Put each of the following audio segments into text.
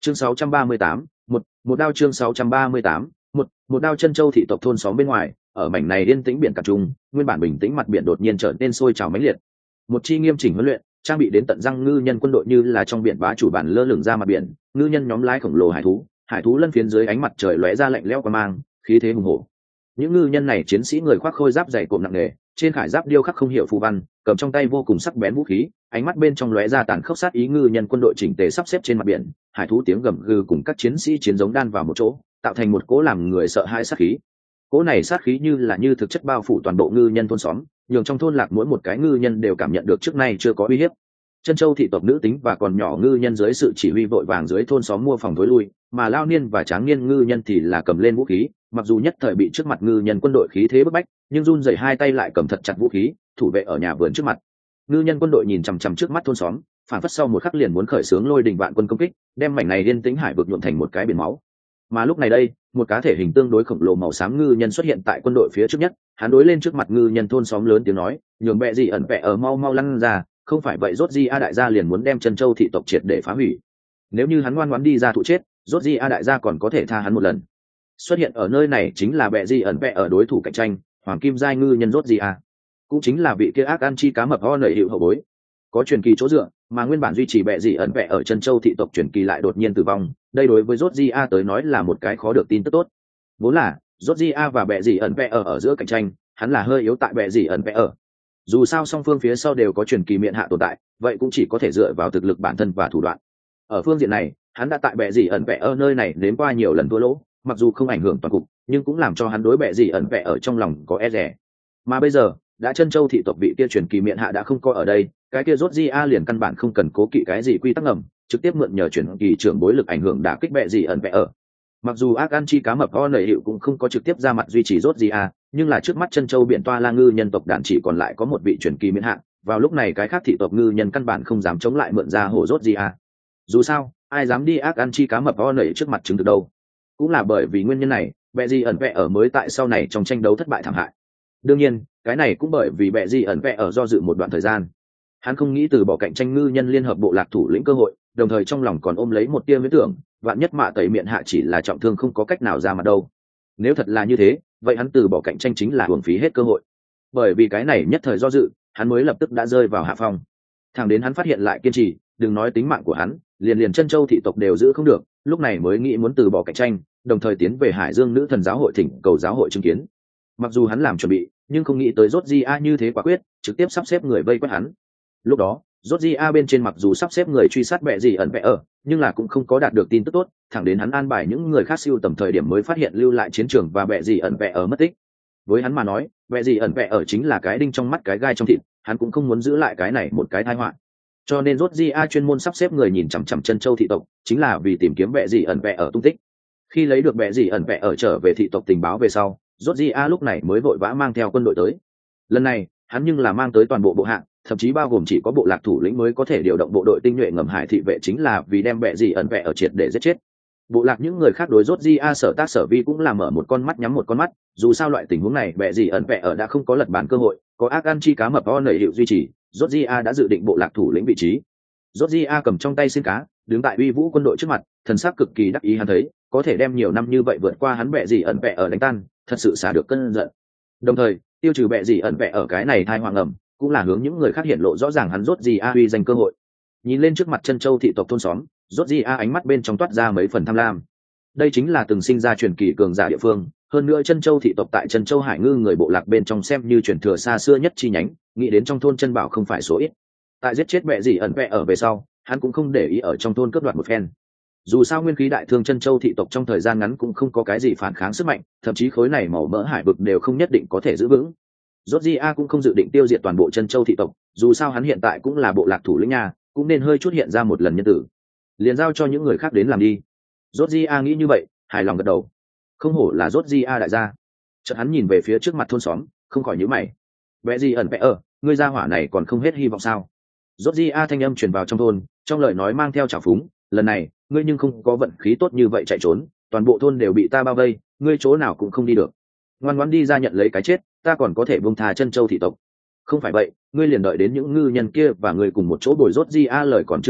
Chương 638, một đao. Chương 638, một đao. Chân châu thị tộc thôn xóm bên ngoài, ở mảnh này yên tĩnh biển cả trung, nguyên bản bình tĩnh mặt biển đột nhiên trở nên sôi trào mãnh liệt. Một chi nghiêm chỉnh huấn luyện, trang bị đến tận răng ngư nhân quân đội như là trong biển bá chủ bản lơ lửng ra mặt biển, ngư nhân nhóm lái khổng lồ hải thú lân phiến dưới ánh mặt trời lóe ra lạnh lẽo qua mang, khí thế hùng hổ. Những ngư nhân này chiến sĩ người khoác khôi giáp dày cộm nặng nề, trên khải giáp điêu khắc không hiểu phù văn, cầm trong tay vô cùng sắc bén vũ khí, ánh mắt bên trong lóe ra tàn khốc sát ý. Ngư nhân quân đội chỉnh tề sắp xếp trên mặt biển, hải thú tiếng gầm gừ cùng các chiến sĩ chiến giống đan vào một chỗ, tạo thành một cỗ làm người sợ hãi sát khí. Cỗ này sát khí như thực chất bao phủ toàn bộ ngư nhân thôn xóm, nhường trong thôn lạc mỗi một cái ngư nhân đều cảm nhận được trước nay chưa có uy hiếp. Chân châu thị tộc nữ tính và còn nhỏ ngư nhân dưới sự chỉ huy vội vàng dưới thôn xóm mua phòng thối lui, mà lao niên và tráng niên ngư nhân thì là cầm lên vũ khí, mặc dù nhất thời bị trước mặt ngư nhân quân đội khí thế bức bách, nhưng run rẩy hai tay lại cầm thật chặt vũ khí, thủ vệ ở nhà vườn trước mặt. Ngư nhân quân đội nhìn chằm chằm trước mắt thôn xóm, phản phất sau một khắc liền muốn khởi xướng lôi đình vạn quân công kích, đem mảnh này yên tĩnh hải vực nhuộm thành một cái biển máu. Mà lúc này đây, một cá thể hình tương đối khổng lồ màu xám ngư nhân xuất hiện tại quân đội phía trước nhất, hắn đối lên trước mặt ngư nhân thôn xóm lớn tiếng nói, nhường bẹ gì ẩn bẹ ở mau mau lăn ra, không phải vậy rốt di a đại gia liền muốn đem chân châu thị tộc triệt để phá hủy. Nếu như hắn ngoan ngoãn đi ra thụ chết, rốt di a đại gia còn có thể tha hắn một lần. Xuất hiện ở nơi này chính là bẹ gì ẩn bẹ ở đối thủ cạnh tranh, hoàng kim giai ngư nhân rốt di a, cũng chính là vị kia ác ăn chi cá mập ho nảy hiệu hậu bối, có truyền kỳ chỗ dựa, mà nguyên bản duy trì bẹ gì ẩn bẹ ở chân châu thị tộc truyền kỳ lại đột nhiên tử vong. Đây đối với rốt di a tới nói là một cái khó được tin tức tốt. Vốn là rốt di a và bẹ gì ẩn bẹ ở giữa cạnh tranh, hắn là hơi yếu tại bẹ gì ẩn bẹ ở. Dù sao song phương phía sau đều có truyền kỳ miệng hạ tồn tại, vậy cũng chỉ có thể dựa vào thực lực bản thân và thủ đoạn. Ở phương diện này, hắn đã tại bẹ gì ẩn bẹ ở nơi này đến qua nhiều lần thua lỗ, mặc dù không ảnh hưởng toàn cục, nhưng cũng làm cho hắn đối bẹ gì ẩn bẹ ở trong lòng có e dè. Mà bây giờ, đã chân châu thị tộc vị kia truyền kỳ miệng hạ đã không có ở đây, cái kia rốt di a liền căn bản không cần cố kỵ cái gì quy tắc ngầm, trực tiếp mượn nhờ truyền kỳ trưởng bối lực ảnh hưởng đả kích bẹ gì ẩn bẹ ở. Mặc dù ác ăn chi cá mập o nảy hiệu cũng không có trực tiếp ra mặt duy trì rốt di a, nhưng là trước mắt chân châu biển toa la ngư nhân tộc đàn chỉ còn lại có một vị truyền kỳ miễn hạn, vào lúc này cái khác thị tộc ngư nhân căn bản không dám chống lại mượn ra hổ rốt di a. Dù sao ai dám đi ác ăn chi cá mập o nảy trước mặt chứng thực đâu. Cũng là bởi vì nguyên nhân này, bẹ gì ẩn bẹ ở mới tại sau này trong tranh đấu thất bại thảm hại. Đương nhiên cái này cũng bởi vì bẹ gì ẩn bẹ ở do dự một đoạn thời gian, hắn không nghĩ từ bỏ cạnh tranh ngư nhân liên hợp bộ lạc thủ lĩnh cơ hội, đồng thời trong lòng còn ôm lấy một tia huyễn tưởng, vạn nhất mạ tẩy miệng hạ chỉ là trọng thương không có cách nào ra mặt đâu. Nếu thật là như thế, vậy hắn từ bỏ cạnh tranh chính là uổng phí hết cơ hội. Bởi vì cái này nhất thời do dự, hắn mới lập tức đã rơi vào hạ phong. Thẳng đến hắn phát hiện lại kiên trì, đừng nói tính mạng của hắn, liền chân châu thị tộc đều giữ không được, lúc này mới nghĩ muốn từ bỏ cạnh tranh, đồng thời tiến về Hải Dương Nữ Thần giáo hội thỉnh cầu giáo hội chứng kiến. Mặc dù hắn làm chuẩn bị, nhưng không nghĩ tới rốt di a như thế quả quyết, trực tiếp sắp xếp người vây quét hắn. Lúc đó rốt di a bên trên mặc dù sắp xếp người truy sát bẹ gì ẩn bẹ ở, nhưng là cũng không có đạt được tin tức tốt, thẳng đến hắn an bài những người khác siêu tầm thời điểm mới phát hiện lưu lại chiến trường và bẹ gì ẩn bẹ ở mất tích. Với hắn mà nói, bẹ gì ẩn bẹ ở chính là cái đinh trong mắt cái gai trong thịt, hắn cũng không muốn giữ lại cái này một cái tai họa. Cho nên rốt di a chuyên môn sắp xếp người nhìn chằm chằm chân châu thị tộc, chính là vì tìm kiếm bẹ gì ẩn bẹ ở tung tích. Khi lấy được bẹ gì ẩn bẹ ở trở về thị tộc tình báo về sau, rốt di a lúc này mới vội vã mang theo quân đội tới. Lần này hắn nhưng là mang tới toàn bộ bộ hạng, thậm chí bao gồm chỉ có bộ lạc thủ lĩnh mới có thể điều động bộ đội tinh nhuệ ngầm hải thị vệ, chính là vì đem bẹ gì ẩn bẹ ở triệt để giết chết. Bộ lạc những người khác đối rốt di a sở tác sở vi cũng là mở một con mắt nhắm một con mắt, dù sao loại tình huống này bẹ gì ẩn bẹ ở đã không có lật bản cơ hội, có ác ăn chi cá mập o nảy hiệu duy trì, rốt di a đã dự định bộ lạc thủ lĩnh vị trí. Rốt di a cầm trong tay xin cá, đứng tại uy vũ quân đội trước mặt, thần sắc cực kỳ đắc ý. Hắn thấy có thể đem nhiều năm như vậy vượt qua hắn bẹ gì ẩn bẹ ở đánh tan, thật sự xả được cơn giận. Đồng thời tiêu trừ bẹ gì ẩn bẹ ở cái này thai hoang ẩm, cũng là hướng những người khác hiện lộ rõ ràng hắn rốt di a uy danh cơ hội. Nhìn lên trước mặt chân châu thị tộc thôn xóm, rốt di a ánh mắt bên trong toát ra mấy phần tham lam. Đây chính là từng sinh ra truyền kỳ cường giả địa phương, hơn nữa chân châu thị tộc tại chân châu hải ngư người bộ lạc bên trong xem như truyền thừa xa xưa nhất chi nhánh, nghĩ đến trong thôn chân bảo không phải số ít. Tại giết chết bẹ gì ẩn bẹ ở về sau, hắn cũng không để ý ở trong thôn cướp đoạt một phen. Dù sao nguyên khí đại thương chân châu thị tộc trong thời gian ngắn cũng không có cái gì phản kháng sức mạnh, thậm chí khối này màu mỡ hải vực đều không nhất định có thể giữ vững. Rốt di a cũng không dự định tiêu diệt toàn bộ chân châu thị tộc, dù sao hắn hiện tại cũng là bộ lạc thủ lĩnh nha, cũng nên hơi chút hiện ra một lần nhân tử, liền giao cho những người khác đến làm đi. Rốt di a nghĩ như vậy, hài lòng gật đầu. Không hổ là rốt di a đại gia. Chợt hắn nhìn về phía trước mặt thôn xóm, không khỏi nhíu mày. Bẹ gì ẩn bẹ ở, ngươi gia hỏa này còn không hết hy vọng sao? Rốt di a thanh âm truyền vào trong thôn, trong lời nói mang theo trào phúng. Lần này ngươi nhưng không có vận khí tốt như vậy chạy trốn, toàn bộ thôn đều bị ta bao vây, ngươi chỗ nào cũng không đi được. Ngoan ngoãn đi ra nhận lấy cái chết, ta còn có thể buông tha chân châu thị tộc. Không phải vậy, ngươi liền đợi đến những ngư nhân kia và ngươi cùng một chỗ bồi rốt di a lời còn chưa dứt,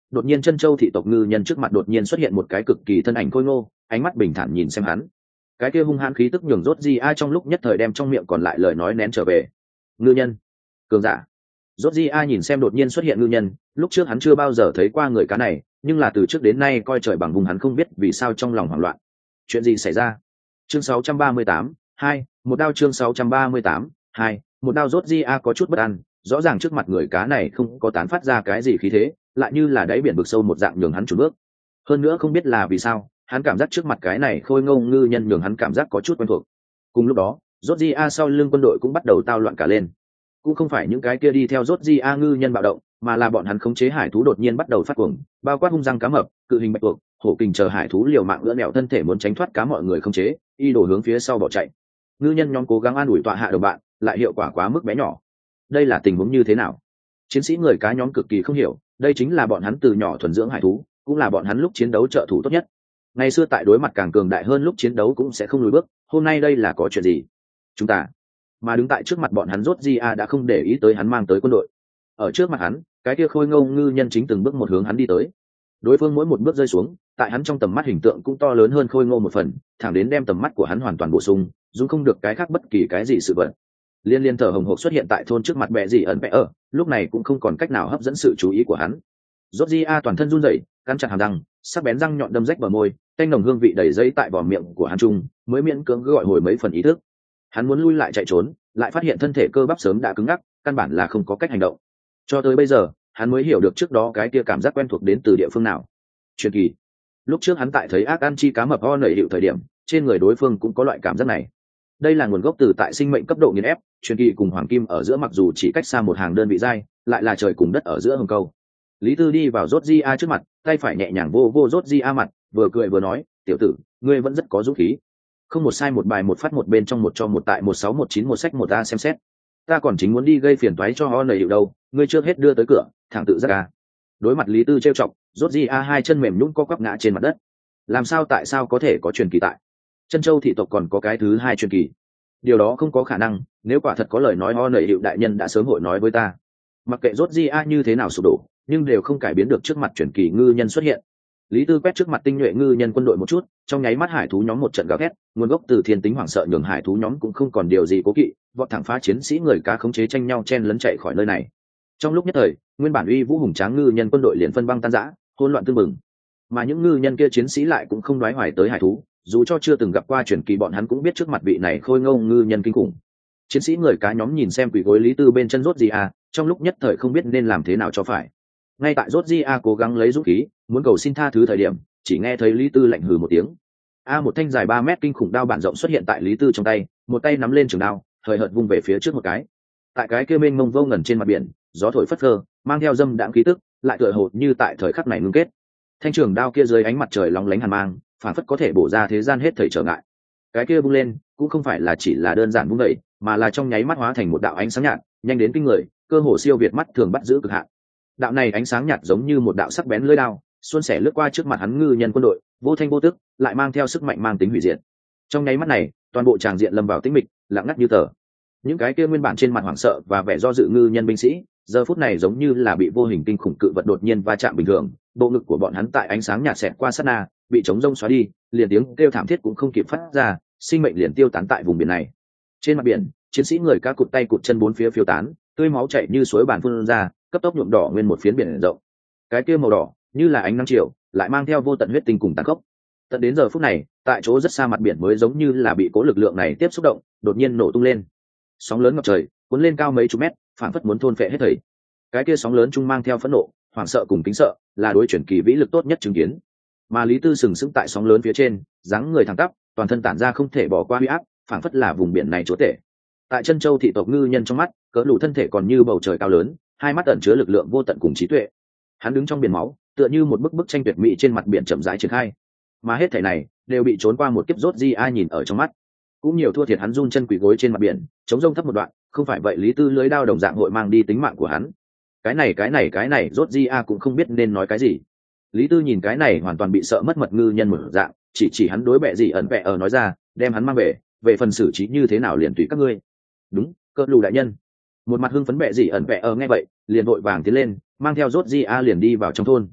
đột nhiên chân châu thị tộc ngư nhân trước mặt đột nhiên xuất hiện một cái cực kỳ thân ảnh khôi ngô, ánh mắt bình thản nhìn xem hắn. Cái kia hung hãn khí tức nhường rốt di a trong lúc nhất thời đem trong miệng còn lại lời nói nén trở về. Ngư nhân, cường giả. Rốt di a nhìn xem đột nhiên xuất hiện ngư nhân, lúc trước hắn chưa bao giờ thấy qua người cá này, nhưng là từ trước đến nay coi trời bằng vùng, hắn không biết vì sao trong lòng hoảng loạn. Chuyện gì xảy ra? Chương 638, 2, một đao. Chương 638, 2, một đao. Rốt di a có chút bất an, rõ ràng trước mặt người cá này không có tán phát ra cái gì khí thế, lại như là đáy biển vực sâu một dạng nhường hắn chùn bước. Hơn nữa không biết là vì sao, hắn cảm giác trước mặt cái này khôi ngô ngư nhân nhường hắn cảm giác có chút quen thuộc. Cùng lúc đó, rốt di a sau lưng quân đội cũng bắt đầu tao loạn cả lên. Cũng không phải những cái kia đi theo rốt di a ngư nhân bạo động, mà là bọn hắn khống chế hải thú đột nhiên bắt đầu phát cuồng, bao quát hung răng cá mập, cự hình bạch tuộc, hổ kình chờ hải thú liều mạng lưỡn mẹo thân thể muốn tránh thoát cá mọi người khống chế, y đổ hướng phía sau bỏ chạy. Ngư nhân nhóm cố gắng an ủi tọa hạ đồng bạn, lại hiệu quả quá mức bé nhỏ. Đây là tình huống như thế nào? Chiến sĩ người cá nhóm cực kỳ không hiểu, đây chính là bọn hắn từ nhỏ thuần dưỡng hải thú, cũng là bọn hắn lúc chiến đấu trợ thủ tốt nhất. Ngày xưa tại đối mặt càng cường đại hơn lúc chiến đấu cũng sẽ không lùi bước, hôm nay đây là có chuyện gì? Chúng ta mà đứng tại trước mặt bọn hắn rốt di a đã không để ý tới hắn mang tới quân đội. Ở trước mặt hắn, cái kia khôi ngô ngư nhân chính từng bước một hướng hắn đi tới. Đối phương mỗi một bước rơi xuống, tại hắn trong tầm mắt hình tượng cũng to lớn hơn khôi ngô một phần, thẳng đến đem tầm mắt của hắn hoàn toàn bổ sung, dung không được cái khác bất kỳ cái gì sự vật. Liên liên thở hồng hộc xuất hiện tại thôn trước mặt bẹ gì ẩn bẹ ở, lúc này cũng không còn cách nào hấp dẫn sự chú ý của hắn. Rốt di a toàn thân run rẩy, cắn chặt hàm răng, sắc bén răng nhọn đâm rách bờ môi, tanh nồng hương vị đầy dây tại vỏ miệng của hắn trung, mới miễn cưỡng gọi hồi mấy phần ý thức. Hắn muốn lui lại chạy trốn, lại phát hiện thân thể cơ bắp sớm đã cứng ngắc, căn bản là không có cách hành động. Cho tới bây giờ, hắn mới hiểu được trước đó cái kia cảm giác quen thuộc đến từ địa phương nào. Truyền kỳ. Lúc trước hắn tại thấy ác ăn chi cá mập ho nảy hiệu thời điểm, trên người đối phương cũng có loại cảm giác này. Đây là nguồn gốc từ tại sinh mệnh cấp độ nghiền ép, truyền kỳ cùng hoàng kim ở giữa mặc dù chỉ cách xa một hàng đơn vị giai, lại là trời cùng đất ở giữa hồng câu. Lý Tư đi vào rốt di a trước mặt, tay phải nhẹ nhàng vô vô rốt di a mặt, vừa cười vừa nói, tiểu tử, ngươi vẫn rất có dũng khí. Không một sai một bài một phát một bên trong một cho một tại 1619 một sách một a xem xét. Ta còn chính muốn đi gây phiền toái cho ho nầy hiệu đâu, ngươi trước hết đưa tới cửa, thẳng tự giác a. Đối mặt Lý Tư trêu chọc, rốt di a hai chân mềm nhũn co quắp ngã trên mặt đất. Làm sao tại sao có thể có truyền kỳ tại? Chân châu thị tộc còn có cái thứ hai truyền kỳ. Điều đó không có khả năng, nếu quả thật có lời nói ho nầy hiệu đại nhân đã sớm hội nói với ta. Mặc kệ rốt di a như thế nào sụp đổ, nhưng đều không cải biến được trước mặt truyền kỳ ngư nhân xuất hiện. Lý Tư quét trước mặt tinh nhuệ ngư nhân quân đội một chút, trong nháy mắt hải thú nhóm một trận gào thét, nguồn gốc từ thiên tính hoảng sợ nhường hải thú nhóm cũng không còn điều gì cố kỵ, vọt thẳng phá chiến sĩ người cá khống chế tranh nhau chen lấn chạy khỏi nơi này. Trong lúc nhất thời, nguyên bản uy vũ hùng tráng ngư nhân quân đội liền phân băng tan rã, hỗn loạn tương mừng. Mà những ngư nhân kia chiến sĩ lại cũng không đoái hoài tới hải thú, dù cho chưa từng gặp qua truyền kỳ bọn hắn cũng biết trước mặt vị này khôi ngô ngư nhân kinh khủng. Chiến sĩ người cá nhóm nhìn xem quỷ gối Lý Tư bên chân rốt gì à, trong lúc nhất thời không biết nên làm thế nào cho phải. Ngay tại rốt di a cố gắng lấy dũng khí muốn cầu xin tha thứ thời điểm, chỉ nghe thấy Lý Tư lạnh hừ một tiếng. Một thanh dài 3 mét kinh khủng đao bản rộng xuất hiện tại Lý Tư trong tay, một tay nắm lên trường đao, hời hợt vung về phía trước một cái. Tại cái kia mênh mông vô ngần trên mặt biển, gió thổi phất phơ, mang theo dâm đãng khí tức, lại tựa hồ như tại thời khắc này ngưng kết. Thanh trường đao kia dưới ánh mặt trời lóng lánh hàn mang, phản phất có thể bổ ra thế gian hết thảy trở ngại. Cái kia vung lên, cũng không phải là chỉ là đơn giản vung đẩy, mà là trong nháy mắt hóa thành một đạo ánh sáng nhạt, nhanh đến kinh người, cơ hồ siêu việt mắt thường bắt giữ cực hạn. Đạo này ánh sáng nhạt giống như một đạo sắc bén lưỡi đao, xuôn xẻ lướt qua trước mặt hắn ngư nhân quân đội, vô thanh vô tức, lại mang theo sức mạnh mang tính hủy diệt. Trong nháy mắt này, toàn bộ tràng diện lâm vào tĩnh mịch, lặng ngắt như tờ. Những cái kia nguyên bản trên mặt hoảng sợ và vẻ do dự ngư nhân binh sĩ, giờ phút này giống như là bị vô hình kinh khủng cự vật đột nhiên va chạm bình thường, bộ ngực của bọn hắn tại ánh sáng nhạt xẹt qua sát na, bị chống rông xóa đi, liền tiếng kêu thảm thiết cũng không kịp phát ra, sinh mệnh liền tiêu tán tại vùng biển này. Trên mặt biển, chiến sĩ người cá cụt tay cụt chân bốn phía phiêu tán, tươi máu chảy như suối bản phun ra, cấp tốc nhuộm đỏ nguyên một phiến biển rộng. Cái kia màu đỏ như là ánh nắng chiều, lại mang theo vô tận huyết tinh cùng tàn khốc. Tận đến giờ phút này, tại chỗ rất xa mặt biển mới giống như là bị cố lực lượng này tiếp xúc động, đột nhiên nổ tung lên. Sóng lớn ngập trời, cuốn lên cao mấy chục mét, phảng phất muốn thôn phệ hết thảy. Cái kia sóng lớn trung mang theo phẫn nộ, hoảng sợ cùng kính sợ, là đối chuyển kỳ vĩ lực tốt nhất chứng kiến. Mà Lý Tư sừng sững tại sóng lớn phía trên, dáng người thẳng tắp, toàn thân tản ra không thể bỏ qua uy áp, phảng phất là vùng biển này chúa tể. Tại chân châu thị tộc ngư nhân trong mắt, cỡ lũ thân thể còn như bầu trời cao lớn, hai mắt ẩn chứa lực lượng vô tận cùng trí tuệ. Hắn đứng trong biển máu, tựa như một bức tranh tuyệt mỹ trên mặt biển chậm rãi triển khai. Mà hết thảy này đều bị trốn qua một kiếp rốt di ai nhìn ở trong mắt. Cũng nhiều thua thiệt hắn run chân quỳ gối trên mặt biển, chống rông thấp một đoạn, không phải vậy Lý Tư lưới đao đồng dạng hội mang đi tính mạng của hắn. Cái này rốt di a cũng không biết nên nói cái gì. Lý Tư nhìn cái này hoàn toàn bị sợ mất mật ngư nhân một dạng, chỉ hắn đối bẹ gì ẩn bẹ ở nói ra, đem hắn mang về phần xử trí như thế nào liền tùy các ngươi. Đúng, cỡ lù đại nhân. Một mặt hưng phấn bẹ gì ẩn bẹ ở nghe vậy, liền vội vàng tiến lên, mang theo rốt di a liền đi vào trong thôn.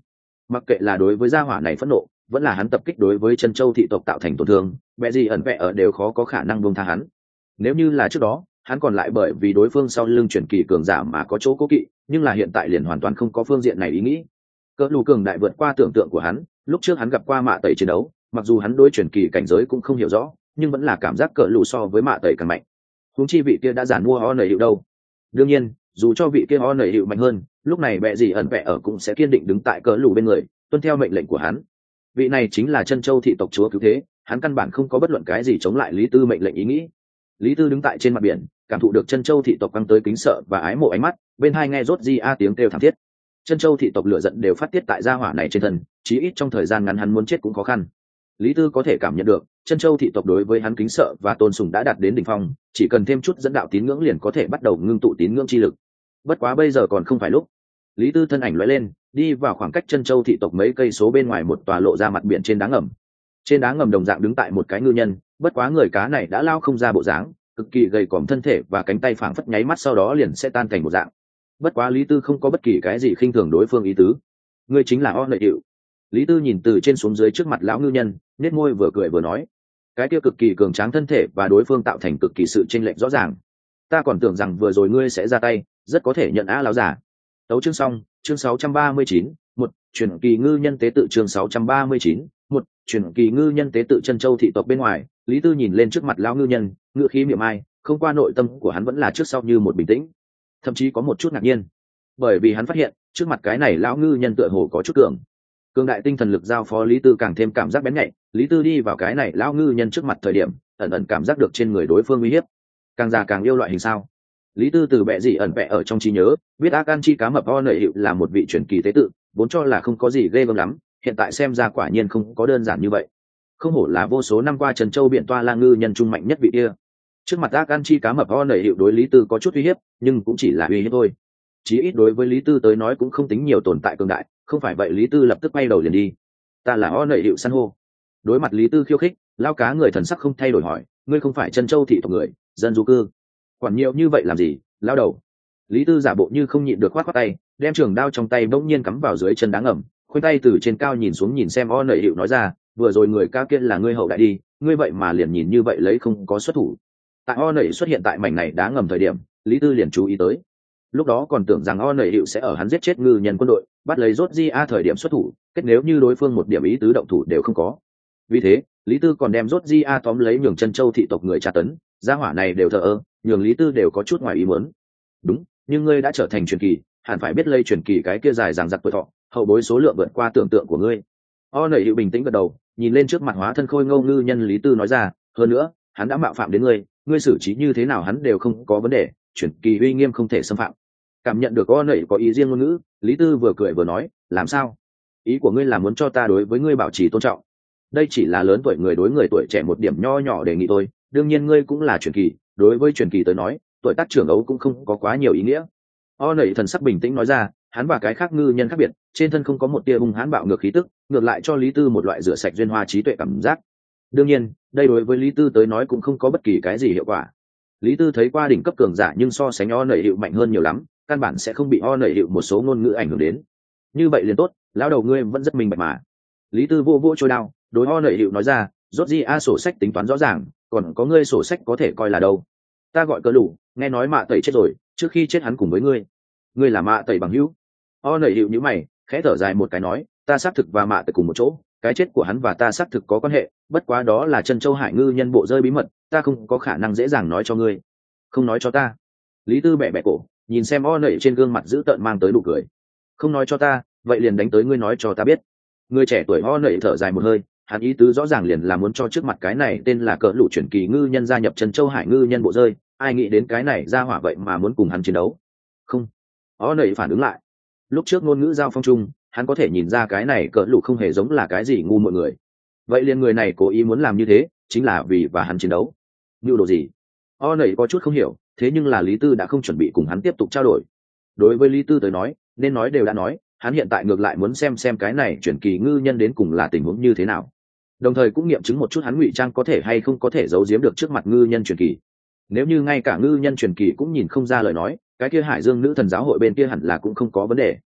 mặc kệ là đối với gia hỏa này phẫn nộ vẫn là hắn tập kích đối với chân châu thị tộc tạo thành tổn thương, vẽ gì ẩn vẽ ở đều khó có khả năng buông tha hắn. Nếu như là trước đó hắn còn lại bởi vì đối phương sau lưng chuyển kỳ cường giả mà có chỗ cố kỵ, nhưng là hiện tại liền hoàn toàn không có phương diện này ý nghĩ. Cỡ lù cường đại vượt qua tưởng tượng của hắn, lúc trước hắn gặp qua mạ tẩy chiến đấu, mặc dù hắn đối chuyển kỳ cảnh giới cũng không hiểu rõ, nhưng vẫn là cảm giác cỡ lù so với mạ tẩy càng mạnh. Huống chi vị kia đã giản mua ho nảy hiệu đâu. Đương nhiên dù cho vị kia ho nảy hiệu mạnh hơn, lúc này bẹ gì ẩn vẽ ở cũng sẽ kiên định đứng tại cỡ lù bên người, tuân theo mệnh lệnh của hắn. Vị này chính là chân châu thị tộc chúa cứu thế, hắn căn bản không có bất luận cái gì chống lại Lý Tư mệnh lệnh ý nghĩ. Lý Tư đứng tại trên mặt biển, cảm thụ được chân châu thị tộc căng tới kính sợ và ái mộ ánh mắt, bên hai nghe rốt di a tiếng kêu thảm thiết. Chân châu thị tộc lửa giận đều phát tiết tại gia hỏa này trên thân, chí ít trong thời gian ngắn hắn muốn chết cũng khó khăn. Lý Tư có thể cảm nhận được chân châu thị tộc đối với hắn kính sợ và tôn sùng đã đạt đến đỉnh phong, chỉ cần thêm chút dẫn đạo tín ngưỡng liền có thể bắt đầu ngưng tụ tín ngưỡng chi lực. Bất quá bây giờ còn không phải lúc. Lý Tư thân ảnh lóe lên, đi vào khoảng cách chân châu thị tộc mấy cây số bên ngoài một tòa lộ ra mặt biển trên đá ngầm. Trên đá ngầm đồng dạng đứng tại một cái ngư nhân, bất quá người cá này đã lao không ra bộ dáng, cực kỳ gầy còm thân thể và cánh tay phảng phất nháy mắt sau đó liền sẽ tan thành một dạng. Bất quá Lý Tư không có bất kỳ cái gì khinh thường đối phương ý tứ. Ngươi chính là O Lợi Hiệu. Lý Tư nhìn từ trên xuống dưới trước mặt lão ngư nhân, nét môi vừa cười vừa nói, cái kia cực kỳ cường tráng thân thể và đối phương tạo thành cực kỳ sự chênh lệch rõ ràng. Ta còn tưởng rằng vừa rồi ngươi sẽ ra tay, rất có thể nhận á lão giả. Tấu chương xong, chương 639, một truyền kỳ ngư nhân tế tự chương 639, một truyền kỳ ngư nhân tế tự chân châu thị tộc bên ngoài. Lý Tư nhìn lên trước mặt lão ngư nhân, ngựa khí mỉa mai, không qua nội tâm của hắn vẫn là trước sau như một bình tĩnh, thậm chí có một chút ngạc nhiên, bởi vì hắn phát hiện trước mặt cái này lão ngư nhân tựa hồ có chút cường đại tinh thần lực giao phó Lý Tư càng thêm cảm giác bén nhạy. Lý Tư đi vào cái này lão ngư nhân trước mặt thời điểm ẩn ẩn cảm giác được trên người đối phương uy hiếp, càng già càng yêu loại hình sao. Lý Tư từ bẹ gì ẩn vẽ ở trong trí nhớ biết ác an chi cá mập o nợ hiệu là một vị truyền kỳ tế tự, vốn cho là không có gì ghê gớm lắm, hiện tại xem ra quả nhiên không có đơn giản như vậy. Không hổ là vô số năm qua Trần Châu biển toa la ngư nhân trung mạnh nhất vị kia. Trước mặt ác an chi cá mập o nợ hiệu đối Lý Tư có chút uy hiếp, nhưng cũng chỉ là uy hiếp thôi, chí ít đối với Lý Tư tới nói cũng không tính nhiều tồn tại cường đại. Không phải vậy Lý Tư lập tức quay đầu liền đi. Ta là o nợ hiệu san hô. Đối mặt Lý Tư khiêu khích, lao cá người thần sắc không thay đổi hỏi, ngươi không phải Trân Châu thị tộc người, dân du cư, quản nhiều như vậy làm gì, lao đầu. Lý Tư giả bộ như không nhịn được khoát khoát tay, đem trường đao trong tay bỗng nhiên cắm vào dưới chân đá ngầm, khoanh tay từ trên cao nhìn xuống nhìn xem o nợ hiệu nói ra, vừa rồi người ca kia là ngươi hậu đại đi, ngươi vậy mà liền nhìn như vậy lấy không có xuất thủ. Tại o nợ xuất hiện tại mảnh này đá ngầm thời điểm, Lý Tư liền chú ý tới. Lúc đó còn tưởng rằng o nợ hiệu sẽ ở hắn giết chết ngư nhân quân đội, bắt lấy rốt di a thời điểm xuất thủ, kết nếu như đối phương một điểm ý tứ động thủ đều không có. Vì thế Lý Tư còn đem rốt di a tóm lấy nhường Chân Châu thị tộc người tra tấn, gia hỏa này đều thờ ơ, nhường Lý Tư đều có chút ngoài ý muốn. Đúng, nhưng ngươi đã trở thành truyền kỳ, hẳn phải biết lây truyền kỳ cái kia dài dằng dặc tuổi thọ, hậu bối số lượng vượt qua tưởng tượng của ngươi. O nợ hiệu bình tĩnh gật đầu, nhìn lên trước mặt hóa thân khôi ngô ngư nhân Lý Tư nói ra, hơn nữa hắn đã mạo phạm đến ngươi, ngươi xử trí như thế nào hắn đều không có vấn đề, truyền kỳ uy nghiêm không thể xâm phạm. Cảm nhận được o nợ có ý riêng ngôn ngữ, Lý Tư vừa cười vừa nói, làm sao, ý của ngươi là muốn cho ta đối với ngươi bảo trì tôn trọng? Đây chỉ là lớn tuổi người đối người tuổi trẻ một điểm nho nhỏ đề nghị thôi, đương nhiên ngươi cũng là truyền kỳ, đối với truyền kỳ tới nói tuổi tác trưởng ấu cũng không có quá nhiều ý nghĩa. O nợ thần sắc bình tĩnh nói ra, hắn và cái khác ngư nhân khác biệt, trên thân không có một tia hung hãn bạo ngược khí tức, ngược lại cho Lý Tư một loại rửa sạch duyên hoa trí tuệ cảm giác. Đương nhiên đây đối với Lý Tư tới nói cũng không có bất kỳ cái gì hiệu quả. Lý Tư thấy qua đỉnh cấp cường giả nhưng so sánh o nợ hiệu mạnh hơn nhiều lắm, căn bản sẽ không bị o nợ hiệu một số ngôn ngữ ảnh hưởng đến. Như vậy liền tốt, lão đầu ngươi vẫn rất minh bạch mà. Lý Tư vô trôi đao đối o nợ hiệu nói ra, rốt di a sổ sách tính toán rõ ràng, còn có ngươi sổ sách có thể coi là đâu. Ta gọi cỡ lũ, nghe nói mạ tẩy chết rồi, trước khi chết hắn cùng với ngươi là mạ tẩy bằng hữu. O nợ hiệu nhíu mày khẽ thở dài một cái nói, ta xác thực và mạ tẩy cùng một chỗ, cái chết của hắn và ta xác thực có quan hệ, bất quá đó là Chân Châu Hải ngư nhân bộ rơi bí mật, ta không có khả năng dễ dàng nói cho ngươi. Không nói cho ta? Lý Tư bẻ cổ, nhìn xem o nợ trên gương mặt dữ tợn mang tới nụ cười. Không nói cho ta, vậy liền đánh tới ngươi nói cho ta biết. Người trẻ tuổi o nợ thở dài một hơi, hắn ý tứ rõ ràng liền là muốn cho trước mặt cái này tên là cỡ lũ chuyển kỳ ngư nhân gia nhập Trần Châu Hải ngư nhân bộ rơi, ai nghĩ đến cái này ra hỏa vậy mà muốn cùng hắn chiến đấu. Không. O nợ phản ứng lại. Lúc trước ngôn ngữ giao phong chung, hắn có thể nhìn ra cái này cỡ lũ không hề giống là cái gì ngu mọi người. Vậy liền người này cố ý muốn làm như thế, chính là vì và hắn chiến đấu. Nhu đồ gì? O nợ có chút không hiểu, thế nhưng là Lý Tư đã không chuẩn bị cùng hắn tiếp tục trao đổi. Đối với Lý Tư tới nói, nên nói đều đã nói, hắn hiện tại ngược lại muốn xem cái này chuyển kỳ ngư nhân đến cùng là tình huống như thế nào, đồng thời cũng nghiệm chứng một chút hắn ngụy trang có thể hay không có thể giấu giếm được trước mặt ngư nhân truyền kỳ. Nếu như ngay cả ngư nhân truyền kỳ cũng nhìn không ra lời nói, cái kia Hải Dương nữ thần giáo hội bên kia hẳn là cũng không có vấn đề.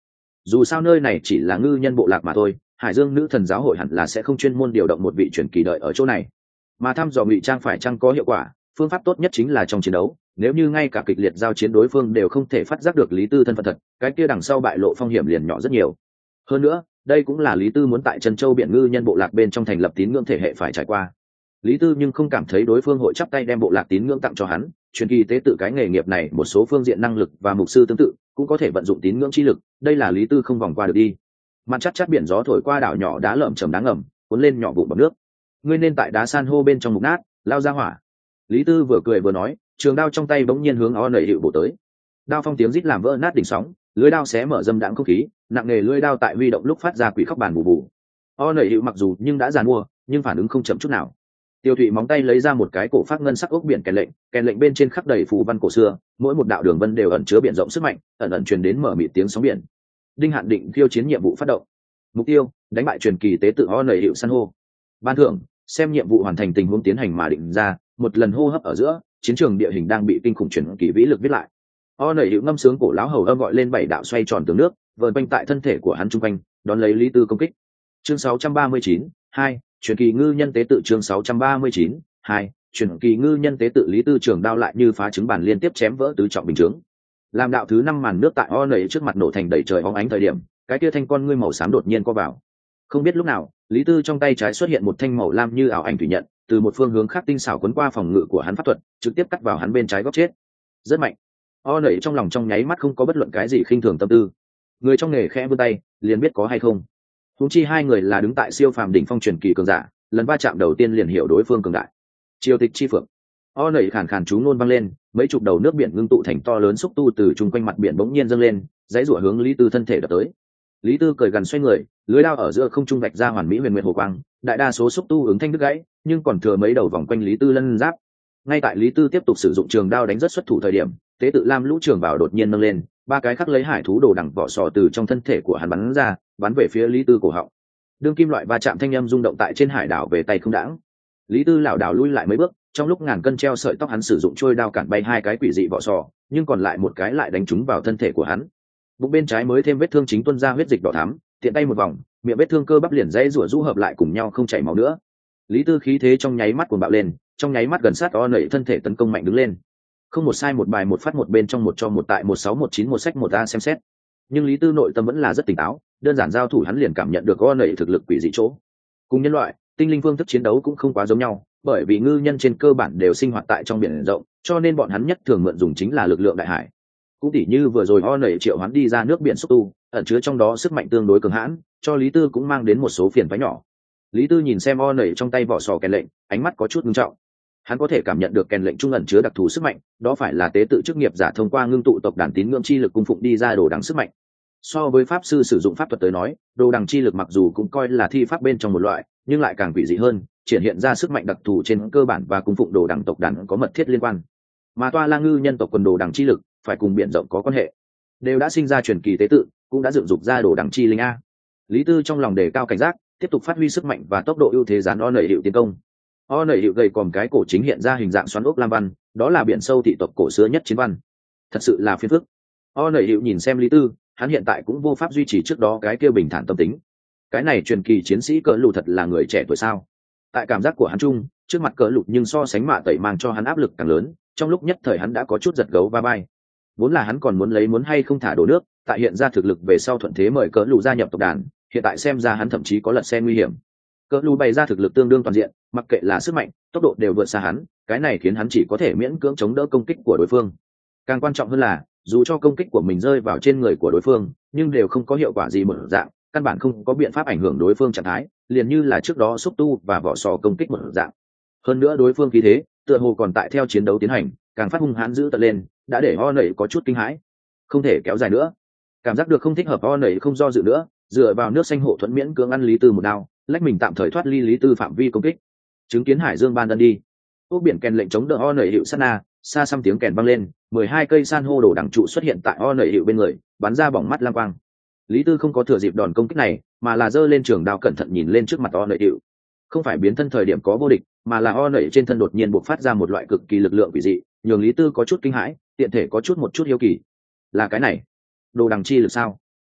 dù sao nơi này chỉ là ngư nhân bộ lạc mà thôi, Hải Dương nữ thần giáo hội hẳn là sẽ không chuyên môn điều động một vị truyền kỳ đợi ở chỗ này. Mà thăm dò ngụy trang phải chăng có hiệu quả, phương pháp tốt nhất chính là trong chiến đấu, nếu như ngay cả kịch liệt giao chiến đối phương đều không thể phát giác được Lý Tư thân phận thật, cái kia đằng sau bại lộ phong hiểm liền nhỏ rất nhiều. Hơn nữa, đây cũng là Lý Tư muốn tại Trân Châu biển ngư nhân bộ lạc bên trong thành lập tín ngưỡng thể hệ phải trải qua. Lý Tư nhưng không cảm thấy đối phương hội chắp tay đem bộ lạc tín ngưỡng tặng cho hắn, truyền kỳ tế tự cái nghề nghiệp này một số phương diện năng lực và mục sư tương tự, cũng có thể vận dụng tín ngưỡng chi lực, đây là Lý Tư không vòng qua được đi. Mặt chắc biển gió thổi qua đảo nhỏ đá lởm chởm đá ngầm, cuốn lên nhỏ vụn bọt nước. Ngươi nên tại đá san hô bên trong mục nát, lao ra hỏa. Lý Tư vừa cười vừa nói, trường đao trong tay bỗng nhiên hướng O Nảy Hựu bổ tới. Đao phong tiếng rít làm vỡ nát đỉnh sóng, lưỡi đao xé mở dâm đãng không khí, nặng nề lưỡi đao tại huy động lúc phát ra quỷ khóc bàn bù bù. O Nảy Hựu mặc dù nhưng đã giàn mua, nhưng phản ứng không chậm chút nào. Tiêu Thụy móng tay lấy ra một cái cổ phát ngân sắc ốc biển kèn lệnh bên trên khắc đầy phù văn cổ xưa, mỗi một đạo đường vân đều ẩn chứa biển rộng sức mạnh, ẩn ẩn truyền đến mở mịt tiếng sóng biển. Đinh Hạn định khiêu chiến nhiệm vụ phát động. Mục tiêu: đánh bại truyền kỳ tế tự O Nảy Hựu san hô. Ban thưởng: xem nhiệm vụ hoàn thành tình huống tiến hành mà định ra, một lần hô hấp ở giữa, chiến trường địa hình đang bị kinh khủng truyền kỳ vĩ lực viết lại. O Nảy Hựu ngâm sướng cổ lão hầu âm gọi lên 7 đạo xoay tròn tường nước, vờn quanh tại thân thể của hắn trung quanh, đón lấy Lý Tư công kích. Chương 639, 2, truyền kỳ ngư nhân tế tự. Chương 639, 2, truyền kỳ ngư nhân tế tự. Lý Tư trường đao lại như phá trứng bàn liên tiếp chém vỡ tứ trọng bình chướng. Làm đạo thứ 5 màn nước tại O Nảy trước mặt nổ thành đầy trời óng ánh thời điểm, cái kia thanh con ngươi màu xám đột nhiên co vào. Không biết lúc nào, Lý Tư trong tay trái xuất hiện một thanh màu lam như ảo ảnh thủy nhận, từ một phương hướng khác tinh xảo quấn qua phòng ngự của hắn pháp thuật, trực tiếp cắt vào hắn bên trái góc chết. Rất mạnh. O Nảy trong lòng trong nháy mắt không có bất luận cái gì khinh thường tâm tư. Người trong nghề khẽ vươn tay, liền biết có hay không. Huống chi hai người là đứng tại siêu phàm đỉnh phong truyền kỳ cường giả, lần va chạm đầu tiên liền hiểu đối phương cường đại. Triều tịch chi phượng. O Nảy khàn khàn chú ngôn vang lên, mấy chục đầu nước biển ngưng tụ thành to lớn xúc tu từ chung quanh mặt biển bỗng nhiên dâng lên, dãy rủa hướng Lý Tư thân thể đập tới. Lý Tư cười gần xoay người, lưới đao ở giữa không trung vạch ra hoàn mỹ huyền nguyệt hồ quang, đại đa số xúc tu ứng thanh đứt gãy, nhưng còn thừa mấy đầu vòng quanh Lý Tư lân giáp. Ngay tại Lý Tư tiếp tục sử dụng trường đao đánh rất xuất thủ thời điểm, tế tự lam lũ trường bảo đột nhiên nâng lên, 3 cái khắc lấy hải thú đồ đằng vỏ sò từ trong thân thể của hắn bắn ra, bắn về phía Lý Tư cổ họng. Đương kim loại va chạm thanh âm rung động tại trên hải đảo về tay không đãng. Lý Tư lảo đảo lui lại mấy bước, trong lúc ngàn cân treo sợi tóc hắn sử dụng trôi đao cản bay 2 cái quỷ dị vỏ sò, nhưng còn lại một cái lại đánh trúng vào thân thể của hắn. Bụng bên trái mới thêm vết thương chính tuôn ra huyết dịch đỏ thắm, tiện tay một vòng, miệng vết thương cơ bắp liền dãy rủa rũ hợp lại cùng nhau không chảy máu nữa. Lý Tư khí thế trong nháy mắt cuồng bạo lên, trong nháy mắt gần sát O Nảy thân thể tấn công mạnh đứng lên. Không một sai một bài một phát một bên trong một cho một tại 16191 sách một a xem xét. Nhưng Lý Tư nội tâm vẫn là rất tỉnh táo, đơn giản giao thủ hắn liền cảm nhận được O Nảy thực lực quỷ dị chỗ. Cùng nhân loại, tinh linh phương thức chiến đấu cũng không quá giống nhau, bởi vì ngư nhân trên cơ bản đều sinh hoạt tại trong biển rộng, cho nên bọn hắn nhất thường mượn dùng chính là lực lượng đại hải. Cũng tỉ như vừa rồi O Nảy triệu hắn đi ra nước biển xúc tu, ẩn chứa trong đó sức mạnh tương đối cường hãn, cho Lý Tư cũng mang đến một số phiền toái nhỏ. Lý Tư nhìn xem O Nảy trong tay vỏ sò kèn lệnh, ánh mắt có chút nghiêm trọng. Hắn có thể cảm nhận được kèn lệnh trung ẩn chứa đặc thù sức mạnh, đó phải là tế tự chức nghiệp giả thông qua ngưng tụ tộc đàn tín ngưỡng chi lực cung phụng đi ra đồ đằng sức mạnh. So với pháp sư sử dụng pháp thuật tới nói, đồ đằng chi lực mặc dù cũng coi là thi pháp bên trong một loại, nhưng lại càng quỷ dị hơn, triển hiện ra sức mạnh đặc thù trên cơ bản và cung phụng đồ đằng tộc đàn có mật thiết liên quan. Mà toa la ngư nhân tộc quần đồ đằng chi lực phải cùng biển rộng có quan hệ, đều đã sinh ra truyền kỳ tế tự, cũng đã dựng dục ra đồ đằng chi linh a. Lý Tư trong lòng đề cao cảnh giác, tiếp tục phát huy sức mạnh và tốc độ ưu thế dán O Nảy Hựu tiến công. O Nảy Hựu gầy còm cái cổ chính hiện ra hình dạng xoắn ốc lam văn, đó là biển sâu thị tộc cổ xưa nhất chiến văn. Thật sự là phiền phức. O Nảy Hựu nhìn xem Lý Tư, hắn hiện tại cũng vô pháp duy trì trước đó cái kia bình thản tâm tính. Cái này truyền kỳ chiến sĩ cỡ lù thật là người trẻ tuổi sao? Tại cảm giác của hắn chung, trước mặt cỡ lục nhưng so sánh mạ tẩy mang cho hắn áp lực càng lớn, trong lúc nhất thời hắn đã có chút giật gấu va bay. Vốn là hắn còn muốn hay không thả đổ nước, tại hiện ra thực lực về sau thuận thế mời cỡ lù gia nhập tộc đàn, hiện tại xem ra hắn thậm chí có lật xe nguy hiểm. Cỡ lù bày ra thực lực tương đương toàn diện, mặc kệ là sức mạnh, tốc độ đều vượt xa hắn, cái này khiến hắn chỉ có thể miễn cưỡng chống đỡ công kích của đối phương. Càng quan trọng hơn là, dù cho công kích của mình rơi vào trên người của đối phương, nhưng đều không có hiệu quả gì một dạng, căn bản không có biện pháp ảnh hưởng đối phương trạng thái, liền như là trước đó xúc tu và vỏ sò công kích một dạng. Hơn nữa đối phương khí thế, tựa hồ còn tại theo chiến đấu tiến hành, càng phát hung hãn dữ tợn lên, đã để O Nảy có chút kinh hãi. Không thể kéo dài nữa. Cảm giác được không thích hợp, O Nảy không do dự nữa, dựa vào nước xanh hộ thuẫn miễn cưỡng ăn Lý Tư một đao, lách mình tạm thời thoát ly Lý Tư phạm vi công kích. Chứng kiến hải dương ban đơn đi. Ốc biển kèn lệnh chống đỡ O Nảy hiệu sát na, xa xăm tiếng kèn vang lên, 12 cây san hô đổ đằng trụ xuất hiện tại O Nảy hiệu bên người, bắn ra bỏng mắt lam quang. Lý Tư không có thừa dịp đòn công kích này, mà là giơ lên trường đao cẩn thận nhìn lên trước mặt O Nảy hiệu. Không phải biến thân thời điểm có vô địch, mà là O Nảy trên thân đột nhiên bộc phát ra một loại cực kỳ lực lượng quỷ dị, nhường Lý Tư có chút kinh hãi, tiện thể có một chút hiếu kỳ. Là cái này, đồ đằng chi lực sao?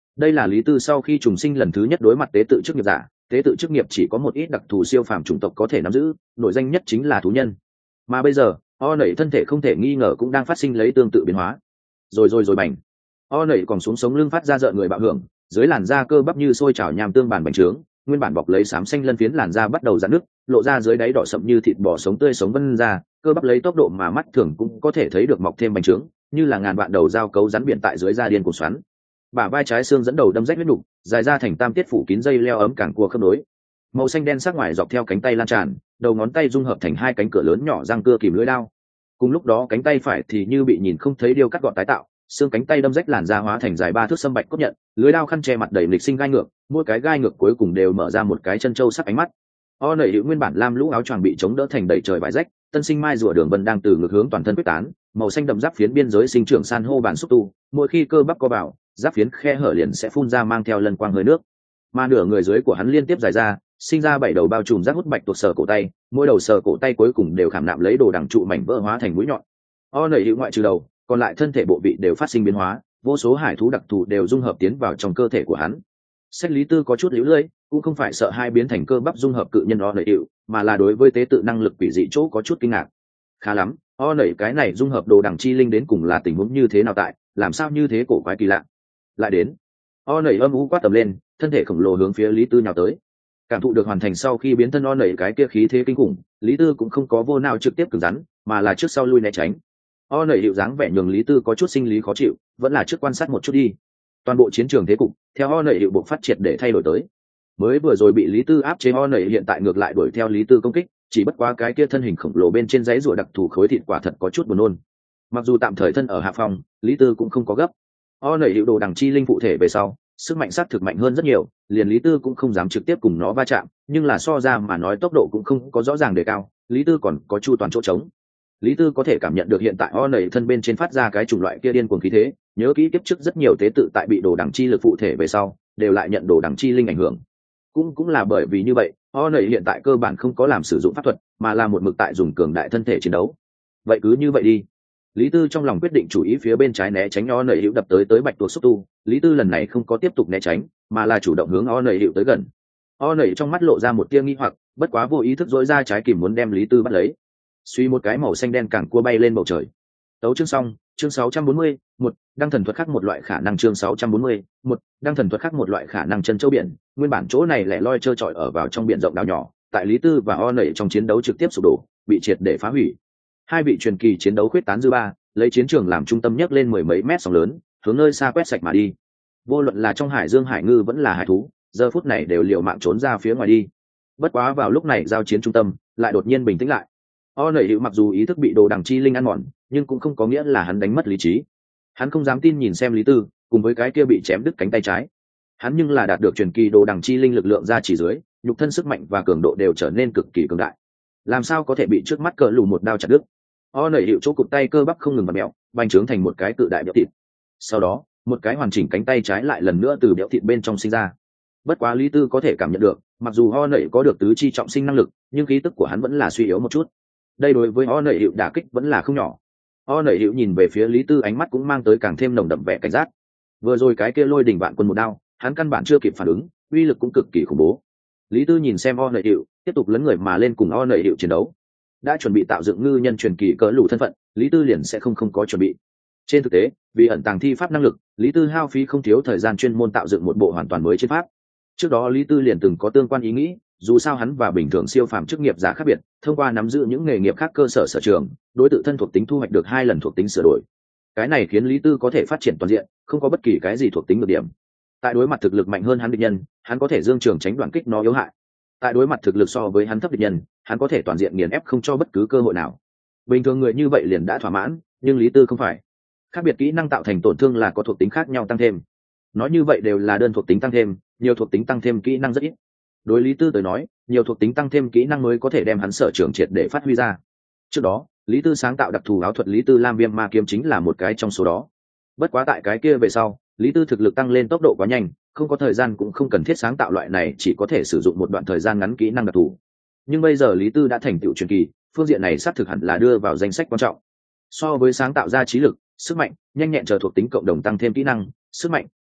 Đây là Lý Tư sau khi trùng sinh lần thứ nhất đối mặt tế tự chức nghiệp giả. Tế tự chức nghiệp chỉ có một ít đặc thù siêu phàm chủng tộc có thể nắm giữ, nổi danh nhất chính là thú nhân. Mà bây giờ o nảy thân thể không thể nghi ngờ cũng đang phát sinh lấy tương tự biến hóa. Rồi bành, o nảy còn xuống sống lưng phát ra rợn người bạo hưởng, dưới làn da cơ bắp như sôi trào nham tương bản bành trướng, nguyên bản bọc lấy xám xanh lân phiến làn da bắt đầu rạn nứt, lộ ra dưới đáy đỏ sậm như thịt bò sống tươi sống vân ra, cơ bắp lấy tốc độ mà mắt thường cũng có thể thấy được mọc thêm bành trướng, như là ngàn vạn đầu dao cấu rắn biển tại dưới da điên cuồng xoắn. Bả vai trái xương dẫn đầu đâm rách huyết nục, dài ra thành tam tiết phủ kín dây leo ấm cản cua khớp nối. Màu xanh đen sắc ngoài dọc theo cánh tay lan tràn, đầu ngón tay dung hợp thành hai cánh cửa lớn nhỏ răng cưa kìm lưỡi đao. Cùng lúc đó cánh tay phải thì như bị nhìn không thấy điêu cắt gọt tái tạo, xương cánh tay đâm rách làn da hóa thành dài 3 thước sâm bạch cốt nhận, lưới đao khăn che mặt đầy lịch sinh gai ngược, mỗi cái gai ngược cuối cùng đều mở ra một cái chân trâu sắc ánh mắt. O nảy hữu nguyên bản lam lũ áo choàng bị chống đỡ thành đầy trời vải rách, tân sinh mai rùa đường vân đang từ ngược hướng toàn thân quyết tán, màu xanh đậm giáp phiến biên giới sinh trưởng san hô bản xúc tu, mỗi khi cơ bắp co vào, giáp phiến khe hở liền sẽ phun ra mang theo lân quang hơi nước. Mà nửa người dưới của hắn liên tiếp dài ra, sinh ra 7 đầu bao trùm rác hút bạch tuộc sờ cổ tay, mỗi đầu sờ cổ tay cuối cùng đều khảm nạm lấy đồ đằng trụ mảnh vỡ hóa thành mũi nhọn. O nảy hữu ngoại trừ đầu, còn lại thân thể bộ vị đều phát sinh biến hóa, vô số hải thú đặc thù đều dung hợp tiến vào trong cơ thể của hắn. Sách Lý Tư có chút liễu lưỡi, cũng không phải sợ hai biến thành cơ bắp dung hợp cự nhân o nảy hữu, mà là đối với tế tự năng lực quỷ dị chỗ có chút kinh ngạc. Khá lắm, o nảy cái này dung hợp đồ đằng chi linh đến cùng là tình huống như thế nào tại, làm sao như thế cổ quái kỳ lạ. Lại đến, o nảy âm u quát tầm lên, thân thể khổng lồ hướng phía Lý Tư nhào tới. Cảm thụ được hoàn thành sau khi biến thân o nảy cái kia khí thế kinh khủng, Lý Tư cũng không có vô nào trực tiếp cứng rắn, mà là trước sau lui né tránh. O nảy hiệu dáng vẻ nhường Lý Tư có chút sinh lý khó chịu, vẫn là trước quan sát một chút đi. Toàn bộ chiến trường thế cục theo o nảy hiệu buộc phát triển để thay đổi tới. Mới vừa rồi bị Lý Tư áp chế o nảy hiện tại ngược lại đuổi theo Lý Tư công kích, chỉ bất quá cái kia thân hình khổng lồ bên trên giấy rùa đặc thù khối thịt quả thật có chút buồn nôn. Mặc dù tạm thời thân ở hạ phòng, Lý Tư cũng không có gấp. O nảy hiệu đồ đằng chi linh phụ thể về sau, sức mạnh sát thực mạnh hơn rất nhiều, liền Lý Tư cũng không dám trực tiếp cùng nó va chạm, nhưng là so ra mà nói tốc độ cũng không có rõ ràng đề cao, Lý Tư còn có chu toàn chỗ trống. Lý Tư có thể cảm nhận được hiện tại o nảy thân bên trên phát ra cái chủng loại kia điên cuồng khí thế, nhớ kỹ kiếp trước rất nhiều tế tự tại bị đồ đằng chi lực phụ thể về sau, đều lại nhận đồ đằng chi linh ảnh hưởng. Cũng là bởi vì như vậy, o nảy hiện tại cơ bản không có làm sử dụng pháp thuật, mà là một mực tại dùng cường đại thân thể chiến đấu. Vậy cứ như vậy đi. Lý Tư trong lòng quyết định chủ ý phía bên trái né tránh o nảy hữu đập tới bạch tuộc xúc tu. Lý Tư lần này không có tiếp tục né tránh, mà là chủ động hướng o nảy hữu tới gần. O nảy trong mắt lộ ra một tia nghi hoặc, bất quá vô ý thức dỗi ra trái kìm muốn đem Lý Tư bắt lấy. Suy một cái màu xanh đen càng cua bay lên bầu trời. Tấu chương xong, chương 640, một đăng thần thuật khắc một loại khả năng chương 640, một đăng thần thuật khắc một loại khả năng chân châu biển, nguyên bản chỗ này lẻ loi trơ trọi ở vào trong biển rộng đảo nhỏ, tại Lý Tư và O nảy trong chiến đấu trực tiếp sụp đổ, bị triệt để phá hủy. Hai vị truyền kỳ chiến đấu khuyết tán dư ba, lấy chiến trường làm trung tâm nhấc lên mười mấy mét sóng lớn, hướng nơi xa quét sạch mà đi. Vô luận là trong hải dương hải ngư vẫn là hải thú, giờ phút này đều liều mạng trốn ra phía ngoài đi. Bất quá vào lúc này giao chiến trung tâm lại đột nhiên bình tĩnh lại. O nảy hữu mặc dù ý thức bị đồ đằng chi linh ăn mòn, nhưng cũng không có nghĩa là hắn đánh mất lý trí. Hắn không dám tin nhìn xem Lý Tư cùng với cái kia bị chém đứt cánh tay trái. Hắn nhưng là đạt được truyền kỳ đồ đằng chi linh lực lượng ra chỉ dưới, nhục thân sức mạnh và cường độ đều trở nên cực kỳ cường đại. Làm sao có thể bị trước mắt cỡ lù một đao chặt đứt? O nảy hiệu chỗ cụt tay cơ bắp không ngừng bật mẹo, bành trướng thành một cái cự đại béo thịt. Sau đó, một cái hoàn chỉnh cánh tay trái lại lần nữa từ béo thịt bên trong sinh ra. Bất quá Lý Tư có thể cảm nhận được, mặc dù O nảy có được tứ chi trọng sinh năng lực, nhưng khí tức của hắn vẫn là suy yếu một chút. Đây đối với O nảy hiệu đả kích vẫn là không nhỏ. O nảy hiệu nhìn về phía Lý Tư ánh mắt cũng mang tới càng thêm nồng đậm vẻ cảnh giác. Vừa rồi cái kia lôi đỉnh vạn quân một đao, hắn căn bản chưa kịp phản ứng, uy lực cũng cực kỳ khủng bố. Lý Tư nhìn xem O nảy hiệu, tiếp tục lấn người mà lên cùng O nảy hiệu chiến đấu. Đã chuẩn bị tạo dựng ngư nhân truyền kỳ cỡ lù thân phận, Lý Tư liền sẽ không có chuẩn bị. Trên thực tế, vì ẩn tàng thi pháp năng lực, Lý Tư hao phí không thiếu thời gian chuyên môn tạo dựng một bộ hoàn toàn mới chiến pháp. Trước đó Lý Tư liền từng có tương quan ý nghĩ, dù sao hắn và bình thường siêu phàm chức nghiệp giả khác biệt, thông qua nắm giữ những nghề nghiệp khác cơ sở sở trường, đối tự thân thuộc tính thu hoạch được 2 lần thuộc tính sửa đổi. Cái này khiến Lý Tư có thể phát triển toàn diện, không có bất kỳ cái gì thuộc tính nhược điểm. Tại đối mặt thực lực mạnh hơn hắn địch nhân, hắn có thể dương trường tránh đoạn kích nó yếu hại. Tại đối mặt thực lực so với hắn thấp địch nhân, hắn có thể toàn diện nghiền ép không cho bất cứ cơ hội nào. Bình thường người như vậy liền đã thỏa mãn, nhưng Lý Tư không phải. Khác biệt kỹ năng tạo thành tổn thương là có thuộc tính khác nhau tăng thêm. Nói như vậy đều là đơn thuộc tính tăng thêm, nhiều thuộc tính tăng thêm kỹ năng rất ít. Đối Lý Tư tới nói, nhiều thuộc tính tăng thêm kỹ năng mới có thể đem hắn sở trường triệt để phát huy ra. Trước đó, Lý Tư sáng tạo đặc thù áo thuật Lý Tư Lam Viêm Ma Kiếm chính là một cái trong số đó. Bất quá tại cái kia về sau, Lý Tư thực lực tăng lên tốc độ quá nhanh, không có thời gian cũng không cần thiết sáng tạo loại này, chỉ có thể sử dụng một đoạn thời gian ngắn kỹ năng đặc thù. Nhưng bây giờ Lý Tư đã thành tựu truyền kỳ, phương diện này xác thực hẳn là đưa vào danh sách quan trọng. So với sáng tạo ra trí lực, sức mạnh, nhanh nhẹn chờ thuộc tính cộng đồng tăng thêm kỹ năng, sức mạnh, tốc độ,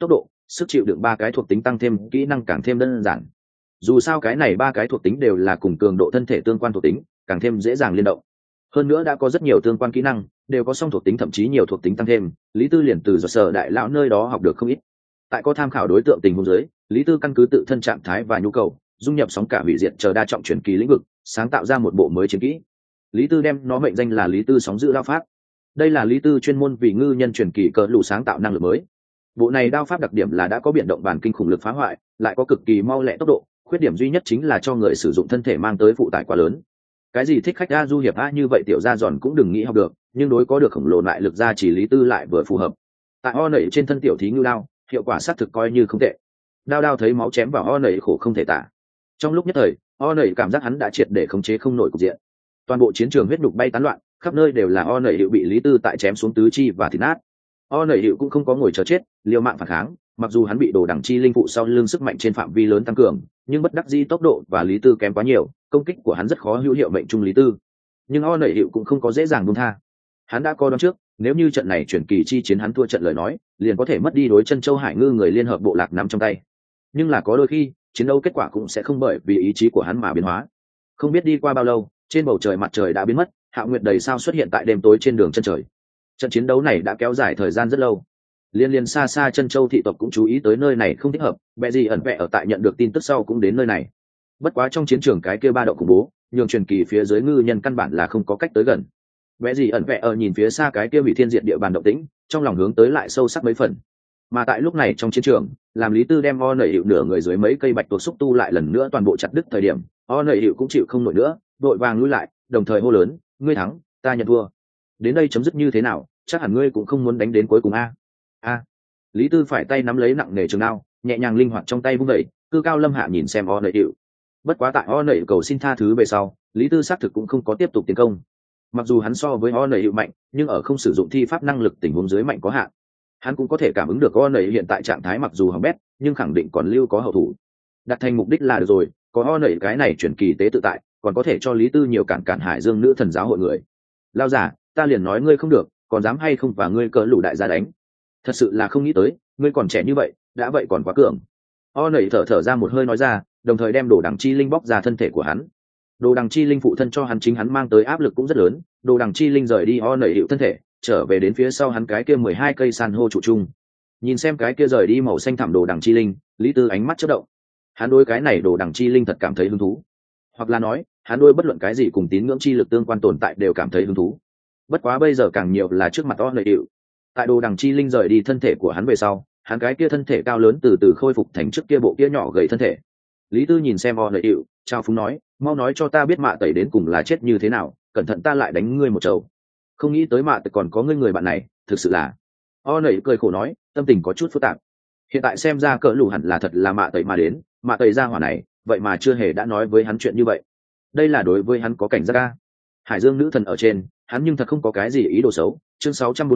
sức chịu đựng 3 cái thuộc tính tăng thêm kỹ năng càng thêm đơn giản. Dù sao cái này 3 cái thuộc tính đều là cùng cường độ thân thể tương quan thuộc tính, càng thêm dễ dàng liên động. Hơn nữa đã có rất nhiều tương quan kỹ năng đều có song thuộc tính, thậm chí nhiều thuộc tính tăng thêm, Lý Tư liền từ do sở đại lão nơi đó học được không ít. Tại có tham khảo đối tượng tình huống dưới, Lý Tư căn cứ tự thân trạng thái và nhu cầu, dung nhập sóng cả hủy diệt chờ đa trọng chuyển kỳ lĩnh vực, sáng tạo ra một bộ mới chiến kỹ. Lý Tư đem nó mệnh danh là Lý Tư sóng giữ đao pháp. Đây là Lý Tư chuyên môn vì ngư nhân chuyển kỳ cỡ lũ sáng tạo năng lực mới. Bộ này đao pháp đặc điểm là đã có biến động bản kinh khủng lực phá hoại, lại có cực kỳ mau lẹ tốc độ, khuyết điểm duy nhất chính là cho người sử dụng thân thể mang tới phụ tải quá lớn. Cái gì thích khách a du hiệp a như vậy tiểu gia giòn cũng đừng nghĩ học được, nhưng đối có được khổng lồ lại lực ra chỉ Lý Tư lại vừa phù hợp. Tại o nảy trên thân tiểu thí ngưu đao, hiệu quả xác thực coi như không tệ. Đao thấy máu chém vào o nảy khổ không thể tả. Trong lúc nhất thời, o nảy cảm giác hắn đã triệt để khống chế không nổi cục diện. Toàn bộ chiến trường huyết nhục bay tán loạn, khắp nơi đều là o nảy hiệu bị Lý Tư tại chém xuống tứ chi và thịt nát. O nảy hiệu cũng không có ngồi chờ chết, liều mạng phản kháng, mặc dù hắn bị đồ đẳng chi linh phụ sau lưng sức mạnh trên phạm vi lớn tăng cường, nhưng bất đắc dĩ tốc độ và Lý Tư kém quá nhiều, công kích của hắn rất khó hữu hiệu mệnh trung Lý Tư. Nhưng o nảy hiệu cũng không có dễ dàng buông tha. Hắn đã có đoán trước, nếu như trận này chuyển kỳ chi chiến hắn thua trận lời nói, liền có thể mất đi đối chân châu hải ngư người liên hợp bộ lạc nắm trong tay. Nhưng là có đôi khi, chiến đấu kết quả cũng sẽ không bởi vì ý chí của hắn mà biến hóa. Không biết đi qua bao lâu, trên bầu trời mặt trời đã biến mất, Hạo Nguyệt đầy sao xuất hiện tại đêm tối trên đường chân trời. Trận chiến đấu này đã kéo dài thời gian rất lâu. Liên xa xa chân châu thị tộc cũng chú ý tới nơi này không thích hợp, bè gì ẩn vẹ ở tại nhận được tin tức sau cũng đến nơi này. Bất quá trong chiến trường cái kia ba động khủng bố, nhường truyền kỳ phía dưới ngư nhân căn bản là không có cách tới gần. Bè gì ẩn vẹ ở nhìn phía xa cái kia hủy thiên diệt địa bàn động tĩnh, trong lòng hướng tới lại sâu sắc mấy phần. Mà tại lúc này trong chiến trường, làm Lý Tư đem o nảy hiệu nửa người dưới mấy cây bạch tuộc xúc tu lại lần nữa toàn bộ chặt đứt thời điểm, o nảy hiệu cũng chịu không nổi nữa, đội vàng lui lại, đồng thời hô lớn, ngươi thắng, ta nhận thua. Đến đây chấm dứt như thế nào, chắc hẳn ngươi cũng không muốn đánh đến cuối cùng a. Lý Tư phải tay nắm lấy nặng nề trường đao, nhẹ nhàng linh hoạt trong tay vung đẩy, cư cao lâm hạ nhìn xem o nảy hiệu. Bất quá tại o nảy cầu xin tha thứ về sau, Lý Tư xác thực cũng không có tiếp tục tiến công. Mặc dù hắn so với o nảy hiệu mạnh, nhưng ở không sử dụng thi pháp năng lực tình huống dưới mạnh có hạn. Hắn cũng có thể cảm ứng được o nảy hiện tại trạng thái mặc dù hỏng bét, nhưng khẳng định còn lưu có hậu thủ. Đặt thành mục đích là được rồi, có o nảy cái này chuyển kỳ tế tự tại, còn có thể cho Lý Tư nhiều cản Hải Dương nữ thần giáo hội người. Lao giả, ta liền nói ngươi không được, còn dám hay không và ngươi cỡ lũ đại gia đánh. Thật sự là không nghĩ tới, ngươi còn trẻ như vậy, đã vậy còn quá cường. O nảy thở ra một hơi nói ra, đồng thời đem đồ đằng chi linh bóc ra thân thể của hắn. Đồ đằng chi linh phụ thân cho hắn chính hắn mang tới áp lực cũng rất lớn, đồ đằng chi linh rời đi o nảy hiệu thân thể, trở về đến phía sau hắn cái kia 12 cây san hô trụ chung. Nhìn xem cái kia rời đi màu xanh thẳm đồ đằng chi linh, Lý Tư ánh mắt chớp động. Hắn đối cái này đồ đằng chi linh thật cảm thấy hứng thú, hoặc là nói, hắn đối bất luận cái gì cùng tín ngưỡng chi lực tương quan tồn tại đều cảm thấy hứng thú. Bất quá bây giờ càng nhiều là trước mặt o nảy hiệu. Tại đồ đằng chi linh rời đi thân thể của hắn về sau, hắn cái kia thân thể cao lớn từ từ khôi phục thành trước kia bộ kia nhỏ gầy thân thể. Lý Tư nhìn xem o nảy hiệu, trao phúng nói, mau nói cho ta biết mạ tẩy đến cùng là chết như thế nào, cẩn thận ta lại đánh ngươi một trầu. Không nghĩ tới mạ tẩy còn có ngươi người bạn này, thực sự là. O nảy cười khổ nói, tâm tình có chút phức tạp. Hiện tại xem ra cỡ lù hẳn là thật là mạ tẩy mà đến, mạ tẩy ra hỏa này, vậy mà chưa hề đã nói với hắn chuyện như vậy. Đây là đối với hắn có cảnh giác ca. Hải Dương nữ thần ở trên, hắn nhưng thật không có cái gì ý đồ xấu. Chương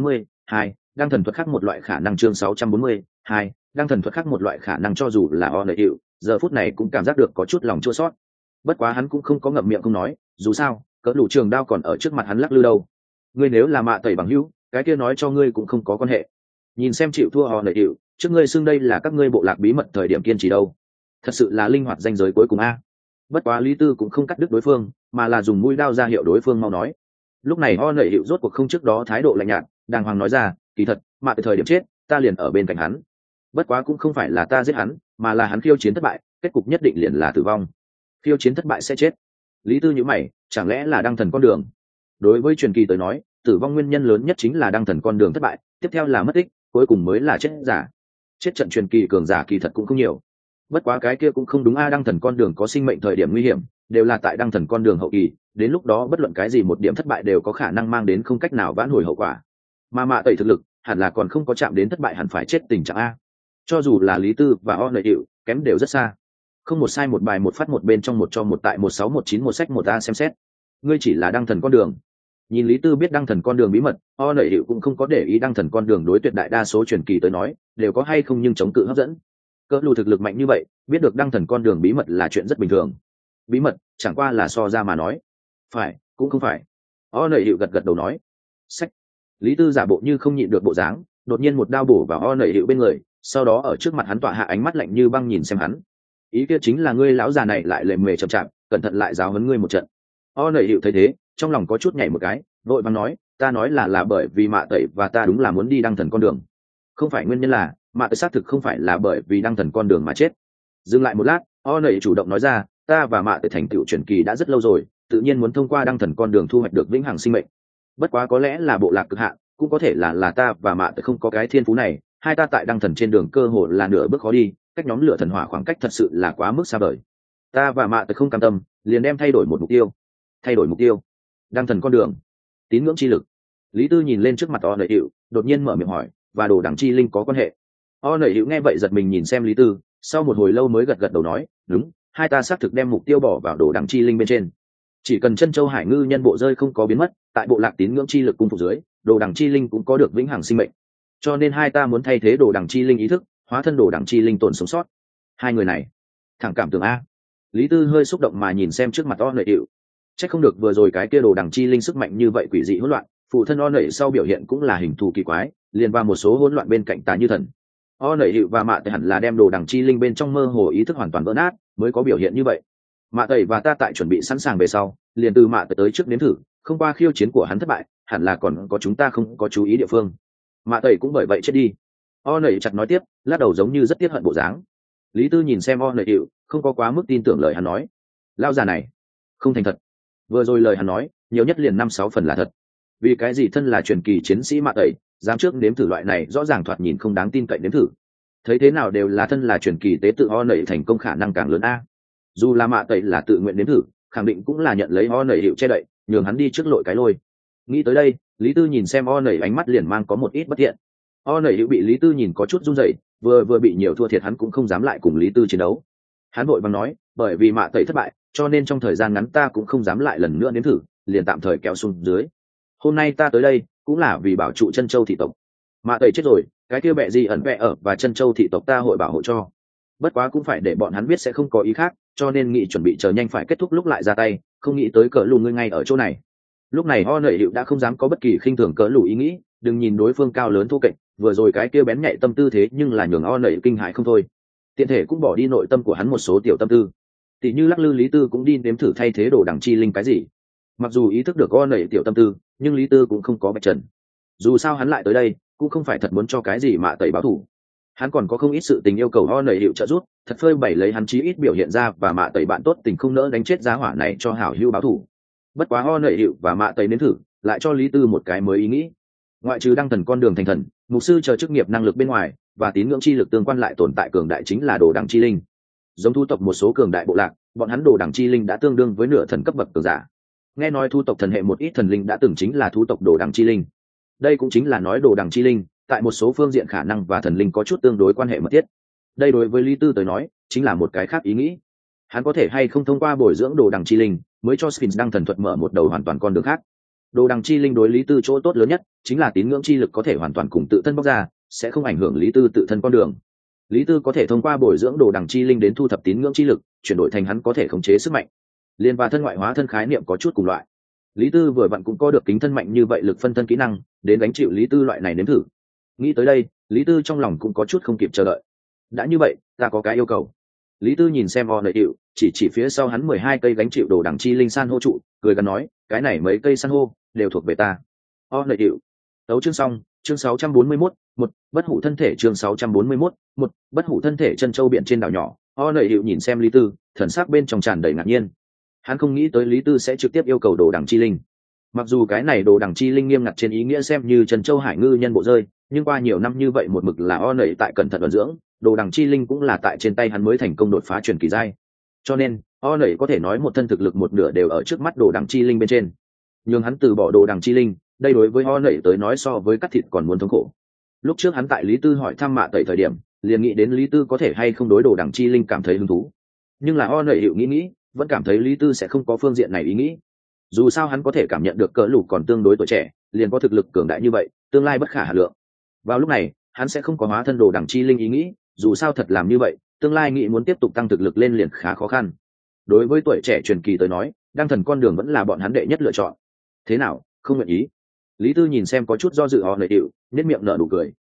642, đang thần thuật khắc một loại khả năng. Chương 642, đang thần thuật khắc một loại khả năng cho dù là o nảy hiệu, giờ phút này cũng cảm giác được có chút lòng chua sót. Bất quá hắn cũng không có ngậm miệng không nói, dù sao, cỡ lù trường đao còn ở trước mặt hắn lắc lư đâu. Ngươi nếu là mạ tẩy bằng hữu, cái kia nói cho ngươi cũng không có quan hệ. Nhìn xem chịu thua o nảy hiệu, trước ngươi xưng đây là các ngươi bộ lạc bí mật thời điểm kiên trì đâu. Thật sự là linh hoạt ranh giới cuối cùng a. Bất quá Lý Tư cũng không cắt đứt đối phương, mà là dùng mũi đao ra hiệu đối phương mau nói. Lúc này o nảy hiệu rốt cuộc không trước đó thái độ lạnh nhạt, đàng hoàng nói ra, kỳ thật, mà từ thời điểm chết, ta liền ở bên cạnh hắn. Bất quá cũng không phải là ta giết hắn, mà là hắn khiêu chiến thất bại, kết cục nhất định liền là tử vong. Khiêu chiến thất bại sẽ chết. Lý Tư nhíu mày, chẳng lẽ là đăng thần con đường? Đối với truyền kỳ tới nói, tử vong nguyên nhân lớn nhất chính là đăng thần con đường thất bại, tiếp theo là mất tích, cuối cùng mới là chết giả. Chết trận truyền kỳ cường giả kỳ thật cũng không nhiều. Bất quá cái kia cũng không đúng a, đăng thần con đường có sinh mệnh thời điểm nguy hiểm, đều là tại đăng thần con đường hậu kỳ, đến lúc đó bất luận cái gì một điểm thất bại đều có khả năng mang đến không cách nào vãn hồi hậu quả. Mà mạ tẩy thực lực, hẳn là còn không có chạm đến thất bại hẳn phải chết tình trạng a. Cho dù là Lý Tư và o nảy hiệu, kém đều rất xa. Không một sai một bài một phát một bên trong một cho một tại 1619 một sách một a xem xét. Ngươi chỉ là đăng thần con đường. Nhìn Lý Tư biết đăng thần con đường bí mật, o nảy hiệu cũng không có để ý đăng thần con đường đối tuyệt đại đa số truyền kỳ tới nói, đều có hay không nhưng chống cự hấp dẫn. Cỡ lù thực lực mạnh như vậy, biết được đăng thần con đường bí mật là chuyện rất bình thường. Bí mật, chẳng qua là so ra mà nói. Phải, cũng không phải. O nảy hiệu gật đầu nói. Sách. Lý Tư giả bộ như không nhịn được bộ dáng, đột nhiên một đao bổ vào o nảy hiệu bên người, sau đó ở trước mặt hắn tỏa hạ ánh mắt lạnh như băng nhìn xem hắn. Ý kia chính là ngươi lão già này lại lề mề chậm chạp, cẩn thận lại giáo huấn ngươi một trận. Nẩy hiệu thấy thế, trong lòng có chút nhảy một cái, vội vàng nói, ta nói là bởi vì Mạ Tẩy và ta đúng là muốn đi đăng thần con đường, không phải nguyên nhân là Mạ Tẩy xác thực không phải là bởi vì đăng thần con đường mà chết. Dừng lại một lát, Nẩy chủ động nói ra, ta và Mạ Tẩy thành tựu truyền kỳ đã rất lâu rồi, tự nhiên muốn thông qua đăng thần con đường thu hoạch được vĩnh hằng sinh mệnh. Bất quá có lẽ là bộ lạc cực hạn, cũng có thể là ta và Mạ Tẩy không có cái thiên phú này, hai ta tại đăng thần trên đường cơ hội là nửa bước khó đi, cách nhóm lửa thần hỏa khoảng cách thật sự là quá mức xa vời. Ta và Mạ Tẩy không cam tâm, liền đem thay đổi một mục tiêu. Thay đổi mục tiêu? Đăng thần con đường, tín ngưỡng chi lực. Lý Tư nhìn lên trước mặt Nẩy hiệu, đột nhiên mở miệng hỏi, và đồ đẳng chi linh có quan hệ? Nẩy hiệu nghe vậy giật mình nhìn xem Lý Tư, sau một hồi lâu mới gật đầu nói, đúng, hai ta xác thực đem mục tiêu bỏ vào đồ đẳng chi linh bên trên. Chỉ cần chân châu hải ngư nhân bộ rơi không có biến mất, tại bộ lạc tín ngưỡng chi lực cung phục dưới, đồ đẳng chi linh cũng có được vĩnh hằng sinh mệnh. Cho nên hai ta muốn thay thế đồ đẳng chi linh ý thức, hóa thân đồ đẳng chi linh tồn sống sót. Hai người này thẳng cảm tưởng a. Lý Tư hơi xúc động mà nhìn xem trước mặt Nẩy hiệu. Chắc không được vừa rồi cái kia đồ đẳng chi linh sức mạnh như vậy quỷ dị hỗn loạn, phụ thân Nẩy sau biểu hiện cũng là hình thù kỳ quái, liền vào một số hỗn loạn bên cạnh tà như thần. Nẩy hiệu và Mạ Tẩy hẳn là đem đồ đẳng chi linh bên trong mơ hồ ý thức hoàn toàn vỡ nát, mới có biểu hiện như vậy. Mạ Tẩy và ta tại chuẩn bị sẵn sàng về sau, liền từ Mạ Tẩy tới trước nếm thử, không qua khiêu chiến của hắn thất bại, hẳn là còn có chúng ta không có chú ý địa phương. Mạ Tẩy cũng bởi vậy chết đi. Nẩy chặt nói tiếp, lắc đầu giống như rất tiếc hận bộ dáng. Lý Tư nhìn xem Nẩy hiệu, không có quá mức tin tưởng lời hắn nói. Lao già này không thành thật. Vừa rồi lời hắn nói, nhiều nhất liền 5-6 phần là thật. Vì cái gì thân là truyền kỳ chiến sĩ Mạ Tẩy, dám trước nếm thử loại này rõ ràng thoạt nhìn không đáng tin cậy nếm thử. Thấy thế nào đều là thân là truyền kỳ tế tự Nẩy thành công khả năng càng lớn a. Dù là Mạ Tẩy là tự nguyện nếm thử, khẳng định cũng là nhận lấy Nẩy hiệu che đậy, nhường hắn đi trước lội cái lôi. Nghĩ tới đây, Lý Tư nhìn xem Nẩy ánh mắt liền mang có một ít bất thiện. Nẩy hiệu bị Lý Tư nhìn có chút run rẩy, vừa bị nhiều thua thiệt hắn cũng không dám lại cùng Lý Tư chiến đấu. Hắn vội vàng nói, bởi vì Mạ Tẩy thất bại, cho nên trong thời gian ngắn ta cũng không dám lại lần nữa nếm thử, liền tạm thời kéo xuống dưới. Hôm nay ta tới đây cũng là vì bảo trụ chân châu thị tộc. Mạ Tẩy chết rồi, cái kia bẹ gì ẩn vẹ ở và chân châu thị tộc ta hội bảo hộ cho. Bất quá cũng phải để bọn hắn biết sẽ không có ý khác, cho nên nghị chuẩn bị chờ nhanh phải kết thúc lúc lại ra tay, không nghĩ tới cỡ lù ngươi ngay ở chỗ này. Lúc này Nẩy hiệu đã không dám có bất kỳ khinh thường cỡ lù ý nghĩ, đừng nhìn đối phương cao lớn thô kệch, vừa rồi cái kia bén nhạy tâm tư thế nhưng là nhường Nẩy kinh hãi không thôi. Tiện thể cũng bỏ đi nội tâm của hắn một số tiểu tâm tư, tỷ như lắc lư Lý Tư cũng đi nếm thử thay thế đồ đẳng chi linh cái gì. Mặc dù ý thức được Nẩy tiểu tâm tư, nhưng Lý Tư cũng không có bạch trần. Dù sao hắn lại tới đây cũng không phải thật muốn cho cái gì Mạ Tẩy báo thù, hắn còn có không ít sự tình yêu cầu Nẩy hiệu trợ giúp, thật phơi bày lấy hắn chí ít biểu hiện ra và Mạ Tẩy bạn tốt tình không nỡ đánh chết giá hỏa này cho hảo hữu báo thù. Bất quá Nẩy hiệu và Mạ Tẩy nếm thử lại cho Lý Tư một cái mới ý nghĩ. Ngoại trừ đăng thần con đường thành thần, mục sư chờ chức nghiệp năng lực bên ngoài và tín ngưỡng chi lực tương quan lại tồn tại cường đại chính là đồ đẳng chi linh. Giống thu tộc một số cường đại bộ lạc, bọn hắn đồ đẳng chi linh đã tương đương với nửa thần cấp bậc cường giả. Nghe nói thu tộc thần hệ một ít thần linh đã từng chính là thu tộc đồ đẳng chi linh. Đây cũng chính là nói đồ đẳng chi linh tại một số phương diện khả năng và thần linh có chút tương đối quan hệ mật thiết. Đây đối với Lý Tư tới nói chính là một cái khác ý nghĩ. Hắn có thể hay không thông qua bồi dưỡng đồ đẳng chi linh mới cho Sphinx đăng thần thuật mở một đầu hoàn toàn con đường khác. Đồ đẳng chi linh đối Lý Tư chỗ tốt lớn nhất chính là tín ngưỡng chi lực có thể hoàn toàn cùng tự thân bóc ra, sẽ không ảnh hưởng Lý Tư tự thân con đường. Lý Tư có thể thông qua bồi dưỡng đồ đẳng chi linh đến thu thập tín ngưỡng chi lực, chuyển đổi thành hắn có thể khống chế sức mạnh. Liên và thân ngoại hóa thân khái niệm có chút cùng loại. Lý Tư vừa vặn cũng có được kính thân mạnh như vậy lực phân thân kỹ năng, đến đánh chịu Lý Tư loại này nếm thử. Nghĩ tới đây, Lý Tư trong lòng cũng có chút không kịp chờ đợi. Đã như vậy, ta có cái yêu cầu. Lý Tư nhìn xem Nẩy hiệu, chỉ phía sau hắn 12 cây gánh chịu đồ đẳng chi linh san hô trụ, cười gần nói, cái này mấy cây san hô đều thuộc về ta. Nẩy hiệu. Tấu chương xong, chương 641, một bất hủ thân thể chương 641, một bất hủ thân thể chân châu biển trên đảo nhỏ. Nẩy hiệu nhìn xem Lý Tư, thần sắc bên trong tràn đầy ngạc nhiên. Hắn không nghĩ tới Lý Tư sẽ trực tiếp yêu cầu đồ đẳng chi linh. Mặc dù cái này đồ đẳng chi linh nghiêm ngặt trên ý nghĩa xem như chân châu hải ngư nhân bộ rơi, nhưng qua nhiều năm như vậy một mực là Nẩy tại cẩn thận vận dưỡng, đồ đẳng chi linh cũng là tại trên tay hắn mới thành công đột phá truyền kỳ giai. Cho nên Nẩy có thể nói một thân thực lực một nửa đều ở trước mắt đồ đẳng chi linh bên trên. Nhưng hắn từ bỏ đồ đẳng chi linh, đây đối với Nẩy tới nói so với cắt thịt còn muốn thống khổ. Lúc trước hắn tại Lý Tư hỏi thăm Mạ Tẩy thời điểm, liền nghĩ đến Lý Tư có thể hay không đối đồ đẳng chi linh cảm thấy hứng thú. Nhưng là Nẩy hiệu nghĩ, vẫn cảm thấy Lý Tư sẽ không có phương diện này ý nghĩ. Dù sao hắn có thể cảm nhận được cỡ lù còn tương đối tuổi trẻ, liền có thực lực cường đại như vậy, tương lai bất khả hà lượng. Vào lúc này, hắn sẽ không có hóa thân đồ đẳng chi linh ý nghĩ, dù sao thật làm như vậy, tương lai nghĩ muốn tiếp tục tăng thực lực lên liền khá khó khăn. Đối với tuổi trẻ truyền kỳ tới nói, đăng thần con đường vẫn là bọn hắn đệ nhất lựa chọn. Thế nào, không nguyện ý? Lý Tư nhìn xem có chút do dự Nẩy hiệu, nét miệng nở nụ cười,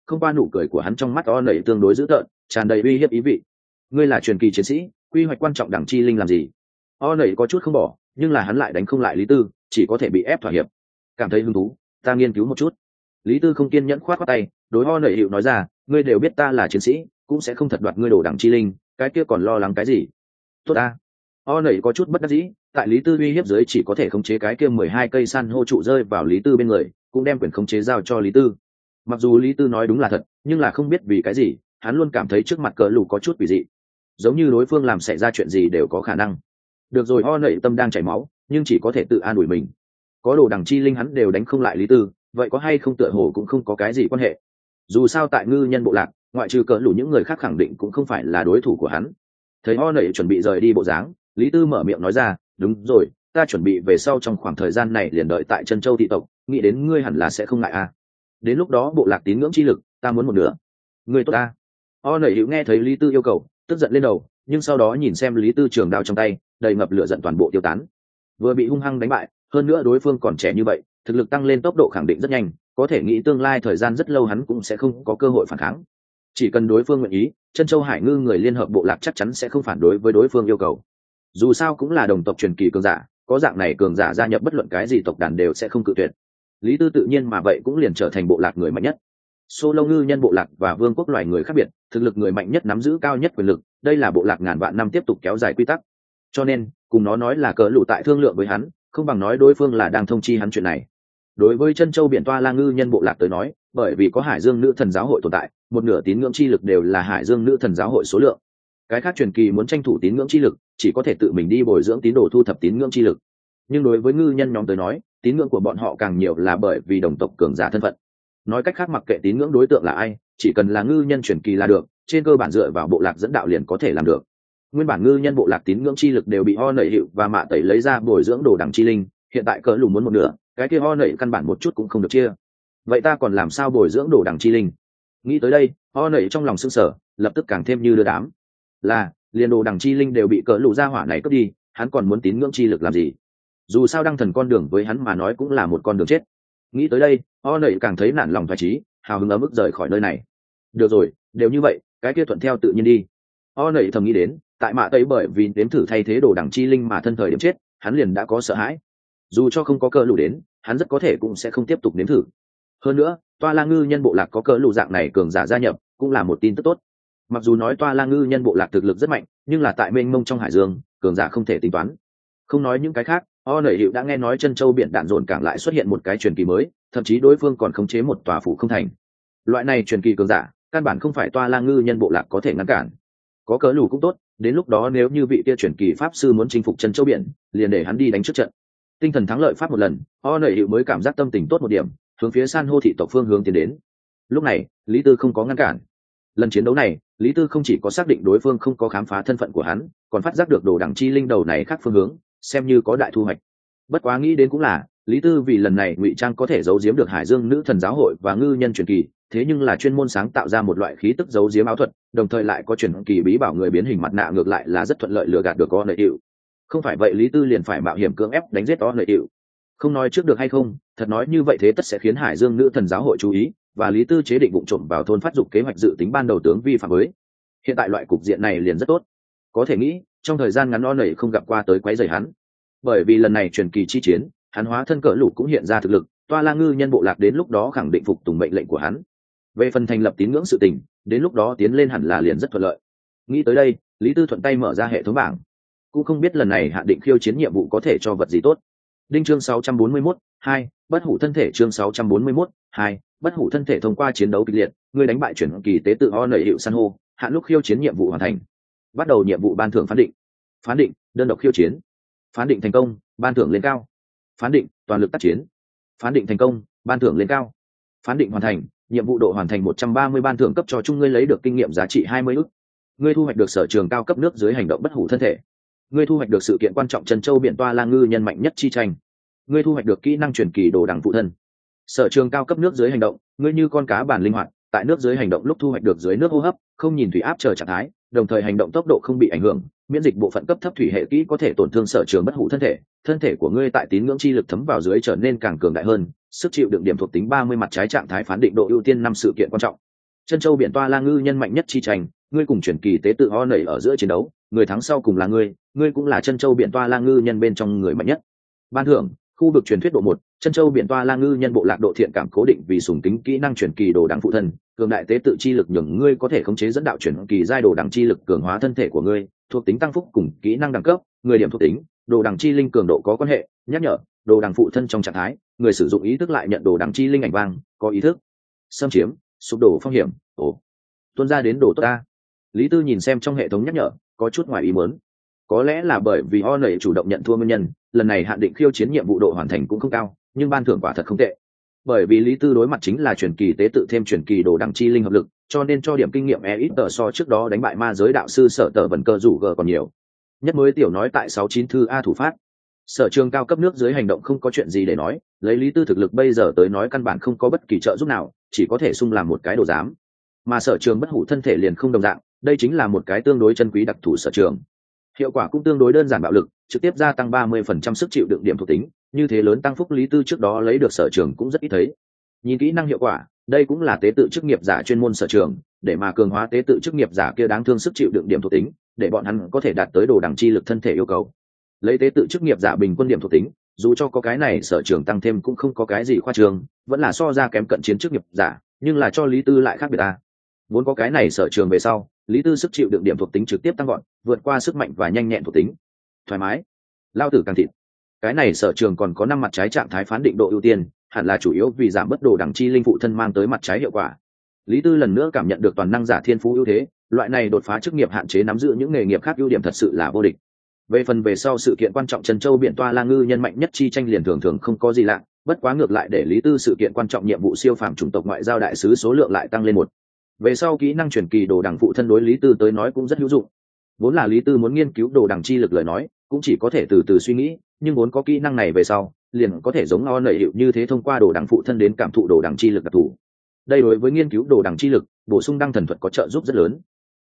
không qua nụ cười của hắn trong mắt o nẩy tương đối dữ tợn, tràn đầy uy hiếp ý vị. Ngươi là truyền kỳ chiến sĩ, quy hoạch quan trọng đẳng chi linh làm gì? O nẩy có chút không bỏ, nhưng là hắn lại đánh không lại Lý Tư, chỉ có thể bị ép thỏa hiệp. Cảm thấy hứng thú, ta nghiên cứu một chút. Lý Tư không kiên nhẫn khoát khoát tay, đối o nẩy hiệu nói ra, ngươi đều biết ta là chiến sĩ, cũng sẽ không thật đoạt ngươi đồ đẳng chi linh, cái kia còn lo lắng cái gì? Tốt ta. O nẩy có chút bất đắc dĩ, tại Lý Tư uy hiếp dưới chỉ có thể khống chế cái kia 12 cây san hô trụ rơi vào Lý Tư bên người, cũng đem quyền khống chế giao cho Lý Tư. Mặc dù Lý Tư nói đúng là thật, nhưng là không biết vì cái gì, hắn luôn cảm thấy trước mặt cỡ lù có chút quỷ dị, giống như đối phương làm xảy ra chuyện gì đều có khả năng. Được rồi, o nẩy tâm đang chảy máu, nhưng chỉ có thể tự an ủi mình. Có đồ đẳng chi linh hắn đều đánh không lại Lý Tư, vậy có hay không tựa hồ cũng không có cái gì quan hệ. Dù sao tại ngư nhân bộ lạc, ngoại trừ cỡ lù những người khác khẳng định cũng không phải là đối thủ của hắn. Thấy o nẩy chuẩn bị rời đi bộ dáng, Lý Tư mở miệng nói ra, đúng rồi, ta chuẩn bị về sau trong khoảng thời gian này liền đợi tại Trân Châu thị tộc, nghĩ đến ngươi hẳn là sẽ không ngại à. Đến lúc đó bộ lạc tín ngưỡng chi lực ta muốn một nửa. Ngươi tốt ta. O nẩy hữu nghe thấy Lý Tư yêu cầu, tức giận lên đầu, nhưng sau đó nhìn xem Lý Tư trường đao trong tay, đầy ngập lửa giận toàn bộ tiêu tán. Vừa bị hung hăng đánh bại, hơn nữa đối phương còn trẻ như vậy, thực lực tăng lên tốc độ khẳng định rất nhanh, có thể nghĩ tương lai thời gian rất lâu hắn cũng sẽ không có cơ hội phản kháng. Chỉ cần đối phương nguyện ý, Trân Châu Hải Ngư người liên hợp bộ lạc chắc chắn sẽ không phản đối với đối phương yêu cầu. Dù sao cũng là đồng tộc truyền kỳ cường giả, có dạng này cường giả gia nhập bất luận cái gì tộc đàn đều sẽ không cự tuyệt. Lý Tư tự nhiên mà vậy cũng liền trở thành bộ lạc người mạnh nhất. Solo ngư nhân bộ lạc và vương quốc loài người khác biệt, thực lực người mạnh nhất nắm giữ cao nhất quyền lực, đây là bộ lạc ngàn vạn năm tiếp tục kéo dài quy tắc. Cho nên, cùng nó nói là cỡ lụ tại thương lượng với hắn, không bằng nói đối phương là đang thông chi hắn chuyện này. Đối với Trân Châu biển Toa La ngư nhân bộ lạc tới nói, bởi vì có Hải Dương Nữ Thần giáo hội tồn tại, một nửa tín ngưỡng chi lực đều là Hải Dương Nữ Thần giáo hội số lượng. Cái khác truyền kỳ muốn tranh thủ tín ngưỡng chi lực, chỉ có thể tự mình đi bồi dưỡng tín đồ thu thập tín ngưỡng chi lực. Nhưng đối với ngư nhân nhóm tới nói, tín ngưỡng của bọn họ càng nhiều là bởi vì đồng tộc cường giả thân phận. Nói cách khác, mặc kệ tín ngưỡng đối tượng là ai, chỉ cần là ngư nhân truyền kỳ là được, trên cơ bản dựa vào bộ lạc dẫn đạo liền có thể làm được. Nguyên bản ngư nhân bộ lạc tín ngưỡng chi lực đều bị ho nẩy hiệu và mạ tẩy lấy ra bồi dưỡng đồ đẳng chi linh, hiện tại cỡ lù muốn một nửa, cái kia ho nẩy căn bản một chút cũng không được chia. Vậy ta còn làm sao bồi dưỡng đồ đẳng chi linh? Nghĩ tới đây, ho nẩy trong lòng sững sờ, lập tức càng thêm như đưa đám. Là, liền đồ đẳng chi linh đều bị cỡ lù ra hỏa này cướp đi, hắn còn muốn tín ngưỡng chi lực làm gì? Dù sao đăng thần con đường với hắn mà nói cũng là một con đường chết. Nghĩ tới đây, ho nẩy càng thấy nản lòng thoái trí, hào hứng ấm ức rời khỏi nơi này. Được rồi, đều như vậy, cái kia thuận theo tự nhiên đi. Ho nẩy thầm nghĩ đến, tại mạ tây bởi vì đếm thử thay thế đồ đẳng chi linh mà thân thời điểm chết, hắn liền đã có sợ hãi. Dù cho không có cơ lù đến, hắn rất có thể cũng sẽ không tiếp tục nếm thử. Hơn nữa, Toa La ngư nhân bộ lạc có cơ lù dạng này cường giả gia nhập, cũng là một tin tức tốt. Mặc dù nói Toa La ngư nhân bộ lạc thực lực rất mạnh, nhưng là tại mênh mông trong hải dương, cường giả không thể tính toán. Không nói những cái khác, o nẩy hiệu đã nghe nói Trân Châu biển đạn dồn cảng lại xuất hiện một cái truyền kỳ mới, thậm chí đối phương còn khống chế một tòa phủ không thành. Loại này truyền kỳ cường giả, căn bản không phải Toa La ngư nhân bộ lạc có thể ngăn cản. Có cớ lù cũng tốt, đến lúc đó nếu như vị kia truyền kỳ pháp sư muốn chinh phục Trân Châu biển, liền để hắn đi đánh trước trận. Tinh thần thắng lợi pháp một lần, o nẩy hiệu mới cảm giác tâm tình tốt một điểm, hướng phía san hô thị tộc phương hướng tiến đến. Lúc này, Lý Tư không có ngăn cản. Lần chiến đấu này, Lý Tư không chỉ có xác định đối phương không có khám phá thân phận của hắn, còn phát giác được đồ đẳng chi linh đầu này khác phương hướng, xem như có đại thu hoạch. Bất quá nghĩ đến cũng là, Lý Tư vì lần này ngụy trang có thể giấu giếm được Hải Dương Nữ Thần giáo hội và ngư nhân truyền kỳ, thế nhưng là chuyên môn sáng tạo ra một loại khí tức giấu giếm áo thuật, đồng thời lại có truyền kỳ bí bảo người biến hình mặt nạ, ngược lại là rất thuận lợi lừa gạt được o nợ hiệu. Không phải vậy Lý Tư liền phải mạo hiểm cưỡng ép đánh giết o nợ hiệu. Không nói trước được hay không, thật nói như vậy thế tất sẽ khiến Hải Dương Nữ Thần giáo hội chú ý, và Lý Tư chế định vụ trộm vào thôn phát dục kế hoạch dự tính ban đầu tướng vi phạm với. Hiện tại loại cục diện này liền rất tốt. Có thể nghĩ, trong thời gian ngắn o nợ không gặp qua tới quấy rầy hắn. Bởi vì lần này truyền kỳ chi chiến, hắn hóa thân cỡ lũ cũng hiện ra thực lực, Toa La ngư nhân bộ lạc đến lúc đó khẳng định phục tùng mệnh lệnh của hắn. Về phần thành lập tín ngưỡng sự tình, đến lúc đó tiến lên hẳn là liền rất thuận lợi. Nghĩ tới đây, Lý Tư thuận tay mở ra hệ thống bảng. Cũng không biết lần này hạn định khiêu chiến nhiệm vụ có thể cho vật gì tốt. Đinh chương 641, 2, bất hủ thân thể chương 641, 2, bất hủ thân thể thông qua chiến đấu kịch liệt, người đánh bại chuyển kỳ tế tự o nảy hiệu san hô, hạn lúc khiêu chiến nhiệm vụ hoàn thành. Bắt đầu nhiệm vụ ban thưởng phán định. Phán định, đơn độc khiêu chiến. Phán định thành công, ban thưởng lên cao. Phán định, toàn lực tác chiến. Phán định thành công, ban thưởng lên cao. Phán định hoàn thành, nhiệm vụ độ hoàn thành 130 ban thưởng cấp cho chung ngươi lấy được kinh nghiệm giá trị 20 ức. Ngươi thu hoạch được sở trường cao cấp nước dưới hành động bất hủ thân thể. Ngươi thu hoạch được sự kiện quan trọng Trân Châu biển Toa La ngư nhân mạnh nhất chi tranh. Ngươi thu hoạch được kỹ năng truyền kỳ đồ đẳng phụ thân. Sở trường cao cấp nước dưới hành động, ngươi như con cá bản linh hoạt, tại nước dưới hành động lúc thu hoạch được dưới nước hô hấp, không nhìn thủy áp chờ trạng thái, đồng thời hành động tốc độ không bị ảnh hưởng, miễn dịch bộ phận cấp thấp thủy hệ kỹ có thể tổn thương sở trường bất hủ thân thể của ngươi tại tín ngưỡng chi lực thấm vào dưới trở nên càng cường đại hơn, sức chịu đựng điểm thuộc tính 30 mặt trái trạng thái phán định độ ưu tiên 5 sự kiện quan trọng. Chân châu biển toa la ngư nhân mạnh nhất chi tranh, ngươi cùng truyền kỳ tế tự ho nảy ở giữa chiến đấu, người thắng sau cùng là ngươi cũng là chân châu biển toa la ngư nhân bên trong người mạnh nhất. Ban thưởng, khu vực truyền thuyết độ 1, chân châu biển toa la ngư nhân bộ lạc độ thiện cảm cố định vì sùng kính kỹ năng truyền kỳ đồ đẳng phụ thân, cường đại tế tự chi lực nhường ngươi có thể khống chế dẫn đạo truyền kỳ giai đồ đẳng chi lực cường hóa thân thể của ngươi, thuộc tính tăng phúc cùng kỹ năng đẳng cấp, người điểm thuộc tính, đồ đẳng chi linh cường độ có quan hệ, nhắc nhở, đồ đẳng phụ thân trong trạng thái, người sử dụng ý thức lại nhận đồ đẳng chi linh ảnh vang, có ý thức, xâm chiếm, sụp đổ phong hiểm. Tuôn ra đến đồ tốt ta. Lý Tư nhìn xem trong hệ thống nhắc nhở, có chút ngoài ý muốn. Có lẽ là bởi vì ho nảy chủ động nhận thua nguyên nhân, lần này hạn định khiêu chiến nhiệm vụ độ hoàn thành cũng không cao, nhưng ban thưởng quả thật không tệ. Bởi vì Lý Tư đối mặt chính là truyền kỳ tế tự thêm truyền kỳ đồ đẳng chi linh hợp lực, cho nên cho điểm kinh nghiệm ít tờ so trước đó đánh bại ma giới đạo sư Sở Tở Vân Cơ rủ g còn nhiều. Nhất mới tiểu nói tại 69 thư A thủ phát. Sở trường cao cấp nước dưới hành động không có chuyện gì để nói, lấy Lý Tư thực lực bây giờ tới nói căn bản không có bất kỳ trợ giúp nào, chỉ có thể sung làm một cái đồ giám. Mà sở trường bất hủ thân thể liền không đồng dạng, đây chính là một cái tương đối chân quý đặc thù sở trường. Hiệu quả cũng tương đối đơn giản bạo lực, trực tiếp gia tăng 30% sức chịu đựng điểm thuộc tính, như thế lớn tăng phúc Lý Tư trước đó lấy được sở trường cũng rất ít thấy. Nhìn kỹ năng hiệu quả, đây cũng là tế tự chức nghiệp giả chuyên môn sở trường, để mà cường hóa tế tự chức nghiệp giả kia đáng thương sức chịu đựng điểm thuộc tính, để bọn hắn có thể đạt tới đồ đẳng chi lực thân thể yêu cầu. Lấy tế tự chức nghiệp giả bình quân điểm thuộc tính, dù cho có cái này sở trường tăng thêm cũng không có cái gì khoa trương, vẫn là so ra kém cận chiến chức nghiệp giả, nhưng là cho Lý Tư lại khác biệt ta. Vốn có cái này sở trường về sau, Lý Tư sức chịu đựng điểm thuộc tính trực tiếp tăng gọn, vượt qua sức mạnh và nhanh nhẹn thuộc tính. Thoải mái, lao tử càng thịt. Cái này sở trường còn có 5 mặt trái trạng thái phán định độ ưu tiên, hẳn là chủ yếu vì giảm bất đồ đẳng chi linh phụ thân mang tới mặt trái hiệu quả. Lý Tư lần nữa cảm nhận được toàn năng giả thiên phú ưu thế, loại này đột phá chức nghiệp hạn chế nắm giữ những nghề nghiệp khác ưu điểm thật sự là vô địch. Về phần về sau sự kiện quan trọng Trần Châu biển toa la ngư nhân mạnh nhất chi tranh liền thường không có gì lạ, bất quá ngược lại để Lý Tư sự kiện quan trọng nhiệm vụ siêu phàm chủng tộc ngoại giao đại sứ số lượng lại tăng lên 1. Về sau kỹ năng truyền kỳ đồ đẳng phụ thân đối Lý Tư tới nói cũng rất hữu dụng. Vốn là Lý Tư muốn nghiên cứu đồ đẳng chi lực lời nói, cũng chỉ có thể từ từ suy nghĩ, nhưng vốn có kỹ năng này về sau, liền có thể giống o nảy hiệu như thế thông qua đồ đẳng phụ thân đến cảm thụ đồ đẳng chi lực đặc thù. Đây đối với nghiên cứu đồ đẳng chi lực, bổ sung đăng thần thuật có trợ giúp rất lớn.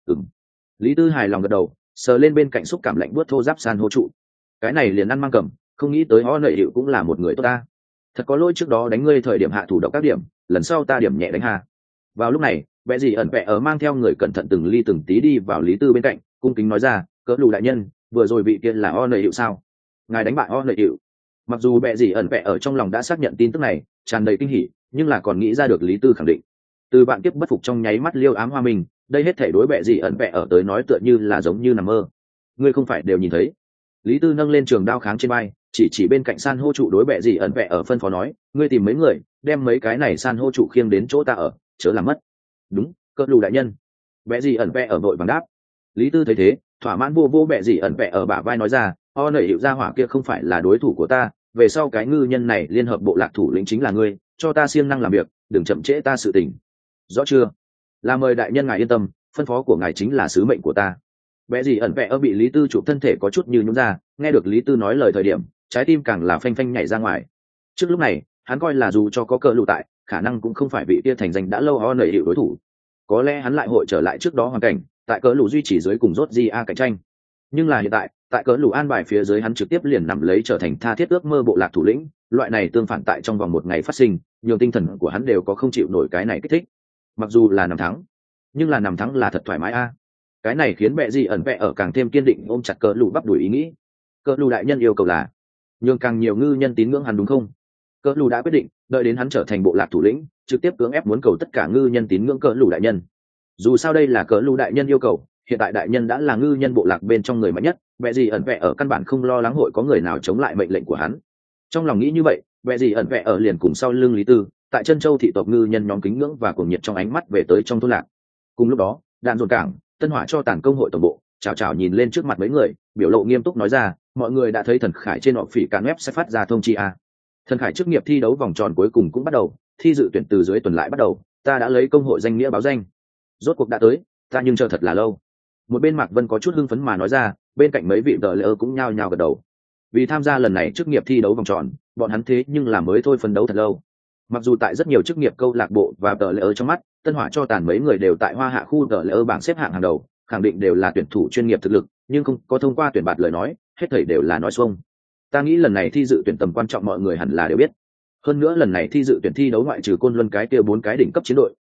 Lý Tư hài lòng gật đầu, sờ lên bên cạnh xúc cảm lạnh buốt thô giáp san hô trụ. Cái này liền ăn mang cầm, không nghĩ tới o nảy hiệu cũng là một người tốt ta. Thật có lỗi trước đó đánh ngươi thời điểm hạ thủ độc các điểm, lần sau ta điểm nhẹ đánh hà. Vào lúc này, Bệ gì ẩn bệ ở mang theo người cẩn thận từng ly từng tí đi vào Lý Tư bên cạnh, cung kính nói ra, cỡ lù đại nhân, vừa rồi vị kia là o nảy hiệu sao? Ngài đánh bại o nảy hiệu. Mặc dù Bệ gì ẩn bệ ở trong lòng đã xác nhận tin tức này, tràn đầy kinh hỉ, nhưng là còn nghĩ ra được Lý Tư khẳng định. Từ bạn tiếp bất phục trong nháy mắt liêu ám hoa mình, đây hết thể đối Bệ gì ẩn bệ ở tới nói tựa như là giống như nằm mơ. Ngươi không phải đều nhìn thấy? Lý Tư nâng lên trường đao kháng trên vai, chỉ bên cạnh san hô trụ đối Bệ gì ẩn bệ ở phân phó nói, ngươi tìm mấy người, đem mấy cái này san hô trụ khiêng đến chỗ ta ở, chớ làm mất. Đúng, cỡ lù đại nhân. Bệ gì ẩn bệ ở vội vàng đáp. Lý Tư thấy thế, thỏa mãn vô Bệ gì ẩn bệ ở bả vai nói ra, o nảy hiệu gia hỏa kia không phải là đối thủ của ta, về sau cái ngư nhân này liên hợp bộ lạc thủ lĩnh chính là ngươi, cho ta siêng năng làm việc, đừng chậm trễ ta sự tình. Rõ chưa? Là mời đại nhân ngài yên tâm, phân phó của ngài chính là sứ mệnh của ta. Bệ gì ẩn bệ ở bị Lý Tư chụp thân thể có chút như nhũn ra, nghe được Lý Tư nói lời thời điểm, trái tim càng là phanh phanh nhảy ra ngoài. Trước lúc này, hắn coi là dù cho có cỡ lù tại, khả năng cũng không phải vị kia thành danh đã lâu o nảy hiệu đối thủ. Có lẽ hắn lại hội trở lại trước đó hoàn cảnh, tại cỡ lù duy trì dưới cùng rốt di a cạnh tranh. Nhưng là hiện tại cỡ lù an bài phía dưới hắn trực tiếp liền nằm lấy trở thành tha thiết ước mơ bộ lạc thủ lĩnh, loại này tương phản tại trong vòng một ngày phát sinh, nhiều tinh thần của hắn đều có không chịu nổi cái này kích thích. Mặc dù là nằm thắng, nhưng là nằm thắng là thật thoải mái a. Cái này khiến Bệ gì ẩn bệ ở càng thêm kiên định ôm chặt cỡ lù bắp đuổi ý nghĩ. Cỡ lù đại nhân yêu cầu là nhường càng nhiều ngư nhân tín ngưỡng hắn đúng không? Cỡ lù đã quyết định, đợi đến hắn trở thành bộ lạc thủ lĩnh, trực tiếp cưỡng ép muốn cầu tất cả ngư nhân tín ngưỡng cỡ lù đại nhân. Dù sao đây là cỡ lù đại nhân yêu cầu, hiện tại đại nhân đã là ngư nhân bộ lạc bên trong người mạnh nhất, Bệ gì ẩn bệ ở căn bản không lo lắng hội có người nào chống lại mệnh lệnh của hắn. Trong lòng nghĩ như vậy, Bệ gì ẩn bệ ở liền cùng sau lưng Lý Tư, tại chân châu thị tộc ngư nhân nhóm kính ngưỡng và cuồng nhiệt trong ánh mắt về tới trong thôn lạc. Cùng lúc đó, đạn dồn cảng, tân hỏa cho tản công hội tổng bộ, chào nhìn lên trước mặt mấy người, biểu lộ nghiêm túc nói ra, mọi người đã thấy thần khải trên họ phỉ cản web sẽ phát ra thông chi a. Thần khải chức nghiệp thi đấu vòng tròn cuối cùng cũng bắt đầu, thi dự tuyển từ dưới tuần lại bắt đầu, ta đã lấy công hội danh nghĩa báo danh. Rốt cuộc đã tới, ta nhưng chờ thật là lâu. Một bên Mạc Vân có chút hưng phấn mà nói ra, bên cạnh mấy vị đỡ lỡ cũng nhao nhao gật đầu. Vì tham gia lần này chức nghiệp thi đấu vòng tròn, bọn hắn thế nhưng là mới thôi phấn đấu thật lâu. Mặc dù tại rất nhiều chức nghiệp câu lạc bộ và đỡ lỡ trong mắt, tân hỏa cho tàn mấy người đều tại hoa hạ khu đỡ lỡ bảng xếp hạng hàng đầu, khẳng định đều là tuyển thủ chuyên nghiệp thực lực, nhưng không có thông qua tuyển bạt lời nói, hết thảy đều là nói xuông. Ta nghĩ lần này thi dự tuyển tầm quan trọng mọi người hẳn là đều biết. Hơn nữa lần này thi dự tuyển thi đấu ngoại trừ Côn Luân cái kia 4 cái đỉnh cấp chiến đội,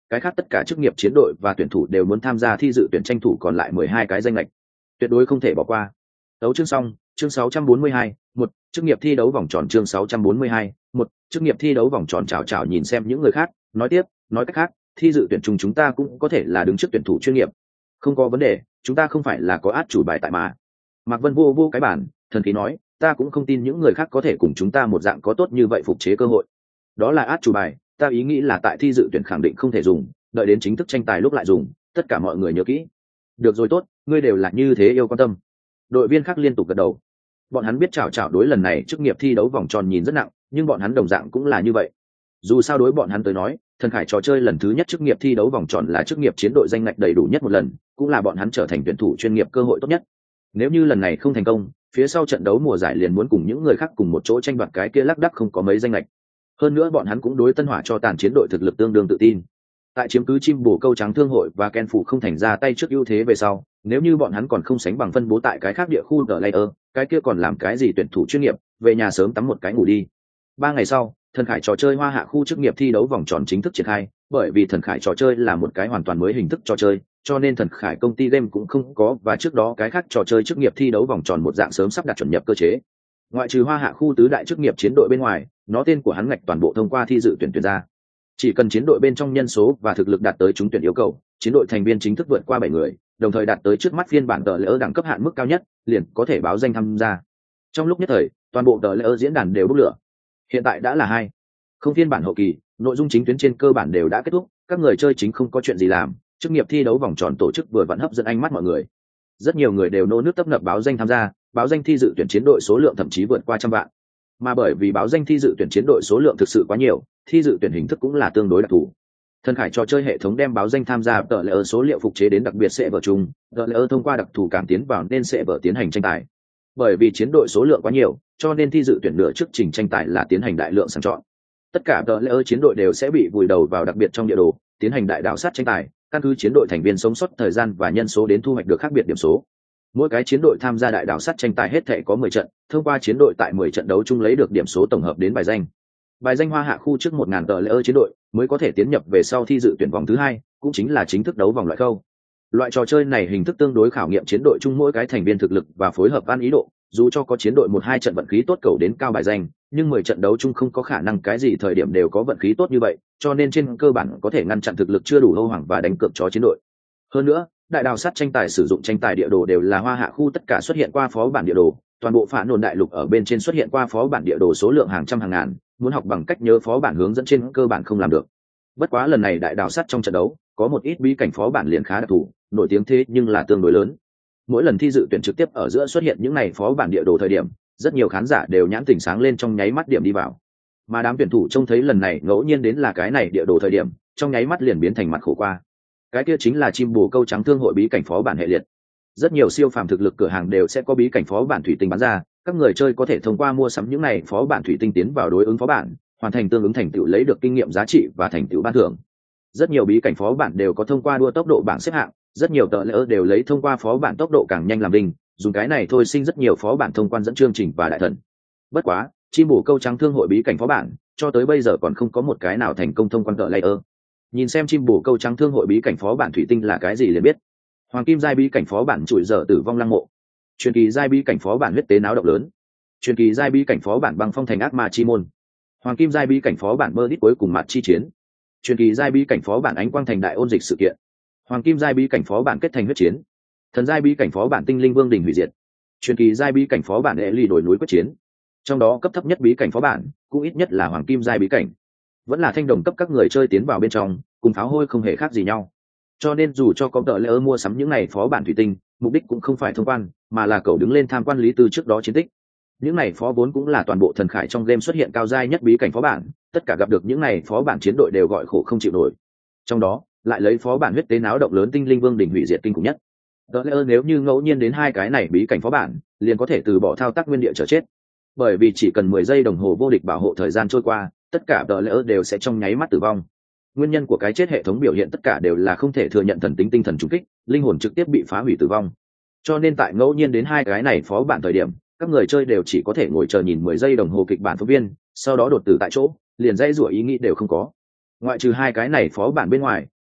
cái khác tất cả chức nghiệp chiến đội và tuyển thủ đều muốn tham gia thi dự tuyển tranh thủ còn lại 12 cái danh lệch, tuyệt đối không thể bỏ qua. Đấu chương xong, chương 642, một chức nghiệp thi đấu vòng tròn chương 642, một chức nghiệp thi đấu vòng tròn. Chào nhìn xem những người khác, nói tiếp, nói cách khác, thi dự tuyển chung chúng ta cũng có thể là đứng trước tuyển thủ chuyên nghiệp. Không có vấn đề, chúng ta không phải là có át chủ bài tại mà. Mạc Vân vô cái bản, thần khí nói, ta cũng không tin những người khác có thể cùng chúng ta một dạng có tốt như vậy phục chế cơ hội. Đó là át chủ bài, ta ý nghĩ là tại thi dự tuyển khẳng định không thể dùng, đợi đến chính thức tranh tài lúc lại dùng, tất cả mọi người nhớ kỹ. Được rồi tốt, ngươi đều là như thế yêu quan tâm. Đội viên khác liên tục gật đầu. Bọn hắn biết Chào đối lần này chức nghiệp thi đấu vòng tròn nhìn rất nặng, nhưng bọn hắn đồng dạng cũng là như vậy. Dù sao đối bọn hắn tới nói, Thần Khải trò chơi lần thứ nhất chức nghiệp thi đấu vòng tròn là chức nghiệp chiến đội danh ngạch đầy đủ nhất một lần, cũng là bọn hắn trở thành tuyển thủ chuyên nghiệp cơ hội tốt nhất. Nếu như lần này không thành công, phía sau trận đấu mùa giải liền muốn cùng những người khác cùng một chỗ tranh đoạt cái kia lác đác không có mấy danh ngạch. Hơn nữa bọn hắn cũng đối Tân Hỏa cho tàn chiến đội thực lực tương đương tự tin. Tại chiếm cứ chim bồ câu trắng thương hội và Ken phủ không thành ra tay trước ưu thế về sau, nếu như bọn hắn còn không sánh bằng phân bố tại cái khác địa khu ở layer, cái kia còn làm cái gì tuyển thủ chuyên nghiệp, về nhà sớm tắm một cái ngủ đi. 3 ngày sau, Thần Khải trò chơi Hoa Hạ khu chức nghiệp thi đấu vòng tròn chính thức triển khai, bởi vì Thần Khải trò chơi là một cái hoàn toàn mới hình thức trò chơi, cho nên Thần Khải công ty game cũng không có và trước đó cái khác trò chơi chức nghiệp thi đấu vòng tròn một dạng sớm sắp đặt chuẩn nhập cơ chế. Ngoại trừ Hoa Hạ khu tứ đại chức nghiệp chiến đội bên ngoài, nó tên của hắn ngạch toàn bộ thông qua thi dự tuyển ra. Chỉ cần chiến đội bên trong nhân số và thực lực đạt tới trúng tuyển yêu cầu, chiến đội thành viên chính thức vượt qua 7 người, đồng thời đạt tới trước mắt phiên bản tờ lỡ đẳng cấp hạn mức cao nhất, liền có thể báo danh tham gia. Trong lúc nhất thời, toàn bộ tờ lỡ diễn đàn đều bốc lửa. Hiện tại đã là 2 không phiên bản hậu kỳ, nội dung chính tuyến trên cơ bản đều đã kết thúc, các người chơi chính không có chuyện gì làm, chức nghiệp thi đấu vòng tròn tổ chức vừa vặn hấp dẫn ánh mắt mọi người. Rất nhiều người đều nô nước tấp nập báo danh tham gia, báo danh thi dự tuyển chiến đội số lượng thậm chí vượt qua 100 vạn. Mà bởi vì báo danh thi dự tuyển chiến đội số lượng thực sự quá nhiều, thi dự tuyển hình thức cũng là tương đối đặc thù. Thần Khải trò chơi hệ thống đem báo danh tham gia tờ lỡ số liệu phục chế đến đặc biệt sẽ vở chung, tờ lỡ thông qua đặc thù cảm tiến vào nên sẽ vở tiến hành tranh tài. Bởi vì chiến đội số lượng quá nhiều, cho nên thi dự tuyển nửa trước trình tranh tài là tiến hành đại lượng sàng chọn. Tất cả tờ lỡ chiến đội đều sẽ bị vùi đầu vào đặc biệt trong địa đồ, tiến hành đại đảo sát tranh tài, căn cứ chiến đội thành viên sống sót thời gian và nhân số đến thu hoạch được khác biệt điểm số. Mỗi cái chiến đội tham gia đại đảo sát tranh tài hết thể có 10 trận, thông qua chiến đội tại 10 trận đấu chung lấy được điểm số tổng hợp đến bài danh. Bài danh Hoa Hạ khu trước 1000 tờ lỡ chiến đội mới có thể tiến nhập về sau thi dự tuyển vòng thứ 2, cũng chính là chính thức đấu vòng loại khâu. Loại trò chơi này hình thức tương đối khảo nghiệm chiến đội chung mỗi cái thành viên thực lực và phối hợp ăn ý độ, dù cho có chiến đội 1-2 trận vận khí tốt cầu đến cao bài danh, nhưng 10 trận đấu chung không có khả năng cái gì thời điểm đều có vận khí tốt như vậy, cho nên trên cơ bản có thể ngăn chặn thực lực chưa đủ hô hoảng và đánh cược cho chiến đội. Hơn nữa, đại đào sát tranh tài sử dụng tranh tài địa đồ đều là Hoa Hạ khu tất cả xuất hiện qua phó bản địa đồ, toàn bộ phản nồn đại lục ở bên trên xuất hiện qua phó bản địa đồ số lượng hàng trăm hàng ngàn, muốn học bằng cách nhớ phó bản hướng dẫn trên cơ bản không làm được. Bất quá lần này đại đào sát trong trận đấu, có một ít bí cảnh phó bản liền khá đặc thù, nổi tiếng thế nhưng là tương đối lớn. Mỗi lần thi dự tuyển trực tiếp ở giữa xuất hiện những này phó bản địa đồ thời điểm, rất nhiều khán giả đều nhãn tỉnh sáng lên trong nháy mắt điểm đi vào. Mà đám tuyển thủ trông thấy lần này ngẫu nhiên đến là cái này địa đồ thời điểm, trong nháy mắt liền biến thành mặt khổ qua. Cái kia chính là chim bồ câu trắng thương hội bí cảnh phó bản hệ liệt. Rất nhiều siêu phàm thực lực cửa hàng đều sẽ có bí cảnh phó bản thủy tinh bán ra, các người chơi có thể thông qua mua sắm những này phó bản thủy tinh tiến vào đối ứng phó bản, hoàn thành tương ứng thành tựu lấy được kinh nghiệm giá trị và thành tựu ban thưởng. Rất nhiều bí cảnh phó bản đều có thông qua đua tốc độ bảng xếp hạng, rất nhiều tờ lỡ đều lấy thông qua phó bản tốc độ càng nhanh làm đinh, dùng cái này thôi sinh rất nhiều phó bản thông quan dẫn chương trình và đại thần. Bất quá, chim bồ câu trắng thương hội bí cảnh phó bản, cho tới bây giờ còn không có một cái nào thành công thông quan tờ layer. Nhìn xem chim bồ câu trắng thương hội bí cảnh phó bản thủy tinh là cái gì liền biết. Hoàng kim giai bí cảnh phó bản trụi dở tử vong lăng mộ, truyền kỳ giai bí cảnh phó bản huyết tế náo động lớn, truyền kỳ giai bí cảnh phó bản băng phong thành ác ma chi môn, hoàng kim giai bí cảnh phó bản mơ đít cuối cùng mặt chi chiến, truyền kỳ giai bí cảnh phó bản ánh quang thành đại ôn dịch sự kiện, hoàng kim giai bí cảnh phó bản kết thành huyết chiến, thần giai bí cảnh phó bản tinh linh vương đình hủy diệt, truyền kỳ giai bí cảnh phó bản hệ ly đổi núi quyết chiến. Trong đó cấp thấp nhất bí cảnh phó bản cũng ít nhất là hoàng kim giai bí cảnh, vẫn là thanh đồng cấp các người chơi tiến vào bên trong cùng pháo hôi không hề khác gì nhau. Cho nên dù cho có tờ lỡ mua sắm những này phó bản thủy tinh, mục đích cũng không phải thông quan, mà là cậu đứng lên tham quan lý tư trước đó chiến tích. Những này phó vốn cũng là toàn bộ thần khải trong game xuất hiện cao giai nhất bí cảnh phó bản, tất cả gặp được những này phó bản chiến đội đều gọi khổ không chịu nổi. Trong đó lại lấy phó bản huyết tế náo động lớn tinh linh vương đỉnh hủy diệt kinh khủng nhất. Tờ lỡ nếu như ngẫu nhiên đến hai cái này bí cảnh phó bản, liền có thể từ bỏ thao tác nguyên địa chờ chết, bởi vì chỉ cần 10 giây đồng hồ vô địch bảo hộ thời gian trôi qua, tất cả tờ lỡ đều sẽ trong nháy mắt tử vong. Nguyên nhân của cái chết hệ thống biểu hiện tất cả đều là không thể thừa nhận thần tính tinh thần trùng kích, linh hồn trực tiếp bị phá hủy tử vong. Cho nên tại ngẫu nhiên đến hai cái này phó bản thời điểm, các người chơi đều chỉ có thể ngồi chờ nhìn 10 giây đồng hồ kịch bản phóng viên, sau đó đột tử tại chỗ, liền dây rủa ý nghĩ đều không có. Ngoại trừ hai cái này phó bản bên ngoài,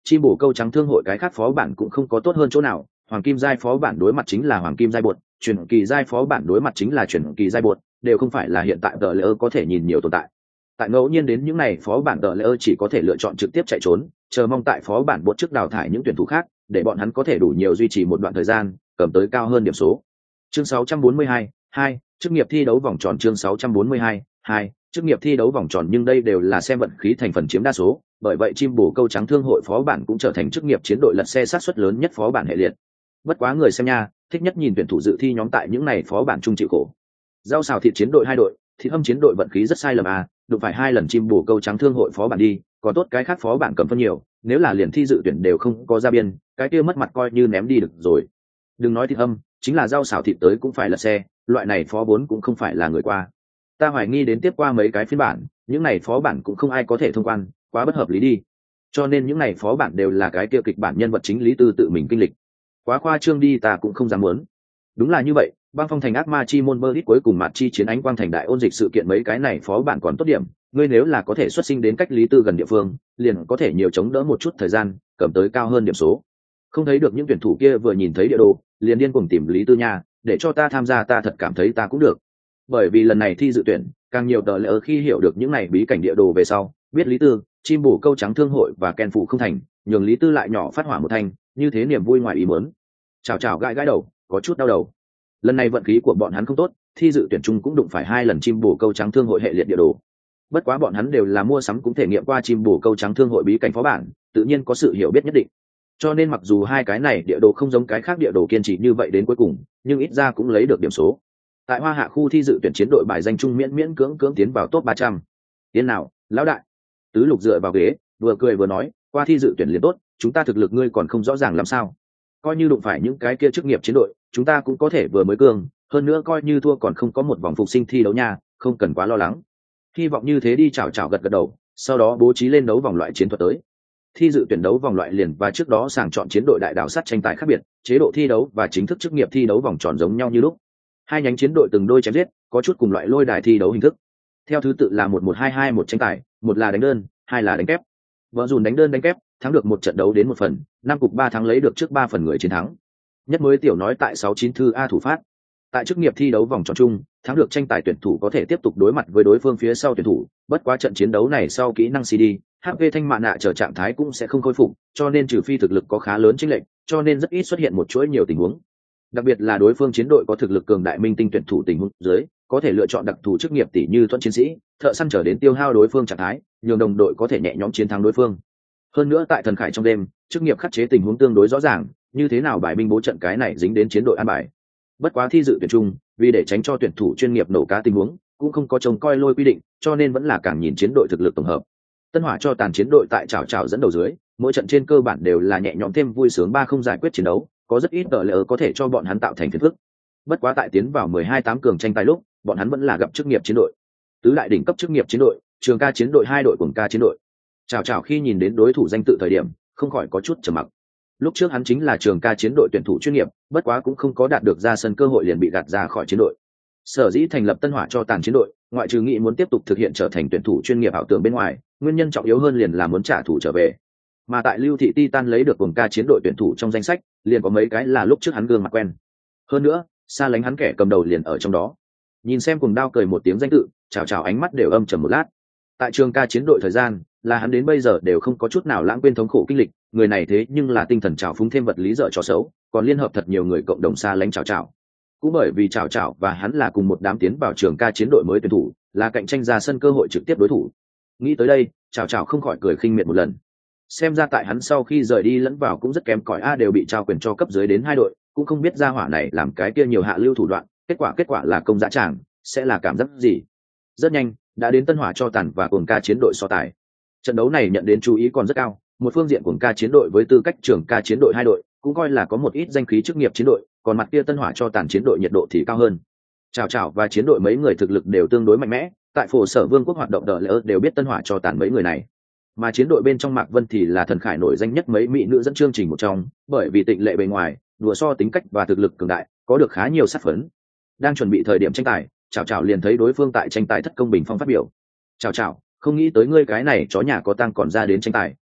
chim bồ câu trắng thương hội cái khác phó bản cũng không có tốt hơn chỗ nào. Hoàng kim giai phó bản đối mặt chính là hoàng kim giai bột, truyền kỳ giai phó bản đối mặt chính là truyền kỳ giai bột, đều không phải là hiện tại tờ lễ có thể nhìn nhiều tồn tại. Tại ngẫu nhiên đến những này phó bản tờ lễ chỉ có thể lựa chọn trực tiếp chạy trốn, chờ mong tại phó bản bột trước đào thải những tuyển thủ khác, để bọn hắn có thể đủ nhiều duy trì một đoạn thời gian, cầm tới cao hơn điểm số. Chương 642, 2, chức nghiệp thi đấu vòng tròn. Chương 642, 2, chức nghiệp thi đấu vòng tròn, nhưng đây đều là xem vận khí thành phần chiếm đa số, bởi vậy chim bồ câu trắng thương hội phó bản cũng trở thành chức nghiệp chiến đội lật xe sát suất lớn nhất phó bản hệ liệt. Bất quá người xem nha, thích nhất nhìn tuyển thủ dự thi nhóm tại những này phó bản chung chịu khổ. Rau xào thịt chiến đội 2 đội, thịt hâm chiến đội vận khí rất sai lầm à, đụng phải 2 lần chim bồ câu trắng thương hội phó bản đi, còn tốt cái khác phó bản cầm phân nhiều, nếu là liền thi dự tuyển đều không có ra biên, cái kia mất mặt coi như ném đi được rồi. Đừng nói thịt hâm, chính là rau xào thịt tới cũng phải lật xe, loại này phó 4 cũng không phải là người qua. Ta hoài nghi đến tiếp qua mấy cái phiên bản, những này phó bản cũng không ai có thể thông quan, quá bất hợp lý đi. Cho nên những này phó bản đều là cái kia kịch bản nhân vật chính Lý Tư tự mình kinh lịch. Quá khoa trương đi, ta cũng không dám muốn. Đúng là như vậy, băng phong thành ác ma chi môn bơ ít cuối cùng mặt chi chiến ánh quang thành đại ôn dịch sự kiện, mấy cái này phó bản còn tốt điểm, ngươi nếu là có thể xuất sinh đến cách Lý Tư gần địa phương, liền có thể nhiều chống đỡ một chút thời gian, cầm tới cao hơn điểm số. Không thấy được những tuyển thủ kia vừa nhìn thấy địa đồ, liền điên cuồng tìm Lý Tư nha, để cho ta tham gia, ta thật cảm thấy ta cũng được. Bởi vì lần này thi dự tuyển, càng nhiều tờ lỡ khi hiểu được những này bí cảnh địa đồ về sau, biết Lý Tư, chim bồ câu trắng thương hội và Ken phụ không thành, nhường Lý Tư lại nhỏ phát hỏa một thanh, như thế niềm vui ngoài ý muốn. Chào chào gãi gãi đầu, có chút đau đầu. Lần này vận khí của bọn hắn không tốt, thi dự tuyển chung cũng đụng phải 2 lần chim bồ câu trắng thương hội hệ liệt địa đồ. Bất quá bọn hắn đều là mua sắm cũng thể nghiệm qua chim bồ câu trắng thương hội bí cảnh phó bản, tự nhiên có sự hiểu biết nhất định. Cho nên mặc dù 2 cái này địa đồ không giống cái khác địa đồ kiên trì như vậy đến cuối cùng, nhưng ít ra cũng lấy được điểm số. Tại Hoa Hạ khu thi dự tuyển chiến đội bài danh trung miễn cưỡng tiến vào top 300. Tiến nào, lão đại. Tứ Lục dựa vào ghế, vừa cười vừa nói, qua thi dự tuyển liền tốt, chúng ta thực lực ngươi còn không rõ ràng làm sao. Coi như đụng phải những cái kia chức nghiệp chiến đội, chúng ta cũng có thể vừa mới cường, hơn nữa coi như thua còn không có một vòng phục sinh thi đấu nha, không cần quá lo lắng. Hy vọng như thế đi, chào gật đầu, sau đó bố trí lên đấu vòng loại chiến thuật tới. Thi dự tuyển đấu vòng loại liền và trước đó sàng chọn chiến đội đại đảo sắt tranh tài khác biệt, chế độ thi đấu và chính thức chức nghiệp thi đấu vòng tròn giống nhau như lúc. 2 nhánh chiến đội từng đôi chém giết, có chút cùng loại lôi đài thi đấu hình thức. Theo thứ tự là 1-1-2-2 tranh tài, 1 là đánh đơn, 2 là đánh kép. Vợ dùn đánh đơn đánh kép, thắng được một trận đấu đến 1 phần, 5 cục 3 thắng lấy được trước 3 phần người chiến thắng. Nhất mới tiểu nói tại 69 thư A thủ phát. Tại chức nghiệp thi đấu vòng tròn chung, thắng được tranh tài tuyển thủ có thể tiếp tục đối mặt với đối phương phía sau tuyển thủ, bất quá trận chiến đấu này sau kỹ năng CD, HP thanh mạ nạ trở trạng thái cũng sẽ không khôi phục, cho nên trừ phi thực lực có khá lớn chênh lệch, cho nên rất ít xuất hiện một chuỗi nhiều tình huống. Đặc biệt là đối phương chiến đội có thực lực cường đại minh tinh tuyển thủ tình huống dưới, có thể lựa chọn đặc thù chức nghiệp tỷ như thuận chiến sĩ, thợ săn trở đến tiêu hao đối phương trạng thái, nhường đồng đội có thể nhẹ nhõm chiến thắng đối phương. Hơn nữa tại thần khải trong đêm, chức nghiệp khắc chế tình huống tương đối rõ ràng, như thế nào bài binh bố trận cái này dính đến chiến đội an bài. Bất quá thi dự tuyển chung, vì để tránh cho tuyển thủ chuyên nghiệp nổ cá tình huống, cũng không có trông coi lôi quy định, cho nên vẫn là càng nhìn chiến đội thực lực tổng hợp. Tân Hỏa cho tàn chiến đội tại chào dẫn đầu dưới, mỗi trận trên cơ bản đều là nhẹ nhõm thêm vui sướng 3-0 giải quyết chiến đấu, có rất ít tờ lỡ có thể cho bọn hắn tạo thành phiền phức. Bất quá tại tiến vào 12-8 cường tranh tài lúc, bọn hắn vẫn là gặp chức nghiệp chiến đội. Tứ đại đỉnh cấp chức nghiệp chiến đội, Trường ca chiến đội 2 đội cùng ca chiến đội. Chào khi nhìn đến đối thủ danh tự thời điểm, không khỏi có chút trầm mặc. Lúc trước hắn chính là Trường ca chiến đội tuyển thủ chuyên nghiệp, bất quá cũng không có đạt được ra sân cơ hội liền bị gạt ra khỏi chiến đội. Sở dĩ thành lập Tân Hỏa cho tàn chiến đội, ngoại trừ nghĩ muốn tiếp tục thực hiện trở thành tuyển thủ chuyên nghiệp ảo tưởng bên ngoài, nguyên nhân trọng yếu hơn liền là muốn trả thù trở về. Mà tại Lưu Thị Titan lấy được cùng ca chiến đội tuyển thủ trong danh sách, liền có mấy cái là lúc trước hắn gương mặt quen. Hơn nữa, xa lánh hắn kẻ cầm đầu liền ở trong đó. Nhìn xem cùng đao cười một tiếng danh tự, chào ánh mắt đều âm trầm một lát. Tại Trường ca chiến đội thời gian, là hắn đến bây giờ đều không có chút nào lãng quên thống khổ kinh lịch, người này thế nhưng là tinh thần trào phúng thêm vật lý dở trò xấu, còn liên hợp thật nhiều người cộng đồng xa lánh chào. Cũng bởi vì chào và hắn là cùng một đám tiến vào Trường ca chiến đội mới tuyển thủ, là cạnh tranh ra sân cơ hội trực tiếp đối thủ. Nghĩ tới đây, chào không khỏi cười khinh miệt một lần. Xem ra tại hắn sau khi rời đi lẫn vào cũng rất kém cỏi a, đều bị trao quyền cho cấp dưới đến 2 đội, cũng không biết ra hỏa này làm cái kia nhiều hạ lưu thủ đoạn, kết quả là công dã tràng, sẽ là cảm giác gì. Rất nhanh, đã đến Tân Hỏa cho tàn và cuồng ca chiến đội so tài. Trận đấu này nhận đến chú ý còn rất cao, một phương diện cuồng ca chiến đội với tư cách trưởng ca chiến đội 2 đội, cũng coi là có một ít danh khí chức nghiệp chiến đội, còn mặt kia Tân Hỏa cho tàn chiến đội nhiệt độ thì cao hơn. Chào và chiến đội mấy người thực lực đều tương đối mạnh mẽ, tại Phổ Sở Vương quốc hoạt động đỡ lỡ đều biết Tân Hỏa cho tàn mấy người này. Mà chiến đội bên trong Mạc Vân thì là thần khải nổi danh nhất mấy mỹ nữ dẫn chương trình một trong, bởi vì tịnh lệ bề ngoài, đùa so tính cách và thực lực cường đại, có được khá nhiều sát phấn. Đang chuẩn bị thời điểm tranh tài, chào liền thấy đối phương tại tranh tài thất công bình phong phát biểu. Chào, không nghĩ tới ngươi cái này chó nhà có tang còn ra đến tranh tài,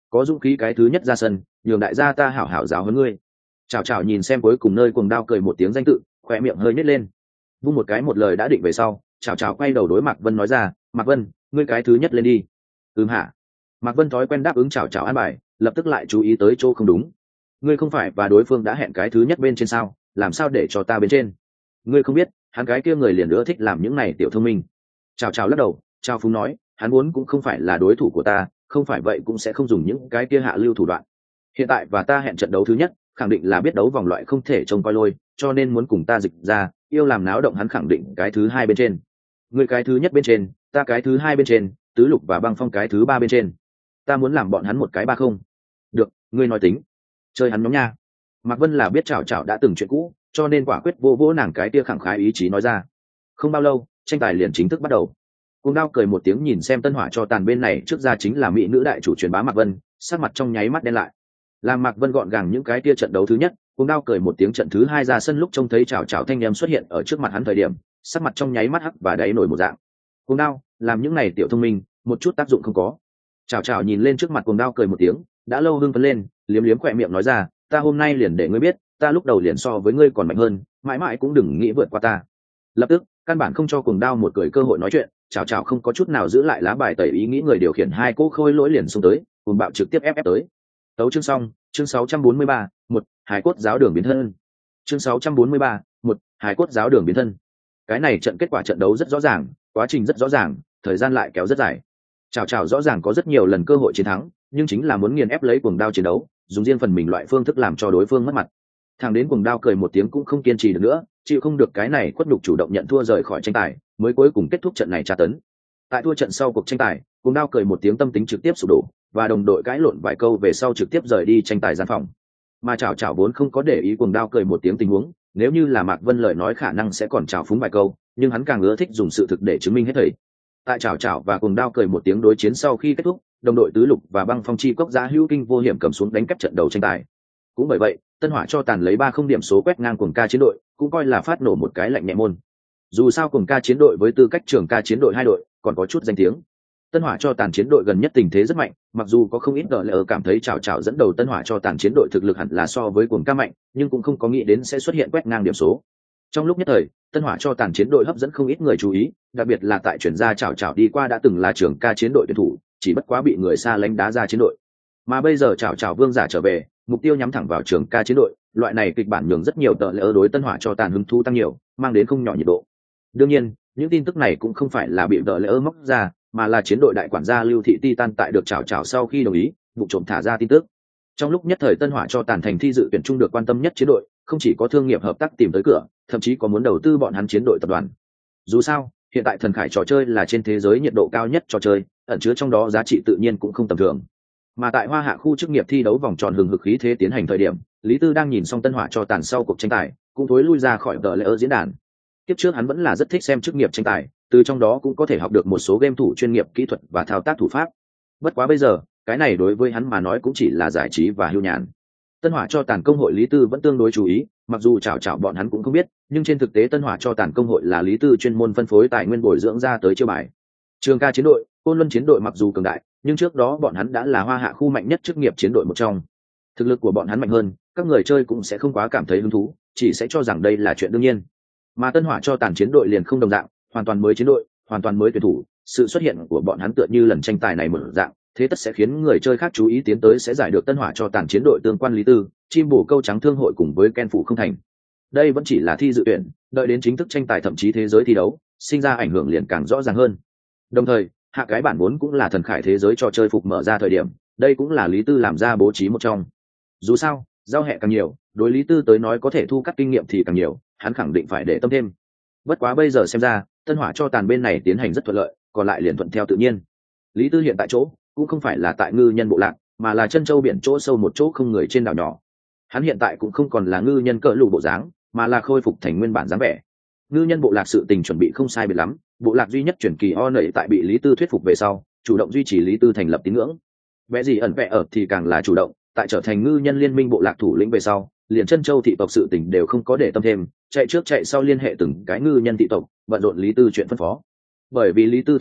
có dũng khí cái thứ nhất ra sân, nhường đại gia ta hảo hảo giáo huấn ngươi. Chào chào nhìn xem cuối cùng nơi cuồng đao cười một tiếng danh tự, khỏe miệng hơi nhếch lên, vung một cái một lời đã định về sau, chào chào quay đầu đối Mạc Vân nói ra, Mạc Vân, ngươi cái thứ nhất lên đi. Hả? Mạc Vân thói quen đáp ứng chào chào an bài, lập tức lại chú ý tới chỗ không đúng. Ngươi không phải và đối phương đã hẹn cái thứ nhất bên trên sao, làm sao để cho ta bên trên? Ngươi không biết, hắn cái kia người liền nữa thích làm những này tiểu thông minh. Chào chào lắc đầu, chào phúng nói, hắn muốn cũng không phải là đối thủ của ta, không phải vậy cũng sẽ không dùng những cái kia hạ lưu thủ đoạn. Hiện tại và ta hẹn trận đấu thứ nhất, khẳng định là biết đấu vòng loại không thể trông coi lôi, cho nên muốn cùng ta dịch ra, yêu làm náo động hắn khẳng định cái thứ hai bên trên. Ngươi cái thứ nhất bên trên, ta cái thứ hai bên trên, tứ lục và băng phong cái thứ ba bên trên. Ta muốn làm bọn hắn một cái ba không. Được, ngươi nói tính. Chơi hắn nhóm nha. Mạc Vân là biết chảo chảo đã từng chuyện cũ, cho nên quả quyết vô vỗ nàng cái tia khẳng khái ý chí nói ra. Không bao lâu, tranh tài liền chính thức bắt đầu. Cuồng đao cười một tiếng nhìn xem Tân Hỏa cho tàn bên này trước ra chính là mỹ nữ đại chủ truyền bá Mạc Vân, sắc mặt trong nháy mắt đen lại. Làm Mạc Vân gọn gàng những cái tia trận đấu thứ nhất, Cuồng đao cười một tiếng trận thứ hai ra sân lúc trông thấy chảo chảo thanh em xuất hiện ở trước mặt hắn thời điểm, sắc mặt trong nháy mắt hắc và đáy nổi một dạng. Cuồng đao, làm những này tiểu thông minh, một chút tác dụng không có. Chảo chảo nhìn lên trước mặt Cuồng đao cười một tiếng, đã lâu hưng phấn lên, liếm liếm khỏe miệng nói ra, ta hôm nay liền để ngươi biết, ta lúc đầu liền so với ngươi còn mạnh hơn, mãi mãi cũng đừng nghĩ vượt qua ta. Lập tức, căn bản không cho Cuồng đao một cười cơ hội nói chuyện, chảo chảo không có chút nào giữ lại lá bài tẩy ý nghĩ người điều khiển hai cỗ khôi lỗi liền xông tới, cùng bạo trực tiếp ép tới. Tấu chương xong, chương 643, một hải cốt giáo đường biến thân. Chương 643, một hải cốt giáo đường biến thân. Cái này trận kết quả trận đấu rất rõ ràng, quá trình rất rõ ràng, thời gian lại kéo rất dài. Chảo chảo rõ ràng có rất nhiều lần cơ hội chiến thắng, nhưng chính là muốn nghiền ép lấy Cuồng đao chiến đấu, dùng riêng phần mình loại phương thức làm cho đối phương mất mặt. Thằng đến Cuồng đao cười một tiếng cũng không kiên trì được nữa, chịu không được cái này khuất nhục chủ động nhận thua rời khỏi tranh tài, mới cuối cùng kết thúc trận này tra tấn. Tại thua trận sau cuộc tranh tài, Cuồng đao cười một tiếng tâm tính trực tiếp sụp đổ, và đồng đội cãi lộn vài câu về sau trực tiếp rời đi tranh tài gian phòng. Mà chảo chảo vốn không có để ý Cuồng đao cười một tiếng tình huống, nếu như là Mạc Vân lời nói khả năng sẽ còn chảo phúng vài câu, nhưng hắn càng ưa thích dùng sự thực để chứng minh hết thảy. Tại chảo chảo và Cuồng đao cười một tiếng đối chiến sau khi kết thúc, đồng đội tứ lục và băng phong chi cốc giá hữu kinh vô hiểm cầm xuống đánh cắp trận đầu tranh tài. Cũng bởi vậy, Tân Hỏa cho tàn lấy 3-0 điểm số quét ngang Cuồng ca chiến đội, cũng coi là phát nổ một cái lạnh nhẹ môn. Dù sao Cuồng ca chiến đội với tư cách trưởng ca chiến đội hai đội, còn có chút danh tiếng. Tân Hỏa cho tàn chiến đội gần nhất tình thế rất mạnh, mặc dù có không ít gờ lờ cảm thấy chảo chảo dẫn đầu Tân Hỏa cho tàn chiến đội thực lực hẳn là so với Cuồng ca mạnh, nhưng cũng không có nghĩ đến sẽ xuất hiện quét ngang điểm số. Trong lúc nhất thời, Tân Hỏa cho tàn chiến đội hấp dẫn không ít người chú ý, đặc biệt là tại chuyển ra chảo chảo đi qua đã từng là trưởng ca chiến đội tuyển thủ, chỉ bất quá bị người xa lánh đá ra chiến đội. Mà bây giờ chảo chảo vương giả trở về, mục tiêu nhắm thẳng vào trưởng ca chiến đội, loại này kịch bản nhường rất nhiều tờ lỡ đối Tân Hỏa cho tàn hứng thú tăng nhiều, mang đến không nhỏ nhiệt độ. Đương nhiên, những tin tức này cũng không phải là bị tờ lỡ móc ra, mà là chiến đội đại quản gia Lưu Thị Titan tại được chảo chảo sau khi đồng ý, vụ trộm thả ra tin tức. Trong lúc nhất thời Tân Hỏa cho tàn thành thi dự tuyển trung được quan tâm nhất chiến đội, không chỉ có thương nghiệp hợp tác tìm tới cửa, thậm chí có muốn đầu tư bọn hắn chiến đội tập đoàn. Dù sao, hiện tại thần khải trò chơi là trên thế giới nhiệt độ cao nhất trò chơi, ẩn chứa trong đó giá trị tự nhiên cũng không tầm thường. Mà tại Hoa Hạ khu chức nghiệp thi đấu vòng tròn hừng hực khí thế tiến hành thời điểm, Lý Tư đang nhìn xong Tân Hỏa cho tàn sau cuộc tranh tài, cũng thối lui ra khỏi tờ lễ diễn đàn. Tiếp trước hắn vẫn là rất thích xem chức nghiệp tranh tài, từ trong đó cũng có thể học được một số game thủ chuyên nghiệp kỹ thuật và thao tác thủ pháp. Bất quá bây giờ, cái này đối với hắn mà nói cũng chỉ là giải trí và hưu nhàn. Tân Hỏa cho tàn công hội Lý Tư vẫn tương đối chú ý, mặc dù chảo chảo bọn hắn cũng không biết, nhưng trên thực tế Tân Hỏa cho tàn công hội là Lý Tư chuyên môn phân phối tài nguyên bồi dưỡng ra tới chiêu bài. Trường ca chiến đội, Côn Luân chiến đội mặc dù cường đại, nhưng trước đó bọn hắn đã là Hoa Hạ khu mạnh nhất chức nghiệp chiến đội một trong. Thực lực của bọn hắn mạnh hơn, các người chơi cũng sẽ không quá cảm thấy hứng thú, chỉ sẽ cho rằng đây là chuyện đương nhiên. Mà Tân Hỏa cho tàn chiến đội liền không đồng dạng, hoàn toàn mới chiến đội, hoàn toàn mới tuyển thủ, sự xuất hiện của bọn hắn tựa như lần tranh tài này một dạng, thế tất sẽ khiến người chơi khác chú ý tiến tới sẽ giải được Tân Hỏa cho tàn chiến đội tương quan Lý Tư, chim bổ câu trắng thương hội cùng với Ken phụ không thành. Đây vẫn chỉ là thi dự tuyển, đợi đến chính thức tranh tài thậm chí thế giới thi đấu, sinh ra ảnh hưởng liền càng rõ ràng hơn. Đồng thời, hạ cái bản vốn cũng là thần khải thế giới trò chơi phục mở ra thời điểm, đây cũng là Lý Tư làm ra bố trí một trong. Dù sao, giao hẹ càng nhiều, đối Lý Tư tới nói có thể thu cắt kinh nghiệm thì càng nhiều, hắn khẳng định phải để tâm thêm. Bất quá bây giờ xem ra, Tân Hỏa cho tàn bên này tiến hành rất thuận lợi, còn lại liền thuận theo tự nhiên. Lý Tư hiện tại chỗ cũng không phải là tại ngư nhân bộ lạc, mà là chân châu biển chỗ sâu một chỗ không người trên đảo nhỏ. Hắn hiện tại cũng không còn là ngư nhân cỡ lù bộ dáng, mà là khôi phục thành nguyên bản dáng vẻ. Ngư nhân bộ lạc sự tình chuẩn bị không sai biệt lắm, bộ lạc duy nhất chuyển kỳ o nảy tại bị Lý Tư thuyết phục về sau, chủ động duy trì Lý Tư thành lập tín ngưỡng. Vẽ gì ẩn vẽ ở thì càng là chủ động, tại trở thành ngư nhân liên minh bộ lạc thủ lĩnh về sau, liền chân châu thị tộc sự tình đều không có để tâm thêm, chạy trước chạy sau liên hệ từng cái ngư nhân thị tộc, bận rộn Lý Tư chuyện phân phó. Bởi vì Lý Tư thực lực,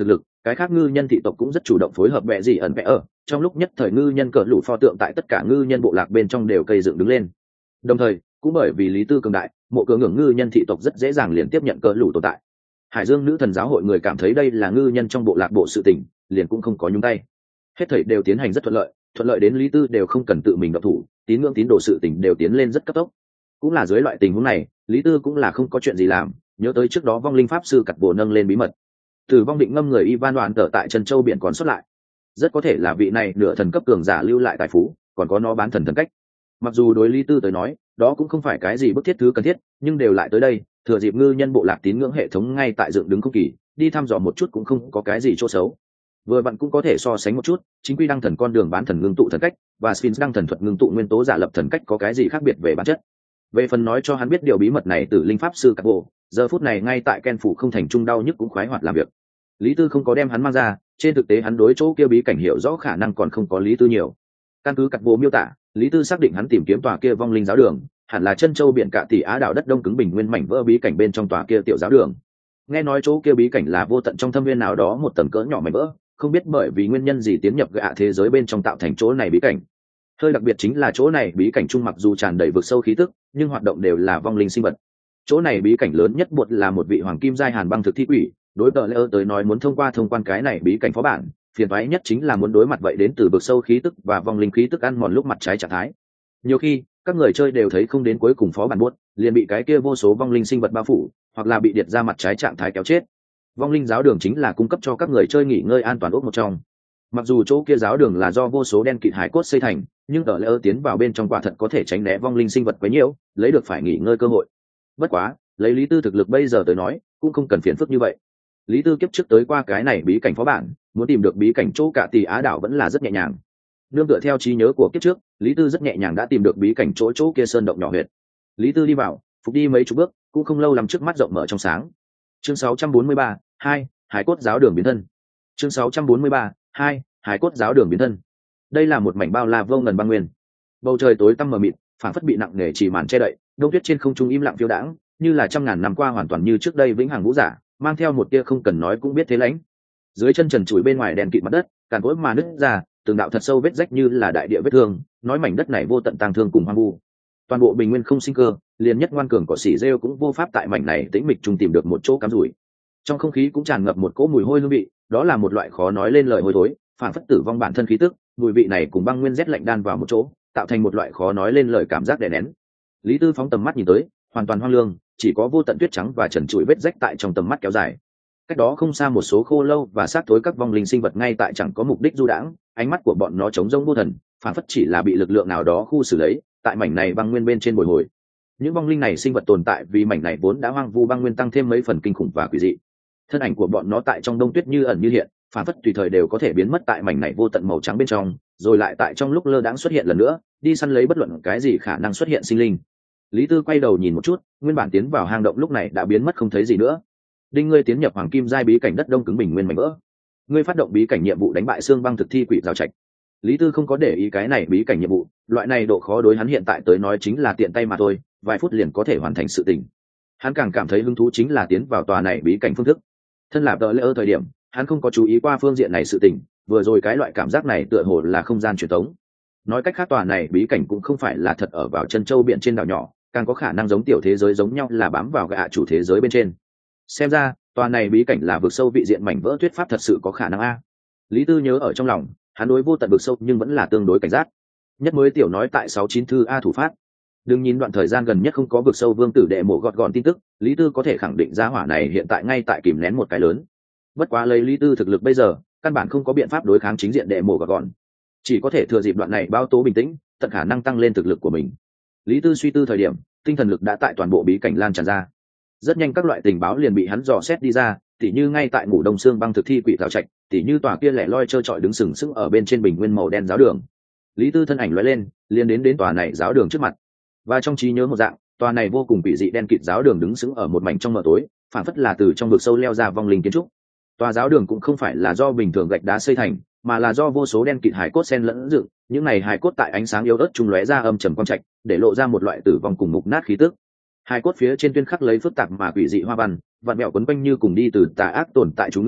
Cái khác ngư nhân thị tộc cũng rất chủ động phối hợp bẹ gì ẩn vẽ ở, trong lúc nhất thời ngư nhân cỡ lũ pho tượng tại tất cả ngư nhân bộ lạc bên trong đều cây dựng đứng lên. Đồng thời cũng bởi vì lý tư cường đại, mộ cửa ngưỡng ngư nhân thị tộc rất dễ dàng liền tiếp nhận cỡ lũ tồn tại. Hải Dương nữ thần giáo hội người cảm thấy đây là ngư nhân trong bộ lạc bộ sự tình, liền cũng không có nhúng tay. Hết thảy đều tiến hành rất thuận lợi đến lý tư đều không cần tự mình động thủ, tín ngưỡng tín đồ sự tình đều tiến lên rất cấp tốc. Cũng là dưới loại tình huống này, lý tư cũng là không có chuyện gì làm, nhớ tới trước đó vong linh pháp sư cặt bồ nâng lên bí mật. Tử vong định ngâm người Ivan Đoàn tở tại Trân Châu biển còn xuất lại, rất có thể là vị này nửa thần cấp cường giả lưu lại tài phú, còn có nó bán thần thần cách. Mặc dù đối lý tư tới nói, đó cũng không phải cái gì bức thiết thứ cần thiết, nhưng đều lại tới đây, thừa dịp ngư nhân bộ lạc tín ngưỡng hệ thống ngay tại dựng đứng không kỳ, đi thăm dò một chút cũng không có cái gì chỗ xấu. Vừa vặn cũng có thể so sánh một chút, chính quy đăng thần con đường bán thần ngưng tụ thần cách và Sphinx đăng thần thuật ngưng tụ nguyên tố giả lập thần cách có cái gì khác biệt về bản chất. Về phần nói cho hắn biết điều bí mật này từ linh pháp sư Cát Bộ, giờ phút này ngay tại Ken phủ không thành trung đau nhức cũng khoái hoạt làm việc. Lý Tư không có đem hắn mang ra, trên thực tế hắn đối chỗ kia bí cảnh hiểu rõ khả năng còn không có Lý Tư nhiều. Căn cứ Cát Bộ miêu tả, Lý Tư xác định hắn tìm kiếm tòa kia vong linh giáo đường, hẳn là Chân Châu biển Cả Tỷ Á đảo đất đông cứng bình nguyên mảnh vỡ bí cảnh bên trong tòa kia tiểu giáo đường. Nghe nói chỗ kia bí cảnh là vô tận trong thâm viên nào đó một tầng cỡ nhỏ mảnh vỡ, không biết bởi vì nguyên nhân gì tiến nhập gạ thế giới bên trong tạo thành chỗ này bí cảnh. Hơi đặc biệt chính là chỗ này bí cảnh trung mặc dù tràn đầy vực sâu khí tức, nhưng hoạt động đều là vong linh sinh vật. Chỗ này bí cảnh lớn nhất buộc là một vị hoàng kim giai hàn băng thực thi quỷ, đối tờ lễ tới nói muốn thông quan cái này bí cảnh phó bản, phiền toái nhất chính là muốn đối mặt vậy đến từ vực sâu khí tức và vong linh khí tức ăn mòn lúc mặt trái trạng thái. Nhiều khi các người chơi đều thấy không đến cuối cùng phó bản buốt, liền bị cái kia vô số vong linh sinh vật bao phủ, hoặc là bị điệt ra mặt trái trạng thái kéo chết. Vong linh giáo đường chính là cung cấp cho các người chơi nghỉ ngơi an toàn ốc một trong. Mặc dù chỗ kia giáo đường là do vô số đen kịt hải cốt xây thành, nhưng tờ lễ tiến vào bên trong quả thật có thể tránh né vong linh sinh vật quấy nhiễu, lấy được phải nghỉ ngơi cơ hội. Bất quá, lấy Lý Tư thực lực bây giờ tới nói, cũng không cần phiền phức như vậy. Lý Tư kiếp trước tới qua cái này bí cảnh phó bản, muốn tìm được bí cảnh chỗ cả Tỷ Á đảo vẫn là rất nhẹ nhàng. Nương tựa theo trí nhớ của kiếp trước, Lý Tư rất nhẹ nhàng đã tìm được bí cảnh chỗ kia sơn động nhỏ huyệt. Lý Tư đi vào, phục đi mấy chục bước, cũng không lâu lắm trước mắt rộng mở trong sáng. Chương 643, 2, Hải cốt giáo đường biến thân. Chương 643, 2, Hải cốt giáo đường biến thân. Đây là một mảnh bao la vô ngần băng nguyên. Bầu trời tối tăm mờ mịt, phảng phất bị nặng nề chỉ màn che đậy, đông tuyết trên không trung im lặng phiêu đãng, như là trăm ngàn năm qua hoàn toàn như trước đây vĩnh hằng vũ giả, mang theo một tia không cần nói cũng biết thế lãnh. Dưới chân trần trụi bên ngoài đèn kịt mặt đất, càn cỗi mà nứt ra, từng đạo thật sâu vết rách như là đại địa vết thương, nói mảnh đất này vô tận tang thương cùng hoang vu. Toàn bộ bình nguyên không sinh cơ, liền nhất ngoan cường cỏ xỉ rêu cũng vô pháp tại mảnh này tĩnh mịch trùng tìm được một chỗ cắm rủi. Trong không khí cũng tràn ngập một cỗ mùi hôi hương vị, đó là một loại khó nói lên lời hôi thối, phản phất tử vong bản thân khí tức, mùi vị này cùng băng nguyên rét lạnh đan vào một chỗ, tạo thành một loại khó nói lên lời cảm giác đè nén. Lý Tư phóng tầm mắt nhìn tới, hoàn toàn hoang lương, chỉ có vô tận tuyết trắng và trần trụi vết rách tại trong tầm mắt kéo dài. Cách đó không xa một số khô lâu và xác thối các vong linh sinh vật ngay tại chẳng có mục đích du đãng, ánh mắt của bọn nó trống rỗng vô thần, phản phất chỉ là bị lực lượng nào đó khu xử lấy, tại mảnh này băng nguyên bên trên bồi hồi. Những vong linh này sinh vật tồn tại vì mảnh này vốn đã hoang vu băng nguyên tăng thêm mấy phần kinh khủng và quỷ dị. Thân ảnh của bọn nó tại trong đông tuyết như ẩn như hiện, phản phất tùy thời đều có thể biến mất tại mảnh này vô tận màu trắng bên trong, rồi lại tại trong lúc lơ đãng xuất hiện lần nữa, đi săn lấy bất luận cái gì khả năng xuất hiện sinh linh. Lý Tư quay đầu nhìn một chút, nguyên bản tiến vào hang động lúc này đã biến mất không thấy gì nữa. Đinh, ngươi tiến nhập hoàng kim giai bí cảnh đất đông cứng bình nguyên mảnh vỡ. Ngươi phát động bí cảnh nhiệm vụ đánh bại xương băng thực thi quỷ rào trạch. Lý Tư không có để ý cái này bí cảnh nhiệm vụ, loại này độ khó đối hắn hiện tại tới nói chính là tiện tay mà thôi, vài phút liền có thể hoàn thành sự tình. Hắn càng cảm thấy hứng thú chính là tiến vào tòa này bí cảnh phương thức. Thân là tờ lễ thời điểm, hắn không có chú ý qua phương diện này sự tình, vừa rồi cái loại cảm giác này tựa hồ là không gian truyền thống. Nói cách khác tòa này bí cảnh cũng không phải là thật ở vào chân châu biển trên đảo nhỏ, càng có khả năng giống tiểu thế giới giống nhau là bám vào gạ chủ thế giới bên trên. Xem ra tòa này bí cảnh là vực sâu vị diện mảnh vỡ thuyết pháp thật sự có khả năng a. Lý Tư nhớ ở trong lòng, hắn đối vô tận vực sâu nhưng vẫn là tương đối cảnh giác. Nhất mới tiểu nói tại 69 thư a thủ phát. Đừng nhìn đoạn thời gian gần nhất không có vực sâu vương tử đệ mộ gọt gọn tin tức, Lý Tư có thể khẳng định ra hỏa này hiện tại ngay tại kìm nén một cái lớn. Bất quá lấy Lý Tư thực lực bây giờ, căn bản không có biện pháp đối kháng chính diện đệ mộ gọt gọn, chỉ có thể thừa dịp đoạn này bao tố bình tĩnh, tận khả năng tăng lên thực lực của mình. Lý Tư suy tư thời điểm, tinh thần lực đã tại toàn bộ bí cảnh lan tràn ra. Rất nhanh các loại tình báo liền bị hắn dò xét đi ra, tỉ như ngay tại ngủ đông xương băng thực thi quỷ rào trạch, tỉ như tòa kia lẻ loi trơ trọi đứng sừng sững ở bên trên bình nguyên màu đen giáo đường. Lý Tư thân ảnh lóe lên, liền đến tòa này giáo đường trước mặt. Và trong trí nhớ một dạng, tòa này vô cùng quỷ dị đen kịt giáo đường đứng sững ở một mảnh trong mờ tối, phản phất là từ trong vực sâu leo ra vong linh kiến trúc. Tòa giáo đường cũng không phải là do bình thường gạch đá xây thành, mà là do vô số đen kịt hải cốt xen lẫn dựng, những này hải cốt tại ánh sáng yếu ớt trung lóe ra âm trầm quang trạch, để lộ ra một loại tử vong cùng mục nát khí tức. Hải cốt phía trên tuyên khắc lấy phức tạp mà quỷ dị hoa văn, vạn mẹo quấn quanh như cùng đi từ tà ác tồn tại chú ngữ,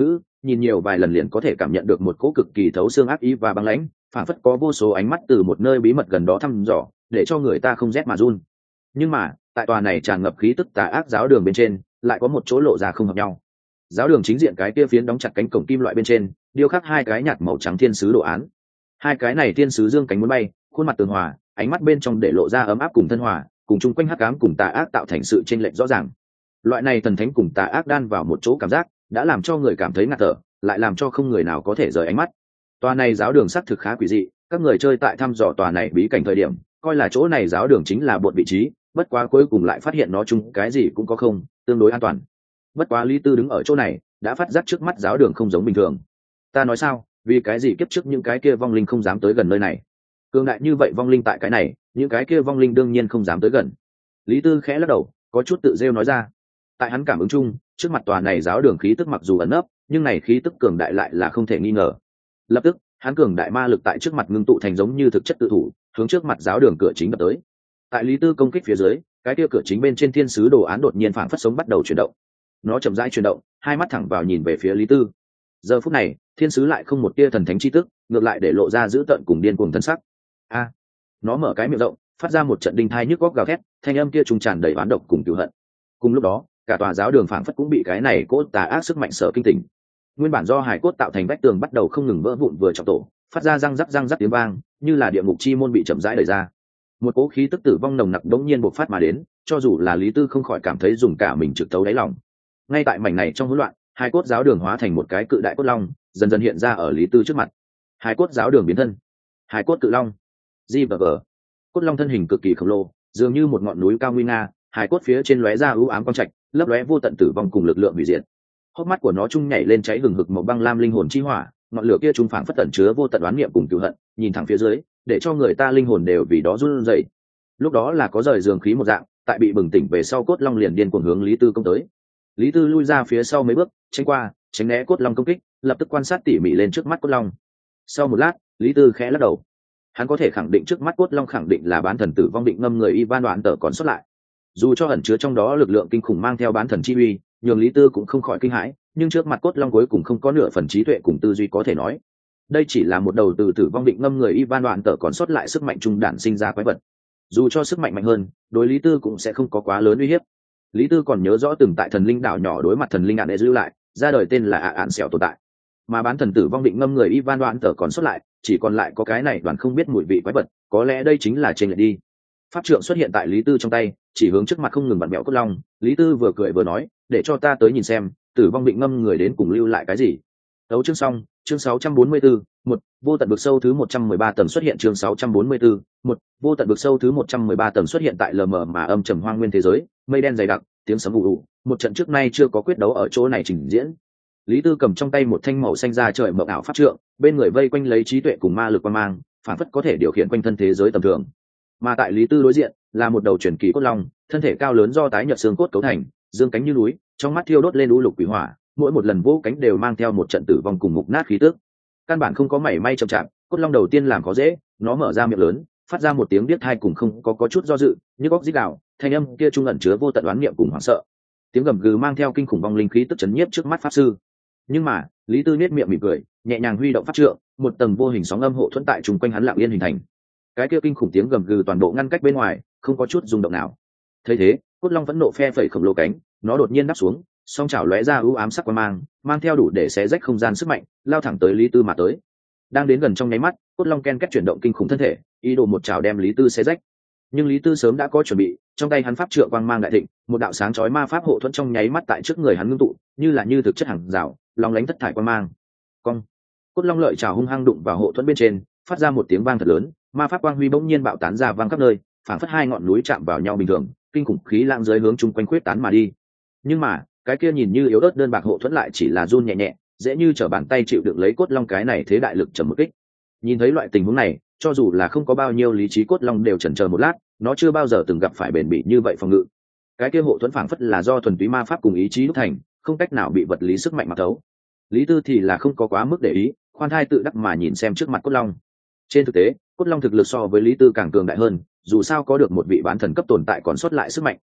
nhìn nhiều vài lần liền có thể cảm nhận được một cỗ cực kỳ thấu xương ác ý và băng lãnh, phản phất có vô số ánh mắt từ một nơi bí mật gần đó thăm dò, để cho người ta không rét mà run. Nhưng mà tại tòa này tràn ngập khí tức tà ác giáo đường bên trên lại có một chỗ lộ ra không hợp nhau. Giáo đường chính diện cái kia phiến đóng chặt cánh cổng kim loại bên trên điêu khắc hai cái nhạt màu trắng thiên sứ đồ án. Hai cái này thiên sứ dương cánh muốn bay, khuôn mặt tường hòa, ánh mắt bên trong để lộ ra ấm áp cùng thân hòa, cùng chung quanh hắc ám cùng tà ác tạo thành sự chênh lệch rõ ràng. Loại này thần thánh cùng tà ác đan vào một chỗ cảm giác đã làm cho người cảm thấy ngạt thở, lại làm cho không người nào có thể rời ánh mắt. Tòa này giáo đường xác thực khá quỷ dị, các người chơi tại thăm dò tòa này bí cảnh thời điểm coi là chỗ này giáo đường chính là bột vị trí, bất quá cuối cùng lại phát hiện nó chung cái gì cũng có không, tương đối an toàn. Bất quá Lý Tư đứng ở chỗ này đã phát giác trước mắt giáo đường không giống bình thường. Ta nói sao, vì cái gì kiếp trước những cái kia vong linh không dám tới gần nơi này? Cường đại như vậy vong linh tại cái này, những cái kia vong linh đương nhiên không dám tới gần. Lý Tư khẽ lắc đầu, có chút tự rêu nói ra. Tại hắn cảm ứng chung, trước mặt tòa này giáo đường khí tức mặc dù ẩn nấp, nhưng này khí tức cường đại lại là không thể nghi ngờ. Lập tức, hắn cường đại ma lực tại trước mặt ngưng tụ thành giống như thực chất tự thủ, hướng trước mặt giáo đường cửa chính đập tới. Tại Lý Tư công kích phía dưới, cái kia cửa chính bên trên thiên sứ đồ án đột nhiên phảng phất sống bắt đầu chuyển động. Nó chậm rãi chuyển động, hai mắt thẳng vào nhìn về phía Lý Tư. Giờ phút này, thiên sứ lại không một tia thần thánh chi tức, ngược lại để lộ ra dữ tợn cùng điên cuồng thân sắc. Nó mở cái miệng rộng, phát ra một trận đinh thai nhức góc gào thét, thanh âm kia trùng tràn đầy oán độc cùng cừu hận. Cùng lúc đó, cả tòa giáo đường phảng phất cũng bị cái này cốt tà ác sức mạnh sở kinh tỉnh. Nguyên bản do hải cốt tạo thành vách tường bắt đầu không ngừng vỡ vụn vừa trọng tổ, phát ra răng rắc tiếng vang, như là địa ngục chi môn bị chậm rãi đẩy ra. Một cỗ khí tức tử vong nồng nặc đống nhiên bộc phát mà đến, cho dù là Lý Tư không khỏi cảm thấy dùng cả mình trực tấu đáy lòng. Ngay tại mảnh này trong hỗn loạn, hai cốt giáo đường hóa thành một cái cự đại cốt long, dần dần hiện ra ở Lý Tư trước mặt. Hai cốt giáo đường biến thân, hai cốt cự long. G&G. Cốt long thân hình cực kỳ khổng lồ, dường như một ngọn núi cao nguy nga, hai cốt phía trên lóe ra ưu ám quang trạch, lấp lóe vô tận tử vong cùng lực lượng hủy diệt. Hốc mắt của nó trung nhảy lên cháy hừng hực màu băng lam linh hồn chi hỏa, ngọn lửa kia trung phảng phất tẩn chứa vô tận oán niệm cùng cừu hận, nhìn thẳng phía dưới, để cho người ta linh hồn đều vì đó run rẩy. Lúc đó là có rời giường khí một dạng, tại bị bừng tỉnh về sau cốt long liền điên cuồng hướng Lý Tư công tới. Lý Tư lui ra phía sau mấy bước, tránh né cốt long công kích, lập tức quan sát tỉ mỉ lên trước mắt cốt long. Sau một lát, Lý Tư khẽ lắc đầu. Hắn có thể khẳng định trước mắt cốt long khẳng định là bán thần tử vong định ngâm người Ivan Đoạn Tở còn xuất lại. Dù cho ẩn chứa trong đó lực lượng kinh khủng mang theo bán thần chi uy, nhường Lý Tư cũng không khỏi kinh hãi, nhưng trước mặt cốt long cuối cùng không có nửa phần trí tuệ cùng tư duy có thể nói. Đây chỉ là một đầu từ tử vong định ngâm người Ivan Đoạn Tở còn xuất lại sức mạnh trung đản sinh ra quái vật. Dù cho sức mạnh mạnh hơn, đối Lý Tư cũng sẽ không có quá lớn uy hiếp. Lý Tư còn nhớ rõ từng tại thần linh đảo nhỏ đối mặt thần linh ạn đệ lưu lại, ra đời tên là ạn xẻo tồn tại. Mà bán thần tử vong định ngâm người Ivan Đoạn Tở còn xuất lại, chỉ còn lại có cái này đoàn không biết mùi vị quái vật, có lẽ đây chính là trên lệch đi. Pháp trượng xuất hiện tại Lý Tư trong tay, chỉ hướng trước mặt không ngừng vặn mẹo cốt long. Lý Tư vừa cười vừa nói, để cho ta tới nhìn xem, tử vong định ngâm người đến cùng lưu lại cái gì. Đấu chương xong, chương 644, một vô tận vực sâu thứ 113 tầng xuất hiện chương 644, một vô tận vực sâu thứ 113 tầng xuất hiện tại lờ mờ mà âm trầm hoang nguyên thế giới, mây đen dày đặc, tiếng sấm ù ù, một trận trước nay chưa có quyết đấu ở chỗ này trình diễn. Lý Tư cầm trong tay một thanh màu xanh da trời mộng ảo pháp trượng, bên người vây quanh lấy trí tuệ cùng ma lực quan mang, phản phất có thể điều khiển quanh thân thế giới tầm thường. Mà tại Lý Tư đối diện là một đầu truyền kỳ cốt long, thân thể cao lớn do tái nhợt xương cốt cấu thành, dương cánh như núi, trong mắt thiêu đốt lên u lục quỷ hỏa, mỗi một lần vỗ cánh đều mang theo một trận tử vong cùng mục nát khí tức. Căn bản không có mảy may chậm chạp, cốt long đầu tiên làm khó dễ, nó mở ra miệng lớn, phát ra một tiếng biết hai cùng không có chút do dự, như góc rít gào, thanh âm kia trung ẩn chứa vô tận đoán niệm cùng hoảng sợ. Tiếng gầm gừ mang theo kinh khủng vong linh khí tức chấn nhiếp trước mắt pháp sư. Nhưng mà, Lý Tư nhếch miệng mỉm cười, nhẹ nhàng huy động pháp trượng, một tầng vô hình sóng âm hộ thuẫn tại chung quanh hắn lặng yên hình thành. Cái kia kinh khủng tiếng gầm gừ toàn bộ ngăn cách bên ngoài, không có chút rung động nào. Thấy thế, cốt long vẫn nộ phe phẩy khổng lồ cánh, nó đột nhiên đáp xuống, song chảo lóe ra ưu ám sắc quang mang theo đủ để xé rách không gian sức mạnh, lao thẳng tới Lý Tư mà tới. Đang đến gần trong nháy mắt, cốt long ken két chuyển động kinh khủng thân thể, ý đồ một chảo đem Lý Tư xé rách. Nhưng Lý Tư sớm đã có chuẩn bị, trong tay hắn pháp trượng quang mang đại thịnh, một đạo sáng chói ma pháp hộ thuẫn trong nháy mắt tại trước người hắn ngưng tụ, như thực chất hàng rào, long lánh thất thải quang mang. Cong. Cốt long lợi chảo hung hăng đụng vào hộ thuẫn bên trên, phát ra một tiếng vang thật lớn, ma pháp quang huy bỗng nhiên bạo tán ra vang khắp nơi, phảng phất hai ngọn núi chạm vào nhau bình thường, kinh khủng khí lãng dưới hướng chung quanh khuyết tán mà đi. Nhưng mà, cái kia nhìn như yếu ớt đơn bạc hộ thuẫn lại chỉ là run nhẹ nhẹ, dễ như trở bàn tay chịu đựng lấy cốt long cái này thế đại lực trầm một kích. Nhìn thấy loại tình huống này, cho dù là không có bao nhiêu lý trí cốt long đều chần chờ một lát, nó chưa bao giờ từng gặp phải bền bỉ như vậy phòng ngự. Cái kia hộ thuẫn phảng phất là do thuần túy ma pháp cùng ý chí đúc thành, không cách nào bị vật lý sức mạnh mà thấu. Lý Tư thì là không có quá mức để ý, khoan thai tự đắc mà nhìn xem trước mặt cốt long. Trên thực tế, cốt long thực lực so với Lý Tư càng cường đại hơn, dù sao có được một vị bán thần cấp tồn tại còn sót lại sức mạnh.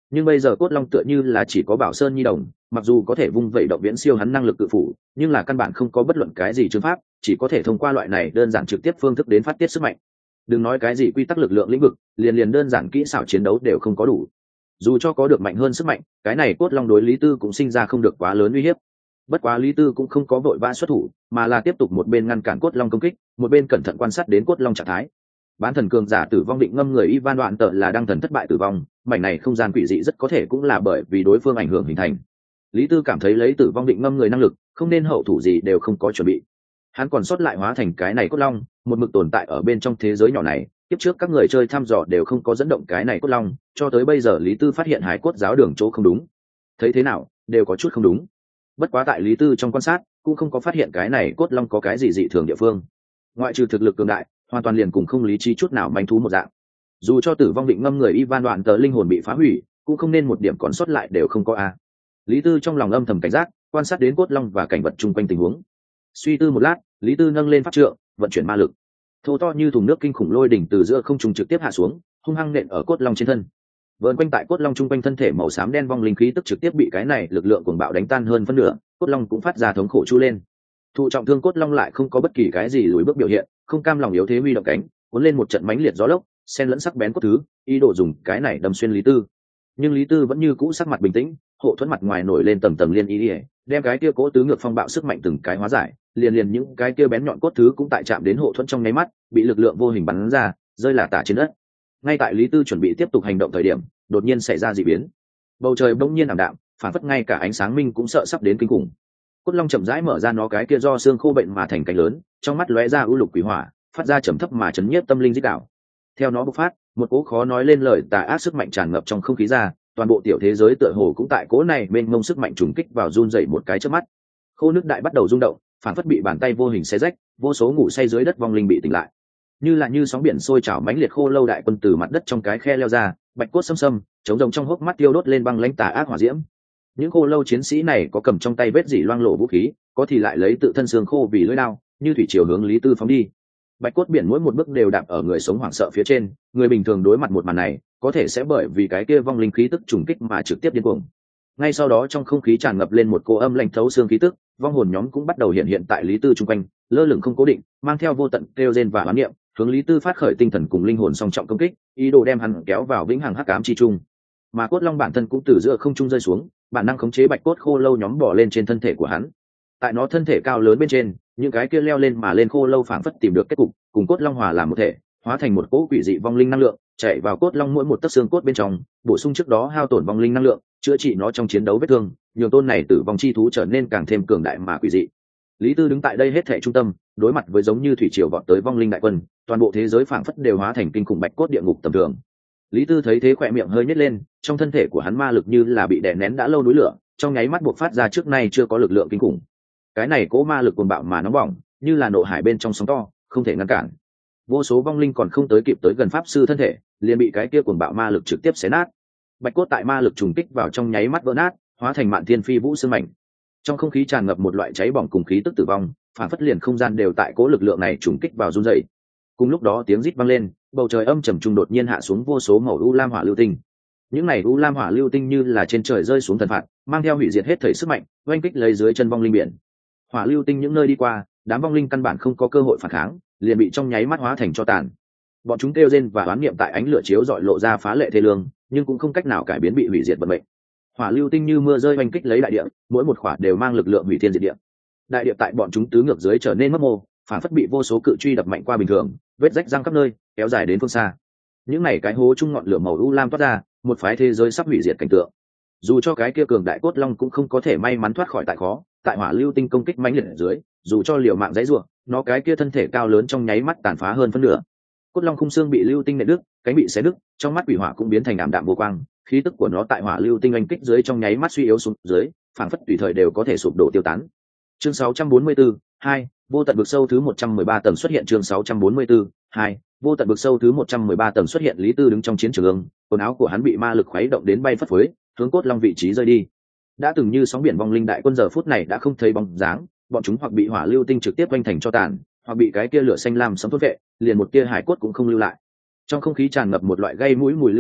Nhưng bây giờ cốt long tựa như là chỉ có Bảo Sơn Nhi đồng, mặc dù có thể vung vẩy động viễn siêu hắn năng lực cự phủ, nhưng là căn bản không có bất luận cái gì chứng pháp, chỉ có thể thông qua loại này đơn giản trực tiếp phương thức đến phát tiết sức mạnh. Đừng nói cái gì quy tắc lực lượng lĩnh vực, liền đơn giản kỹ xảo chiến đấu đều không có đủ. Dù cho có được mạnh hơn sức mạnh, cái này cốt long đối Lý Tư cũng sinh ra không được quá lớn uy hiếp. Bất quá Lý Tư cũng không có vội vã xuất thủ, mà là tiếp tục một bên ngăn cản cốt long công kích, một bên cẩn thận quan sát đến cốt long trạng thái. Bán thần cường giả tử vong định ngâm người Ivan Đoạn Tợ là đang thần thất bại tử vong, mảnh này không gian quỷ dị rất có thể cũng là bởi vì đối phương ảnh hưởng hình thành. Lý Tư cảm thấy lấy tử vong định ngâm người năng lực, không nên hậu thủ gì đều không có chuẩn bị. Hắn còn sót lại hóa thành cái này cốt long, một mực tồn tại ở bên trong thế giới nhỏ này, tiếp trước các người chơi thăm dò đều không có dẫn động cái này cốt long, cho tới bây giờ Lý Tư phát hiện Hải Cốt giáo đường chỗ không đúng. Thấy thế nào, đều có chút không đúng. Bất quá tại Lý Tư trong quan sát, cũng không có phát hiện cái này cốt long có cái gì dị thường địa phương. Ngoại trừ thực lực cường đại, hoàn toàn liền cùng không lý trí chút nào manh thú một dạng. Dù cho tử vong định ngâm người Ivan Đoạn Tợ linh hồn bị phá hủy, cũng không nên một điểm còn sót lại đều không có a. Lý Tư trong lòng âm thầm cảnh giác, quan sát đến cốt long và cảnh vật chung quanh tình huống. Suy tư một lát, Lý Tư nâng lên pháp trượng, vận chuyển ma lực. Thô to như thùng nước kinh khủng lôi đỉnh từ giữa không trung trực tiếp hạ xuống, hung hăng nện ở cốt long trên thân. Vờn quanh tại cốt long chung quanh thân thể màu xám đen vong linh khí tức trực tiếp bị cái này lực lượng cuồng bạo đánh tan hơn phân nửa, cốt long cũng phát ra thống khổ chu lên. Thụ trọng thương cốt long lại không có bất kỳ cái gì lùi bước biểu hiện, không cam lòng yếu thế huy động cánh, cuốn lên một trận mãnh liệt gió lốc, xen lẫn sắc bén cốt thứ, ý đồ dùng cái này đâm xuyên Lý Tư. Nhưng Lý Tư vẫn như cũ sắc mặt bình tĩnh, hộ thuẫn mặt ngoài nổi lên tầng tầng liên ý, đem cái kia cố tứ ngược phong bạo sức mạnh từng cái hóa giải, liền những cái kia bén nhọn cốt thứ cũng tại chạm đến hộ thuẫn trong nháy mắt, bị lực lượng vô hình bắn ra, rơi lả tả trên đất. Ngay tại Lý Tư chuẩn bị tiếp tục hành động thời điểm, đột nhiên xảy ra dị biến. Bầu trời bỗng nhiên ảm đạm, phản phất ngay cả ánh sáng minh cũng sợ sắp đến kinh khủng. Cốt long chậm rãi mở ra nó cái kia do xương khô bệnh mà thành cánh lớn, trong mắt lóe ra u lục quỷ hỏa, phát ra trầm thấp mà chấn nhiếp tâm linh dích đạo. Theo nó bộc phát, một cỗ khó nói lên lời tà ác sức mạnh tràn ngập trong không khí ra, toàn bộ tiểu thế giới tựa hồ cũng tại cỗ này mênh mông sức mạnh trùng kích vào run dậy một cái chớp mắt. Khô nước đại bắt đầu rung động, phản phất bị bàn tay vô hình xé rách, vô số ngủ say dưới đất vong linh bị tỉnh lại. Như sóng biển sôi trào mãnh liệt khô lâu đại quân từ mặt đất trong cái khe leo ra, bạch cốt xâm xâm, chống rồng trong hốc mắt tiêu đốt lên băng lãnh tà ác hỏa diễm. Những khô lâu chiến sĩ này có cầm trong tay vết dỉ loang lổ vũ khí, có thì lại lấy tự thân xương khô vì lưỡi đao, như thủy triều hướng Lý Tư phóng đi. Bạch cốt biển mỗi một bước đều đạp ở người sống hoảng sợ phía trên, người bình thường đối mặt một màn này, có thể sẽ bởi vì cái kia vong linh khí tức trùng kích mà trực tiếp điên cuồng. Ngay sau đó trong không khí tràn ngập lên một cô âm lạnh thấu xương khí tức, vong hồn nhóm cũng bắt đầu hiện tại Lý Tư chung quanh, lơ lửng không cố định, mang theo vô tận kêu rên và oán niệm, hướng Lý Tư phát khởi tinh thần cùng linh hồn song trọng công kích, ý đồ đem hắn kéo vào vĩnh hằng hắc ám chi trung. Mà cốt long bản thân cũng từ giữa không trung rơi xuống, bản năng khống chế bạch cốt khô lâu nhóm bỏ lên trên thân thể của hắn. Tại nó thân thể cao lớn bên trên, những cái kia leo lên mà lên khô lâu phảng phất tìm được kết cục, cùng cốt long hòa làm một thể, hóa thành một cỗ quỷ dị vong linh năng lượng, chạy vào cốt long mỗi một tấc xương cốt bên trong, bổ sung trước đó hao tổn vong linh năng lượng, chữa trị nó trong chiến đấu vết thương, nhường tôn này tử vong chi thú trở nên càng thêm cường đại mà quỷ dị. Lý Tư đứng tại đây hết thảy trung tâm, đối mặt với giống như thủy triều vọt tới vong linh đại quân, toàn bộ thế giới phảng phất đều hóa thành kinh khủng bạch cốt địa ngục tầm thường. Lý Tư thấy thế khỏe miệng hơi nhếch lên, trong thân thể của hắn ma lực như là bị đè nén đã lâu núi lửa, trong nháy mắt buộc phát ra trước nay chưa có lực lượng kinh khủng. Cái này cố ma lực cuồng bạo mà nóng bỏng, như là nộ hải bên trong sóng to, không thể ngăn cản. Vô số vong linh còn không tới kịp tới gần pháp sư thân thể, liền bị cái kia cuồng bạo ma lực trực tiếp xé nát. Bạch cốt tại ma lực trùng kích vào trong nháy mắt vỡ nát, hóa thành mạn thiên phi vũ sương mảnh. Trong không khí tràn ngập một loại cháy bỏng cùng khí tức tử vong, phản phất liền không gian đều tại cố lực lượng này trùng kích vào run rẩy. Cùng lúc đó tiếng rít vang lên, bầu trời âm trầm trùng đột nhiên hạ xuống vô số màu u lam hỏa lưu tinh. Những này u lam hỏa lưu tinh như là trên trời rơi xuống thần phạt, mang theo hủy diệt hết thảy sức mạnh, oanh kích lấy dưới chân vong linh biển. Hỏa lưu tinh những nơi đi qua, đám vong linh căn bản không có cơ hội phản kháng, liền bị trong nháy mắt hóa thành tro tàn. Bọn chúng kêu rên và oán niệm tại ánh lửa chiếu rọi lộ ra phá lệ thê lương, nhưng cũng không cách nào cải biến bị hủy diệt vận mệnh. Hỏa lưu tinh như mưa rơi oanh kích lấy đại địa, mỗi một khỏa đều mang lực lượng hủy thiên diệt địa. Đại địa tại bọn chúng tứ ngược dưới trở nên mất mô, phản phất bị vô số cự truy đập mạnh qua bình thường, vết rách răng khắp nơi, kéo dài đến phương xa. Những này cái hố chung ngọn lửa màu u lam toát ra, một phái thế giới sắp hủy diệt cảnh tượng. Dù cho cái kia cường đại cốt long cũng không có thể may mắn thoát khỏi tại khó, tại hỏa lưu tinh công kích mãnh liệt ở dưới, dù cho liều mạng dãy rủa, nó cái kia thân thể cao lớn trong nháy mắt tàn phá hơn phân nửa. Cốt long khung xương bị lưu tinh nện đứt, cánh bị xé đứt, trong mắt quỷ hỏa cũng biến thành ảm đạm vô quang, khí tức của nó tại hỏa lưu tinh oanh kích dưới trong nháy mắt suy yếu xuống dưới, phảng phất tùy thời đều có thể sụp đổ tiêu tán. Chương 644, 2, vô tận vực sâu thứ 113 tầng xuất hiện. Chương 644, 2, vô tận vực sâu thứ 113 tầng xuất hiện. Lý Tư đứng trong chiến trường, quần áo của hắn bị ma lực khuấy động đến bay phất phới, hướng cốt long vị trí rơi đi. Đã từng như sóng biển vong linh đại quân giờ phút này đã không thấy bóng dáng, bọn chúng hoặc bị hỏa lưu tinh trực tiếp quanh thành cho tàn, hoặc bị cái kia lửa xanh lam sấm thốt vệ, liền một tia hải cốt cũng không lưu lại. Trong không khí tràn ngập một loại gây mũi mùi lưu hình,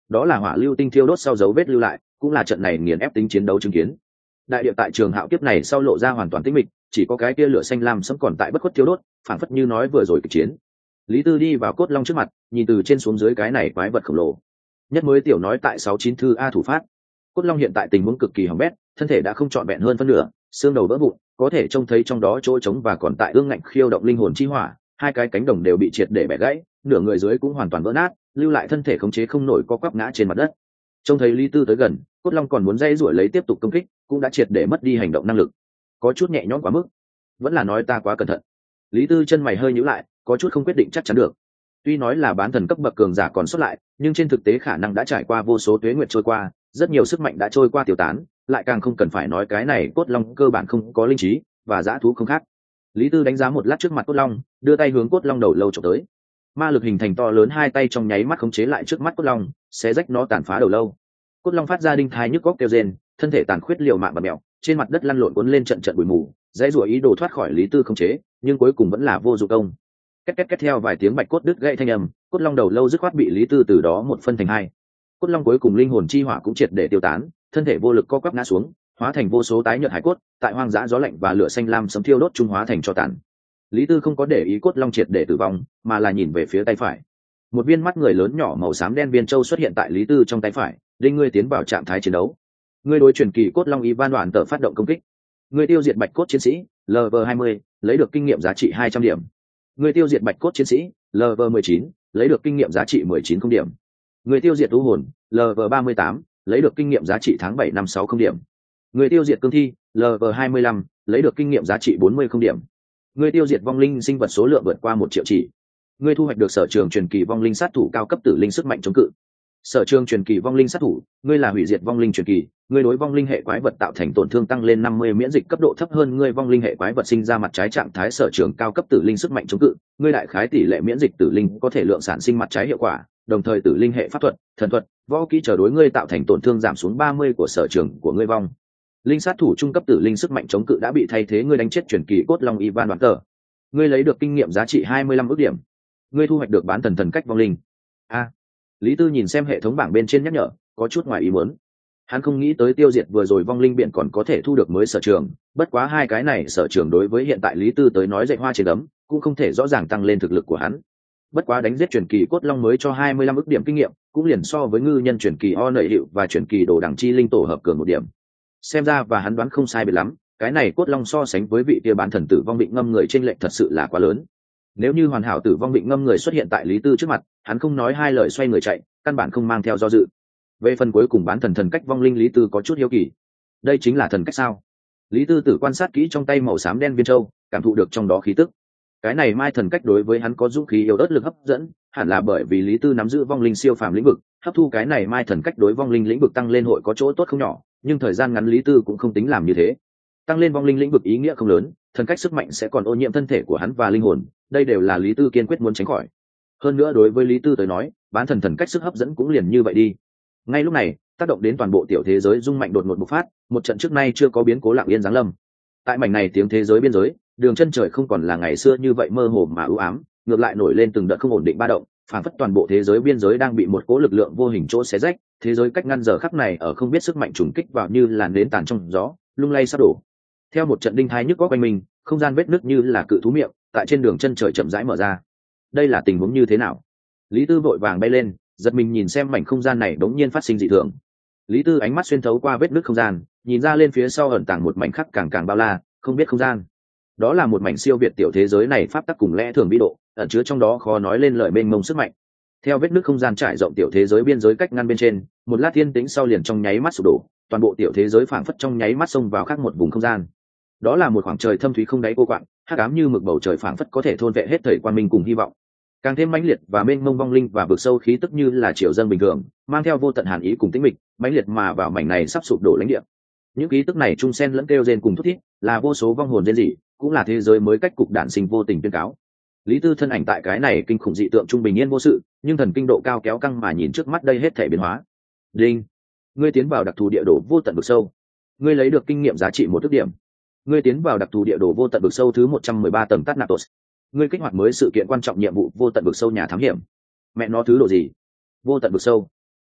đó là hỏa lưu tinh thiêu đốt sau dấu vết lưu lại, cũng là trận này nghiền ép tính chiến đấu chứng kiến. Đại địa tại trường hạo kiếp này sau lộ ra hoàn toàn tĩnh mịch, chỉ có cái kia lửa xanh lam sẫm còn tại bất khuất thiêu đốt, phảng phất như nói vừa rồi kịch chiến. Lý Tư đi vào cốt long trước mặt, nhìn từ trên xuống dưới cái này quái vật khổng lồ. Nhất mới tiểu nói tại 69 thư a thủ phát. Cốt long hiện tại tình huống cực kỳ hỏng bét, thân thể đã không trọn vẹn hơn phân nửa, xương đầu vỡ vụn, có thể trông thấy trong đó chỗ trống và còn tại ương ngạnh khiêu động linh hồn chi hỏa, hai cái cánh đồng đều bị triệt để bẻ gãy, nửa người dưới cũng hoàn toàn vỡ nát, lưu lại thân thể khống chế không nổi, có quắp ngã trên mặt đất. Trông thấy Lý Tư tới gần, cốt long còn muốn dây rủi lấy tiếp tục công kích, cũng đã triệt để mất đi hành động năng lực, có chút nhẹ nhõm quá mức. Vẫn là nói ta quá cẩn thận. Lý Tư chân mày hơi nhíu lại, có chút không quyết định chắc chắn được. Tuy nói là bán thần cấp bậc cường giả còn xuất lại, nhưng trên thực tế khả năng đã trải qua vô số tuế nguyệt trôi qua, rất nhiều sức mạnh đã trôi qua tiêu tán, lại càng không cần phải nói cái này cốt long cơ bản không có linh trí và dã thú không khác. Lý Tư đánh giá một lát trước mặt cốt long, đưa tay hướng cốt long đầu lâu chụp tới. Ma lực hình thành to lớn, hai tay trong nháy mắt khống chế lại trước mắt cốt long, xé rách nó, tàn phá đầu lâu. Cốt long phát ra đinh thai nhức góc kêu rên, thân thể tàn khuyết liều mạng bật mèo, trên mặt đất lăn lộn cuốn lên trận trận bụi mù, dãy rủa ý đồ thoát khỏi Lý Tư khống chế, nhưng cuối cùng vẫn là vô dụng công. Két két két theo vài tiếng bạch cốt đứt gãy thanh âm, cốt long đầu lâu dứt khoát bị Lý Tư từ đó một phân thành hai. Cốt long cuối cùng linh hồn chi hỏa cũng triệt để tiêu tán, thân thể vô lực co quắp ngã xuống, hóa thành vô số tái nhợt hải cốt, tại hoang dã gió lạnh và lửa xanh lam sấm thiêu đốt trung hóa thành tro tàn. Lý Tư không có để ý cốt long triệt để tử vong, mà là nhìn về phía tay phải. Một viên mắt người lớn nhỏ màu xám đen viên châu xuất hiện tại Lý Tư trong tay phải, đinh ngươi tiến vào trạng thái chiến đấu. Ngươi đối truyền kỳ cốt long Ivan đoàn tờ phát động công kích. Ngươi tiêu diệt bạch cốt chiến sĩ LV20, lấy được kinh nghiệm giá trị 200 điểm. Ngươi tiêu diệt bạch cốt chiến sĩ LV19, lấy được kinh nghiệm giá trị 19 không điểm. Ngươi tiêu diệt u hồn LV38, lấy được kinh nghiệm giá trị tháng 7 năm 6 không điểm. Ngươi tiêu diệt cương thi LV25, lấy được kinh nghiệm giá trị 40 không điểm. Ngươi tiêu diệt vong linh sinh vật số lượng vượt qua 1 triệu chỉ. Ngươi thu hoạch được sở trường truyền kỳ vong linh sát thủ cao cấp tử linh sức mạnh chống cự. Sở trường truyền kỳ vong linh sát thủ, ngươi là hủy diệt vong linh truyền kỳ, ngươi đối vong linh hệ quái vật tạo thành tổn thương tăng lên 50, miễn dịch cấp độ thấp hơn ngươi vong linh hệ quái vật sinh ra mặt trái trạng thái. Sở trường cao cấp tử linh sức mạnh chống cự, ngươi đại khái tỷ lệ miễn dịch tử linh có thể lượng sản sinh mặt trái hiệu quả, đồng thời tử linh hệ pháp thuật, thần thuật, võ kỹ chờ đối ngươi tạo thành tổn thương giảm xuống 30 của sở trường của ngươi vong linh sát thủ trung cấp tử linh sức mạnh chống cự đã bị thay thế. Ngươi đánh chết truyền kỳ cốt long Ivan đoàn tờ, ngươi lấy được kinh nghiệm giá trị 25 ước điểm. Ngươi thu hoạch được bán thần thần cách vong linh. Lý Tư nhìn xem hệ thống bảng bên trên nhắc nhở, có chút ngoài ý muốn. Hắn không nghĩ tới tiêu diệt vừa rồi vong linh biển còn có thể thu được mới sở trường, bất quá hai cái này sở trường đối với hiện tại Lý Tư tới nói dạy hoa trên ấm, cũng không thể rõ ràng tăng lên thực lực của hắn. Bất quá đánh giết truyền kỳ cốt long mới cho 25 ức điểm kinh nghiệm, cũng liền so với ngư nhân truyền kỳ O nảy hiệu và truyền kỳ đồ đẳng chi linh tổ hợp cường 1 điểm. Xem ra và hắn đoán không sai biệt lắm, cái này cốt long so sánh với vị kia bán thần tử vong định ngâm người trên lệnh thật sự là quá lớn. Nếu như hoàn hảo tử vong định ngâm người xuất hiện tại Lý Tư trước mặt, hắn không nói hai lời xoay người chạy, căn bản không mang theo do dự. Về phần cuối cùng bán thần thần cách vong linh, Lý Tư có chút hiếu kỳ. Đây chính là thần cách sao? Lý Tư tử quan sát kỹ trong tay màu xám đen viên châu, cảm thụ được trong đó khí tức. Cái này mai thần cách đối với hắn có dũng khí yếu ớt lực hấp dẫn, hẳn là bởi vì Lý Tư nắm giữ vong linh siêu phàm lĩnh vực, hấp thu cái này mai thần cách đối vong linh lĩnh vực tăng lên hội có chỗ tốt không nhỏ, nhưng thời gian ngắn Lý Tư cũng không tính làm như thế. Tăng lên vong linh lĩnh vực ý nghĩa không lớn, thần cách sức mạnh sẽ còn ô nhiễm thân thể của hắn và linh hồn, đây đều là Lý Tư kiên quyết muốn tránh khỏi. Hơn nữa đối với Lý Tư tới nói, bán thần thần cách sức hấp dẫn cũng liền như vậy đi. Ngay lúc này, tác động đến toàn bộ tiểu thế giới rung mạnh đột ngột bộc phát, một trận trước nay chưa có biến cố lặng yên giáng lâm. Tại mảnh này tiếng thế giới biên giới, đường chân trời không còn là ngày xưa như vậy mơ hồ mà u ám, ngược lại nổi lên từng đợt không ổn định ba động, phản phất toàn bộ thế giới biên giới đang bị một cỗ lực lượng vô hình chỗ xé rách, thế giới cách ngăn giờ khắc này ở không biết sức mạnh trùng kích vào như là nến tàn trong gió, lung lay sắp đổ. Theo một trận đinh thai nhức góc quanh mình, không gian vết nứt như là cự thú miệng, tại trên đường chân trời chậm rãi mở ra. Đây là tình huống như thế nào? Lý Tư vội vàng bay lên, giật mình nhìn xem mảnh không gian này đống nhiên phát sinh dị thường. Lý Tư ánh mắt xuyên thấu qua vết nứt không gian, nhìn ra lên phía sau ẩn tàng một mảnh khắc càng càng bao la, không biết không gian. Đó là một mảnh siêu việt tiểu thế giới này pháp tắc cùng lẽ thường vĩ độ, ẩn chứa trong đó khó nói lên lời mênh mông sức mạnh. Theo vết nứt không gian trải rộng tiểu thế giới biên giới cách ngăn bên trên, một lát thiên tĩnh sau liền trong nháy mắt sụp đổ, toàn bộ tiểu thế giới phảng phất trong nháy mắt xông vào khác một vùng không gian. Đó là một khoảng trời thâm thúy không đáy cô quạng, hắc ám như mực bầu trời phảng phất có thể thôn vệ hết thảy quang minh cùng hy vọng. Càng thêm mãnh liệt và mênh mông vong linh và vực sâu khí tức như là triều dân bình thường, mang theo vô tận hàn ý cùng tĩnh mịch, mãnh liệt mà vào mảnh này sắp sụp đổ lãnh địa. Những khí tức này chung xen lẫn kêu rên cùng thút thít, là vô số vong hồn rên rỉ, cũng là thế giới mới cách cục đản sinh vô tình tuyên cáo. Lý Tư thân ảnh tại cái này kinh khủng dị tượng trung bình yên vô sự, nhưng thần kinh độ cao kéo căng mà nhìn trước mắt đây hết thảy biến hóa. Đinh, ngươi tiến vào đặc thù địa đồ vô tận vực sâu. Ngươi lấy được kinh nghiệm giá trị 1 ức điểm. Ngươi tiến vào đặc thù địa đồ vô tận vực sâu thứ 113 tầng Thanatos. Ngươi kích hoạt mới sự kiện quan trọng nhiệm vụ vô tận vực sâu nhà thám hiểm. Mẹ nó thứ độ gì? Vô tận vực sâu.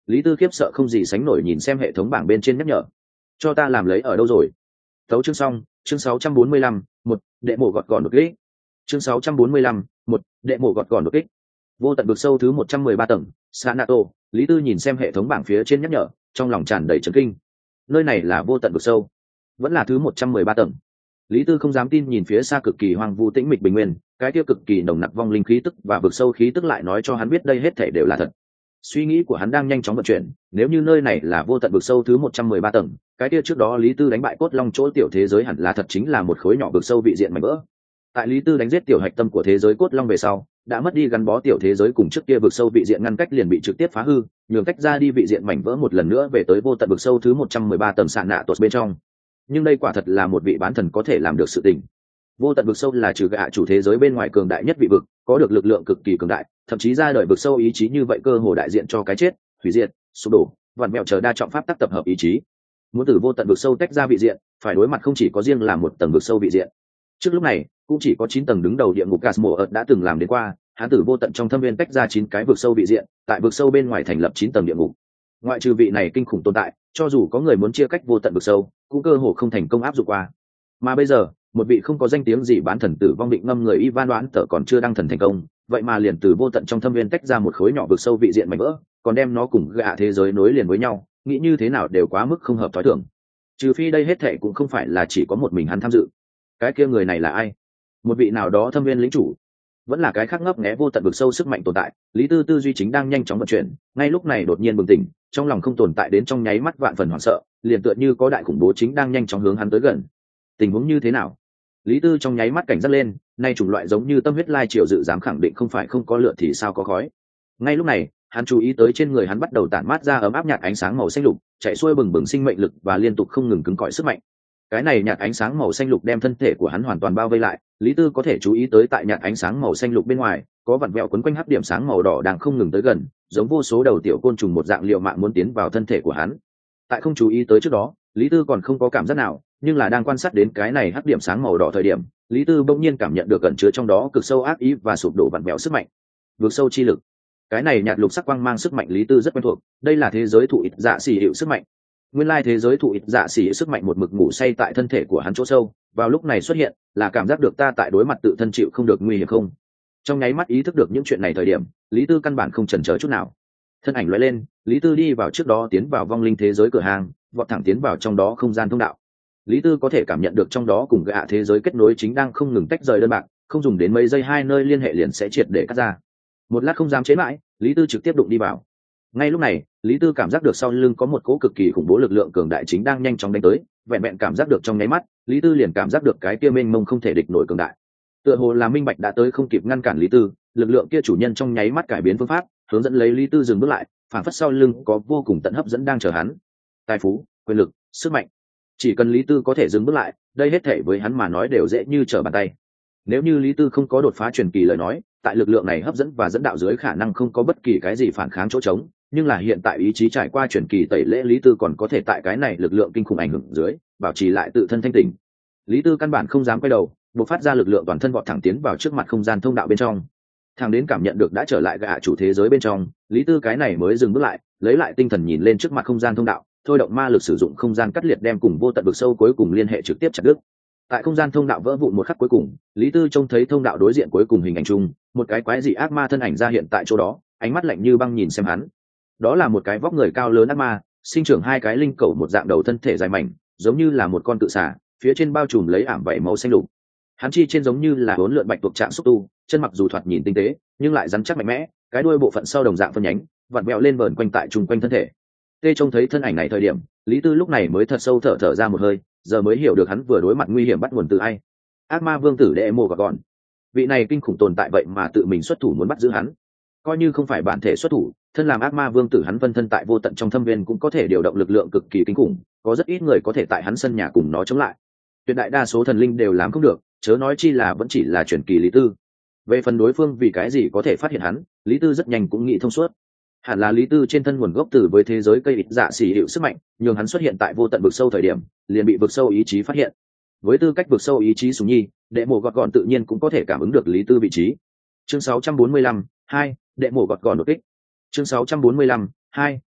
Lý Tư khiếp sợ không gì sánh nổi nhìn xem hệ thống bảng bên trên nhắc nhở. Cho ta làm lấy ở đâu rồi? Tấu chương xong, chương 645, một đệ mộ gọt gọn đột kích. Chương 645, một đệ mộ gọt gọn đột kích. Vô tận vực sâu thứ 113 tầng, Sanato. Lý Tư nhìn xem hệ thống bảng phía trên nhắc nhở, trong lòng tràn đầy chấn kinh. Nơi này là vô tận vực sâu, vẫn là thứ 113 tầng. Lý Tư không dám tin nhìn phía xa cực kỳ hoang vu tĩnh mịch bình nguyên, cái kia cực kỳ nồng nặc vong linh khí tức và vực sâu khí tức lại nói cho hắn biết đây hết thảy đều là thật. Suy nghĩ của hắn đang nhanh chóng vận chuyển, nếu như nơi này là vô tận vực sâu thứ 113 tầng, cái kia trước đó Lý Tư đánh bại cốt long chỗ tiểu thế giới hẳn là thật chính là một khối nhỏ vực sâu vị diện mảnh vỡ. Tại Lý Tư đánh giết tiểu hạch tâm của thế giới cốt long về sau, đã mất đi gắn bó tiểu thế giới cùng trước kia vực sâu vị diện ngăn cách liền bị trực tiếp phá hư, nhường cách ra đi vị diện mảnh vỡ một lần nữa về tới vô tận vực sâu thứ 113 tầng sạn nạ tuột bên trong. Nhưng đây quả thật là một vị bán thần có thể làm được sự tình. Vô tận vực sâu là trừ gạ chủ thế giới bên ngoài cường đại nhất vị vực, có được lực lượng cực kỳ cường đại, thậm chí ra đời vực sâu ý chí như vậy cơ hồ đại diện cho cái chết, hủy diệt, sụp đổ, vặn mẹo chờ đa trọng pháp tắc tập hợp ý chí. Muốn từ vô tận vực sâu tách ra vị diện, phải đối mặt không chỉ có riêng là một tầng vực sâu vị diện. Trước lúc này, cũng chỉ có 9 tầng đứng đầu địa ngục Gasmoert đã từng làm đến qua, hắn từ vô tận trong thâm viên tách ra 9 cái vực sâu vị diện, tại vực sâu bên ngoài thành lập 9 tầng địa ngục. Ngoại trừ vị này kinh khủng tồn tại, cho dù có người muốn chia cách vô tận vực sâu, cũng cơ hồ không thành công áp dụng qua. Mà bây giờ, một vị không có danh tiếng gì bán thần tử vong định ngâm người Ivan đoán tở còn chưa đăng thần thành công, vậy mà liền từ vô tận trong thâm viên tách ra một khối nhỏ vực sâu vị diện mảnh vỡ, còn đem nó cùng gạ thế giới nối liền với nhau, nghĩ như thế nào đều quá mức không hợp thói thường. Trừ phi đây hết thệ cũng không phải là chỉ có một mình hắn tham dự. Cái kia người này là ai? Một vị nào đó thâm viên lĩnh chủ, vẫn là cái khác ngấp nghé vô tận vực sâu sức mạnh tồn tại. Lý Tư tư duy chính đang nhanh chóng vận chuyển, ngay lúc này đột nhiên bừng tỉnh, trong lòng không tồn tại đến trong nháy mắt vạn phần hoảng sợ, liền tựa như có đại khủng bố chính đang nhanh chóng hướng hắn tới gần. Tình huống như thế nào? Lý Tư trong nháy mắt cảnh giác lên, nay chủng loại giống như tâm huyết lai triều dự dám khẳng định không phải không có lửa thì sao có khói. Ngay lúc này, hắn chú ý tới trên người hắn bắt đầu tản mát ra ấm áp nhạt ánh sáng màu xanh lục, chạy xuôi bừng bừng sinh mệnh lực và liên tục không ngừng cứng cỏi sức mạnh. Cái này nhạt ánh sáng màu xanh lục đem thân thể của hắn hoàn toàn bao vây lại. Lý Tư có thể chú ý tới tại nhạt ánh sáng màu xanh lục bên ngoài, có vặn vẹo quấn quanh hắc điểm sáng màu đỏ đang không ngừng tới gần, giống vô số đầu tiểu côn trùng một dạng liệu mạng muốn tiến vào thân thể của hắn. Tại không chú ý tới trước đó, Lý Tư còn không có cảm giác nào, nhưng là đang quan sát đến cái này hắc điểm sáng màu đỏ thời điểm, Lý Tư bỗng nhiên cảm nhận được ẩn chứa trong đó cực sâu ác ý và sụp đổ vặn vẹo sức mạnh. Vượt sâu chi lực. Cái này nhạt lục sắc quang mang sức mạnh Lý Tư rất quen thuộc, đây là thế giới thụ ít dạ xỉ hiệu sức mạnh. Nguyên lai thế giới thụ ít dạ xỉ sức mạnh một mực ngủ say tại thân thể của hắn chỗ sâu, vào lúc này xuất hiện, là cảm giác được ta tại đối mặt tự thân chịu không được nguy hiểm không. Trong nháy mắt ý thức được những chuyện này thời điểm, Lý Tư căn bản không chần chờ chút nào. Thân ảnh lóe lên, Lý Tư đi vào trước đó tiến vào vong linh thế giới cửa hàng, vọt thẳng tiến vào trong đó không gian thông đạo. Lý Tư có thể cảm nhận được trong đó cùng gạ thế giới kết nối chính đang không ngừng tách rời đơn bạc, không dùng đến mấy giây hai nơi liên hệ liền sẽ triệt để cắt ra. Một lát không dám chế mãi, Lý Tư trực tiếp đụng đi vào. Ngay lúc này, Lý Tư cảm giác được sau lưng có một cỗ cực kỳ khủng bố lực lượng cường đại chính đang nhanh chóng đánh tới, vẹn vẹn cảm giác được trong nháy mắt, Lý Tư liền cảm giác được cái kia mênh mông không thể địch nổi cường đại. Tựa hồ là minh bạch đã tới không kịp ngăn cản Lý Tư, lực lượng kia chủ nhân trong nháy mắt cải biến phương pháp, hướng dẫn lấy Lý Tư dừng bước lại, phản phất sau lưng có vô cùng tận hấp dẫn đang chờ hắn. Tài phú, quyền lực, sức mạnh. Chỉ cần Lý Tư có thể dừng bước lại, đây hết thảy với hắn mà nói đều dễ như trở bàn tay. Nếu như Lý Tư không có đột phá truyền kỳ lời nói, tại lực lượng này hấp dẫn và dẫn đạo dưới khả năng không có bất kỳ cái gì phản kháng chỗ trống, nhưng là hiện tại ý chí trải qua truyền kỳ tẩy lễ, Lý Tư còn có thể tại cái này lực lượng kinh khủng ảnh hưởng dưới, bảo trì lại tự thân thanh tỉnh. Lý Tư căn bản không dám quay đầu, bộc phát ra lực lượng toàn thân vọt thẳng tiến vào trước mặt không gian thông đạo bên trong. Thằng đến cảm nhận được đã trở lại gạ chủ thế giới bên trong, Lý Tư cái này mới dừng bước lại, lấy lại tinh thần nhìn lên trước mặt không gian thông đạo, thôi động ma lực sử dụng không gian cắt liệt đem cùng vô tận vực sâu cuối cùng liên hệ trực tiếp chặt đứt. Tại không gian thông đạo vỡ vụn một khắc cuối cùng, Lý Tư trông thấy thông đạo đối diện cuối cùng hình ảnh chung, một cái quái dị ác ma thân ảnh ra hiện tại chỗ đó, ánh mắt lạnh như băng nhìn xem hắn. Đó là một cái vóc người cao lớn ác ma, sinh trưởng hai cái linh cẩu một dạng đầu thân thể dài mảnh, giống như là một con cự xà, phía trên bao trùm lấy ảm vảy màu xanh lục. Hắn chi trên giống như là bốn lượn bạch tuộc trạng xúc tu, chân mặc dù thoạt nhìn tinh tế, nhưng lại rắn chắc mạnh mẽ, cái đuôi bộ phận sau đồng dạng phân nhánh, vặn vẹo lên vờn quanh tại trung quanh thân thể. Tê trông thấy thân ảnh này thời điểm, Lý Tư lúc này mới thật sâu thở ra một hơi, giờ mới hiểu được hắn vừa đối mặt nguy hiểm bắt nguồn từ ai. Ác ma vương tử đệ mồ và gọn. Vị này kinh khủng tồn tại vậy mà tự mình xuất thủ muốn bắt giữ hắn. Coi như không phải bản thể xuất thủ, thân làm ác ma vương tử hắn phân thân tại vô tận trong thâm viên cũng có thể điều động lực lượng cực kỳ kinh khủng, có rất ít người có thể tại hắn sân nhà cùng nó chống lại. Tuyệt đại đa số thần linh đều làm không được, chớ nói chi là vẫn chỉ là truyền kỳ Lý Tư. Về phần đối phương vì cái gì có thể phát hiện hắn, Lý Tư rất nhanh cũng nghĩ thông suốt. Hẳn là Lý Tư trên thân nguồn gốc từ với thế giới cây ít dạ xỉ hiệu sức mạnh, nhường hắn xuất hiện tại vô tận vực sâu thời điểm, liền bị vực sâu ý chí phát hiện. Với tư cách vực sâu ý chí Sùng Nhi, đệ mộ gọt gọn tự nhiên cũng có thể cảm ứng được Lý Tư vị trí. Chương 645, 2, đệ mộ gọt gọn đột kích. Chương 645, 2,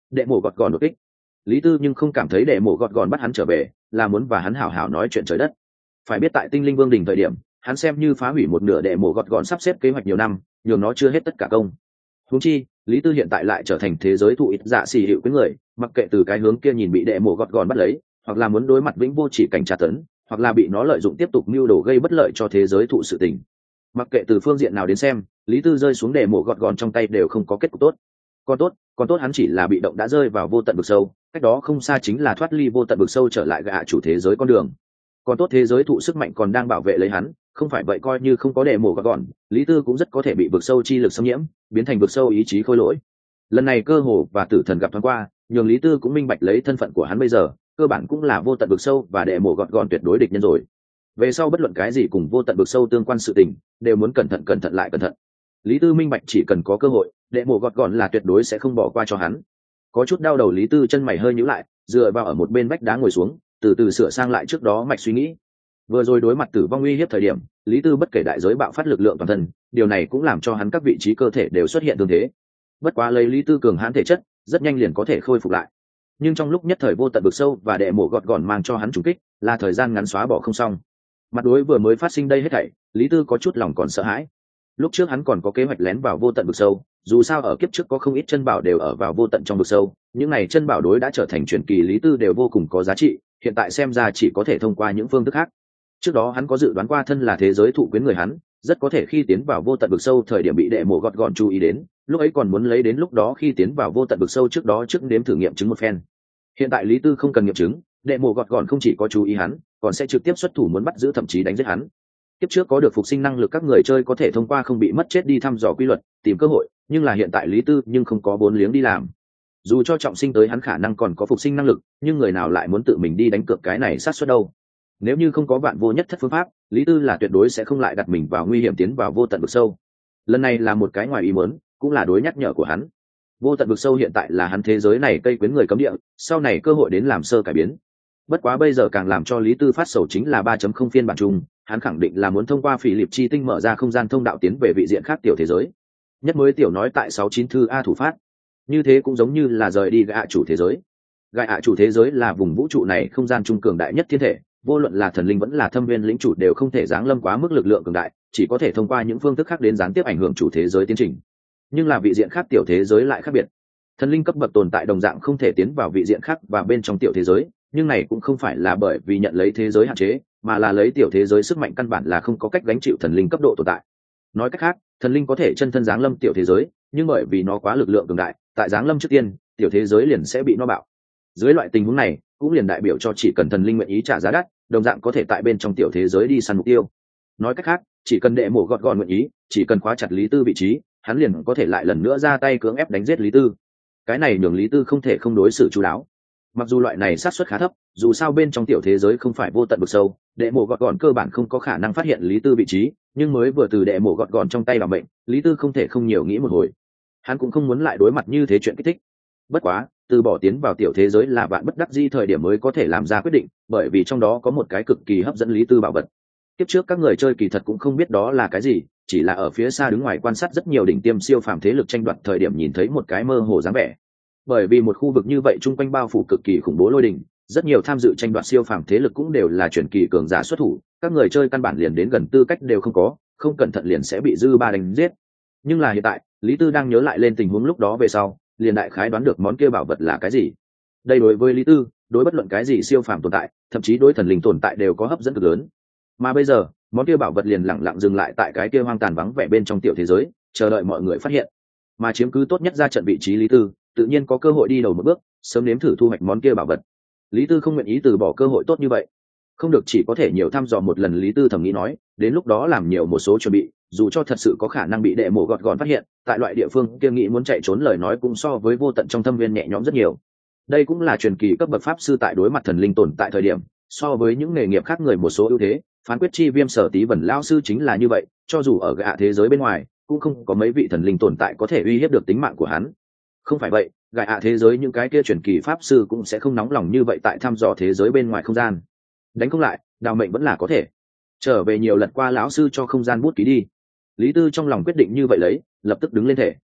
đệ mộ gọt gòn đột kích. Lý Tư nhưng không cảm thấy đệ mộ gọt gòn bắt hắn trở về là muốn và hắn hảo hảo nói chuyện trời đất. Phải biết tại Tinh Linh Vương đình thời điểm, hắn xem như phá hủy một nửa đệ mộ gọt gòn sắp xếp kế hoạch nhiều năm, nhường nó chưa hết tất cả công. Huống chi, Lý Tư hiện tại lại trở thành thế giới thụ ít dạ xỉ hiệu với người, mặc kệ từ cái hướng kia nhìn bị đệ mộ gọt gòn bắt lấy, hoặc là muốn đối mặt vĩnh vô chỉ cảnh tra tấn, hoặc là bị nó lợi dụng tiếp tục mưu đồ gây bất lợi cho thế giới thụ sự tình. Mặc kệ từ phương diện nào đến xem, Lý Tư rơi xuống đệ mộ gọt gòn trong tay đều không có kết cục tốt. Còn tốt hắn chỉ là bị động đã rơi vào vô tận vực sâu, cách đó không xa chính là thoát ly vô tận vực sâu trở lại gạ chủ thế giới con đường. Còn tốt thế giới thụ sức mạnh còn đang bảo vệ lấy hắn, không phải vậy coi như không có đệ mộ gọt gòn, Lý Tư cũng rất có thể bị vực sâu chi lực xâm nhiễm, biến thành vực sâu ý chí khôi lỗi. Lần này cơ hồ và tử thần gặp thoáng qua, nhường Lý Tư cũng minh bạch lấy thân phận của hắn bây giờ, cơ bản cũng là vô tận vực sâu và đệ mộ gọt gòn tuyệt đối địch nhân rồi. Về sau bất luận cái gì cùng vô tận vực sâu tương quan sự tình, đều muốn cẩn thận lại cẩn thận. Lý Tư minh bạch chỉ cần có cơ hội, đệ mộ gọt gòn là tuyệt đối sẽ không bỏ qua cho hắn. Có chút đau đầu, Lý Tư chân mày hơi nhíu lại, dựa vào ở một bên vách đá ngồi xuống, từ từ sửa sang lại trước đó mạch suy nghĩ. Vừa rồi đối mặt tử vong uy hiếp thời điểm, Lý Tư bất kể đại giới bạo phát lực lượng toàn thân, điều này cũng làm cho hắn các vị trí cơ thể đều xuất hiện thương thế. Bất quá lấy Lý Tư cường hãn thể chất, rất nhanh liền có thể khôi phục lại. Nhưng trong lúc nhất thời vô tận vực sâu và đệ mộ gọt gòn mang cho hắn trùng kích, là thời gian ngắn xóa bỏ không xong. Mặt đối vừa mới phát sinh đây hết thảy, Lý Tư có chút lòng còn sợ hãi. Lúc trước hắn còn có kế hoạch lén vào vô tận vực sâu, dù sao ở kiếp trước có không ít chân bảo đều ở vào vô tận trong vực sâu, những này chân bảo đối đã trở thành truyền kỳ, Lý Tư đều vô cùng có giá trị, hiện tại xem ra chỉ có thể thông qua những phương thức khác. Trước đó hắn có dự đoán qua thân là thế giới thụ quyến người hắn, rất có thể khi tiến vào vô tận vực sâu thời điểm bị đệ mộ gọt gòn chú ý đến, lúc ấy còn muốn lấy đến lúc đó khi tiến vào vô tận vực sâu trước đó trước nếm thử nghiệm chứng một phen. Hiện tại Lý Tư không cần nghiệm chứng, đệ mộ gọt gòn không chỉ có chú ý hắn, còn sẽ trực tiếp xuất thủ muốn bắt giữ thậm chí đánh giết hắn. Kiếp trước có được phục sinh năng lực các người chơi có thể thông qua không bị mất chết đi thăm dò quy luật, tìm cơ hội, nhưng là hiện tại Lý Tư nhưng không có vốn liếng đi làm. Dù cho trọng sinh tới hắn khả năng còn có phục sinh năng lực, nhưng người nào lại muốn tự mình đi đánh cược cái này sát suất đâu. Nếu như không có vạn vô nhất thất phương pháp, Lý Tư là tuyệt đối sẽ không lại đặt mình vào nguy hiểm tiến vào vô tận vực sâu. Lần này là một cái ngoài ý muốn, cũng là đối nhắc nhở của hắn. Vô tận vực sâu hiện tại là hắn thế giới này cây quyến người cấm địa, sau này cơ hội đến làm sơ cải biến. Bất quá bây giờ càng làm cho Lý Tư phát sầu chính là 3.0 phiên bản chung, hắn khẳng định là muốn thông qua Phỉ Liệp Chi Tinh mở ra không gian thông đạo tiến về vị diện khác tiểu thế giới. Nhất mới tiểu nói tại 69 thư A thủ phát. Như thế cũng giống như là rời đi gạ chủ thế giới. Gạ chủ thế giới là vùng vũ trụ này không gian trung cường đại nhất thiên thể, vô luận là thần linh vẫn là thâm viên lĩnh chủ đều không thể giáng lâm quá mức lực lượng cường đại, chỉ có thể thông qua những phương thức khác đến gián tiếp ảnh hưởng chủ thế giới tiến trình. Nhưng là vị diện khác tiểu thế giới lại khác biệt. Thần linh cấp bậc tồn tại đồng dạng không thể tiến vào vị diện khác và bên trong tiểu thế giới, nhưng này cũng không phải là bởi vì nhận lấy thế giới hạn chế, mà là lấy tiểu thế giới sức mạnh căn bản là không có cách gánh chịu thần linh cấp độ tồn tại. Nói cách khác, thần linh có thể chân thân giáng lâm tiểu thế giới, nhưng bởi vì nó quá lực lượng cường đại, tại giáng lâm trước tiên, tiểu thế giới liền sẽ bị nó bạo. Dưới loại tình huống này, cũng liền đại biểu cho chỉ cần thần linh nguyện ý trả giá đắt, đồng dạng có thể tại bên trong tiểu thế giới đi săn mục tiêu. Nói cách khác, chỉ cần đệ mổ gọt gọn nguyện ý, chỉ cần khóa chặt Lý Tư vị trí, hắn liền có thể lại lần nữa ra tay cưỡng ép đánh giết Lý Tư. Cái này nhường Lý Tư không thể không đối xử chú đáo. Mặc dù loại này xác suất khá thấp, dù sao bên trong tiểu thế giới không phải vô tận vực sâu, đệ mổ gọt gọn cơ bản không có khả năng phát hiện Lý Tư vị trí, nhưng mới vừa từ đệ mổ gọt gọn trong tay làm bệnh, Lý Tư không thể không nhiều nghĩ một hồi. Hắn cũng không muốn lại đối mặt như thế chuyện kích thích. Bất quá, từ bỏ tiến vào tiểu thế giới là bạn bất đắc dĩ thời điểm mới có thể làm ra quyết định, bởi vì trong đó có một cái cực kỳ hấp dẫn Lý Tư bảo vật. Tiếp trước các người chơi kỳ thật cũng không biết đó là cái gì, chỉ là ở phía xa đứng ngoài quan sát rất nhiều đỉnh tiêm siêu phàm thế lực tranh đoạt thời điểm nhìn thấy một cái mơ hồ dáng vẻ. Bởi vì một khu vực như vậy chung quanh bao phủ cực kỳ khủng bố lôi đỉnh, rất nhiều tham dự tranh đoạt siêu phàm thế lực cũng đều là chuyển kỳ cường giả xuất thủ, các người chơi căn bản liền đến gần tư cách đều không có, không cẩn thận liền sẽ bị dư ba đánh giết. Nhưng là hiện tại, Lý Tư đang nhớ lại lên tình huống lúc đó về sau, liền đại khái đoán được món kia bảo vật là cái gì. Đây đối với Lý Tư, đối bất luận cái gì siêu phàm tồn tại, thậm chí đối thần linh tồn tại đều có hấp dẫn cực lớn. Mà bây giờ, món kia bảo vật liền lặng lặng dừng lại tại cái kia hoang tàn vắng vẻ bên trong tiểu thế giới, chờ đợi mọi người phát hiện. Mà chiếm cứ tốt nhất ra trận vị trí Lý Tư, tự nhiên có cơ hội đi đầu một bước, sớm nếm thử thu hoạch món kia bảo vật. Lý Tư không nguyện ý từ bỏ cơ hội tốt như vậy. Không được, chỉ có thể nhiều thăm dò một lần, Lý Tư thầm nghĩ nói, đến lúc đó làm nhiều một số chuẩn bị, dù cho thật sự có khả năng bị đệ mổ gọt gọn phát hiện, tại loại địa phương kia nghĩ muốn chạy trốn lời nói cũng so với vô tận trong thâm viên nhẹ nhõm rất nhiều. Đây cũng là truyền kỳ cấp bậc pháp sư tại đối mặt thần linh tồn tại thời điểm, so với những nghề nghiệp khác người một số ưu thế. Phán quyết chi Viêm Sở Tí Vẩn lão sư chính là như vậy, cho dù ở gạ thế giới bên ngoài, cũng không có mấy vị thần linh tồn tại có thể uy hiếp được tính mạng của hắn. Không phải vậy, gạ thế giới những cái kia truyền kỳ pháp sư cũng sẽ không nóng lòng như vậy tại thăm dò thế giới bên ngoài không gian. Đánh không lại, đào mệnh vẫn là có thể. Trở về nhiều lần qua lão sư cho không gian bút ký đi. Lý Tư trong lòng quyết định như vậy lấy, lập tức đứng lên thể.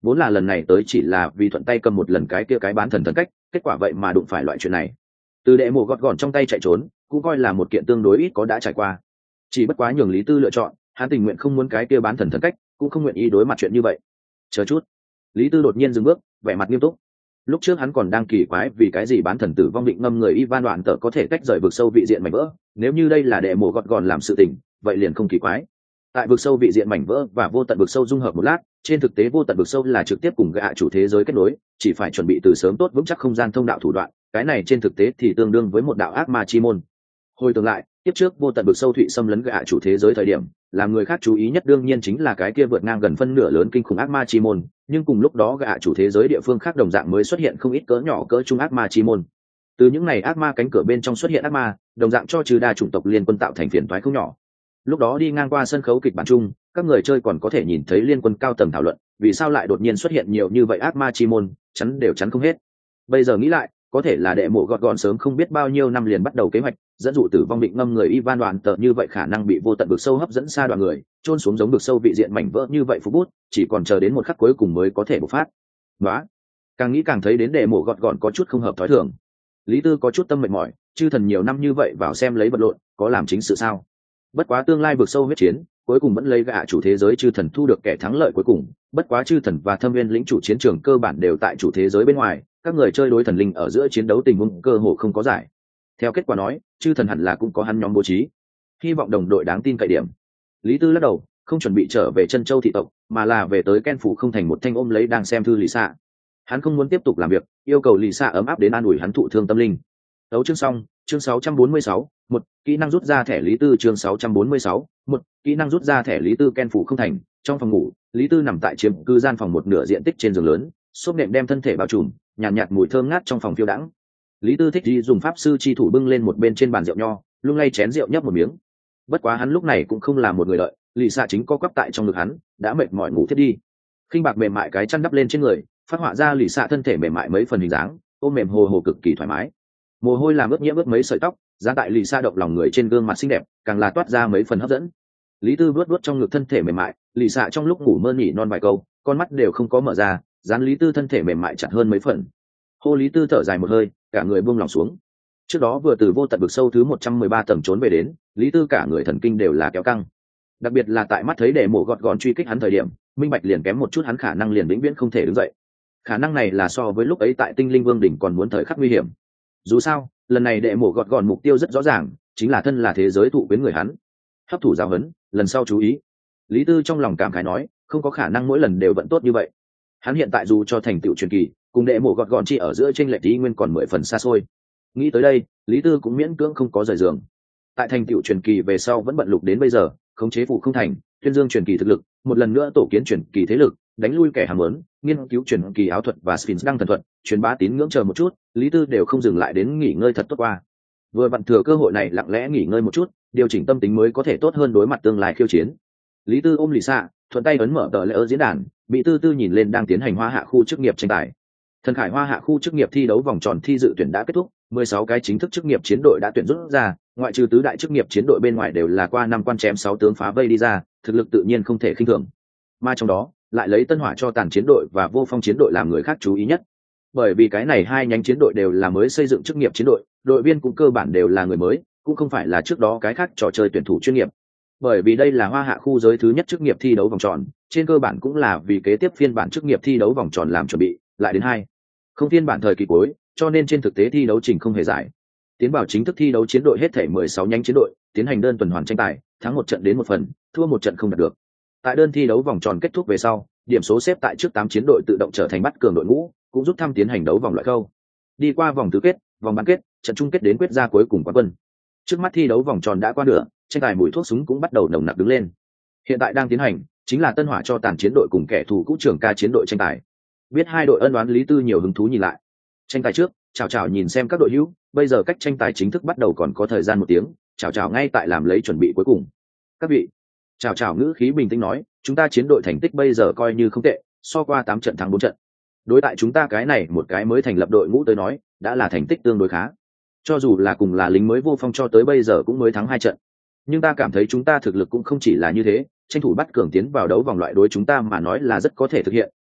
vốn là lần này tới chỉ là vì thuận tay cầm một lần cái kia cái bán thần thần cách, kết quả vậy mà đụng phải loại chuyện này. Từ đệ mộ gọt gọn trong tay chạy trốn cũng coi là một kiện tương đối ít có đã trải qua, chỉ bất quá nhường Lý Tư lựa chọn, hắn tình nguyện không muốn cái kia bán thần thần cách, cũng không nguyện ý đối mặt chuyện như vậy. Chờ chút. Lý Tư đột nhiên dừng bước, vẻ mặt nghiêm túc. Lúc trước hắn còn đang kỳ quái vì cái gì bán thần tử vong định ngâm người Ivan Đoạn Tở có thể tách rời vực sâu vị diện mảnh vỡ, nếu như đây là đệ mộ gọt gọn làm sự tình, vậy liền không kỳ quái. Tại vực sâu vị diện mảnh vỡ và vô tận vực sâu dung hợp một lát, trên thực tế vô tận vực sâu là trực tiếp cùng gạ chủ thế giới kết nối, chỉ phải chuẩn bị từ sớm tốt vững chắc không gian thông đạo thủ đoạn, cái này trên thực tế thì tương đương với một đạo ác ma chi môn. Hồi tưởng lại, tiếp trước vô tận vực sâu thụy xâm lấn gạ chủ thế giới thời điểm, làm người khác chú ý nhất đương nhiên chính là cái kia vượt ngang gần phân nửa lớn kinh khủng ác ma chi môn, nhưng cùng lúc đó gạ chủ thế giới địa phương khác đồng dạng mới xuất hiện không ít cỡ nhỏ cỡ trung ác ma chi môn. Từ những này ác ma cánh cửa bên trong xuất hiện ác ma, đồng dạng cho trừ đa chủng tộc liên quân tạo thành phiền toái không nhỏ. Lúc đó đi ngang qua sân khấu kịch bản chung, các người chơi còn có thể nhìn thấy liên quân cao tầng thảo luận vì sao lại đột nhiên xuất hiện nhiều như vậy ác ma chi môn, chắn đều chắn không hết. Bây giờ nghĩ lại, có thể là đệ mộ gọt gọn sớm không biết bao nhiêu năm liền bắt đầu kế hoạch dẫn dụ tử vong định ngâm người Ivan Đoạn Tở, như vậy khả năng bị vô tận vực sâu hấp dẫn xa đoạn người chôn xuống giống vực sâu vị diện mảnh vỡ như vậy phục bút, chỉ còn chờ đến một khắc cuối cùng mới có thể bộc phát. Đó, càng nghĩ càng thấy đến đệ mộ gọt gọn có chút không hợp thói thường. Lý Tư có chút tâm mệt mỏi, chư thần nhiều năm như vậy vào xem lấy vật lộn, có làm chính sự sao? Bất quá tương lai vực sâu huyết chiến, cuối cùng vẫn lấy gạ chủ thế giới chư thần thu được kẻ thắng lợi cuối cùng. Bất quá chư thần và thâm viên lĩnh chủ chiến trường cơ bản đều tại chủ thế giới bên ngoài, các người chơi đối thần linh ở giữa chiến đấu tình huống cơ hồ không có giải. Theo kết quả nói, chư thần hẳn là cũng có hắn nhóm bố trí, hy vọng đồng đội đáng tin cậy điểm. Lý Tư lắc đầu, không chuẩn bị trở về chân châu thị tộc, mà là về tới Ken phủ không thành một thanh ôm lấy đang xem thư Lý Sa. Hắn không muốn tiếp tục làm việc, yêu cầu Lý Sa ấm áp đến an ủi hắn thụ thương tâm linh. Đấu chương xong, chương 646, một kỹ năng rút ra thẻ Lý Tư, chương 646, một kỹ năng rút ra thẻ Lý Tư. Ken phủ không thành, trong phòng ngủ, Lý Tư nằm tại chiếm cư gian phòng một nửa diện tích trên giường lớn, xốp nệm đem thân thể bao trùm, nhàn nhạt mùi thơm ngát trong phòng phiêu đãng. Lý Tư thích đi dùng pháp sư chi thủ bưng lên một bên trên bàn rượu nho, lung lay chén rượu nhấp một miếng. Bất quá hắn lúc này cũng không là một người đợi, Lý Sa chính co quắp tại trong ngực hắn, đã mệt mỏi ngủ thiết đi. Khinh bạc mềm mại cái chăn đắp lên trên người, phát họa ra Lý Sa thân thể mềm mại mấy phần hình dáng, ôm mềm hồ hồ cực kỳ thoải mái. Mồ hôi làm ướt nhiễm ướt mấy sợi tóc, giá tại Lý Sa động lòng người trên gương mặt xinh đẹp, càng là toát ra mấy phần hấp dẫn. Lý Tư vuốt vuốt trong ngực thân thể mềm mại, Lý Sa trong lúc ngủ mơ nhỉ non vài câu, con mắt đều không có mở ra, dán Lý Tư thân thể mềm mại chặt hơn mấy phần. Hô Lý Tư thở dài một hơi, cả người buông lòng xuống. Trước đó vừa từ vô tận vực sâu thứ 113 tầng trốn về đến, Lý Tư cả người thần kinh đều là kéo căng. Đặc biệt là tại mắt thấy đệ mộ gọt gọn truy kích hắn thời điểm, minh bạch liền kém một chút hắn khả năng liền vĩnh viễn không thể đứng dậy. Khả năng này là so với lúc ấy tại Tinh Linh Vương đỉnh còn muốn thời khắc nguy hiểm. Dù sao, lần này đệ mộ gọt gọn mục tiêu rất rõ ràng, chính là thân là thế giới thụ quyến người hắn. Hấp thụ giáo huấn, lần sau chú ý. Lý Tư trong lòng cảm khái nói, không có khả năng mỗi lần đều vận tốt như vậy. Hắn hiện tại dù cho thành tựu truyền kỳ, cùng đệ mộ gọt gọn chỉ ở giữa chênh lệch ý nguyên còn 10 phần xa xôi. Nghĩ tới đây, Lý Tư cũng miễn cưỡng không có rời giường. Tại thành tựu truyền kỳ về sau vẫn bận lục đến bây giờ, khống chế phụ không thành, tuyên dương truyền kỳ thực lực, một lần nữa tổ kiến truyền kỳ thế lực, đánh lui kẻ hàm muốn, nghiên cứu truyền kỳ áo thuật và Sphinx đăng thần thuật, truyền bá tín ngưỡng chờ một chút, Lý Tư đều không dừng lại đến nghỉ ngơi thật tốt qua. Vừa vặn thừa cơ hội này lặng lẽ nghỉ ngơi một chút, điều chỉnh tâm tính mới có thể tốt hơn đối mặt tương lai khiêu chiến. Lý Tư ôm Lý Sa, thuận tay ấn mở tờ lễ ở diễn đàn, bị Tư Tư nhìn lên đang tiến hành Hoa Hạ khu chức nghiệp tranh tài. Thần Khải Hoa Hạ khu chức nghiệp thi đấu vòng tròn thi dự tuyển đã kết thúc, 16 cái chính thức chức nghiệp chiến đội đã tuyển rút ra, ngoại trừ tứ đại chức nghiệp chiến đội bên ngoài đều là qua năm quan chém 6 tướng phá vây đi ra, thực lực tự nhiên không thể khinh thường. Mà trong đó, lại lấy Tân Hỏa cho tàn chiến đội và Vô Phong chiến đội làm người khác chú ý nhất. Bởi vì cái này hai nhánh chiến đội đều là mới xây dựng chức nghiệp chiến đội, đội viên cũng cơ bản đều là người mới, cũng không phải là trước đó cái khác trò chơi tuyển thủ chuyên nghiệp. Bởi vì đây là Hoa Hạ khu giới thứ nhất chức nghiệp thi đấu vòng tròn, trên cơ bản cũng là vì kế tiếp phiên bản chức nghiệp thi đấu vòng tròn làm chuẩn bị, lại đến hai không phiên bản thời kỳ cuối, cho nên trên thực tế thi đấu trình không hề dài. Tiến vào chính thức thi đấu chiến đội hết thể 16 nhánh chiến đội, tiến hành đơn tuần hoàn tranh tài, thắng một trận đến một phần, thua một trận không đạt được. Tại đơn thi đấu vòng tròn kết thúc về sau, điểm số xếp tại trước 8 chiến đội tự động trở thành bắt cường đội ngũ, cũng rút thăm tiến hành đấu vòng loại khâu. Đi qua vòng tứ kết, vòng bán kết, trận chung kết đến quyết ra cuối cùng quán quân. Trước mắt thi đấu vòng tròn đã qua nửa, tranh tài mùi thuốc súng cũng bắt đầu nồng nặc đứng lên. Hiện tại đang tiến hành chính là Tân Hỏa cho tàn chiến đội cùng kẻ thù cũ Trường Ca chiến đội tranh tài. Biết hai đội ân oán, Lý Tư nhiều hứng thú nhìn lại. Tranh tài trước, chào nhìn xem các đội hữu, bây giờ cách tranh tài chính thức bắt đầu còn có thời gian 1 tiếng, chào ngay tại làm lấy chuẩn bị cuối cùng. Các vị, chào ngữ khí bình tĩnh nói, chúng ta chiến đội thành tích bây giờ coi như không tệ, so qua 8 trận thắng 4 trận. Đối tại chúng ta cái này một cái mới thành lập đội ngũ tới nói, đã là thành tích tương đối khá. Cho dù là cùng là lính mới Vô Phong cho tới bây giờ cũng mới thắng 2 trận. Nhưng ta cảm thấy chúng ta thực lực cũng không chỉ là như thế, tranh thủ bắt cường tiến vào đấu vòng loại đối chúng ta mà nói là rất có thể thực hiện,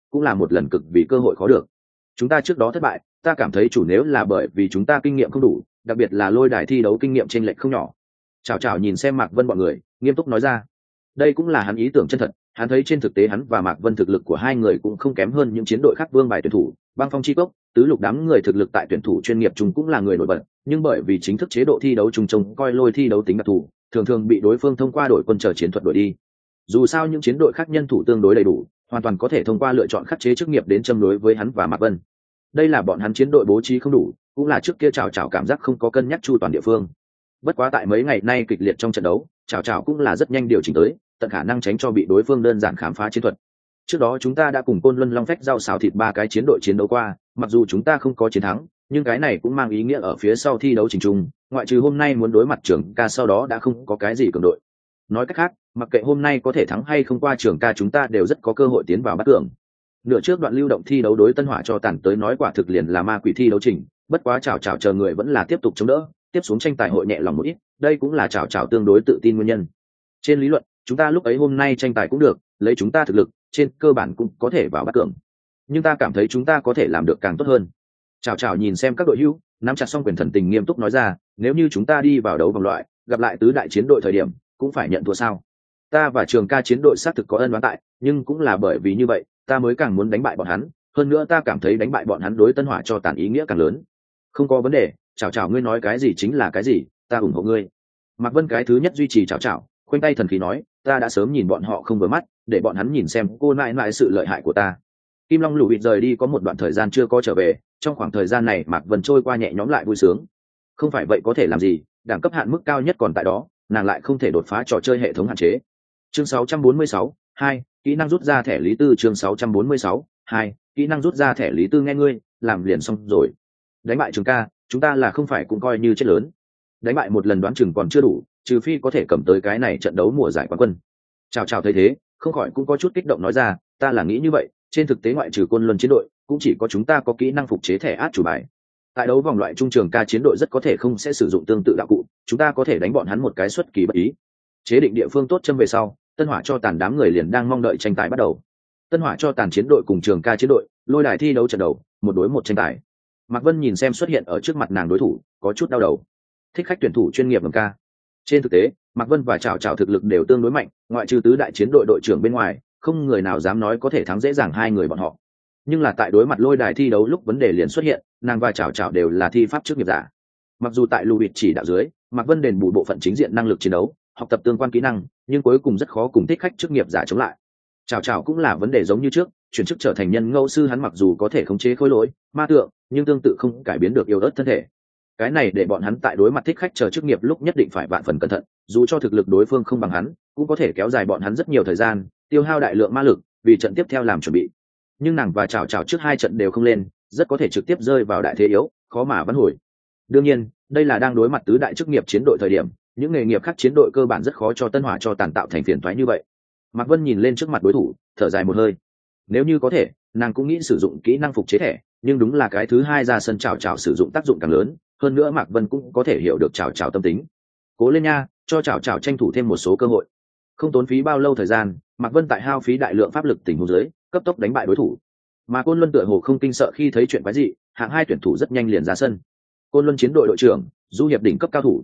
cũng là một lần cực vì cơ hội khó được. Chúng ta trước đó thất bại, ta cảm thấy chủ nếu là bởi vì chúng ta kinh nghiệm không đủ, đặc biệt là lôi đài thi đấu kinh nghiệm chênh lệch không nhỏ. Chào chào nhìn xem Mạc Vân bọn người, nghiêm túc nói ra. Đây cũng là hắn ý tưởng chân thật, hắn thấy trên thực tế hắn và Mạc Vân thực lực của hai người cũng không kém hơn những chiến đội khác vương bài tuyển thủ, băng phong chi cốc, tứ lục đám người thực lực tại tuyển thủ chuyên nghiệp chung cũng là người nổi bật, nhưng bởi vì chính thức chế độ thi đấu chung trông coi lôi thi đấu tính đặc thù, thường thường bị đối phương thông qua đổi quân trở chiến thuật đổi đi. Dù sao những chiến đội khác nhân thủ tương đối đầy đủ, hoàn toàn có thể thông qua lựa chọn khắc chế chức nghiệp đến châm đối với hắn và Mạc Vân. Đây là bọn hắn chiến đội bố trí không đủ, cũng là trước kia chào cảm giác không có cân nhắc chu toàn địa phương. Bất quá tại mấy ngày nay kịch liệt trong trận đấu, chào cũng là rất nhanh điều chỉnh tới, tận khả năng tránh cho bị đối phương đơn giản khám phá chiến thuật. Trước đó chúng ta đã cùng Côn Luân Long Phách giao xào thịt ba cái chiến đội chiến đấu qua, mặc dù chúng ta không có chiến thắng, nhưng cái này cũng mang ý nghĩa ở phía sau thi đấu trình chung, ngoại trừ hôm nay muốn đối mặt Trường Ca sau đó đã không có cái gì cường đội. Nói cách khác, mặc kệ hôm nay có thể thắng hay không qua Trường Ca, chúng ta đều rất có cơ hội tiến vào bắt cường. Nửa trước đoạn lưu động thi đấu đối Tân Hỏa cho tản tới nói quả thực liền là ma quỷ thi đấu trình, bất quá chào chờ người vẫn là tiếp tục chống đỡ, tiếp xuống tranh tài hội nhẹ lòng một ít, đây cũng là chào tương đối tự tin nguyên nhân. Trên lý luận, chúng ta lúc ấy hôm nay tranh tài cũng được, lấy chúng ta thực lực, trên cơ bản cũng có thể vào bắt cường. Nhưng ta cảm thấy chúng ta có thể làm được càng tốt hơn. Chào nhìn xem các đội hữu, nắm chặt song quyền thần tình nghiêm túc nói ra, nếu như chúng ta đi vào đấu vòng loại, gặp lại tứ đại chiến đội thời điểm, cũng phải nhận thua sao? Ta và Trường Ca chiến đội xác thực có ân oán tại, nhưng cũng là bởi vì như vậy, ta mới càng muốn đánh bại bọn hắn, hơn nữa ta cảm thấy đánh bại bọn hắn đối Tân Hỏa cho tàn ý nghĩa càng lớn. Không có vấn đề, chào ngươi nói cái gì chính là cái gì, ta ủng hộ ngươi. Mạc Vân cái thứ nhất duy trì chào, khoanh tay thần khí nói, ta đã sớm nhìn bọn họ không vừa mắt, để bọn hắn nhìn xem cô nại nại sự lợi hại của ta. Kim Long lù bịt rời đi có một đoạn thời gian chưa có trở về, trong khoảng thời gian này Mạc Vân trôi qua nhẹ nhõm lại vui sướng. Không phải vậy có thể làm gì, đẳng cấp hạn mức cao nhất còn tại đó, nàng lại không thể đột phá trò chơi hệ thống hạn chế. Chương 646, 2, kỹ năng rút ra thẻ lý tư. Chương 646, 2, kỹ năng rút ra thẻ lý tư. Nghe ngươi, làm liền xong rồi. Đánh bại Trường Ca, chúng ta là không phải cũng coi như chết lớn. Đánh bại một lần đoán chừng còn chưa đủ, trừ phi có thể cầm tới cái này trận đấu mùa giải quán quân. Chào thấy thế, không khỏi cũng có chút kích động nói ra, ta là nghĩ như vậy, trên thực tế ngoại trừ Côn Luân chiến đội, cũng chỉ có chúng ta có kỹ năng phục chế thẻ át chủ bài. Tại đấu vòng loại trung Trường Ca chiến đội rất có thể không sẽ sử dụng tương tự đạo cụ, chúng ta có thể đánh bọn hắn một cái xuất kỳ bất ý. Chế định địa phương tốt châm về sau, Tân Hỏa cho tàn đám người liền đang mong đợi tranh tài bắt đầu. Tân Hỏa cho tàn chiến đội cùng Trường Ca chiến đội, lôi đài thi đấu trận đầu, một đối một tranh tài. Mạc Vân nhìn xem xuất hiện ở trước mặt nàng đối thủ, có chút đau đầu. Thích khách tuyển thủ chuyên nghiệp ngầm ca. Trên thực tế, Mạc Vân và Chào thực lực đều tương đối mạnh, ngoại trừ tứ đại chiến đội đội trưởng bên ngoài, không người nào dám nói có thể thắng dễ dàng hai người bọn họ. Nhưng là tại đối mặt lôi đài thi đấu lúc vấn đề liền xuất hiện, nàng và Chào đều là thi pháp chức nghiệp giả. Mặc dù tại Lubit chỉ đạo dưới, Mạc Vân đền bù bộ phận chính diện năng lực chiến đấu, học tập tương quan kỹ năng, nhưng cuối cùng rất khó cùng thích khách chức nghiệp giả chống lại. Chào cũng là vấn đề giống như trước, chuyển chức trở thành nhân ngẫu sư, hắn mặc dù có thể khống chế khối lỗi ma tượng, nhưng tương tự không cải biến được yếu ớt thân thể. Cái này để bọn hắn tại đối mặt thích khách chờ chức nghiệp lúc nhất định phải vạn phần cẩn thận, dù cho thực lực đối phương không bằng hắn, cũng có thể kéo dài bọn hắn rất nhiều thời gian, tiêu hao đại lượng ma lực vì trận tiếp theo làm chuẩn bị. Nhưng nàng và Chào trước hai trận đều không lên, rất có thể trực tiếp rơi vào đại thế yếu, khó mà vãn hồi. Đương nhiên, đây là đang đối mặt tứ đại chức nghiệp chiến đội thời điểm, những nghề nghiệp khác chiến đội cơ bản rất khó cho Tân Hỏa cho tàn tạo thành phiền toái như vậy. Mạc Vân nhìn lên trước mặt đối thủ, thở dài một hơi. Nếu như có thể, nàng cũng nghĩ sử dụng kỹ năng phục chế thẻ, nhưng đúng là cái thứ hai ra sân Chào sử dụng tác dụng càng lớn, hơn nữa Mạc Vân cũng có thể hiểu được Chào tâm tính. Cố lên nha, cho Chào tranh thủ thêm một số cơ hội. Không tốn phí bao lâu thời gian, Mạc Vân tại hao phí đại lượng pháp lực tình huống dưới, cấp tốc đánh bại đối thủ. Mà Côn Luân tựa hồ không kinh sợ khi thấy chuyện quái dị, hạng hai tuyển thủ rất nhanh liền ra sân. Côn Luân chiến đội đội trưởng, du hiệp đỉnh cấp cao thủ,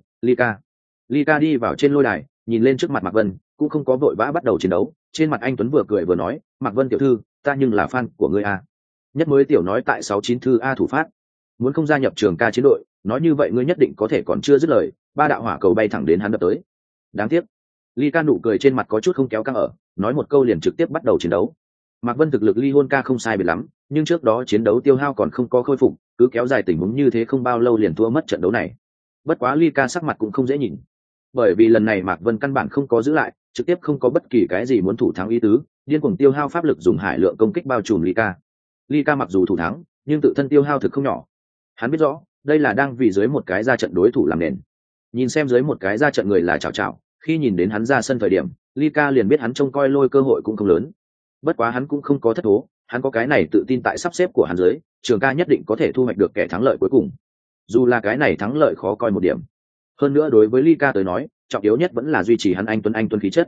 Lika đi vào trên lôi đài, nhìn lên trước mặt Mạc Vân, cũng không có vội vã bắt đầu chiến đấu, trên mặt anh tuấn vừa cười vừa nói, Mạc Vân tiểu thư, ta nhưng là fan của ngươi a. Nhất mới tiểu nói tại 69 thư a thủ phát, muốn không gia nhập Trường Ca chiến đội, nói như vậy ngươi nhất định có thể. Còn chưa dứt lời, ba đạo hỏa cầu bay thẳng đến hắn đập tới. Đáng tiếc, Lika nụ cười trên mặt có chút không kéo căng ở, nói một câu liền trực tiếp bắt đầu chiến đấu. Mạc Vân thực lực ly hôn ca không sai biệt lắm, nhưng trước đó chiến đấu tiêu hao còn không có khôi phục, cứ kéo dài tình huống như thế không bao lâu liền thua mất trận đấu này. Bất quá Lika sắc mặt cũng không dễ nhìn, bởi vì lần này Mạc Vân căn bản không có giữ lại, trực tiếp không có bất kỳ cái gì muốn thủ thắng ý tứ, điên cuồng tiêu hao pháp lực dùng hải lượng công kích bao trùm Lika mặc dù thủ thắng, nhưng tự thân tiêu hao thực không nhỏ. Hắn biết rõ, đây là đang vì dưới một cái ra trận đối thủ làm nền. Nhìn xem dưới một cái ra trận người là Chào, khi nhìn đến hắn ra sân thời điểm, Lika liền biết hắn trông coi lôi cơ hội cũng không lớn. Bất quá hắn cũng không có thất thố, hắn có cái này tự tin tại sắp xếp của hắn dưới, Trường Ca nhất định có thể thu hoạch được kẻ thắng lợi cuối cùng. Dù là cái này thắng lợi khó coi một điểm. Hơn nữa đối với Lika tới nói, trọng yếu nhất vẫn là duy trì hắn anh tuấn khí chất.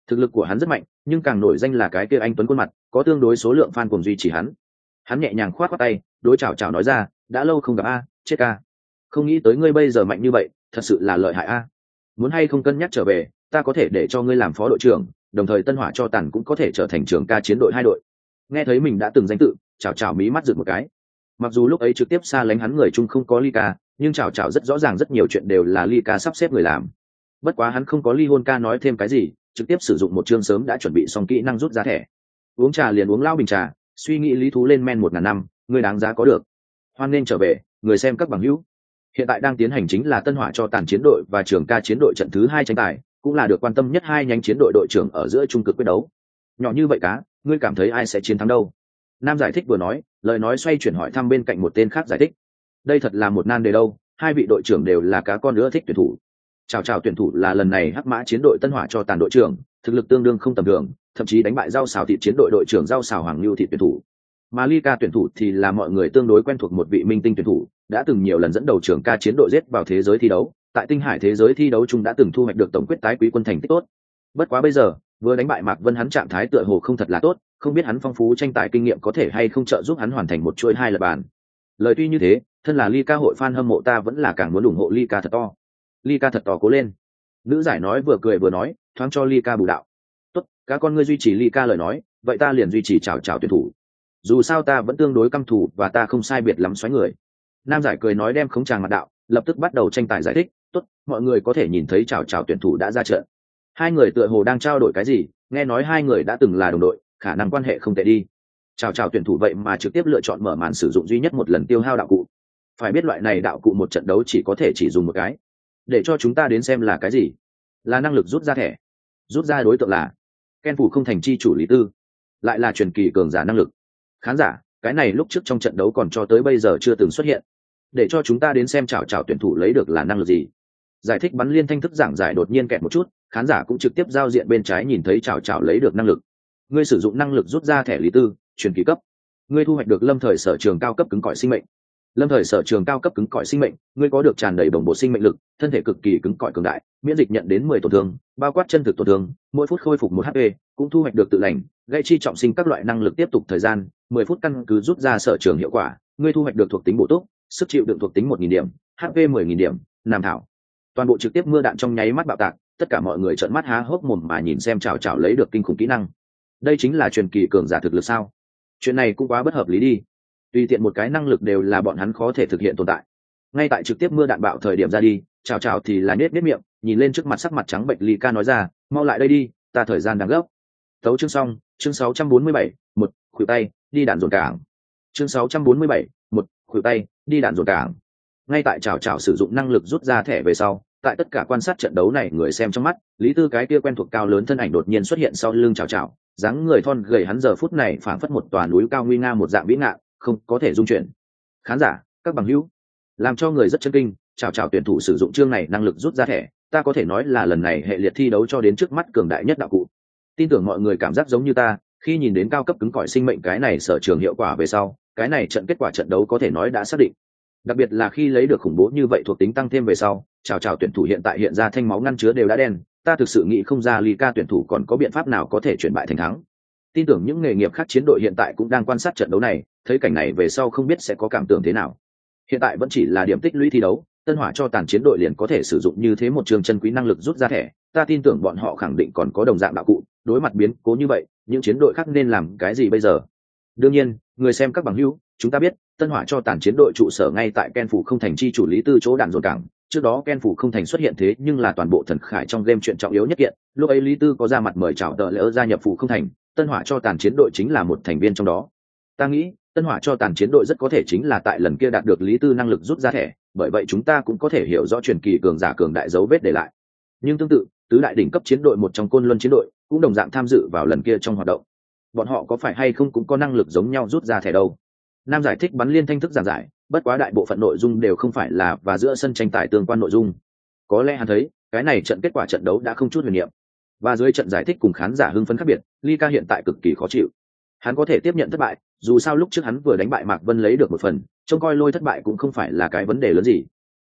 Thực lực của hắn rất mạnh, nhưng càng nổi danh là cái kia anh tuấn khuôn mặt, có tương đối số lượng fan cùng duy trì hắn. Hắn nhẹ nhàng khoát khoát tay, đối chào chào nói ra, đã lâu không gặp a, chết ca. Không nghĩ tới ngươi bây giờ mạnh như vậy, thật sự là lợi hại a. Muốn hay không cân nhắc trở về, ta có thể để cho ngươi làm phó đội trưởng, đồng thời Tân Hỏa cho tàn cũng có thể trở thành trưởng ca chiến đội 2 đội. Nghe thấy mình đã từng danh tự, chào chào mí mắt giựt một cái. Mặc dù lúc ấy trực tiếp xa lánh hắn người chung không có Lika, nhưng chào chào rất rõ ràng rất nhiều chuyện đều là Lika sắp xếp người làm. Bất quá hắn không có ly hôn ca nói thêm cái gì, trực tiếp sử dụng một chương sớm đã chuẩn bị xong kỹ năng rút ra thẻ. Uống trà liền uống lao bình trà, suy nghĩ lý thú lên men 1000 năm, người đáng giá có được. Hoan nên trở về, người xem các bằng hữu. Hiện tại đang tiến hành chính là Tân Hỏa cho tàn chiến đội và trưởng ca chiến đội trận thứ 2 tranh tài, cũng là được quan tâm nhất hai nhánh chiến đội đội trưởng ở giữa trung cực quyết đấu. Nhỏ như vậy cá, ngươi cảm thấy ai sẽ chiến thắng đâu? Nam giải thích vừa nói, lời nói xoay chuyển hỏi thăm bên cạnh một tên khác giải thích. Đây thật là một nan đề đâu, hai vị đội trưởng đều là cá con nữa thích tuyển thủ. Chào tuyển thủ là lần này hắc mã chiến đội Tân Hỏa cho tàn đội trưởng, thực lực tương đương không tầm thường, thậm chí đánh bại rau xào thịt chiến đội đội trưởng rau xào Hoàng Lưu thịt tuyển thủ. Mà Lika tuyển thủ thì là mọi người tương đối quen thuộc một vị minh tinh tuyển thủ, đã từng nhiều lần dẫn đầu trưởng ca chiến đội giết vào thế giới thi đấu, tại tinh hải thế giới thi đấu chung đã từng thu hoạch được tổng quyết tái quý quân thành tích tốt. Bất quá bây giờ, vừa đánh bại Mạc Vân hắn trạng thái tựa hồ không thật là tốt, không biết hắn phong phú tranh tài kinh nghiệm có thể hay không trợ giúp hắn hoàn thành một chuỗi 2 lượt bàn. Lời tuy như thế, thân là Lika hội fan hâm mộ ta vẫn là càng muốn ủng hộ Lika thật to. Lika thật to cố lên. Nữ giải nói vừa cười vừa nói, thoáng cho Lika bù đạo. Tốt, các con ngươi duy trì Lika lời nói, vậy ta liền duy trì chào tuyển thủ. Dù sao ta vẫn tương đối căm thù và ta không sai biệt lắm xoáy người. Nam giải cười nói đem khống tràng mặt đạo, lập tức bắt đầu tranh tài giải thích. Tốt, mọi người có thể nhìn thấy chào tuyển thủ đã ra trận. Hai người tựa hồ đang trao đổi cái gì, nghe nói hai người đã từng là đồng đội, khả năng quan hệ không tệ đi. Chào tuyển thủ vậy mà trực tiếp lựa chọn mở màn sử dụng duy nhất một lần tiêu hao đạo cụ. Phải biết loại này đạo cụ một trận đấu chỉ có thể chỉ dùng một cái. Để cho chúng ta đến xem là cái gì. Là năng lực rút ra thẻ. Rút ra đối tượng là Ken phủ không thành chi chủ Lý Tư, lại là truyền kỳ cường giả năng lực. Khán giả, cái này lúc trước trong trận đấu còn cho tới bây giờ chưa từng xuất hiện. Để cho chúng ta đến xem chào tuyển thủ lấy được là năng lực gì. Giải thích bắn liên thanh thức giảng giải đột nhiên kẹt một chút, khán giả cũng trực tiếp giao diện bên trái nhìn thấy chào lấy được năng lực. Ngươi sử dụng năng lực rút ra thẻ Lý Tư, truyền kỳ cấp. Ngươi thu hoạch được lâm thời sở trường cao cấp cứng cỏi sinh mệnh. Lâm thời sở trường cao cấp cứng cỏi sinh mệnh, ngươi có được tràn đầy đồng bộ sinh mệnh lực, thân thể cực kỳ cứng cỏi cường đại, miễn dịch nhận đến 10 tổn thương, bao quát chân thực tổn thương, mỗi phút khôi phục 1 HP, cũng thu hoạch được tự lành, gây chi trọng sinh các loại năng lực tiếp tục thời gian 10 phút căn cứ rút ra sở trường hiệu quả, ngươi thu hoạch được thuộc tính bổ túc, sức chịu đựng thuộc tính 1000 điểm, HP 10000 điểm, nam thảo. Toàn bộ trực tiếp mưa đạn trong nháy mắt bạo tạc, tất cả mọi người trợn mắt há hốc mồm mà nhìn xem chào lấy được kinh khủng kỹ năng. Đây chính là truyền kỳ cường giả thực lực sao? Chuyện này cũng quá bất hợp lý đi. Tùy tiện một cái năng lực đều là bọn hắn khó thể thực hiện tồn tại. Ngay tại trực tiếp mưa đạn bạo thời điểm ra đi, chào thì là nết miệng, nhìn lên trước mặt sắc mặt trắng bệnh Lika nói ra, mau lại đây đi, ta thời gian đang gấp. Tấu chương xong, chương 647, một khuỷu tay, đi đạn dồn cảng. Chương 647, một khuỷu tay, đi đạn dồn cảng. Ngay tại chào sử dụng năng lực rút ra thẻ về sau, tại tất cả quan sát trận đấu này người xem trong mắt, Lý Tư cái kia quen thuộc cao lớn thân ảnh đột nhiên xuất hiện sau lưng chào, dáng người thon gầy hắn giờ phút này phảng phất một tòa núi cao nguy nga một dạng vĩ ngạn, không có thể dung chuyển. Khán giả, các bằng hữu, làm cho người rất chấn kinh, chào tuyển thủ sử dụng chương này năng lực rút ra thẻ, ta có thể nói là lần này hệ liệt thi đấu cho đến trước mắt cường đại nhất đạo cụ. Tin tưởng mọi người cảm giác giống như ta, khi nhìn đến cao cấp cứng cỏi sinh mệnh cái này sở trường hiệu quả về sau, cái này trận kết quả trận đấu có thể nói đã xác định. Đặc biệt là khi lấy được khủng bố như vậy thuộc tính tăng thêm về sau, chào tuyển thủ hiện tại hiện ra thanh máu ngăn chứa đều đã đen, ta thực sự nghĩ không ra Lika tuyển thủ còn có biện pháp nào có thể chuyển bại thành thắng. Tin tưởng những nghề nghiệp khác chiến đội hiện tại cũng đang quan sát trận đấu này, thấy cảnh này về sau không biết sẽ có cảm tưởng thế nào. Hiện tại vẫn chỉ là điểm tích lũy thi đấu, Tân Hỏa cho tàn chiến đội liền có thể sử dụng như thế một trường chân quý năng lực rút ra thẻ, ta tin tưởng bọn họ khẳng định còn có đồng dạng đạo cụ, đối mặt biến cố như vậy, những chiến đội khác nên làm cái gì bây giờ? Đương nhiên, người xem các bằng hữu, chúng ta biết, Tân Hỏa cho tàn chiến đội trụ sở ngay tại Ken phủ không thành chi chủ Lý Tư chỗ đạn dồn cảng, trước đó Ken phủ không thành xuất hiện thế nhưng là toàn bộ thần khải trong game chuyện trọng yếu nhất kiện, lúc ấy Lý Tư có ra mặt mời chào tờ lỡ gia nhập phủ không thành, Tân Hỏa cho tàn chiến đội chính là một thành viên trong đó. Ta nghĩ, Tân Hỏa cho tàn chiến đội rất có thể chính là tại lần kia đạt được Lý Tư năng lực rút ra thẻ, bởi vậy chúng ta cũng có thể hiểu rõ truyền kỳ cường giả cường đại dấu vết để lại. Nhưng tương tự, tứ đại đỉnh cấp chiến đội một trong Côn Luân chiến đội cũng đồng dạng tham dự vào lần kia trong hoạt động. Bọn họ có phải hay không cũng có năng lực giống nhau rút ra thẻ đâu? Nam giải thích bắn liên thanh thức giảng giải, bất quá đại bộ phận nội dung đều không phải là và giữa sân tranh tài tương quan nội dung. Có lẽ hắn thấy, cái này trận kết quả trận đấu đã không chút huyền niệm. Và dưới trận giải thích cùng khán giả hưng phấn khác biệt, Lika hiện tại cực kỳ khó chịu. Hắn có thể tiếp nhận thất bại, dù sao lúc trước hắn vừa đánh bại Mạc Vân lấy được một phần, trông coi lôi thất bại cũng không phải là cái vấn đề lớn gì.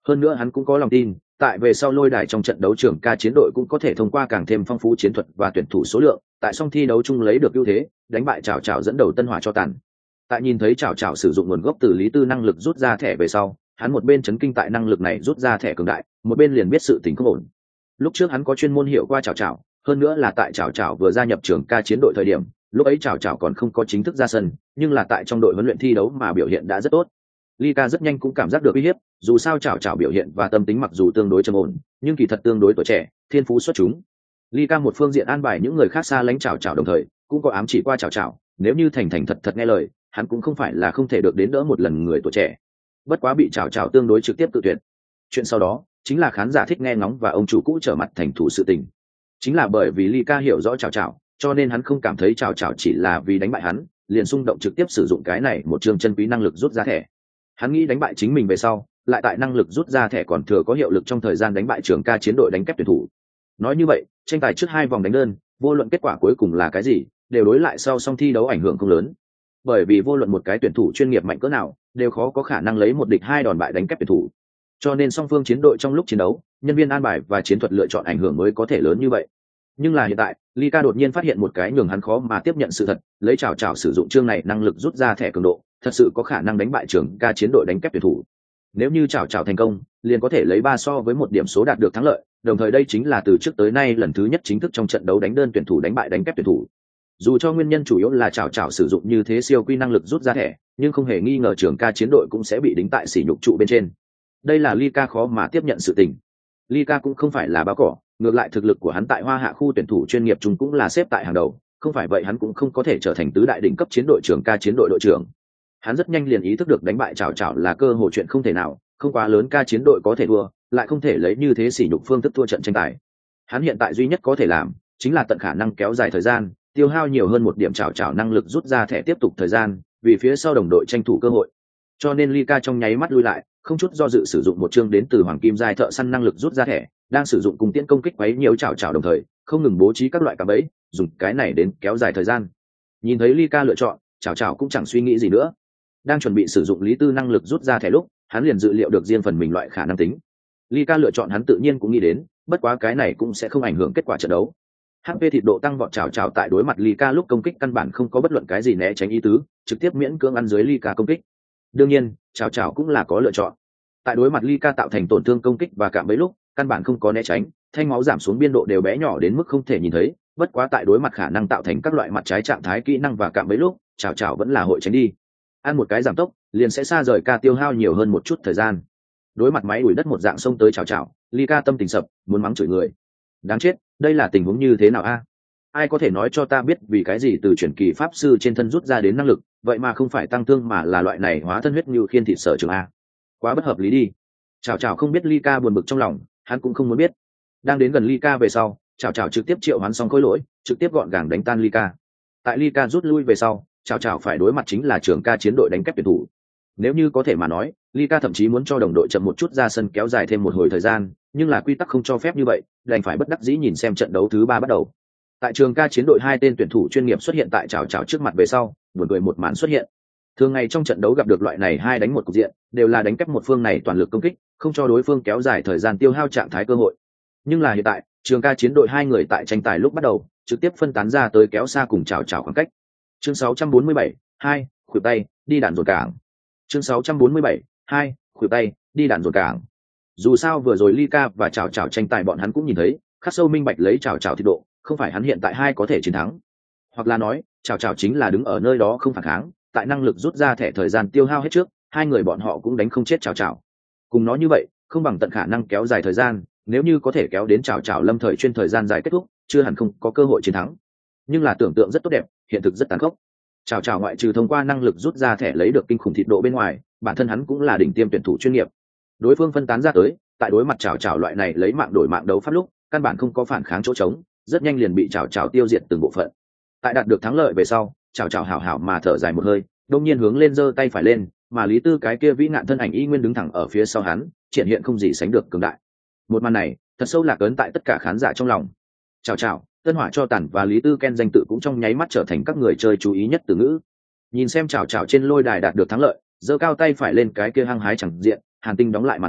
Hơn nữa hắn cũng có lòng tin, tại về sau lôi đài trong trận đấu trưởng ca chiến đội cũng có thể thông qua càng thêm phong phú chiến thuật và tuyển thủ số lượng, tại song thi đấu chung lấy được ưu thế, đánh bại Trảo Trảo dẫn đầu Tân Hỏa cho tàn. Tại nhìn thấy Trảo Trảo sử dụng nguồn gốc từ Lý Tư năng lực rút ra thẻ về sau, hắn một bên chấn kinh tại năng lực này rút ra thẻ cường đại, một bên liền biết sự tình không ổn. Lúc trước hắn có chuyên môn hiểu qua Trảo Trảo, hơn nữa là tại Trảo Trảo vừa gia nhập trưởng ca chiến đội thời điểm, lúc ấy Trảo Trảo còn không có chính thức ra sân, nhưng là tại trong đội huấn luyện thi đấu mà biểu hiện đã rất tốt. Lika rất nhanh cũng cảm giác được uy hiếp, dù sao Trảo Trảo biểu hiện và tâm tính mặc dù tương đối trầm ổn, nhưng kỳ thật tương đối tuổi trẻ, thiên phú xuất chúng. Lika một phương diện an bài những người khác xa lánh Trảo Trảo, đồng thời cũng có ám chỉ qua Trảo Trảo, nếu như thành thành thật thật nghe lời, hắn cũng không phải là không thể được đến đỡ một lần người tuổi trẻ. Bất quá bị Trảo Trảo tương đối trực tiếp tự tuyệt. Chuyện sau đó chính là khán giả thích nghe ngóng và ông chủ cũ trở mặt thành thủ sự tình. Chính là bởi vì Lika hiểu rõ Trảo Trảo, cho nên hắn không cảm thấy Trảo Trảo chỉ là vì đánh bại hắn, liền xung động trực tiếp sử dụng cái này một chương chân quý năng lực rút ra thẻ. Hắn nghĩ đánh bại chính mình về sau, lại tại năng lực rút ra thẻ còn thừa có hiệu lực trong thời gian đánh bại trưởng ca chiến đội đánh kép tuyển thủ. Nói như vậy, tranh tài trước 2 vòng đánh đơn, vô luận kết quả cuối cùng là cái gì, đều đối lại sau song thi đấu ảnh hưởng không lớn. Bởi vì vô luận một cái tuyển thủ chuyên nghiệp mạnh cỡ nào, đều khó có khả năng lấy một địch 2 đòn bại đánh kép tuyển thủ. Cho nên song phương chiến đội trong lúc chiến đấu, nhân viên an bài và chiến thuật lựa chọn ảnh hưởng mới có thể lớn như vậy. Nhưng là hiện tại, Lika đột nhiên phát hiện một cái nhường hắn khó mà tiếp nhận sự thật, lấy Trảo Trảo sử dụng chương này năng lực rút ra thẻ cường độ, thật sự có khả năng đánh bại trưởng ca chiến đội đánh kép tuyển thủ. Nếu như Trảo Trảo thành công, liền có thể lấy 3 so với 1 điểm số đạt được thắng lợi, đồng thời đây chính là từ trước tới nay lần thứ nhất chính thức trong trận đấu đánh đơn tuyển thủ đánh bại đánh kép tuyển thủ. Dù cho nguyên nhân chủ yếu là Trảo Trảo sử dụng như thế siêu quy năng lực rút ra thẻ, nhưng không hề nghi ngờ trưởng ca chiến đội cũng sẽ bị đính tại sỉ nhục trụ bên trên. Đây là Lika khó mà tiếp nhận sự tình. Lika cũng không phải là báo cỏ, ngược lại thực lực của hắn tại Hoa Hạ khu tuyển thủ chuyên nghiệp chung cũng là xếp tại hàng đầu, không phải vậy hắn cũng không có thể trở thành tứ đại đỉnh cấp chiến đội trưởng ca chiến đội đội trưởng. Hắn rất nhanh liền ý thức được đánh bại Trảo Trảo là cơ hội chuyện không thể nào, không quá lớn ca chiến đội có thể thua, lại không thể lấy như thế sỉ nhục phương thức thua trận tranh tài. Hắn hiện tại duy nhất có thể làm chính là tận khả năng kéo dài thời gian, tiêu hao nhiều hơn 1 điểm Trảo Trảo năng lực rút ra thẻ tiếp tục thời gian, vì phía sau đồng đội tranh thủ cơ hội. Cho nên Lika trong nháy mắt lui lại, không chút do dự sử dụng một chương đến từ Hoàng Kim Giai thợ săn năng lực rút ra thẻ, đang sử dụng cung tiễn công kích quấy nhiều Trảo Trảo đồng thời, không ngừng bố trí các loại cạm bẫy, dùng cái này đến kéo dài thời gian. Nhìn thấy Lika lựa chọn, Trảo Trảo cũng chẳng suy nghĩ gì nữa. Đang chuẩn bị sử dụng Lý Tư năng lực rút ra thẻ lúc, hắn liền dự liệu được riêng phần mình loại khả năng tính. Lika lựa chọn hắn tự nhiên cũng nghĩ đến, bất quá cái này cũng sẽ không ảnh hưởng kết quả trận đấu. HP thịt độ tăng vọt Trảo Trảo tại đối mặt Lika lúc công kích căn bản không có bất luận cái gì né tránh ý tứ, trực tiếp miễn cưỡng ăn dưới Lika công kích. Đương nhiên, Trảo Trảo cũng là có lựa chọn. Tại đối mặt Lika tạo thành tổn thương công kích và cạm bẫy lúc, căn bản không có né tránh, thanh máu giảm xuống biên độ đều bé nhỏ đến mức không thể nhìn thấy, bất quá tại đối mặt khả năng tạo thành các loại mặt trái trạng thái kỹ năng và cạm bẫy lúc, Trảo Trảo vẫn là hội tránh đi. Ăn một cái giảm tốc, liền sẽ xa rời ca tiêu hao nhiều hơn một chút thời gian. Đối mặt máy đuổi đất một dạng xông tới Trảo Trảo, Lika tâm tình sập, muốn mắng chửi người. Đáng chết, đây là tình huống như thế nào a? Ai có thể nói cho ta biết vì cái gì từ chuyển kỳ pháp sư trên thân rút ra đến năng lực, vậy mà không phải tăng thương mà là loại này hóa thân huyết như khiên thịt sở trường a? Quá bất hợp lý đi. Trảo Trảo không biết Lika buồn bực trong lòng, hắn cũng không muốn biết. Đang đến gần Lika về sau, Trảo Trảo trực tiếp triệu hoán xong khối lỗi, trực tiếp gọn gàng đánh tan Lika. Tại Lika rút lui về sau, Trảo Trảo phải đối mặt chính là trưởng ca chiến đội đánh kép tuyển thủ. Nếu như có thể mà nói, Lika thậm chí muốn cho đồng đội chậm một chút ra sân kéo dài thêm một hồi thời gian, nhưng là quy tắc không cho phép như vậy, đành phải bất đắc dĩ nhìn xem trận đấu thứ 3 bắt đầu. Tại trường ca chiến đội 2 tên tuyển thủ chuyên nghiệp xuất hiện tại Trảo Trảo trước mặt về sau, buồn cười một màn xuất hiện. Thường ngày trong trận đấu gặp được loại này 2 đánh 1 cục diện, đều là đánh kép một phương này toàn lực công kích, không cho đối phương kéo dài thời gian tiêu hao trạng thái cơ hội. Nhưng là hiện tại, trường ca chiến đội 2 người tại tranh tài lúc bắt đầu, trực tiếp phân tán ra tới kéo xa cùng Trảo Trảo khoảng cách. Chương 647, 2, khuỷu tay, đi đạn dồn cảng. Chương 647, 2, khuỷu tay, đi đạn dồn cảng. Dù sao vừa rồi Lika và Trảo Trảo tranh tài bọn hắn cũng nhìn thấy, khắc sâu minh bạch lấy Trảo Trảo thịt độ, không phải hắn hiện tại 2 có thể chiến thắng. Hoặc là nói, Trảo Trảo chính là đứng ở nơi đó không phản kháng, tại năng lực rút ra thẻ thời gian tiêu hao hết trước, 2 người bọn họ cũng đánh không chết Trảo Trảo. Cùng nói như vậy, không bằng tận khả năng kéo dài thời gian, nếu như có thể kéo đến Trảo Trảo lâm thời chuyên thời gian dài kết thúc, chưa hẳn không có cơ hội chiến thắng. Nhưng là tưởng tượng rất tốt đẹp, hiện thực rất tàn khốc. Trảo Trảo ngoại trừ thông qua năng lực rút ra thẻ lấy được kinh khủng thịt độ bên ngoài, bản thân hắn cũng là đỉnh tiêm tuyển thủ chuyên nghiệp. Đối phương phân tán ra tới, tại đối mặt Trảo Trảo loại này lấy mạng đổi mạng đấu pháp lúc, căn bản không có phản kháng chỗ trống, rất nhanh liền bị Trảo Trảo tiêu diệt từng bộ phận. Tại đạt được thắng lợi về sau, Trảo Trảo hảo hảo mà thở dài một hơi, đột nhiên hướng lên giơ tay phải lên, mà Lý Tư cái kia vĩ ngạn thân ảnh y nguyên đứng thẳng ở phía sau hắn, triển hiện không gì sánh được cường đại. Một màn này, thật sâu lạc ấn tại tất cả khán giả trong lòng. Trảo Trảo, Tân Hỏa cho tàn và Lý Tư Ken danh tự cũng trong nháy mắt trở thành các người chơi chú ý nhất từ ngữ. Nhìn xem Trảo Trảo trên lôi đài đạt được thắng lợi, giơ cao tay phải lên cái kia hăng hái chẳng diện, Hàn Tinh đóng lại màn hình,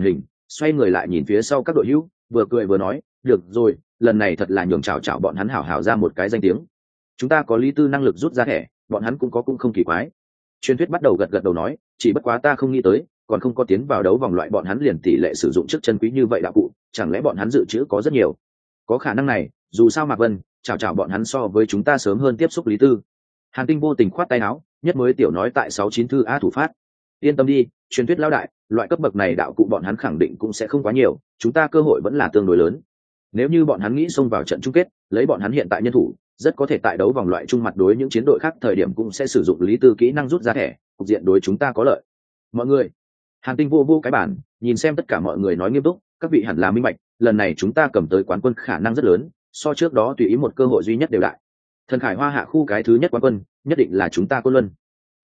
xoay người lại nhìn phía sau các đội hữu, vừa cười vừa nói, được rồi, lần này thật là nhường chào chào bọn hắn hảo hảo ra một cái danh tiếng. Chúng ta có Lý Tư năng lực rút ra thẻ, bọn hắn cũng có, cũng không kỳ quái. Truyền thuyết bắt đầu gật gật đầu nói, chỉ bất quá ta không nghĩ tới, còn không có tiến vào đấu vòng loại bọn hắn liền tỷ lệ sử dụng trước chân quý như vậy đạo cụ, chẳng lẽ bọn hắn dự trữ có rất nhiều? Có khả năng này, dù sao Mạc Vân, chào bọn hắn so với chúng ta sớm hơn tiếp xúc Lý Tư. Hàn Tinh vô tình khoát tay áo, nhất mới tiểu nói tại 69 thư a thủ phát. Yên tâm đi, truyền thuyết lão đại, loại cấp bậc này đạo cụ bọn hắn khẳng định cũng sẽ không quá nhiều, chúng ta cơ hội vẫn là tương đối lớn. Nếu như bọn hắn nghĩ xông vào trận chung kết, lấy bọn hắn hiện tại nhân thủ, rất có thể tại đấu vòng loại chung mặt đối những chiến đội khác thời điểm cũng sẽ sử dụng Lý Tư kỹ năng rút ra thẻ, cục diện đối chúng ta có lợi. Mọi người, Hàn Tinh vô cái bản, nhìn xem tất cả mọi người nói nghiêm túc, các vị hẳn là minh bạch, lần này chúng ta cầm tới quán quân khả năng rất lớn, so trước đó tùy ý một cơ hội duy nhất đều đại. Thần Khải Hoa hạ khu cái thứ nhất quán quân, nhất định là chúng ta Côn Luân.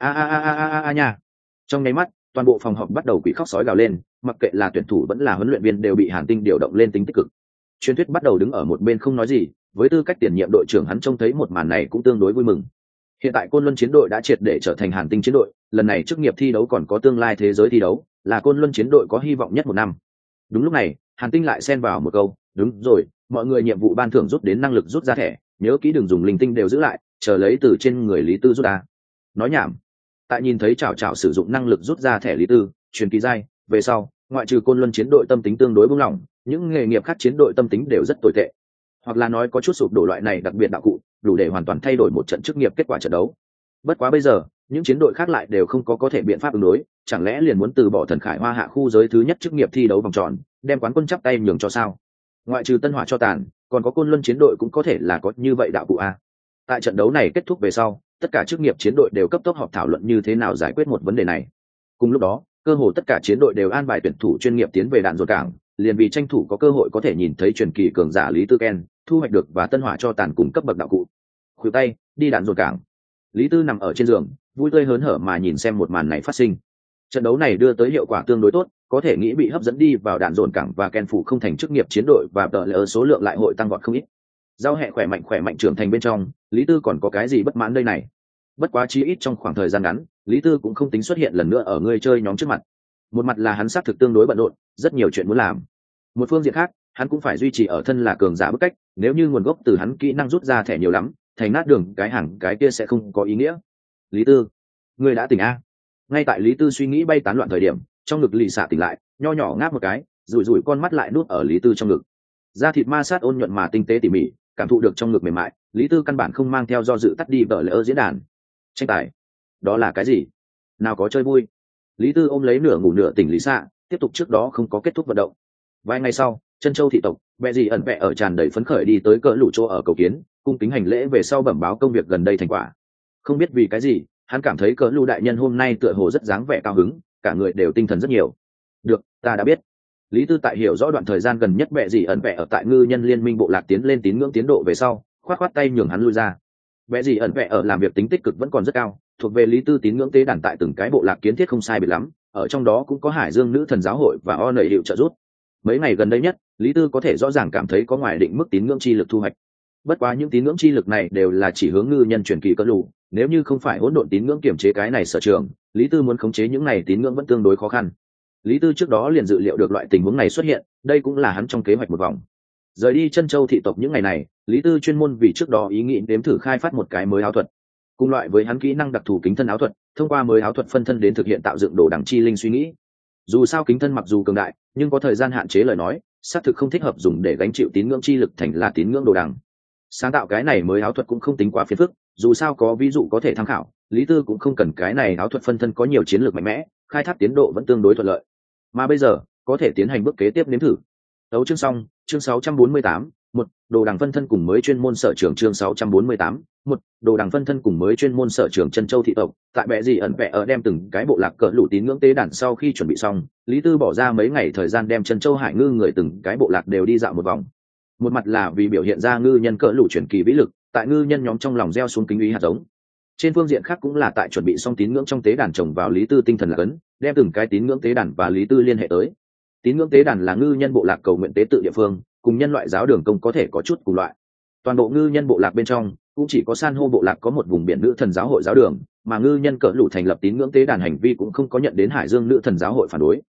A nha. Trong nháy mắt, toàn bộ phòng họp bắt đầu quỷ khóc sói gào lên, mặc kệ là tuyển thủ vẫn là huấn luyện viên đều bị Hàn Tinh điều động lên tính tích cực. Truyền thuyết bắt đầu đứng ở một bên không nói gì, với tư cách tiền nhiệm đội trưởng hắn trông thấy một màn này cũng tương đối vui mừng. Hiện tại Côn Luân chiến đội đã triệt để trở thành Hàn Tinh chiến đội, lần này chức nghiệp thi đấu còn có tương lai thế giới thi đấu, là Côn Luân chiến đội có hy vọng nhất một năm. Đúng lúc này, Hàn Tinh lại xen vào một câu, đúng rồi, mọi người nhiệm vụ ban thưởng rút đến năng lực rút ra thẻ, nhớ kỹ đừng dùng linh tinh đều giữ lại, chờ lấy từ trên người Lý Tư rút ra. Nói nhảm. Tại nhìn thấy chào sử dụng năng lực rút ra thẻ Lý Tư, truyền kỳ giai, về sau, ngoại trừ Côn Luân chiến đội tâm tính tương đối buông lỏng, những nghề nghiệp khác chiến đội tâm tính đều rất tồi tệ. Hoặc là nói có chút sụp đổ loại này đặc biệt đạo cụ, đủ để hoàn toàn thay đổi một trận chức nghiệp kết quả trận đấu. Bất quá bây giờ, những chiến đội khác lại đều không có thể biện pháp ứng đối, chẳng lẽ liền muốn từ bỏ Thần Khải Hoa hạ khu giới thứ nhất chức nghiệp thi đấu vòng tròn, đem quán quân chắp tay nhường cho sao? Ngoại trừ Tân Hỏa cho tàn, còn có Côn Luân chiến đội cũng có thể là có như vậy đạo cụ a. Tại trận đấu này kết thúc về sau, tất cả chức nghiệp chiến đội đều cấp tốc họp thảo luận như thế nào giải quyết một vấn đề này. Cùng lúc đó, cơ hồ tất cả chiến đội đều an bài tuyển thủ chuyên nghiệp tiến về đạn dồn cảng, liền vì tranh thủ có cơ hội có thể nhìn thấy truyền kỳ cường giả Lý Tư Ken, thu hoạch được và Tân Hỏa cho tàn cùng cấp bậc đạo cụ. Khuỷu tay, đi đạn dồn cảng. Lý Tư nằm ở trên giường, vui tươi hớn hở mà nhìn xem một màn này phát sinh. Trận đấu này đưa tới hiệu quả tương đối tốt, có thể nghĩ bị hấp dẫn đi vào đạn dồn cảng và Ken phủ không thành chức nghiệp chiến đội và tờ lỡ số lượng lại hội tăng vọt không ít. Giao hẹ khỏe mạnh trưởng thành bên trong, Lý Tư còn có cái gì bất mãn đây này? Bất quá chí ít trong khoảng thời gian ngắn, Lý Tư cũng không tính xuất hiện lần nữa ở người chơi nhóm trước mặt. Một mặt là hắn xác thực tương đối bận rộn, rất nhiều chuyện muốn làm. Một phương diện khác, hắn cũng phải duy trì ở thân là cường giả bức cách, nếu như nguồn gốc từ hắn kỹ năng rút ra thẻ nhiều lắm, thành nát đường cái hàng cái kia sẽ không có ý nghĩa. Lý Tư, người đã tỉnh a? Ngay tại Lý Tư suy nghĩ bay tán loạn thời điểm, trong ngực lì xạ tỉnh lại, nho nhỏ ngáp một cái, rủi con mắt lại nuốt ở Lý Tư trong ngực. Da thịt ma sát ôn nhuận mà tinh tế tỉ mỉ, cảm thụ được trong ngực mềm mại, Lý Tư căn bản không mang theo do dự tắt đi vợ lỡ diễn đàn. Tranh tài, đó là cái gì? Nào có chơi vui? Lý Tư ôm lấy nửa ngủ nửa tỉnh lý xạ, tiếp tục trước đó không có kết thúc vận động. Vài ngày sau, Chân Châu thị tộc, bẹ gì ẩn bẹ ở tràn đầy phấn khởi đi tới cỡ lũ chỗ ở cầu kiến, cung kính hành lễ về sau bẩm báo công việc gần đây thành quả. Không biết vì cái gì, hắn cảm thấy cỡ lũ đại nhân hôm nay tựa hồ rất dáng vẻ cao hứng, cả người đều tinh thần rất nhiều. Được, ta đã biết. Lý Tư tại hiểu rõ đoạn thời gian gần nhất bẹ gì ẩn bẹ ở tại ngư nhân liên minh bộ lạc tiến lên tín ngưỡng tiến độ về sau, khoát tay nhường hắn lui ra. Bẹ gì ẩn bẹ ở làm việc tính tích cực vẫn còn rất cao, thuộc về Lý Tư tín ngưỡng tế đàn tại từng cái bộ lạc kiến thiết không sai biệt lắm, ở trong đó cũng có Hải Dương nữ thần giáo hội và O nầy hiệu trợ giúp. Mấy ngày gần đây nhất, Lý Tư có thể rõ ràng cảm thấy có ngoài định mức tín ngưỡng chi lực thu hoạch. Bất quá những tín ngưỡng chi lực này đều là chỉ hướng ngư nhân truyền kỳ cỡ lũ, nếu như không phải hỗn độn tín ngưỡng kiểm chế cái này sở trường, Lý Tư muốn khống chế những này tín ngưỡng vẫn tương đối khó khăn. Lý Tư trước đó liền dự liệu được loại tình huống này xuất hiện, đây cũng là hắn trong kế hoạch một vòng. Rời đi Chân Châu thị tộc những ngày này, Lý Tư chuyên môn vì trước đó ý nghĩ đếm thử khai phát một cái mới áo thuật. Cùng loại với hắn kỹ năng đặc thù kính thân áo thuật, thông qua mới áo thuật phân thân đến thực hiện tạo dựng đồ đẳng chi linh suy nghĩ. Dù sao kính thân mặc dù cường đại, nhưng có thời gian hạn chế lời nói, xác thực không thích hợp dùng để gánh chịu tín ngưỡng chi lực thành là tín ngưỡng đồ đẳng. Sáng tạo cái này mới áo thuật cũng không tính quá phiền phức, dù sao có ví dụ có thể tham khảo, Lý Tư cũng không cần cái này áo thuật phân thân có nhiều chiến lược mạnh mẽ, khai thác tiến độ vẫn tương đối thuận lợi. Mà bây giờ, có thể tiến hành bước kế tiếp nếm thử. Đấu chương xong, chương 648, một đồ đằng phân thân cùng mới chuyên môn sở trường chương 648, một đồ đằng phân thân cùng mới chuyên môn sở trường Chân Châu thị tộc, tại bệ gì ẩn bệ ở đem từng cái bộ lạc cỡ lũ tín ngưỡng tế đàn sau khi chuẩn bị xong, Lý Tư bỏ ra mấy ngày thời gian đem Chân Châu Hải Ngư người từng cái bộ lạc đều đi dạo một vòng. Một mặt là vì biểu hiện ra ngư nhân cỡ lũ truyền kỳ vĩ lực, tại ngư nhân nhóm trong lòng gieo xuống kính ý hạt giống. Trên phương diện khác cũng là tại chuẩn bị xong tín ngưỡng trong tế đàn trồng vào Lý Tư tinh thần là cấn, đem từng cái tín ngưỡng tế đàn và Lý Tư liên hệ tới. Tín ngưỡng tế đàn là ngư nhân bộ lạc cầu nguyện tế tự địa phương, cùng nhân loại giáo đường công có thể có chút cùng loại. Toàn bộ ngư nhân bộ lạc bên trong cũng chỉ có san hô bộ lạc có một vùng biển nữ thần giáo hội giáo đường, mà ngư nhân cỡ lũ thành lập tín ngưỡng tế đàn hành vi cũng không có nhận đến Hải Dương nữ thần giáo hội phản đối.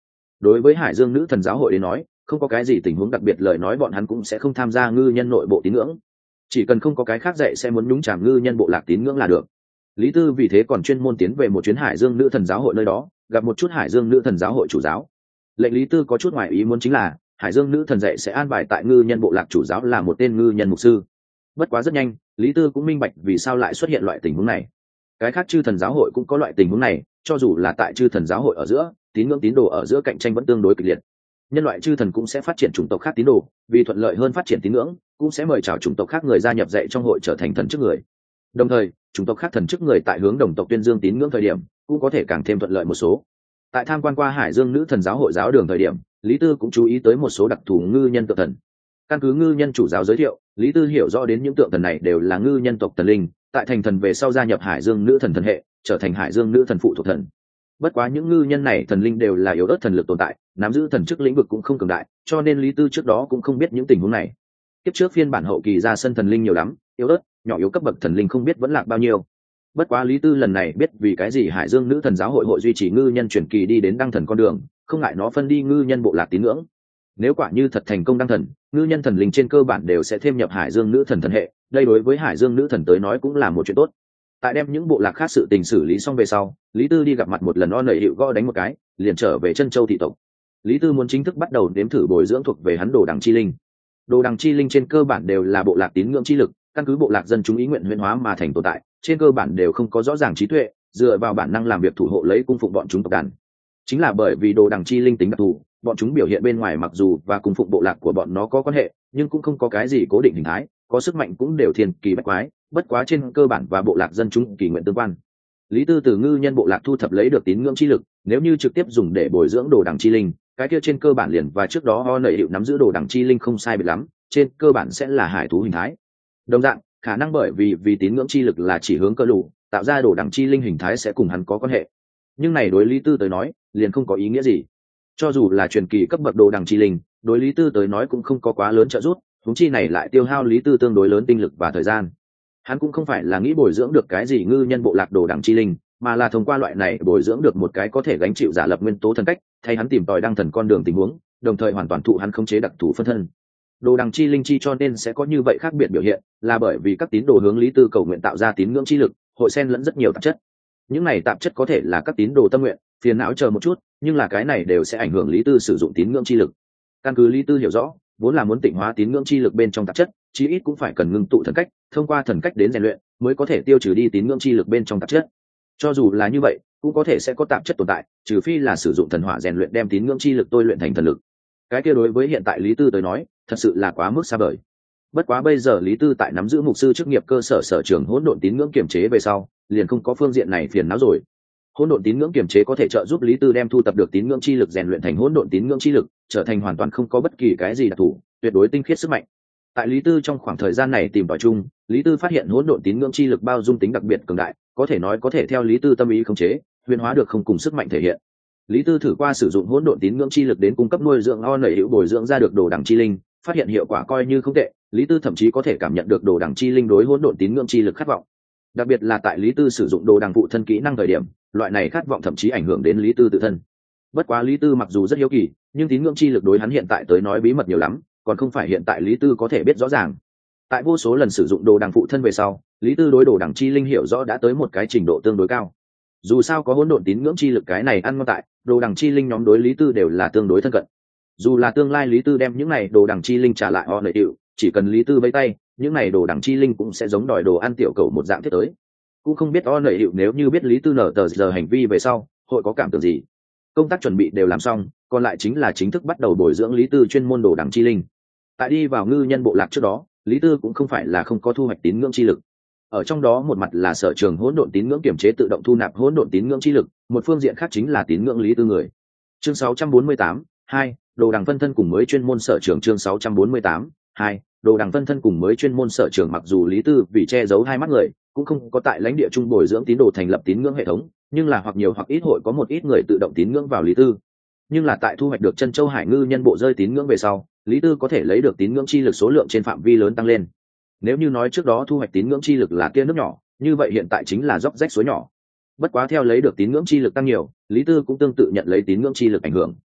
đối với Hải Dương Nữ Thần giáo hội đến nói, không có cái gì tình huống đặc biệt lời nói bọn hắn cũng sẽ không tham gia ngư nhân nội bộ tín ngưỡng, chỉ cần không có cái khác dạy sẽ muốn nhúng chàm ngư nhân bộ lạc tín ngưỡng là được. Lý Tư vì thế còn chuyên môn tiến về một chuyến Hải Dương Nữ Thần giáo hội nơi đó, gặp một chút Hải Dương Nữ Thần giáo hội chủ giáo. Lệnh Lý Tư có chút ngoài ý muốn chính là Hải Dương Nữ Thần dạy sẽ an bài tại ngư nhân bộ lạc chủ giáo là một tên ngư nhân mục sư. Bất quá rất nhanh, Lý Tư cũng minh bạch vì sao lại xuất hiện loại tình huống này. Cái khác chư thần giáo hội cũng có loại tình huống này, cho dù là tại chư thần giáo hội ở giữa, tín ngưỡng tín đồ ở giữa cạnh tranh vẫn tương đối kịch liệt. Nhân loại chư thần cũng sẽ phát triển chủng tộc khác tín đồ, vì thuận lợi hơn phát triển tín ngưỡng, cũng sẽ mời chào chủng tộc khác người gia nhập dạy trong hội trở thành thần chức người. Đồng thời, chủng tộc khác thần chức người tại hướng đồng tộc tuyên dương tín ngưỡng thời điểm, cũng có thể càng thêm thuận lợi một số. Tại tham quan qua Hải Dương Nữ Thần giáo hội giáo đường thời điểm, Lý Tư cũng chú ý tới một số đặc thù ngư nhân tượng thần. Căn cứ ngư nhân chủ giáo giới thiệu, Lý Tư hiểu rõ đến những tượng thần này đều là ngư nhân tộc thần linh, tại thành thần về sau gia nhập Hải Dương Nữ Thần thần hệ, trở thành Hải Dương Nữ Thần phụ thuộc thần. Bất quá những ngư nhân này thần linh đều là yếu ớt thần lực tồn tại, nắm giữ thần chức lĩnh vực cũng không cường đại, cho nên Lý Tư trước đó cũng không biết những tình huống này. Kiếp trước phiên bản hậu kỳ ra sân thần linh nhiều lắm, yếu ớt, nhỏ yếu cấp bậc thần linh không biết vẫn lạc bao nhiêu. Bất quá Lý Tư lần này biết vì cái gì Hải Dương Nữ Thần giáo hội duy trì ngư nhân truyền kỳ đi đến đăng thần con đường, không ngại nó phân đi ngư nhân bộ lạc tín ngưỡng. Nếu quả như thật thành công đăng thần, ngư nhân thần linh trên cơ bản đều sẽ thêm nhập Hải Dương Nữ Thần thần hệ, đây đối với Hải Dương Nữ Thần tới nói cũng là một chuyện tốt. Tại đem những bộ lạc khác sự tình xử lý xong về sau, Lý Tư đi gặp mặt một lần nảy hiệu gõ đánh một cái, liền trở về Chân Châu thị tộc. Lý Tư muốn chính thức bắt đầu nếm thử bồi dưỡng thuộc về hắn đồ đằng chi linh. Đồ đằng chi linh trên cơ bản đều là bộ lạc tín ngưỡng chi lực, căn cứ bộ lạc dân chúng ý nguyện huyễn hóa mà thành tồn tại, trên cơ bản đều không có rõ ràng trí tuệ, dựa vào bản năng làm việc thủ hộ lấy cung phụng bọn chúng tộc đàn. Chính là bởi vì đồ đằng chi linh tính đặc thù, bọn chúng biểu hiện bên ngoài mặc dù và cung phụng bộ lạc của bọn nó có quan hệ, nhưng cũng không có cái gì cố định hình thái, có sức mạnh cũng đều thiên kỳ bách quái, bất quá trên cơ bản và bộ lạc dân chúng kỳ nguyện tương quan. Lý Tư từ ngư nhân bộ lạc thu thập lấy được tín ngưỡng chi lực, nếu như trực tiếp dùng để bồi dưỡng đồ đằng chi linh, cái kia trên cơ bản liền và trước đó nảy hiệu nắm giữ đồ đằng chi linh không sai biệt lắm, trên cơ bản sẽ là hải thú hình thái. Đồng dạng, khả năng bởi vì tín ngưỡng chi lực là chỉ hướng cơ lũ, tạo ra đồ đằng chi linh hình thái sẽ cùng hắn có quan hệ. Nhưng này đối Lý Tư tới nói, liền không có ý nghĩa gì. Cho dù là truyền kỳ cấp bậc đồ đằng chi linh, đối Lý Tư tới nói cũng không có quá lớn trợ giúp, huống chi này lại tiêu hao Lý Tư tương đối lớn tinh lực và thời gian. Hắn cũng không phải là nghĩ bồi dưỡng được cái gì ngư nhân bộ lạc đồ đằng chi linh, mà là thông qua loại này bồi dưỡng được một cái có thể gánh chịu giả lập nguyên tố thần cách, thay hắn tìm tòi đăng thần con đường tình huống, đồng thời hoàn toàn thụ hắn khống chế đặc thù phân thân. Đồ đằng chi linh chi cho nên sẽ có như vậy khác biệt biểu hiện, là bởi vì các tín đồ hướng Lý Tư cầu nguyện tạo ra tín ngưỡng chi lực, hội xen lẫn rất nhiều tạp chất. Những này tạp chất có thể là các tín đồ tâm nguyện, phiền não chờ một chút, nhưng là cái này đều sẽ ảnh hưởng Lý Tư sử dụng tín ngưỡng chi lực. Căn cứ Lý Tư hiểu rõ, vốn là muốn tịnh hóa tín ngưỡng chi lực bên trong tạp chất, chí ít cũng phải cần ngưng tụ thần cách, thông qua thần cách đến rèn luyện, mới có thể tiêu trừ đi tín ngưỡng chi lực bên trong tạp chất. Cho dù là như vậy, cũng có thể sẽ có tạp chất tồn tại, trừ phi là sử dụng thần hỏa rèn luyện đem tín ngưỡng chi lực tôi luyện thành thần lực. Cái kia đối với hiện tại Lý Tư tới nói, thật sự là quá mức xa vời. Bất quá bây giờ Lý Tư tại nắm giữ mục sư chức nghiệp cơ sở sở trường hỗn độn tín ngưỡng kiểm chế về sau, liền không có phương diện này phiền não rồi. Hỗn độn tín ngưỡng kiểm chế có thể trợ giúp Lý Tư đem thu tập được tín ngưỡng chi lực rèn luyện thành hỗn độn tín ngưỡng chi lực, trở thành hoàn toàn không có bất kỳ cái gì đặc thù, tuyệt đối tinh khiết sức mạnh. Tại Lý Tư trong khoảng thời gian này tìm tòi chung, Lý Tư phát hiện hỗn độn tín ngưỡng chi lực bao dung tính đặc biệt cường đại, có thể nói có thể theo Lý Tư tâm ý khống chế, huyền hóa được không cùng sức mạnh thể hiện. Lý Tư thử qua sử dụng hỗn độn tín ngưỡng chi lực đến cung cấp nuôi dưỡng nảy hữu bồi dưỡng ra được đồ đằng chi linh, phát hiện hiệu quả coi như không tệ. Lý Tư thậm chí có thể cảm nhận được đồ đằng chi linh đối hỗn độn tín ngưỡng chi lực khát vọng. Đặc biệt là tại Lý Tư sử dụng đồ đằng phụ thân kỹ năng thời điểm, loại này khát vọng thậm chí ảnh hưởng đến Lý Tư tự thân. Bất quá Lý Tư mặc dù rất hiếu kỳ, nhưng tín ngưỡng chi lực đối hắn hiện tại tới nói bí mật nhiều lắm, còn không phải hiện tại Lý Tư có thể biết rõ ràng. Tại vô số lần sử dụng đồ đằng phụ thân về sau, Lý Tư đối đồ đằng chi linh hiểu rõ đã tới một cái trình độ tương đối cao. Dù sao có hỗn độn tín ngưỡng chi lực cái này ăn ngon tại, đồ đằng chi linh nhóm đối Lý Tư đều là tương đối thân cận. Dù là tương lai Lý Tư đem những này đồ đằng chi linh trả lại nảy hiệu, chỉ cần Lý Tư vẫy tay, những này đồ đằng chi linh cũng sẽ giống đòi đồ ăn tiểu cầu một dạng thiết tới. Cũng không biết nảy hiệu nếu như biết Lý Tư nở tờ giờ hành vi về sau, hội có cảm tưởng gì. Công tác chuẩn bị đều làm xong, còn lại chính là chính thức bắt đầu bồi dưỡng Lý Tư chuyên môn đồ đằng chi linh. Tại đi vào ngư nhân bộ lạc trước đó, Lý Tư cũng không phải là không có thu hoạch tín ngưỡng chi lực. Ở trong đó một mặt là sở trường hỗn độn tín ngưỡng kiểm chế tự động thu nạp hỗn độn tín ngưỡng chi lực, một phương diện khác chính là tín ngưỡng Lý Tư người. Chương 648, 2, đồ đằng phân thân cùng mới chuyên môn sở trường. Chương 648, 2, đồ đằng phân thân cùng mới chuyên môn sở trường. Mặc dù Lý Tư vì che giấu hai mắt người, cũng không có tại lãnh địa trung bồi dưỡng tín đồ thành lập tín ngưỡng hệ thống, nhưng là hoặc nhiều hoặc ít hội có một ít người tự động tín ngưỡng vào Lý Tư. Nhưng là tại thu hoạch được Chân Châu Hải ngư nhân bộ rơi tín ngưỡng về sau, Lý Tư có thể lấy được tín ngưỡng chi lực số lượng trên phạm vi lớn tăng lên. Nếu như nói trước đó thu hoạch tín ngưỡng chi lực là tia nước nhỏ, như vậy hiện tại chính là dốc rách suối nhỏ. Bất quá theo lấy được tín ngưỡng chi lực tăng nhiều, Lý Tư cũng tương tự nhận lấy tín ngưỡng chi lực ảnh hưởng.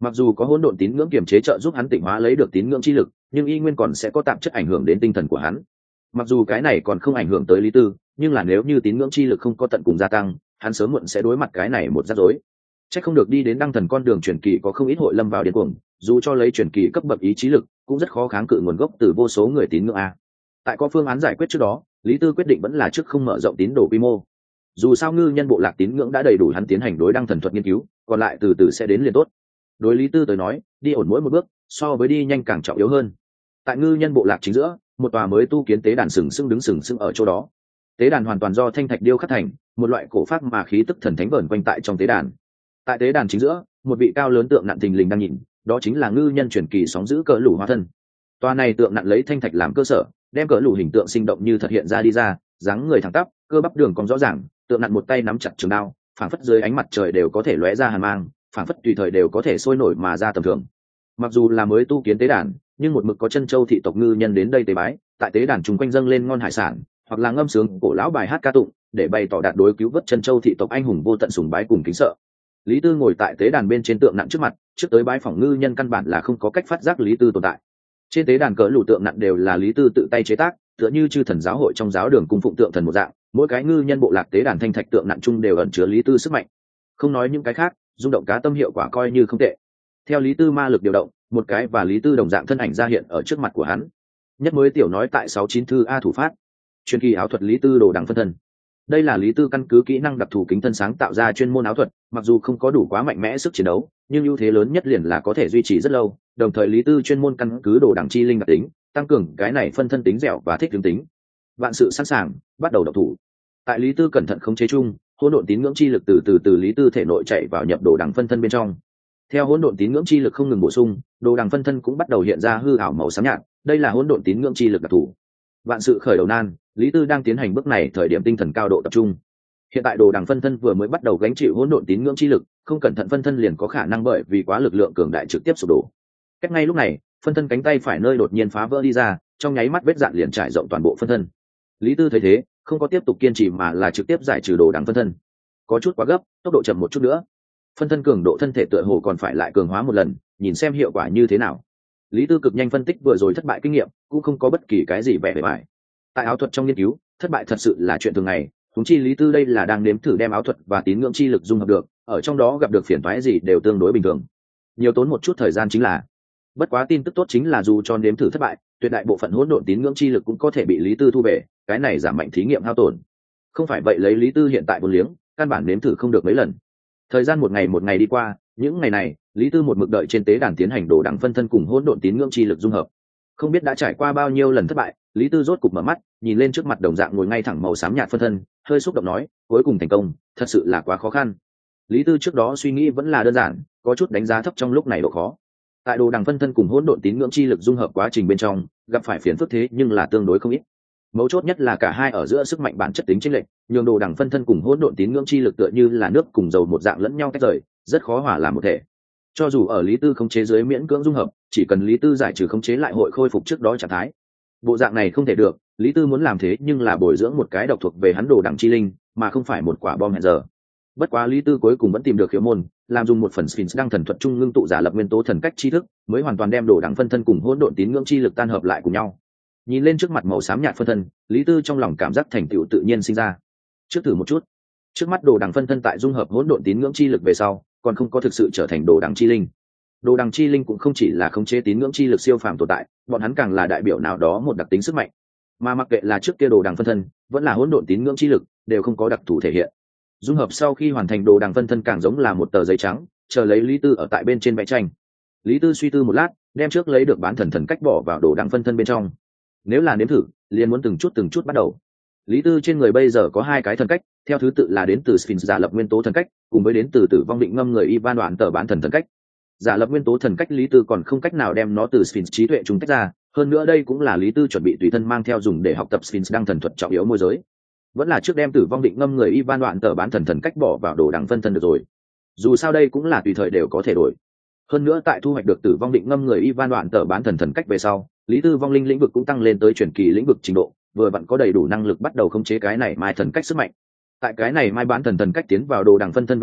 Mặc dù có hỗn độn tín ngưỡng kiềm chế trợ giúp hắn tịnh hóa lấy được tín ngưỡng chi lực, nhưng y nguyên còn sẽ có tạp chất ảnh hưởng đến tinh thần của hắn. Mặc dù cái này còn không ảnh hưởng tới Lý Tư, nhưng là nếu như tín ngưỡng chi lực không có tận cùng gia tăng, hắn sớm muộn sẽ đối mặt cái này một rắc rối. Chắc không được đi đến đăng thần con đường truyền kỳ có không ít hội lâm vào điên cuồng, dù cho lấy truyền kỳ cấp bậc ý chí lực, cũng rất khó kháng cự nguồn gốc từ vô số người tín ngưỡng a. Tại có phương án giải quyết trước đó, Lý Tư quyết định vẫn là trước không mở rộng tín đồ quy mô. Dù sao ngư nhân bộ lạc tín ngưỡng đã đầy đủ hắn tiến hành đối đăng thần thuật nghiên cứu, còn lại từ từ sẽ đến liền tốt. Đối Lý Tư tới nói, đi ổn mỗi một bước, so với đi nhanh càng trọng yếu hơn. Tại ngư nhân bộ lạc chính giữa, một tòa mới tu kiến tế đàn sừng sững ở chỗ đó. Tế đàn hoàn toàn do thanh thạch điêu khắc thành, một loại cổ pháp mà khí tức thần thánh vờn quanh tại trong tế đàn. Tại tế đàn chính giữa, một vị cao lớn tượng nặn thình lình đang nhìn, đó chính là ngư nhân truyền kỳ sóng giữ cỡ lũ hóa thân. Tòa này tượng nặn lấy thanh thạch làm cơ sở, đem cỡ lũ hình tượng sinh động như thật hiện ra đi ra, dáng người thẳng tắp, cơ bắp đường cong rõ ràng, tượng nặn một tay nắm chặt trường đao, phảng phất dưới ánh mặt trời đều có thể lóe ra hàn mang, phảng phất tùy thời đều có thể sôi nổi mà ra tầm thường. Mặc dù là mới tu kiến tế đàn, nhưng một mực có chân châu thị tộc ngư nhân đến đây tế bái, tại tế đàn chung quanh dâng lên ngon hải sản, hoặc là ngâm sướng cổ lão bài hát ca tụng, để bày tỏ đạt đối cứu vớt chân châu thị tộc anh hùng vô tận sùng bái cùng kính sợ. Lý Tư ngồi tại tế đàn bên trên tượng nặng trước mặt, trước tới bái phỏng ngư nhân căn bản là không có cách phát giác Lý Tư tồn tại. Trên tế đàn cỡ lũ tượng nặng đều là Lý Tư tự tay chế tác, tựa như chư thần giáo hội trong giáo đường cung phụng tượng thần một dạng, mỗi cái ngư nhân bộ lạc tế đàn thanh thạch tượng nặng chung đều ẩn chứa Lý Tư sức mạnh. Không nói những cái khác, rung động cá tâm hiệu quả coi như không tệ. Theo Lý Tư ma lực điều động, một cái và Lý Tư đồng dạng thân ảnh ra hiện ở trước mặt của hắn. Nhất mới tiểu nói tại 69 thư A thủ phát. Chuyên kỳ áo thuật Lý Tư đồ đằng phân thân. Đây là Lý Tư căn cứ kỹ năng đặc thù kính thân sáng tạo ra chuyên môn áo thuật, mặc dù không có đủ quá mạnh mẽ sức chiến đấu, nhưng ưu thế lớn nhất liền là có thể duy trì rất lâu. Đồng thời Lý Tư chuyên môn căn cứ đồ đằng chi linh đặc tính, tăng cường cái này phân thân tính dẻo và thích ứng tính. Vạn sự sẵn sàng, bắt đầu động thủ. Tại Lý Tư cẩn thận khống chế chung, hỗn độn tín ngưỡng chi lực từ Lý Tư thể nội chạy vào nhập đồ đằng phân thân bên trong. Theo hỗn độn tín ngưỡng chi lực không ngừng bổ sung, đồ đằng phân thân cũng bắt đầu hiện ra hư ảo màu xám nhạt, đây là hỗn độn tín ngưỡng chi lực đặc thù. Vạn sự khởi đầu nan, Lý Tư đang tiến hành bước này thời điểm tinh thần cao độ tập trung. Hiện tại đồ đằng phân thân vừa mới bắt đầu gánh chịu hỗn độn tín ngưỡng chi lực, không cẩn thận phân thân liền có khả năng bởi vì quá lực lượng cường đại trực tiếp sụp đổ. Cách ngay lúc này, phân thân cánh tay phải nơi đột nhiên phá vỡ đi ra, trong nháy mắt vết dạn liền trải rộng toàn bộ phân thân. Lý Tư thấy thế, không có tiếp tục kiên trì mà là trực tiếp giải trừ đồ đằng phân thân. Có chút quá gấp, tốc độ chậm một chút nữa. Phân thân cường độ thân thể tựa hồ còn phải lại cường hóa một lần, nhìn xem hiệu quả như thế nào. Lý Tư cực nhanh phân tích vừa rồi thất bại kinh nghiệm, cũng không có bất kỳ cái gì vẻ bề bài. Tại áo thuật trong nghiên cứu, thất bại thật sự là chuyện thường ngày, huống chi Lý Tư đây là đang nếm thử đem áo thuật và tín ngưỡng chi lực dung hợp được, ở trong đó gặp được phiền toái gì đều tương đối bình thường. Nhiều tốn một chút thời gian chính là. Bất quá tin tức tốt chính là dù cho nếm thử thất bại, tuyệt đại bộ phận hỗn độn tín ngưỡng chi lực cũng có thể bị Lý Tư thu về, cái này giảm mạnh thí nghiệm hao tổn. Không phải vậy lấy Lý Tư hiện tại vốn liếng, căn bản nếm thử không được mấy lần. Thời gian một ngày đi qua, những ngày này Lý Tư một mực đợi trên tế đàn tiến hành đồ đằng phân thân cùng hỗn độn tín ngưỡng chi lực dung hợp. Không biết đã trải qua bao nhiêu lần thất bại, Lý Tư rốt cục mở mắt, nhìn lên trước mặt đồng dạng ngồi ngay thẳng màu xám nhạt phân thân, hơi xúc động nói, cuối cùng thành công, thật sự là quá khó khăn. Lý Tư trước đó suy nghĩ vẫn là đơn giản, có chút đánh giá thấp trong lúc này độ khó. Tại đồ đằng phân thân cùng hỗn độn tín ngưỡng chi lực dung hợp quá trình bên trong, gặp phải phiền phức thế nhưng là tương đối không ít. Mấu chốt nhất là cả hai ở giữa sức mạnh bản chất tính chênh lệch, nhường đồ đằng phân thân cùng hỗn độn tín ngưỡng chi lực tựa như là nước cùng dầu một dạng lẫn nhau tách rời, rất khó hòa làm một thể. Cho dù ở Lý Tư khống chế dưới miễn cưỡng dung hợp, chỉ cần Lý Tư giải trừ khống chế lại hội khôi phục trước đó trạng thái. Bộ dạng này không thể được, Lý Tư muốn làm thế nhưng là bồi dưỡng một cái độc thuộc về hắn đồ đằng chi linh, mà không phải một quả bom hẹn giờ. Bất quá Lý Tư cuối cùng vẫn tìm được khiếu môn, làm dùng một phần Sphinx đăng thần thuật trung ngưng tụ giả lập nguyên tố thần cách tri thức, mới hoàn toàn đem đồ đằng phân thân cùng hỗn độn tín ngưỡng chi lực tan hợp lại cùng nhau. Nhìn lên trước mặt màu xám nhạt phân thân, Lý Tư trong lòng cảm giác thành tựu tự nhiên sinh ra. Trước thử một chút. Trước mắt đồ đằng phân thân tại dung hợp hỗn độn tín ngưỡng chi lực về sau, còn không có thực sự trở thành đồ đằng chi linh. Đồ đằng chi linh cũng không chỉ là khống chế tín ngưỡng chi lực siêu phàm tồn tại, bọn hắn càng là đại biểu nào đó một đặc tính sức mạnh. Mà mặc kệ là trước kia đồ đằng phân thân, vẫn là hỗn độn tín ngưỡng chi lực, đều không có đặc thù thể hiện. Dung hợp sau khi hoàn thành đồ đằng phân thân càng giống là một tờ giấy trắng, chờ lấy Lý Tư ở tại bên trên vẽ tranh. Lý Tư suy tư một lát, đem trước lấy được bán thần cách bỏ vào đồ đằng phân thân bên trong. Nếu là nếm thử, liền muốn từng chút bắt đầu. Lý Tư trên người bây giờ có hai cái thần cách, theo thứ tự là đến từ Sphinx giả lập nguyên tố thần cách, cùng với đến từ Tử vong định ngâm người Ivan đoạn tờ bán thần cách. Giả lập nguyên tố thần cách Lý Tư còn không cách nào đem nó từ Sphinx trí tuệ chúng tách ra, hơn nữa đây cũng là Lý Tư chuẩn bị tùy thân mang theo dùng để học tập Sphinx đăng thần thuật trọng yếu môi giới. Vẫn là trước đem Tử vong định ngâm người Ivan đoạn tờ bán thần cách bỏ vào đồ đằng phân thân được rồi. Dù sao đây cũng là tùy thời đều có thể đổi. Hơn nữa tại thu hoạch được Tử vong định ngâm người Ivan đoạn tờ bán thần cách về sau, Lý Tư vong linh lĩnh vực cũng tăng lên tới truyền kỳ lĩnh vực trình độ, vừa vặn có đầy đủ năng lực bắt đầu khống chế cái này mai thần cách sức mạnh. Tại cái này mai bán thần cách tiến vào đồ đằng phân thân về sau,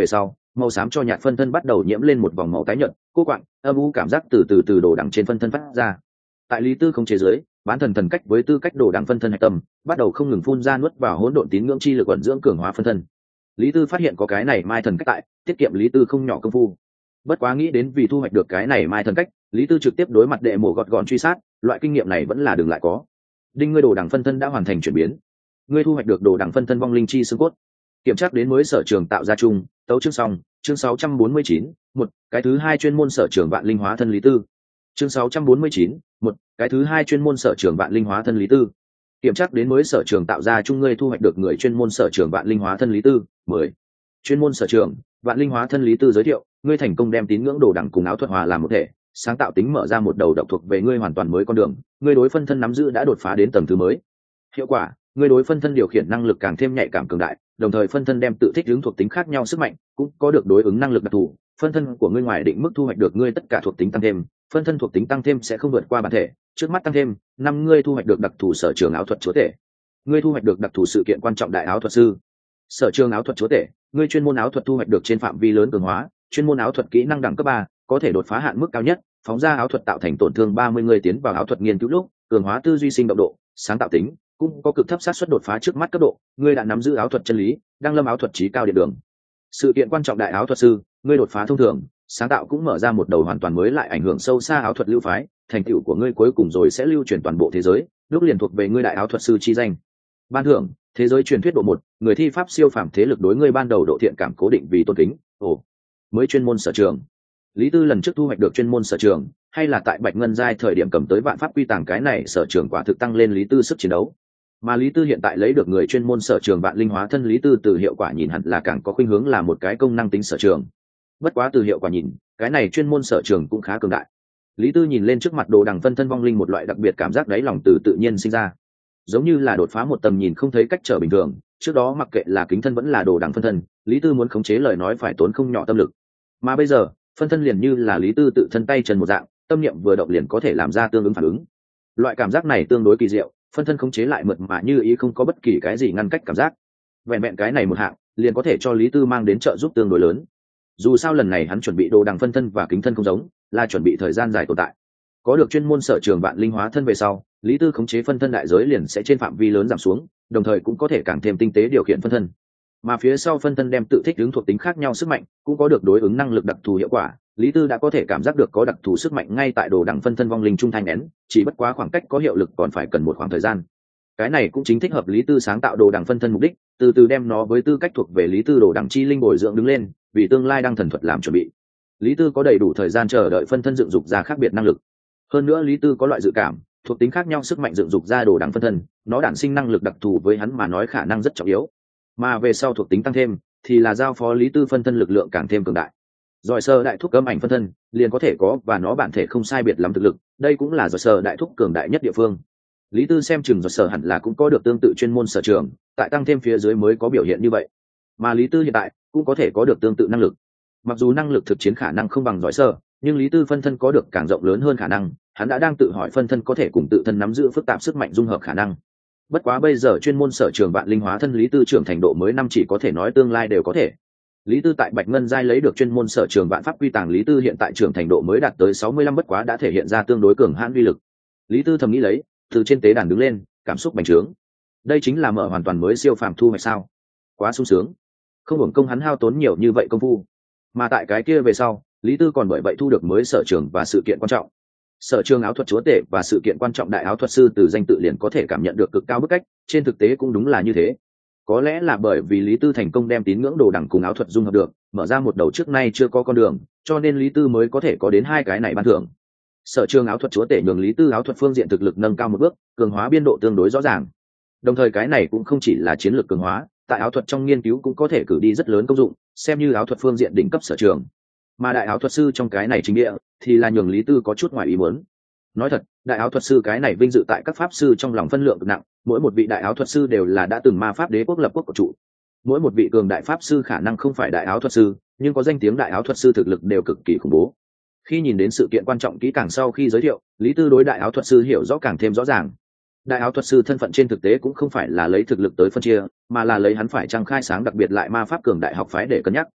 màu xám cho nhạt phân thân bắt đầu nhiễm lên một vòng màu tái nhợt, cô quạng âm u cảm giác từ đồ đằng trên phân thân phát ra. Tại lý tư không chế giới, bán thần thần cách với tư cách đồ đằng phân thân hạch tâm bắt đầu không ngừng phun ra nuốt vào hỗn độn tín ngưỡng chi lực ẩn dưỡng cường hóa phân thân. Lý tư phát hiện có cái này mai thần cách tại, tiết kiệm lý tư không nhỏ công phu. Bất quá nghĩ đến vì thu hoạch được cái này mai thần cách, lý tư trực tiếp đối mặt đệ mổ gọt gọn truy sát, loại kinh nghiệm này vẫn là đừng lại có. Đinh, ngươi đồ đằng phân thân đã hoàn thành chuyển biến, ngươi thu hoạch được đồ đằng phân thân vong linh chi xương cốt. Kiểm tra đến mới sở trường tạo ra chung, tấu chương xong, chương 649, một cái thứ hai chuyên môn sở trường vạn linh hóa thân lý tư. Chương 649, một cái thứ hai chuyên môn sở trường vạn linh hóa thân lý tư. Kiểm tra đến mới sở trường tạo ra chung, ngươi thu hoạch được người chuyên môn sở trường vạn linh hóa thân lý tư. 10. Chuyên môn sở trường vạn linh hóa thân lý tư giới thiệu, ngươi thành công đem tín ngưỡng đồ đằng cùng áo thuật hòa làm một thể, sáng tạo tính mở ra một đầu độc thuộc về ngươi hoàn toàn mới con đường, ngươi đối phân thân nắm giữ đã đột phá đến tầng thứ mới. Hiệu quả, ngươi đối phân thân điều khiển năng lực càng thêm nhạy cảm cường đại, đồng thời phân thân đem tự thích ứng thuộc tính khác nhau sức mạnh, cũng có được đối ứng năng lực đặc thù. Phân thân của ngươi ngoài định mức thu hoạch được ngươi tất cả thuộc tính tăng thêm, phân thân thuộc tính tăng thêm sẽ không vượt qua bản thể. Trước mắt tăng thêm, 5 ngươi thu hoạch được đặc thù sở trường áo thuật chúa tể. Ngươi thu hoạch được đặc thù sự kiện quan trọng đại áo thuật sư. Sở trường áo thuật chúa tể, ngươi chuyên môn áo thuật thu hoạch được trên phạm vi lớn cường hóa, chuyên môn áo thuật kỹ năng đẳng cấp 3, có thể đột phá hạn mức cao nhất, phóng ra áo thuật tạo thành tổn thương 30 người tiến vào áo thuật nghiên cứu lúc, cường hóa tư duy sinh động độ, sáng tạo tính, cũng có cực thấp xác suất đột phá trước mắt cấp độ. Ngươi đã nắm giữ áo thuật chân lý, đang lâm áo thuật trí cao điện đường. Sự kiện quan trọng đại áo thuật sư, ngươi đột phá thông thường, sáng tạo cũng mở ra một đầu hoàn toàn mới lại ảnh hưởng sâu xa áo thuật lưu phái, thành tựu của ngươi cuối cùng rồi sẽ lưu truyền toàn bộ thế giới, lúc liền thuộc về ngươi đại áo thuật sư chi danh. Ban thưởng, thế giới truyền thuyết độ 1, người thi pháp siêu phàm thế lực đối ngươi ban đầu độ thiện cảm cố định vì tôn kính. Mới chuyên môn sở trường. Lý tư lần trước thu hoạch được chuyên môn sở trường, hay là tại Bạch Ngân giai thời điểm cầm tới vạn pháp quy tàng, cái này sở trường quả thực tăng lên lý tư sức chiến đấu. Mà lý tư hiện tại lấy được người chuyên môn sở trường vạn linh hóa thân lý tư, từ hiệu quả nhìn hẳn là càng có khuynh hướng là một cái công năng tính sở trường. Bất quá từ hiệu quả nhìn, cái này chuyên môn sở trường cũng khá cường đại. Lý tư nhìn lên trước mặt đồ đằng phân thân vong linh, một loại đặc biệt cảm giác đáy lòng từ tự nhiên sinh ra, giống như là đột phá một tầm nhìn không thấy cách trở bình thường. Trước đó mặc kệ là kính thân vẫn là đồ đằng phân thân, lý tư muốn khống chế lời nói phải tốn không nhỏ tâm lực, mà bây giờ phân thân liền như là lý tư tự thân tay chân một dạng, tâm niệm vừa động liền có thể làm ra tương ứng phản ứng. Loại cảm giác này tương đối kỳ diệu, phân thân khống chế lại mượt mà như ý, không có bất kỳ cái gì ngăn cách cảm giác. Vẹn vẹn cái này một hạng liền có thể cho lý tư mang đến trợ giúp tương đối lớn. Dù sao lần này hắn chuẩn bị đồ đằng phân thân và kính thân không giống, là chuẩn bị thời gian dài tồn tại. Có được chuyên môn sở trường vạn linh hóa thân về sau, lý tư khống chế phân thân đại giới liền sẽ trên phạm vi lớn giảm xuống, đồng thời cũng có thể càng thêm tinh tế điều khiển phân thân. Mà phía sau phân thân đem tự thích ứng thuộc tính khác nhau sức mạnh, cũng có được đối ứng năng lực đặc thù hiệu quả. Lý tư đã có thể cảm giác được có đặc thù sức mạnh ngay tại đồ đằng phân thân vong linh trung thanh nén, chỉ bất quá khoảng cách có hiệu lực còn phải cần một khoảng thời gian. Cái này cũng chính thích hợp lý tư sáng tạo đồ đằng phân thân mục đích, từ từ đem nó với tư cách thuộc về lý tư đồ đằng chi linh bồi dưỡng đứng lên, vì tương lai đăng thần thuật làm chuẩn bị. Lý tư có đầy đủ thời gian chờ đợi phân thân dựng dục ra khác biệt năng lực. Hơn nữa lý tư có loại dự cảm, thuộc tính khác nhau sức mạnh dựng dục ra đồ đằng phân thân, nó đản sinh năng lực đặc thù với hắn mà nói khả năng rất trọng yếu. Mà về sau thuộc tính tăng thêm thì là giao phó lý tư phân thân lực lượng càng thêm cường đại. Giỏi sơ đại thúc âm ảnh phân thân liền có thể có và nó bản thể không sai biệt lắm thực lực, đây cũng là giỏi sơ đại thúc cường đại nhất địa phương. Lý tư xem chừng giỏi sơ hẳn là cũng có được tương tự chuyên môn sở trường, tại tăng thêm phía dưới mới có biểu hiện như vậy. Mà lý tư hiện tại cũng có thể có được tương tự năng lực. Mặc dù năng lực thực chiến khả năng không bằng giỏi sơ, nhưng lý tư phân thân có được càng rộng lớn hơn khả năng, hắn đã đang tự hỏi phân thân có thể cùng tự thân nắm giữ phức tạp sức mạnh dung hợp khả năng. Bất quá bây giờ chuyên môn sở trường vạn linh hóa thân lý tư trưởng thành độ mới năm, chỉ có thể nói tương lai đều có thể. Lý tư tại Bạch Ngân giai lấy được chuyên môn sở trường vạn pháp quy tàng, lý tư hiện tại trưởng thành độ mới đạt tới 65, bất quá đã thể hiện ra tương đối cường hãn uy lực. Lý tư thầm nghĩ lấy, từ trên tế đàn đứng lên, cảm xúc bành trướng. Đây chính là mở hoàn toàn mới siêu phàm thu hoạch sao? Quá sung sướng, không hưởng công hắn hao tốn nhiều như vậy công phu. Mà tại cái kia về sau, lý tư còn bởi vậy thu được mới sở trường và sự kiện quan trọng. Sở trường áo thuật chúa tể và sự kiện quan trọng đại áo thuật sư, từ danh tự liền có thể cảm nhận được cực cao bức cách, trên thực tế cũng đúng là như thế. Có lẽ là bởi vì lý tư thành công đem tín ngưỡng đồ đằng cùng áo thuật dung hợp được, mở ra một đầu trước nay chưa có con đường, cho nên lý tư mới có thể có đến hai cái này ban thưởng. Sở trường áo thuật chúa tể nhường lý tư áo thuật phương diện thực lực nâng cao một bước, cường hóa biên độ tương đối rõ ràng. Đồng thời cái này cũng không chỉ là chiến lược cường hóa, tại áo thuật trong nghiên cứu cũng có thể cử đi rất lớn công dụng, xem như áo thuật phương diện đỉnh cấp sở trường. Mà đại áo thuật sư trong cái này chính địa thì là nhường lý tư có chút ngoài ý muốn. Nói thật, đại áo thuật sư cái này vinh dự tại các pháp sư trong lòng phân lượng cực nặng, mỗi một vị đại áo thuật sư đều là đã từng ma pháp đế quốc lập quốc của trụ. Mỗi một vị cường đại pháp sư khả năng không phải đại áo thuật sư, nhưng có danh tiếng đại áo thuật sư thực lực đều cực kỳ khủng bố. Khi nhìn đến sự kiện quan trọng kỹ càng sau khi giới thiệu, lý tư đối đại áo thuật sư hiểu rõ càng thêm rõ ràng. Đại áo thuật sư thân phận trên thực tế cũng không phải là lấy thực lực tới phân chia, mà là lấy hắn phải trang khai sáng đặc biệt lại ma pháp cường đại học phái để cân nhắc.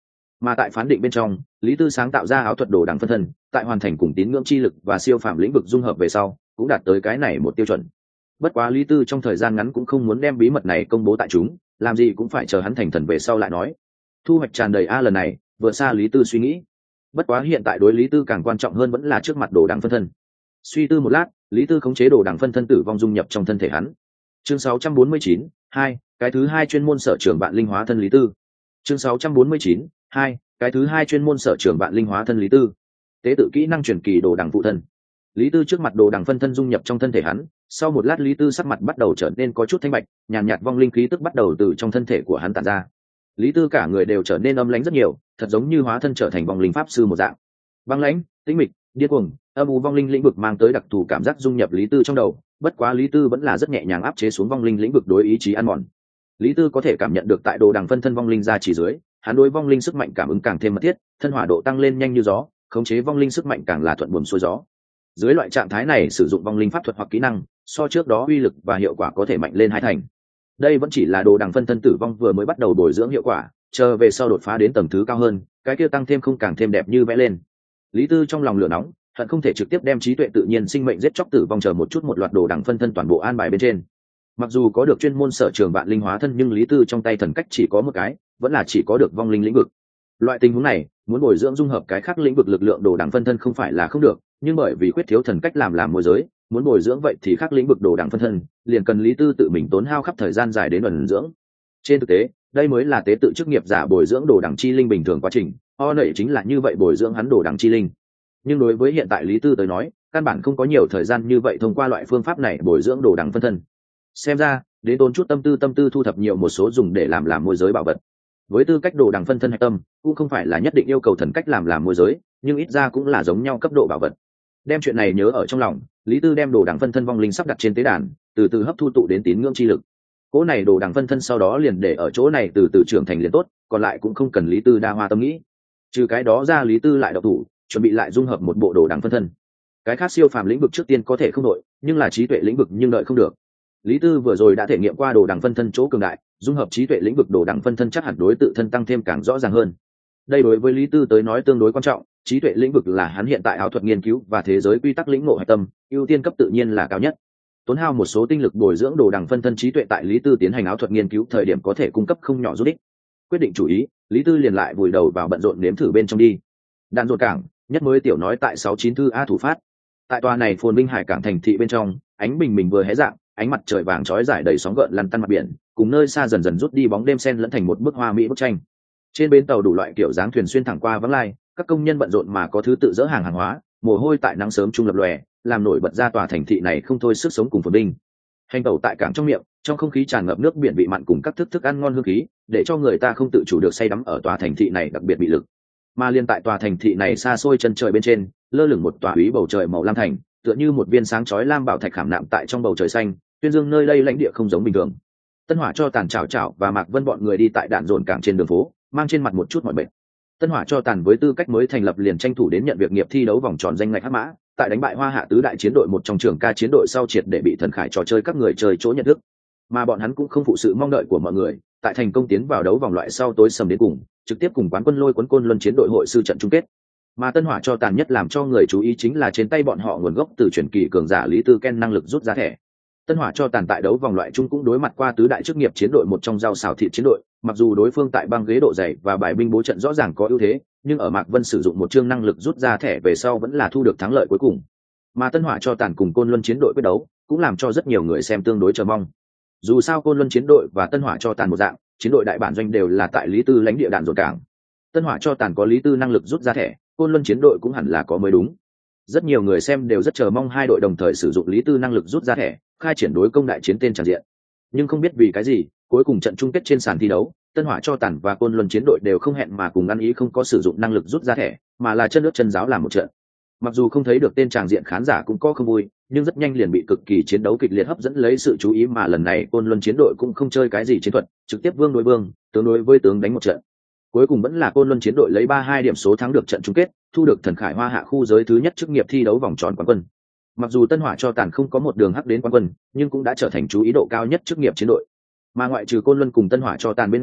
Mà tại phán định bên trong, Lý Tư sáng tạo ra áo thuật đồ đằng phân thân, tại hoàn thành cùng tín ngưỡng chi lực và siêu phàm lĩnh vực dung hợp về sau, cũng đạt tới cái này một tiêu chuẩn. Bất quá Lý Tư trong thời gian ngắn cũng không muốn đem bí mật này công bố tại chúng, làm gì cũng phải chờ hắn thành thần về sau lại nói. Thu hoạch tràn đầy lần này vượt xa Lý Tư suy nghĩ. Bất quá hiện tại đối Lý Tư càng quan trọng hơn vẫn là trước mặt đồ đằng phân thân. Suy tư một lát, Lý Tư khống chế đồ đằng phân thân tử vong dung nhập trong thân thể hắn. Chương 649, 2, cái thứ hai chuyên môn sở trường bạn linh hóa thân Lý Tư. Chương 649, 2, cái thứ hai chuyên môn sở trường bạn linh hóa thân Lý Tư. Tế tự kỹ năng truyền kỳ đồ đằng phụ thân. Lý Tư trước mặt đồ đằng phân thân dung nhập trong thân thể hắn, sau một lát Lý Tư sắc mặt bắt đầu trở nên có chút thanh bạch, nhàn nhạt vong linh khí tức bắt đầu từ trong thân thể của hắn tản ra. Lý Tư cả người đều trở nên âm lãnh rất nhiều, thật giống như hóa thân trở thành vong linh pháp sư một dạng. Băng lãnh, tĩnh mịch, điên cuồng, âm u vong linh lĩnh vực mang tới đặc thù cảm giác dung nhập Lý Tư trong đầu, bất quá Lý Tư vẫn là rất nhẹ nhàng áp chế xuống vong linh lĩnh vực đối ý chí ăn mòn. Lý Tư có thể cảm nhận được tại đồ đằng phân thân vong linh ra chỉ dưới, hắn đối vong linh sức mạnh cảm ứng càng thêm mật thiết, thân hỏa độ tăng lên nhanh như gió, khống chế vong linh sức mạnh càng là thuận buồm xuôi gió. Dưới loại trạng thái này sử dụng vong linh pháp thuật hoặc kỹ năng, so trước đó uy lực và hiệu quả có thể mạnh lên hai thành. Đây vẫn chỉ là đồ đằng phân thân tử vong vừa mới bắt đầu bồi dưỡng hiệu quả, chờ về sau đột phá đến tầng thứ cao hơn, cái kia tăng thêm không càng thêm đẹp như vẽ lên. Lý Tư trong lòng lửa nóng, hận không thể trực tiếp đem trí tuệ tự nhiên sinh mệnh giết chóc tử vong chờ một chút một loạt đồ đằng phân thân toàn bộ an bài bên trên. Mặc dù có được chuyên môn sở trường vạn linh hóa thân nhưng Lý Tư trong tay thần cách chỉ có một cái, vẫn là chỉ có được vong linh lĩnh vực. Loại tình huống này, muốn bồi dưỡng dung hợp cái khác lĩnh vực lực lượng đồ đằng phân thân không phải là không được, nhưng bởi vì quyết thiếu thần cách làm môi giới, muốn bồi dưỡng vậy thì khác lĩnh vực đồ đằng phân thân, liền cần Lý Tư tự mình tốn hao khắp thời gian dài đến ẩn dưỡng. Trên thực tế, đây mới là tế tự chức nghiệp giả bồi dưỡng đồ đằng chi linh bình thường quá trình, nảy chính là như vậy bồi dưỡng hắn đồ đằng chi linh. Nhưng đối với hiện tại Lý Tư tới nói, căn bản không có nhiều thời gian như vậy thông qua loại phương pháp này bồi dưỡng đồ đằng phân thân. Xem ra, đến tốn chút tâm tư thu thập nhiều một số dùng để làm môi giới bảo vật. Với tư cách đồ đằng phân thân hạch tâm, cũng không phải là nhất định yêu cầu thần cách làm môi giới, nhưng ít ra cũng là giống nhau cấp độ bảo vật. Đem chuyện này nhớ ở trong lòng, Lý Tư đem đồ đằng phân thân vong linh sắp đặt trên tế đàn, từ từ hấp thu tụ đến tín ngưỡng chi lực. Cỗ này đồ đằng phân thân sau đó liền để ở chỗ này từ từ trưởng thành liền tốt, còn lại cũng không cần Lý Tư đa hoa tâm nghĩ. Trừ cái đó ra Lý Tư lại độc thủ, chuẩn bị lại dung hợp một bộ đồ đằng phân thân. Cái khác siêu phàm lĩnh vực trước tiên có thể không đội, nhưng là trí tuệ lĩnh vực nhưng đợi không được. Lý Tư vừa rồi đã thể nghiệm qua đồ đằng phân thân chỗ cường đại, dung hợp trí tuệ lĩnh vực đồ đằng phân thân chắc hẳn đối tự thân tăng thêm càng rõ ràng hơn. Đây đối với Lý Tư tới nói tương đối quan trọng, trí tuệ lĩnh vực là hắn hiện tại áo thuật nghiên cứu và thế giới quy tắc lĩnh ngộ hạch tâm, ưu tiên cấp tự nhiên là cao nhất. Tốn hao một số tinh lực bồi dưỡng đồ đằng phân thân trí tuệ tại Lý Tư tiến hành áo thuật nghiên cứu thời điểm có thể cung cấp không nhỏ giúp ích. Quyết định chủ ý, Lý Tư liền lại vùi đầu vào bận rộn nếm thử bên trong đi. Đạn dột cảng, nhất mới tiểu nói tại 69 thư A thủ phát. Tại tòa này phồn vinh hải cảng thành thị bên trong, ánh bình minh vừa hé dạng, ánh mặt trời vàng chói rải đầy sóng gợn lăn tăn mặt biển, cùng nơi xa dần dần rút đi bóng đêm xen lẫn thành một bức hoa mỹ bức tranh. Trên bến tàu đủ loại kiểu dáng thuyền xuyên thẳng qua vắng lai, các công nhân bận rộn mà có thứ tự dỡ hàng hóa, mồ hôi tại nắng sớm trung lập lòe, làm nổi bật ra tòa thành thị này không thôi sức sống cùng phồn vinh. Hành tàu tại cảng trong miệng, trong không khí tràn ngập nước biển vị mặn cùng các thức ăn ngon hương khí, để cho người ta không tự chủ được say đắm ở tòa thành thị này đặc biệt bị lực. Mà liên tại tòa thành thị này xa xôi chân trời bên trên, lơ lửng một tòa úy bầu trời màu lam thành, tựa như một viên sáng chói lam bảo thạch khảm nạm tại trong bầu trời xanh, tuyên dương nơi đây lãnh địa không giống bình thường. Tân Hỏa cho tàn chảo chảo và Mạc Vân bọn người đi tại đạn dồn cảng trên đường phố, mang trên mặt một chút mỏi mệt. Tân Hỏa cho tàn với tư cách mới thành lập liền tranh thủ đến nhận việc nghiệp thi đấu vòng tròn danh ngạch hắc mã, tại đánh bại Hoa Hạ tứ đại chiến đội một trong trường ca chiến đội sau triệt để bị thần khải trò chơi các người chơi chỗ nhận thức. Mà bọn hắn cũng không phụ sự mong đợi của mọi người, tại thành công tiến vào đấu vòng loại sau tối sầm đến cùng, trực tiếp cùng quán quân lôi cuốn Côn Luân chiến đội hội sư trận chung kết. Mà Tân Hỏa cho tàn nhất làm cho người chú ý chính là trên tay bọn họ nguồn gốc từ truyền kỳ cường giả Lý Tư Ken năng lực rút ra thẻ. Tân Hỏa cho tàn tại đấu vòng loại chung cũng đối mặt qua tứ đại chức nghiệp chiến đội một trong rau xào thịt chiến đội, mặc dù đối phương tại băng ghế độ dày và bài binh bố trận rõ ràng có ưu thế, nhưng ở Mạc Vân sử dụng một chương năng lực rút ra thẻ về sau vẫn là thu được thắng lợi cuối cùng. Mà Tân Hỏa cho tàn cùng Côn Luân chiến đội quyết đấu, cũng làm cho rất nhiều người xem tương đối chờ mong. Dù sao Côn Luân chiến đội và Tân Hỏa cho tàn một dạng, chiến đội đại bản doanh đều là tại Lý Tư lãnh địa đạn dồn cảng. Tân Hỏa cho tàn có Lý Tư năng lực rút ra thẻ, Côn Luân chiến đội cũng hẳn là có mới đúng. Rất nhiều người xem đều rất chờ mong hai đội đồng thời sử dụng Lý Tư năng lực rút ra thẻ, khai triển đối công đại chiến tên tràn diện. Nhưng không biết vì cái gì, cuối cùng trận chung kết trên sàn thi đấu, Tân Hỏa cho tàn và Côn Luân chiến đội đều không hẹn mà cùng ăn ý không có sử dụng năng lực rút ra thẻ, mà là chân nước chân giáo làm một trận. Mặc dù không thấy được tên tràng diện khán giả cũng có không vui, nhưng rất nhanh liền bị cực kỳ chiến đấu kịch liệt hấp dẫn lấy sự chú ý mà lần này Côn Luân chiến đội cũng không chơi cái gì chiến thuật, trực tiếp vương đối vương, tướng đối với tướng đánh một trận. Cuối cùng vẫn là Côn Luân chiến đội lấy 3-2 điểm số thắng được trận chung kết, thu được thần khải Hoa Hạ khu giới thứ nhất chức nghiệp thi đấu vòng tròn quán quân. Mặc dù Tân Hỏa cho tàn không có một đường hắc đến quán quân, nhưng cũng đã trở thành chú ý độ cao nhất chức nghiệp chiến đội. Mà ngoại trừ Côn Luân cùng Tân Hỏa cho tàn bên ngoài,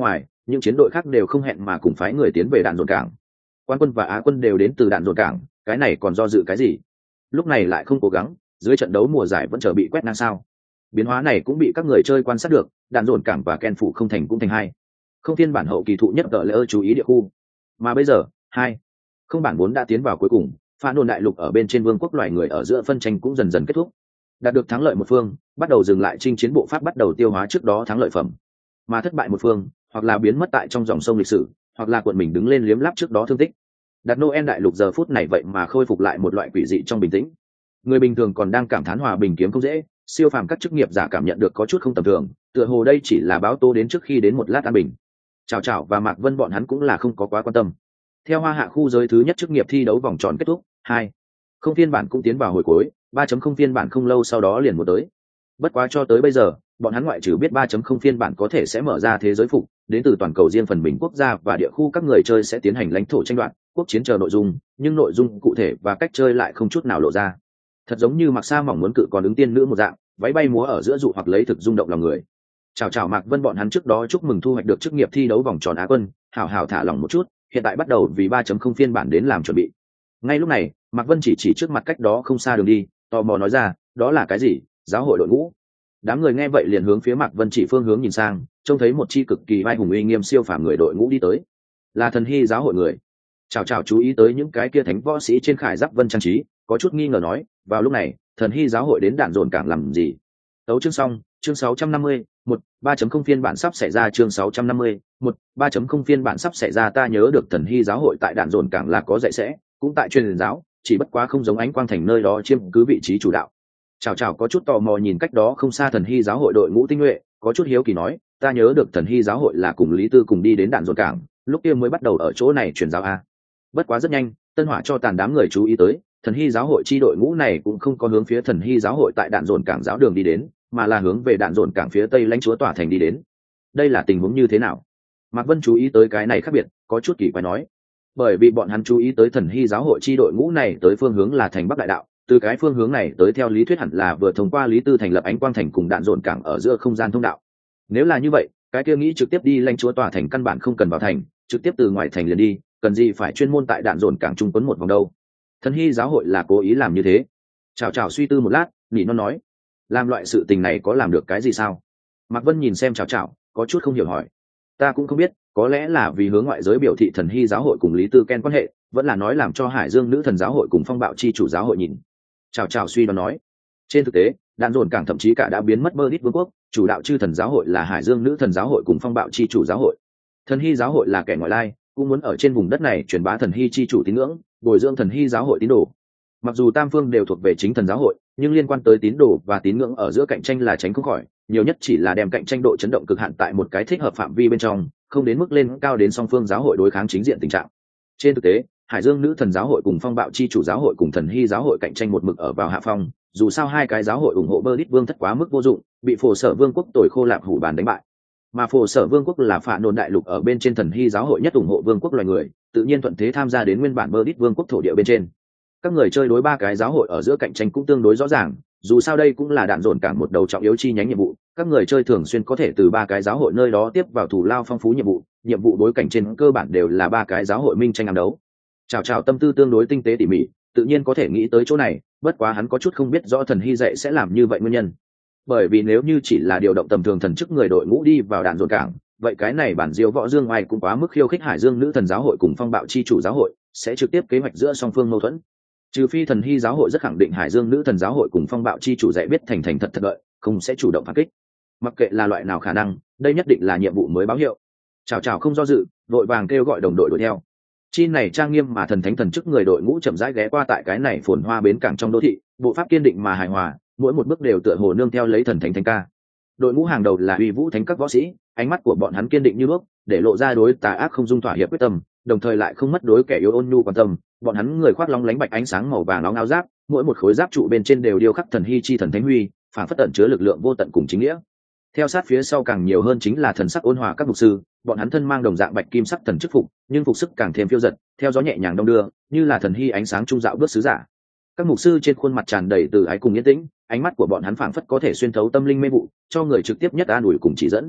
những chiến đội khác đều không hẹn mà cùng phái người tiến về đạn dồn cảng. Quan quân và Á quân đều đến từ đạn dồn cảng, cái này còn do dự cái gì? Lúc này lại không cố gắng, dưới trận đấu mùa giải vẫn chờ bị quét ngang sao? Biến hóa này cũng bị các người chơi quan sát được, đạn dồn cảng và Ken phủ không thành cũng thành hai. Không phiên bản hậu kỳ thụ nhất gỡ lỡ chú ý địa khu. Mà bây giờ, hai. Không bản 4 đã tiến vào cuối cùng, phản đồn đại lục ở bên trên vương quốc loài người ở giữa phân tranh cũng dần dần kết thúc. Đạt được thắng lợi một phương, bắt đầu dừng lại chinh chiến bộ pháp bắt đầu tiêu hóa trước đó thắng lợi phẩm. Mà thất bại một phương, hoặc là biến mất tại trong dòng sông lịch sử, hoặc là cuộn mình đứng lên liếm láp trước đó thương tích. Đặt Noel đại lục giờ phút này vậy mà khôi phục lại một loại quỷ dị trong bình tĩnh. Người bình thường còn đang cảm thán hòa bình kiếm không dễ, siêu phàm các chức nghiệp giả cảm nhận được có chút không tầm thường, tựa hồ đây chỉ là báo tố đến trước khi đến một lát an bình. Chào chào và Mạc Vân bọn hắn cũng là không có quá quan tâm. Theo Hoa Hạ khu giới thứ nhất chức nghiệp thi đấu vòng tròn kết thúc, 2. Không phiên bản cũng tiến vào hồi cuối, 3.0 phiên bản không lâu sau đó liền một tới. Bất quá cho tới bây giờ, bọn hắn ngoại trừ biết 3.0 phiên bản có thể sẽ mở ra thế giới phục, đến từ toàn cầu riêng phần mình quốc gia và địa khu các người chơi sẽ tiến hành lãnh thổ tranh đoạt, quốc chiến chờ nội dung, nhưng nội dung cụ thể và cách chơi lại không chút nào lộ ra. Thật giống như Mặc Sa mỏng muốn cự còn ứng tiên nữ một dạng, váy bay múa ở giữa dụ hoặc lấy thực rung động lòng người. Chào Mạc Vân bọn hắn trước đó chúc mừng thu hoạch được chức nghiệp thi đấu vòng tròn Á quân, hảo thả lỏng một chút, hiện tại bắt đầu vì 3.0 phiên bản đến làm chuẩn bị. Ngay lúc này, Mạc Vân chỉ trước mặt cách đó không xa đường đi, tò mò nói ra, đó là cái gì? Giáo hội đội ngũ. Đám người nghe vậy liền hướng phía Mạc Vân chỉ phương hướng nhìn sang, trông thấy một chi cực kỳ vai hùng uy nghiêm siêu phàm người đội ngũ đi tới. Là Thần Hy giáo hội người. Chào chú ý tới những cái kia thánh võ sĩ trên khải giáp vân trang trí, có chút nghi ngờ nói, vào lúc này, Thần Hy giáo hội đến đạn dồn cảng làm gì? Tấu chương xong, chương 650, 3.0 phiên bản sắp xảy ra chương 650, 3.0 phiên bản sắp xảy ra ta nhớ được Thần Hy giáo hội tại đạn dồn cảng là có dạy sẽ, cũng tại truyền giáo, chỉ bất quá không giống Ánh Quang Thành nơi đó chiếm cứ vị trí chủ đạo. Chào có chút tò mò nhìn cách đó không xa Thần Hy giáo hội đội ngũ tinh nhuệ, có chút hiếu kỳ nói, ta nhớ được Thần Hy giáo hội là cùng Lý Tư cùng đi đến đạn dồn cảng, lúc kia mới bắt đầu ở chỗ này truyền giáo a. Bất quá rất nhanh, Tân Hỏa cho tàn đám người chú ý tới, Thần Hy giáo hội chi đội ngũ này cũng không có hướng phía Thần Hy giáo hội tại đạn dồn cảng giáo đường đi đến, mà là hướng về đạn dồn cảng phía tây lãnh chúa tòa thành đi đến. Đây là tình huống như thế nào? Mạc Vân chú ý tới cái này khác biệt, có chút kỳ quái nói, bởi vì bọn hắn chú ý tới Thần Hy giáo hội chi đội ngũ này tới phương hướng là thành Bắc Đại Đạo, từ cái phương hướng này tới theo lý thuyết hẳn là vừa thông qua Lý Tư thành lập Ánh Quang Thành cùng đạn dồn cảng ở giữa không gian thông đạo. Nếu là như vậy, cái kia nghĩ trực tiếp đi lãnh chúa tòa thành căn bản không cần vào thành, trực tiếp từ ngoài thành liền đi, cần gì phải chuyên môn tại đạn dồn cảng trung quấn một vòng đâu? Thần Hy giáo hội là cố ý làm như thế. Chào suy tư một lát, nhỉ nó nói, làm loại sự tình này có làm được cái gì sao? Mạc Vân nhìn xem Chào, có chút không hiểu hỏi, ta cũng không biết, có lẽ là vì hướng ngoại giới biểu thị Thần Hy giáo hội cùng Lý Tư Ken quan hệ, vẫn là nói làm cho Hải Dương nữ thần giáo hội cùng Phong Bạo chi chủ giáo hội nhìn. Chào suy đoán nói, trên thực tế, đạn dồn cảng thậm chí cả đã biến mất Berdit vương quốc, chủ đạo chư thần giáo hội là Hải Dương nữ thần giáo hội cùng Phong Bạo chi chủ giáo hội. Thần Hy giáo hội là kẻ ngoại lai, cũng muốn ở trên vùng đất này truyền bá Thần Hy chi chủ tín ngưỡng, bồi dưỡng Thần Hy giáo hội tín đồ. Mặc dù tam phương đều thuộc về chính thần giáo hội, nhưng liên quan tới tín đồ và tín ngưỡng ở giữa cạnh tranh là tránh không khỏi, nhiều nhất chỉ là đem cạnh tranh độ chấn động cực hạn tại một cái thích hợp phạm vi bên trong, không đến mức lên cao đến song phương giáo hội đối kháng chính diện tình trạng. Trên thực tế, Hải Dương nữ thần giáo hội cùng Phong Bạo chi chủ giáo hội cùng Thần Hy giáo hội cạnh tranh một mực ở vào hạ phong, dù sao hai cái giáo hội ủng hộ Berdit vương thất quá mức vô dụng, bị Phổ Sở vương quốc tồi khô lạp hủ bàn đánh bại. Mà Phổ Sở vương quốc là phạ nôn đại lục ở bên trên Thần Hy giáo hội nhất ủng hộ vương quốc loài người, tự nhiên thuận thế tham gia đến nguyên bản Berdit vương quốc thổ địa bên trên. Các người chơi đối ba cái giáo hội ở giữa cạnh tranh cũng tương đối rõ ràng, dù sao đây cũng là đạn dồn cảng một đầu trọng yếu chi nhánh nhiệm vụ, các người chơi thường xuyên có thể từ ba cái giáo hội nơi đó tiếp vào thủ lao phong phú nhiệm vụ đối cảnh trên cơ bản đều là ba cái giáo hội minh tranh ám đấu. Chào tâm tư tương đối tinh tế tỉ mỉ, tự nhiên có thể nghĩ tới chỗ này, bất quá hắn có chút không biết rõ Thần Hy dạy sẽ làm như vậy nguyên nhân. Bởi vì nếu như chỉ là điều động tầm thường thần chức người đội ngũ đi vào đạn dồn cảng, vậy cái này bản diêu võ dương oai cũng quá mức khiêu khích Hải Dương nữ thần giáo hội cùng Phong Bạo chi chủ giáo hội, sẽ trực tiếp kế hoạch giữa song phương mâu thuẫn. Trừ phi Thần Hy giáo hội rất khẳng định Hải Dương nữ thần giáo hội cùng Phong Bạo chi chủ dạy biết thành thật đợi, không sẽ chủ động phản kích. Mặc kệ là loại nào khả năng, đây nhất định là nhiệm vụ mới báo hiệu. Chào không do dự, vội vàng kêu gọi đồng đội đuổi theo. Chi này trang nghiêm mà thần thánh thần chức người đội ngũ chậm rãi ghé qua tại cái này phồn hoa bến cảng trong đô thị, bộ pháp kiên định mà hài hòa, mỗi một bước đều tựa hồ nương theo lấy thần thánh thánh ca. Đội ngũ hàng đầu là uy vũ thánh các võ sĩ, ánh mắt của bọn hắn kiên định như đuốc, để lộ ra đối tà ác không dung thỏa hiệp quyết tâm, đồng thời lại không mất đối kẻ yếu ôn nhu quan tâm. Bọn hắn người khoác long lánh bạch ánh sáng màu vàng óng áo giáp, mỗi một khối giáp trụ bên trên đều điêu khắc Thần Hy chi thần thánh huy, phản phất tẩn chứa lực lượng vô tận cùng chính nghĩa. Theo sát phía sau càng nhiều hơn chính là thần sắc ôn hòa các mục sư, bọn hắn thân mang đồng dạng bạch kim sắc thần chức phục, nhưng phục sức càng thêm phiêu dật, theo gió nhẹ nhàng đong đưa, như là Thần Hy ánh sáng trung dạo bước sứ giả. Các mục sư trên khuôn mặt tràn đầy từ ái cùng yên tĩnh, ánh mắt của bọn hắn phảng phất có thể xuyên thấu tâm linh mê vụ, cho người trực tiếp nhất an ủi cùng chỉ dẫn.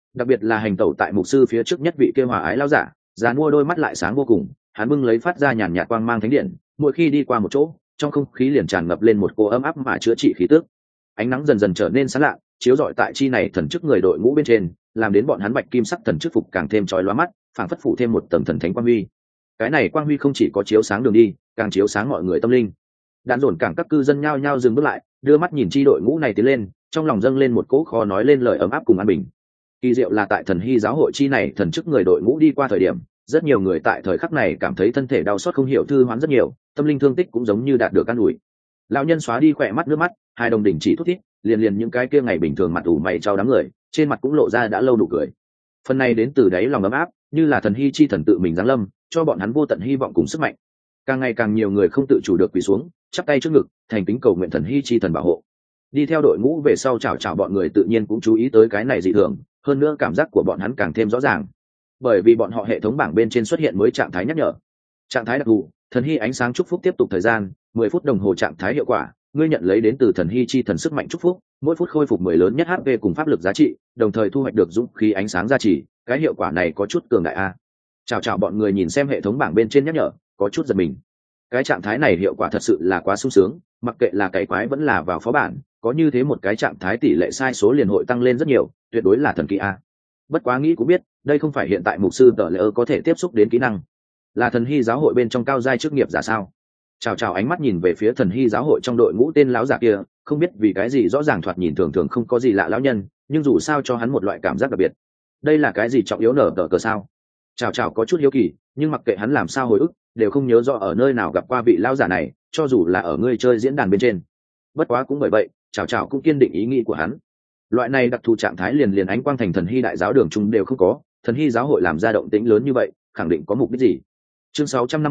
đặc biệt là hành tẩu tại mục sư phía trước nhất vị kia hòa ái lao giả, dàn mua đôi mắt lại sáng vô cùng, hắn bưng lấy phát ra nhàn nhạt quang mang thánh điện, mỗi khi đi qua một chỗ, trong không khí liền tràn ngập lên một cô ấm áp mà chữa trị khí tức. Ánh nắng dần dần trở nên sáng lạ, chiếu rọi tại chi này thần chức người đội ngũ bên trên, làm đến bọn hắn bạch kim sắc thần chức phục càng thêm chói lóa mắt, phảng phất phủ thêm một tầng thần thánh quang huy. Cái này quang huy không chỉ có chiếu sáng đường đi, càng chiếu sáng mọi người tâm linh. Đạn dồn cảng các cư dân nhao nhao dừng bước lại, đưa mắt nhìn chi đội ngũ này tiến lên, trong lòng dâng lên một cỗ khó nói lên lời ấm áp cùng an bình. Kỳ diệu là tại thần hy giáo hội chi này thần chức người đội ngũ đi qua thời điểm, rất nhiều người tại thời khắc này cảm thấy thân thể đau xót không hiểu thư hoán rất nhiều, tâm linh thương tích cũng giống như đạt được an ủi. Lão nhân xóa đi khỏe mắt nước mắt, hai đồng đỉnh chỉ thút thít, liền những cái kia ngày bình thường mặt ủ mày trao đám người, trên mặt cũng lộ ra đã lâu nụ cười. Phần này đến từ đáy lòng ấm áp, như là thần hy chi thần tự mình giáng lâm, cho bọn hắn vô tận hy vọng cùng sức mạnh. Càng ngày càng nhiều người không tự chủ được quỳ xuống, chắp tay trước ngực, thành kính cầu nguyện thần hy chi thần bảo hộ. Đi theo đội ngũ về sau chào bọn người tự nhiên cũng chú ý tới cái này dị thường, hơn nữa cảm giác của bọn hắn càng thêm rõ ràng, bởi vì bọn họ hệ thống bảng bên trên xuất hiện mới trạng thái nhắc nhở. Trạng thái đặc thù, thần hy ánh sáng chúc phúc tiếp tục thời gian 10 phút đồng hồ. Trạng thái hiệu quả, ngươi nhận lấy đến từ thần hy chi thần sức mạnh chúc phúc, mỗi phút khôi phục 10 lớn nhất HP cùng pháp lực giá trị, đồng thời thu hoạch được dũng khí ánh sáng gia trì. Cái hiệu quả này có chút cường đại a. Chào bọn người nhìn xem hệ thống bảng bên trên nhắc nhở, có chút giật mình. Cái trạng thái này hiệu quả thật sự là quá sung sướng, mặc kệ là cái quái vẫn là vào phó bản, có như thế một cái trạng thái tỷ lệ sai số liền hội tăng lên rất nhiều, tuyệt đối là thần kỳ a. Bất quá nghĩ cũng biết, đây không phải hiện tại mục sư tờ lệ có thể tiếp xúc đến kỹ năng, là thần hy giáo hội bên trong cao giai chức nghiệp giả sao. Chào ánh mắt nhìn về phía thần hy giáo hội trong đội ngũ tên lão giả kia, không biết vì cái gì rõ ràng thoạt nhìn thường thường không có gì lạ lão nhân, nhưng dù sao cho hắn một loại cảm giác đặc biệt. Đây là cái gì trọng yếu nở tờ cờ sao? Chào có chút hiếu kỳ, nhưng mặc kệ hắn làm sao hồi ức, đều không nhớ rõ ở nơi nào gặp qua vị lão giả này, cho dù là ở ngươi chơi diễn đàn bên trên. Bất quá cũng bởi vậy, chào cũng kiên định ý nghĩ của hắn. Loại này đặc thù trạng thái liền ánh quang thành thần hy đại giáo đường chung đều không có, thần hy giáo hội làm ra động tĩnh lớn như vậy, khẳng định có mục đích gì. Chương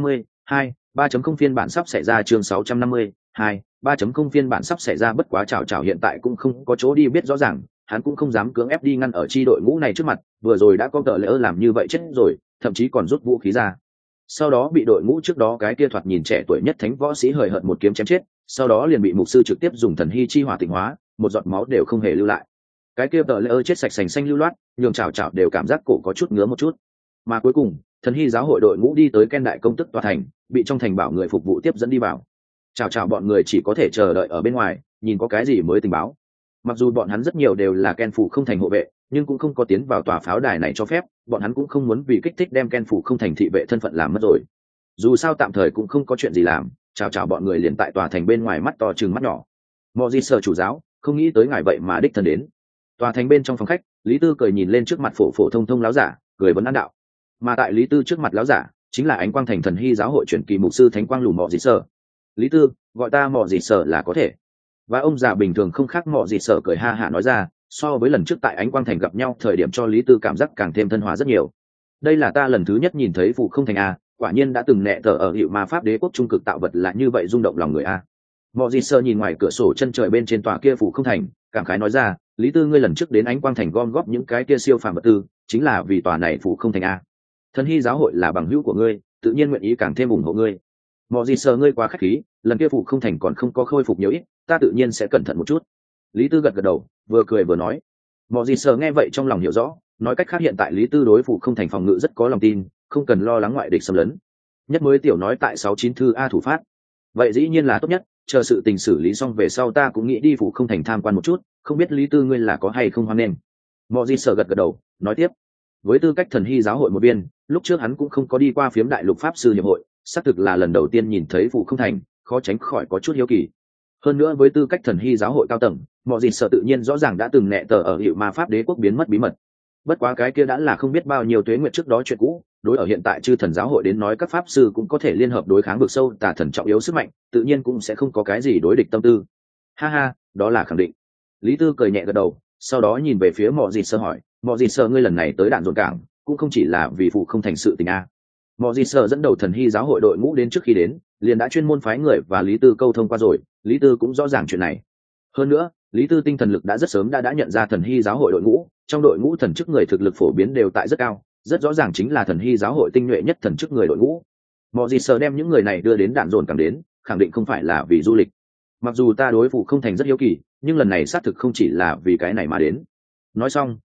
652, 3.0 phiên bản sắp xảy ra. Chương 652, 3.0 phiên bản sắp xảy ra. Bất quá chào hiện tại cũng không có chỗ đi biết rõ ràng, hắn cũng không dám cưỡng ép đi ngăn ở chi đội ngũ này trước mặt, vừa rồi đã có tờ lỡ làm như vậy chết rồi, thậm chí còn rút vũ khí ra. Sau đó bị đội ngũ trước đó cái kia thoạt nhìn trẻ tuổi nhất thánh võ sĩ hời hợt một kiếm chém chết, sau đó liền bị mục sư trực tiếp dùng thần hy chi hỏa tịnh hóa, một giọt máu đều không hề lưu lại. Cái kia tờ lỡ chết sạch sành xanh lưu loát, nhường chào đều cảm giác cổ có chút ngứa một chút. Mà cuối cùng, thần hy giáo hội đội ngũ đi tới Ken đại công tức tòa thành, bị trong thành bảo người phục vụ tiếp dẫn đi vào. Chào bọn người chỉ có thể chờ đợi ở bên ngoài, nhìn có cái gì mới tình báo. Mặc dù bọn hắn rất nhiều đều là Ken phủ không thành hộ vệ, nhưng cũng không có tiến vào tòa pháo đài này cho phép, bọn hắn cũng không muốn vì kích thích đem Ken phủ không thành thị vệ thân phận làm mất rồi. Dù sao tạm thời cũng không có chuyện gì làm, chào bọn người liền tại tòa thành bên ngoài mắt to trừng mắt nhỏ. Mọ Di Sở chủ giáo, không nghĩ tới ngài vậy mà đích thân đến. Tòa thành bên trong phòng khách, Lý Tư cười nhìn lên trước mặt phổ thông láo giả, cười vấn an đạo. Mà tại Lý Tư trước mặt láo giả, chính là ánh quang thành thần hy giáo hội chuyển kỳ mục sư thánh quang lù Mọ Di Sở. Lý Tư, gọi ta Mọ Di Sở là có thể. Và ông già bình thường không khác Mọ Di Sở cười ha hả nói ra, so với lần trước tại ánh quang thành gặp nhau thời điểm cho Lý Tư cảm giác càng thêm thân hóa rất nhiều. Đây là ta lần thứ nhất nhìn thấy phụ không thành a, quả nhiên đã từng nẹ tờ ở hiệu ma pháp đế quốc trung cực tạo vật là như vậy rung động lòng người a. Mọ Di Sở nhìn ngoài cửa sổ chân trời bên trên tòa kia phụ không thành, cảm khái nói ra, Lý Tư ngươi lần trước đến ánh quang thành gom góp những cái kia siêu phàm vật tư, chính là vì tòa này phụ không thành a. Thần hy giáo hội là bằng hữu của ngươi, tự nhiên nguyện ý càng thêm ủng hộ ngươi. Mọ Di Sở ngươi quá khách khí, lần kia phụ không thành còn không có khôi phục nhiều ít, ta tự nhiên sẽ cẩn thận một chút. Lý Tư gật đầu, vừa cười vừa nói. Mọ Di Sở nghe vậy trong lòng hiểu rõ, nói cách khác hiện tại Lý Tư đối phụ không thành phòng ngự rất có lòng tin, không cần lo lắng ngoại địch xâm lấn. Nhất mới tiểu nói tại 69 thư a thủ phát. Vậy dĩ nhiên là tốt nhất, chờ sự tình xử lý xong về sau ta cũng nghĩ đi phụ không thành tham quan một chút, không biết Lý Tư ngươi là có hay không hoan nghênh. Mọ Di Sở gật đầu, nói tiếp. Với tư cách thần hy giáo hội một viên, lúc trước hắn cũng không có đi qua phiếm đại lục pháp sư hiệp hội, xác thực là lần đầu tiên nhìn thấy phụ không thành, khó tránh khỏi có chút hiếu kỳ. Hơn nữa với tư cách thần hy giáo hội cao tầng, Mọ Di Sở tự nhiên rõ ràng đã từng nẹ tờ ở hiệu ma pháp đế quốc biến mất bí mật. Bất quá cái kia đã là không biết bao nhiêu tuế nguyệt trước đó chuyện cũ, đối ở hiện tại chư thần giáo hội đến nói các pháp sư cũng có thể liên hợp đối kháng vực sâu tà thần trọng yếu sức mạnh, tự nhiên cũng sẽ không có cái gì đối địch tâm tư. Ha ha, đó là khẳng định. Lý Tư cười nhẹ gật đầu, sau đó nhìn về phía Mọ Di Sở hỏi, Mọ Di Sở ngươi lần này tới đạn dồn cảng, cũng không chỉ là vì phụ không thành sự tình a. Mọ Di Sở dẫn đầu thần hy giáo hội đội ngũ đến trước khi đến, liền đã chuyên môn phái người và Lý Tư câu thông qua rồi, Lý Tư cũng rõ ràng chuyện này. Hơn nữa, Lý Tư tinh thần lực đã rất sớm đã nhận ra thần hy giáo hội đội ngũ, trong đội ngũ thần chức người thực lực phổ biến đều tại rất cao, rất rõ ràng chính là thần hy giáo hội tinh nhuệ nhất thần chức người đội ngũ. Mọ Di Sở đem những người này đưa đến đạn dồn càng đến, khẳng định không phải là vì du lịch. Mặc dù ta đối phụ không thành rất hiếu kỳ, nhưng lần này xác thực không chỉ là vì cái này mà đến. Nói xong,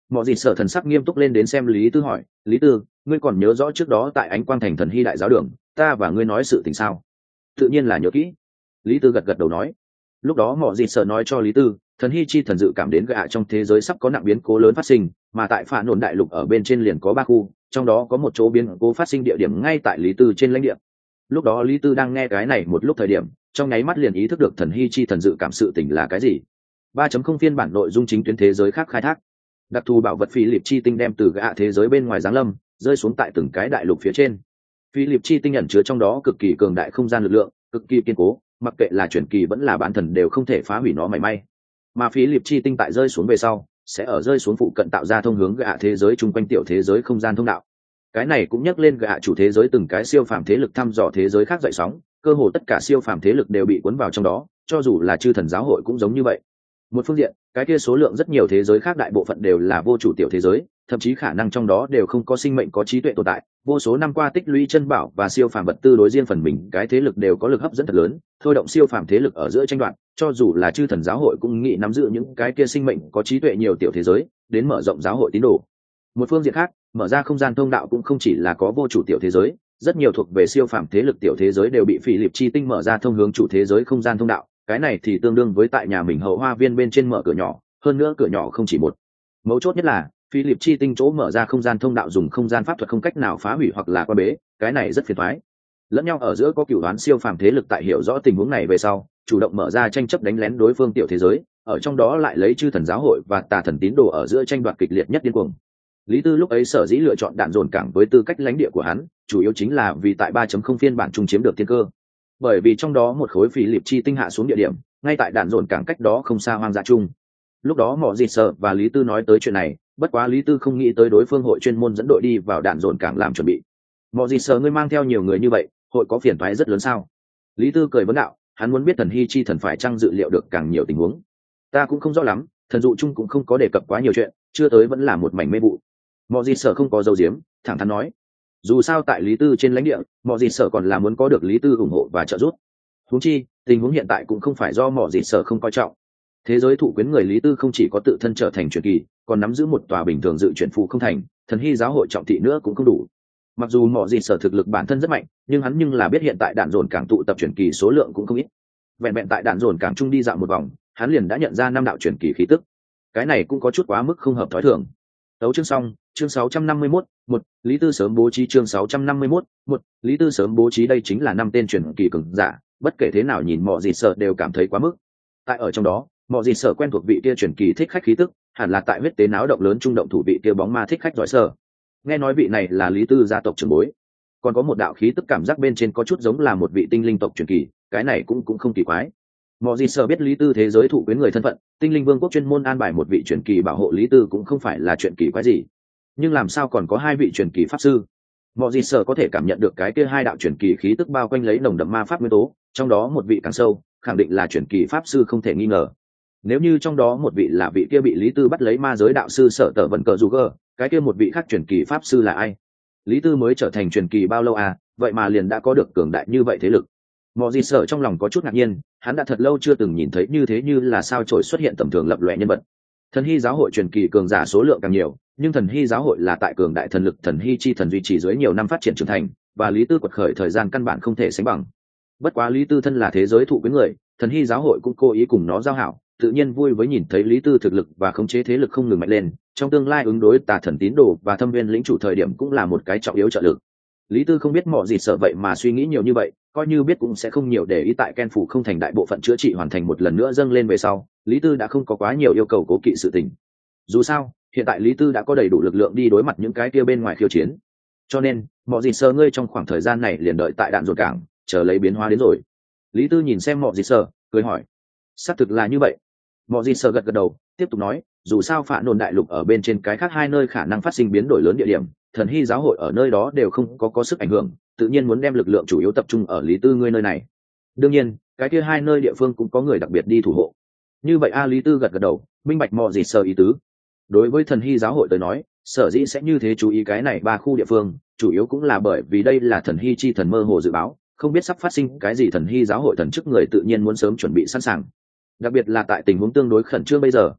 Mọi gì sợ thần sắc nghiêm túc lên đến xem Lý Tư hỏi, Lý Tư, ngươi còn nhớ rõ trước đó tại Ánh Quang Thành Thần Hy đại giáo đường, ta và ngươi nói sự tình sao? Tự nhiên là nhớ kỹ. Lý Tư gật gật đầu nói. Lúc đó Mọi gì sợ nói cho Lý Tư, Thần Hy chi thần dự cảm đến gạ trong thế giới sắp có nặng biến cố lớn phát sinh, mà tại Phạ Nổn đại lục ở bên trên liền có 3 khu, trong đó có một chỗ biến cố phát sinh địa điểm ngay tại Lý Tư trên lãnh địa. Lúc đó Lý Tư đang nghe cái này một lúc thời điểm, trong nháy mắt liền ý thức được Thần Hy chi thần dự cảm sự tình là cái gì. 3.0 phiên bản nội dung chính tuyến thế giới khác khai thác, đặc thù bảo vật Philip chi tinh đem từ gạ thế giới bên ngoài giáng lâm, rơi xuống tại từng cái đại lục phía trên. Philip chi tinh ẩn chứa trong đó cực kỳ cường đại không gian lực lượng, cực kỳ kiên cố, mặc kệ là chuyển kỳ vẫn là bản thần đều không thể phá hủy nó mảy may. Mà Philip chi tinh tại rơi xuống về sau, sẽ ở rơi xuống phụ cận tạo ra thông hướng gạ thế giới chung quanh tiểu thế giới không gian thông đạo. Cái này cũng nhắc lên gạ chủ thế giới từng cái siêu phàm thế lực thăm dò thế giới khác dậy sóng, cơ hồ tất cả siêu phàm thế lực đều bị cuốn vào trong đó, cho dù là chư thần giáo hội cũng giống như vậy. Một phương diện, cái kia số lượng rất nhiều thế giới khác đại bộ phận đều là vô chủ tiểu thế giới, thậm chí khả năng trong đó đều không có sinh mệnh có trí tuệ tồn tại, vô số năm qua tích lũy chân bảo và siêu phàm vật tư đối riêng phần mình cái thế lực đều có lực hấp dẫn thật lớn, thôi động siêu phàm thế lực ở giữa tranh đoạt, cho dù là chư thần giáo hội cũng nghĩ nắm giữ những cái kia sinh mệnh có trí tuệ nhiều tiểu thế giới, đến mở rộng giáo hội tín đồ. Một phương diện khác, mở ra không gian thông đạo cũng không chỉ là có vô chủ tiểu thế giới, rất nhiều thuộc về siêu phàm thế lực tiểu thế giới đều bị Philip chi tinh mở ra thông hướng chủ thế giới không gian thông đạo, cái này thì tương đương với tại nhà mình hậu hoa viên bên trên mở cửa nhỏ, hơn nữa cửa nhỏ không chỉ một. Mấu chốt nhất là Philip chi tinh chỗ mở ra không gian thông đạo dùng không gian pháp thuật không cách nào phá hủy hoặc là qua bế, cái này rất phiền toái. Lẫn nhau ở giữa có cửu đoán siêu phàm thế lực tại hiểu rõ tình huống này về sau, chủ động mở ra tranh chấp đánh lén đối phương tiểu thế giới, ở trong đó lại lấy chư thần giáo hội và tà thần tín đồ ở giữa tranh đoạt kịch liệt nhất điên cuồng. Lý Tư lúc ấy sở dĩ lựa chọn đạn dồn cảng với tư cách lãnh địa của hắn, chủ yếu chính là vì tại 3.0 phiên bản trung chiếm được tiên cơ. Bởi vì trong đó một khối Philip chi tinh hạ xuống địa điểm, ngay tại đạn dồn cảng cách đó không xa hoang dã chung. Lúc đó Mọ Dịt Sợ và Lý Tư nói tới chuyện này, bất quá Lý Tư không nghĩ tới đối phương hội chuyên môn dẫn đội đi vào đạn dồn cảng làm chuẩn bị. Mọ Dịt Sợ ngươi mang theo nhiều người như vậy, hội có phiền toái rất lớn sao? Lý Tư cười vấn đạo, hắn muốn biết Thần Hy chi thần phải chăng dự liệu được càng nhiều tình huống. Ta cũng không rõ lắm, thần dụ chung cũng không có đề cập quá nhiều chuyện, chưa tới vẫn là một mảnh mê vụ. Mọ Dịt Sợ không có dấu diếm, thẳng thắn nói. Dù sao tại Lý Tư trên lãnh địa, Mọ Dịt Sợ còn là muốn có được Lý Tư ủng hộ và trợ giúp. Huống chi, tình huống hiện tại cũng không phải do Mọ Dịt Sợ không coi trọng. Thế giới thụ quyến người Lý Tư không chỉ có tự thân trở thành truyền kỳ, còn nắm giữ một tòa bình thường dự chuyển phụ không thành, thần hy giáo hội trọng thị nữa cũng không đủ. Mặc dù Mọ Dịt Sợ thực lực bản thân rất mạnh, nhưng hắn nhưng là biết hiện tại đạn dồn cảng tụ tập truyền kỳ số lượng cũng không ít. Vẹn vẹn tại đạn dồn cảng trung đi dạo một vòng, hắn liền đã nhận ra 5 đạo truyền kỳ khí tức. Cái này cũng có chút quá mức không hợp thói thường. Tấu chương xong, chương 651, 1, Lý Tư sớm bố trí chương 651, 1, Lý Tư sớm bố trí đây chính là 5 tên truyền kỳ cường giả, bất kể thế nào nhìn Mọ Dịt Sợ đều cảm thấy quá mức. Tại ở trong đó, Mọ Dịt Sợ quen thuộc vị kia truyền kỳ thích khách khí tức, hẳn là tại huyết tế náo động lớn trung động thủ vị kia bóng ma thích khách giỏi sở. Nghe nói vị này là Lý Tư gia tộc trưởng bối, còn có một đạo khí tức cảm giác bên trên có chút giống là một vị tinh linh tộc truyền kỳ, cái này cũng không kỳ quái. Mọ Dịt Sợ biết Lý Tư thế giới thụ quyến người thân phận, tinh linh vương quốc chuyên môn an bài một vị truyền kỳ bảo hộ Lý Tư cũng không phải là chuyện kỳ quái gì. Nhưng làm sao còn có 2 vị truyền kỳ pháp sư? Mọ Dịt Sợ có thể cảm nhận được cái kia 2 đạo truyền kỳ khí tức bao quanh lấy nồng đậm ma pháp nguyên tố, trong đó một vị càng sâu, khẳng định là truyền kỳ pháp sư không thể nghi ngờ. Nếu như trong đó một vị là vị kia bị Lý Tư bắt lấy ma giới đạo sư Sở Tở Vận Cờ Dù Gơ, cái kia một vị khác truyền kỳ pháp sư là ai? Lý Tư mới trở thành truyền kỳ bao lâu à, vậy mà liền đã có được cường đại như vậy thế lực. Mọ Dịt Sợ trong lòng có chút ngạc nhiên, hắn đã thật lâu chưa từng nhìn thấy như thế như là sao chổi xuất hiện tầm thường lập lòe nhân vật. Thần Hy giáo hội truyền kỳ cường giả số lượng càng nhiều, nhưng Thần Hy giáo hội là tại cường đại thần lực Thần Hy chi thần duy trì dưới nhiều năm phát triển trưởng thành, và Lý Tư quật khởi thời gian căn bản không thể sánh bằng. Bất quá Lý Tư thân là thế giới thụ quyến người, Thần Hy giáo hội cũng cố ý cùng nó giao hảo, tự nhiên vui với nhìn thấy Lý Tư thực lực và khống chế thế lực không ngừng mạnh lên, trong tương lai ứng đối tà thần tín đồ và thâm viên lĩnh chủ thời điểm cũng là một cái trọng yếu trợ lực. Lý Tư không biết Mọ Dịt Sợ vậy mà suy nghĩ nhiều như vậy, coi như biết cũng sẽ không nhiều để ý tại Ken phủ không thành đại bộ phận chữa trị hoàn thành một lần nữa dâng lên về sau, Lý Tư đã không có quá nhiều yêu cầu cố kỵ sự tình. Dù sao, hiện tại Lý Tư đã có đầy đủ lực lượng đi đối mặt những cái kia bên ngoài khiêu chiến. Cho nên, Mọ Dịt Sợ ngươi trong khoảng thời gian này liền đợi tại đạn dồn cảng, chờ lấy biến hóa đến rồi. Lý Tư nhìn xem Mọ Dịt Sợ, cười hỏi. Xác thực là như vậy. Mọ Dịt Sợ gật gật đầu, tiếp tục nói, dù sao Phạ Nổn đại lục ở bên trên cái khác 2 nơi khả năng phát sinh biến đổi lớn địa điểm, Thần Hy giáo hội ở nơi đó đều không có sức ảnh hưởng, tự nhiên muốn đem lực lượng chủ yếu tập trung ở Lý Tư ngươi nơi này. Đương nhiên, cái kia 2 nơi địa phương cũng có người đặc biệt đi thủ hộ. Như vậy Lý Tư gật gật đầu, minh bạch Mọ Dịt Sợ ý tứ. Đối với Thần Hy giáo hội tới nói, sở dĩ sẽ như thế chú ý cái này 3 khu địa phương, chủ yếu cũng là bởi vì đây là Thần Hy chi thần mơ hồ dự báo, không biết sắp phát sinh cái gì Thần Hy giáo hội thần chức người tự nhiên muốn sớm chuẩn bị sẵn sàng. Đặc biệt là tại tình huống tương đối khẩn trương bây giờ.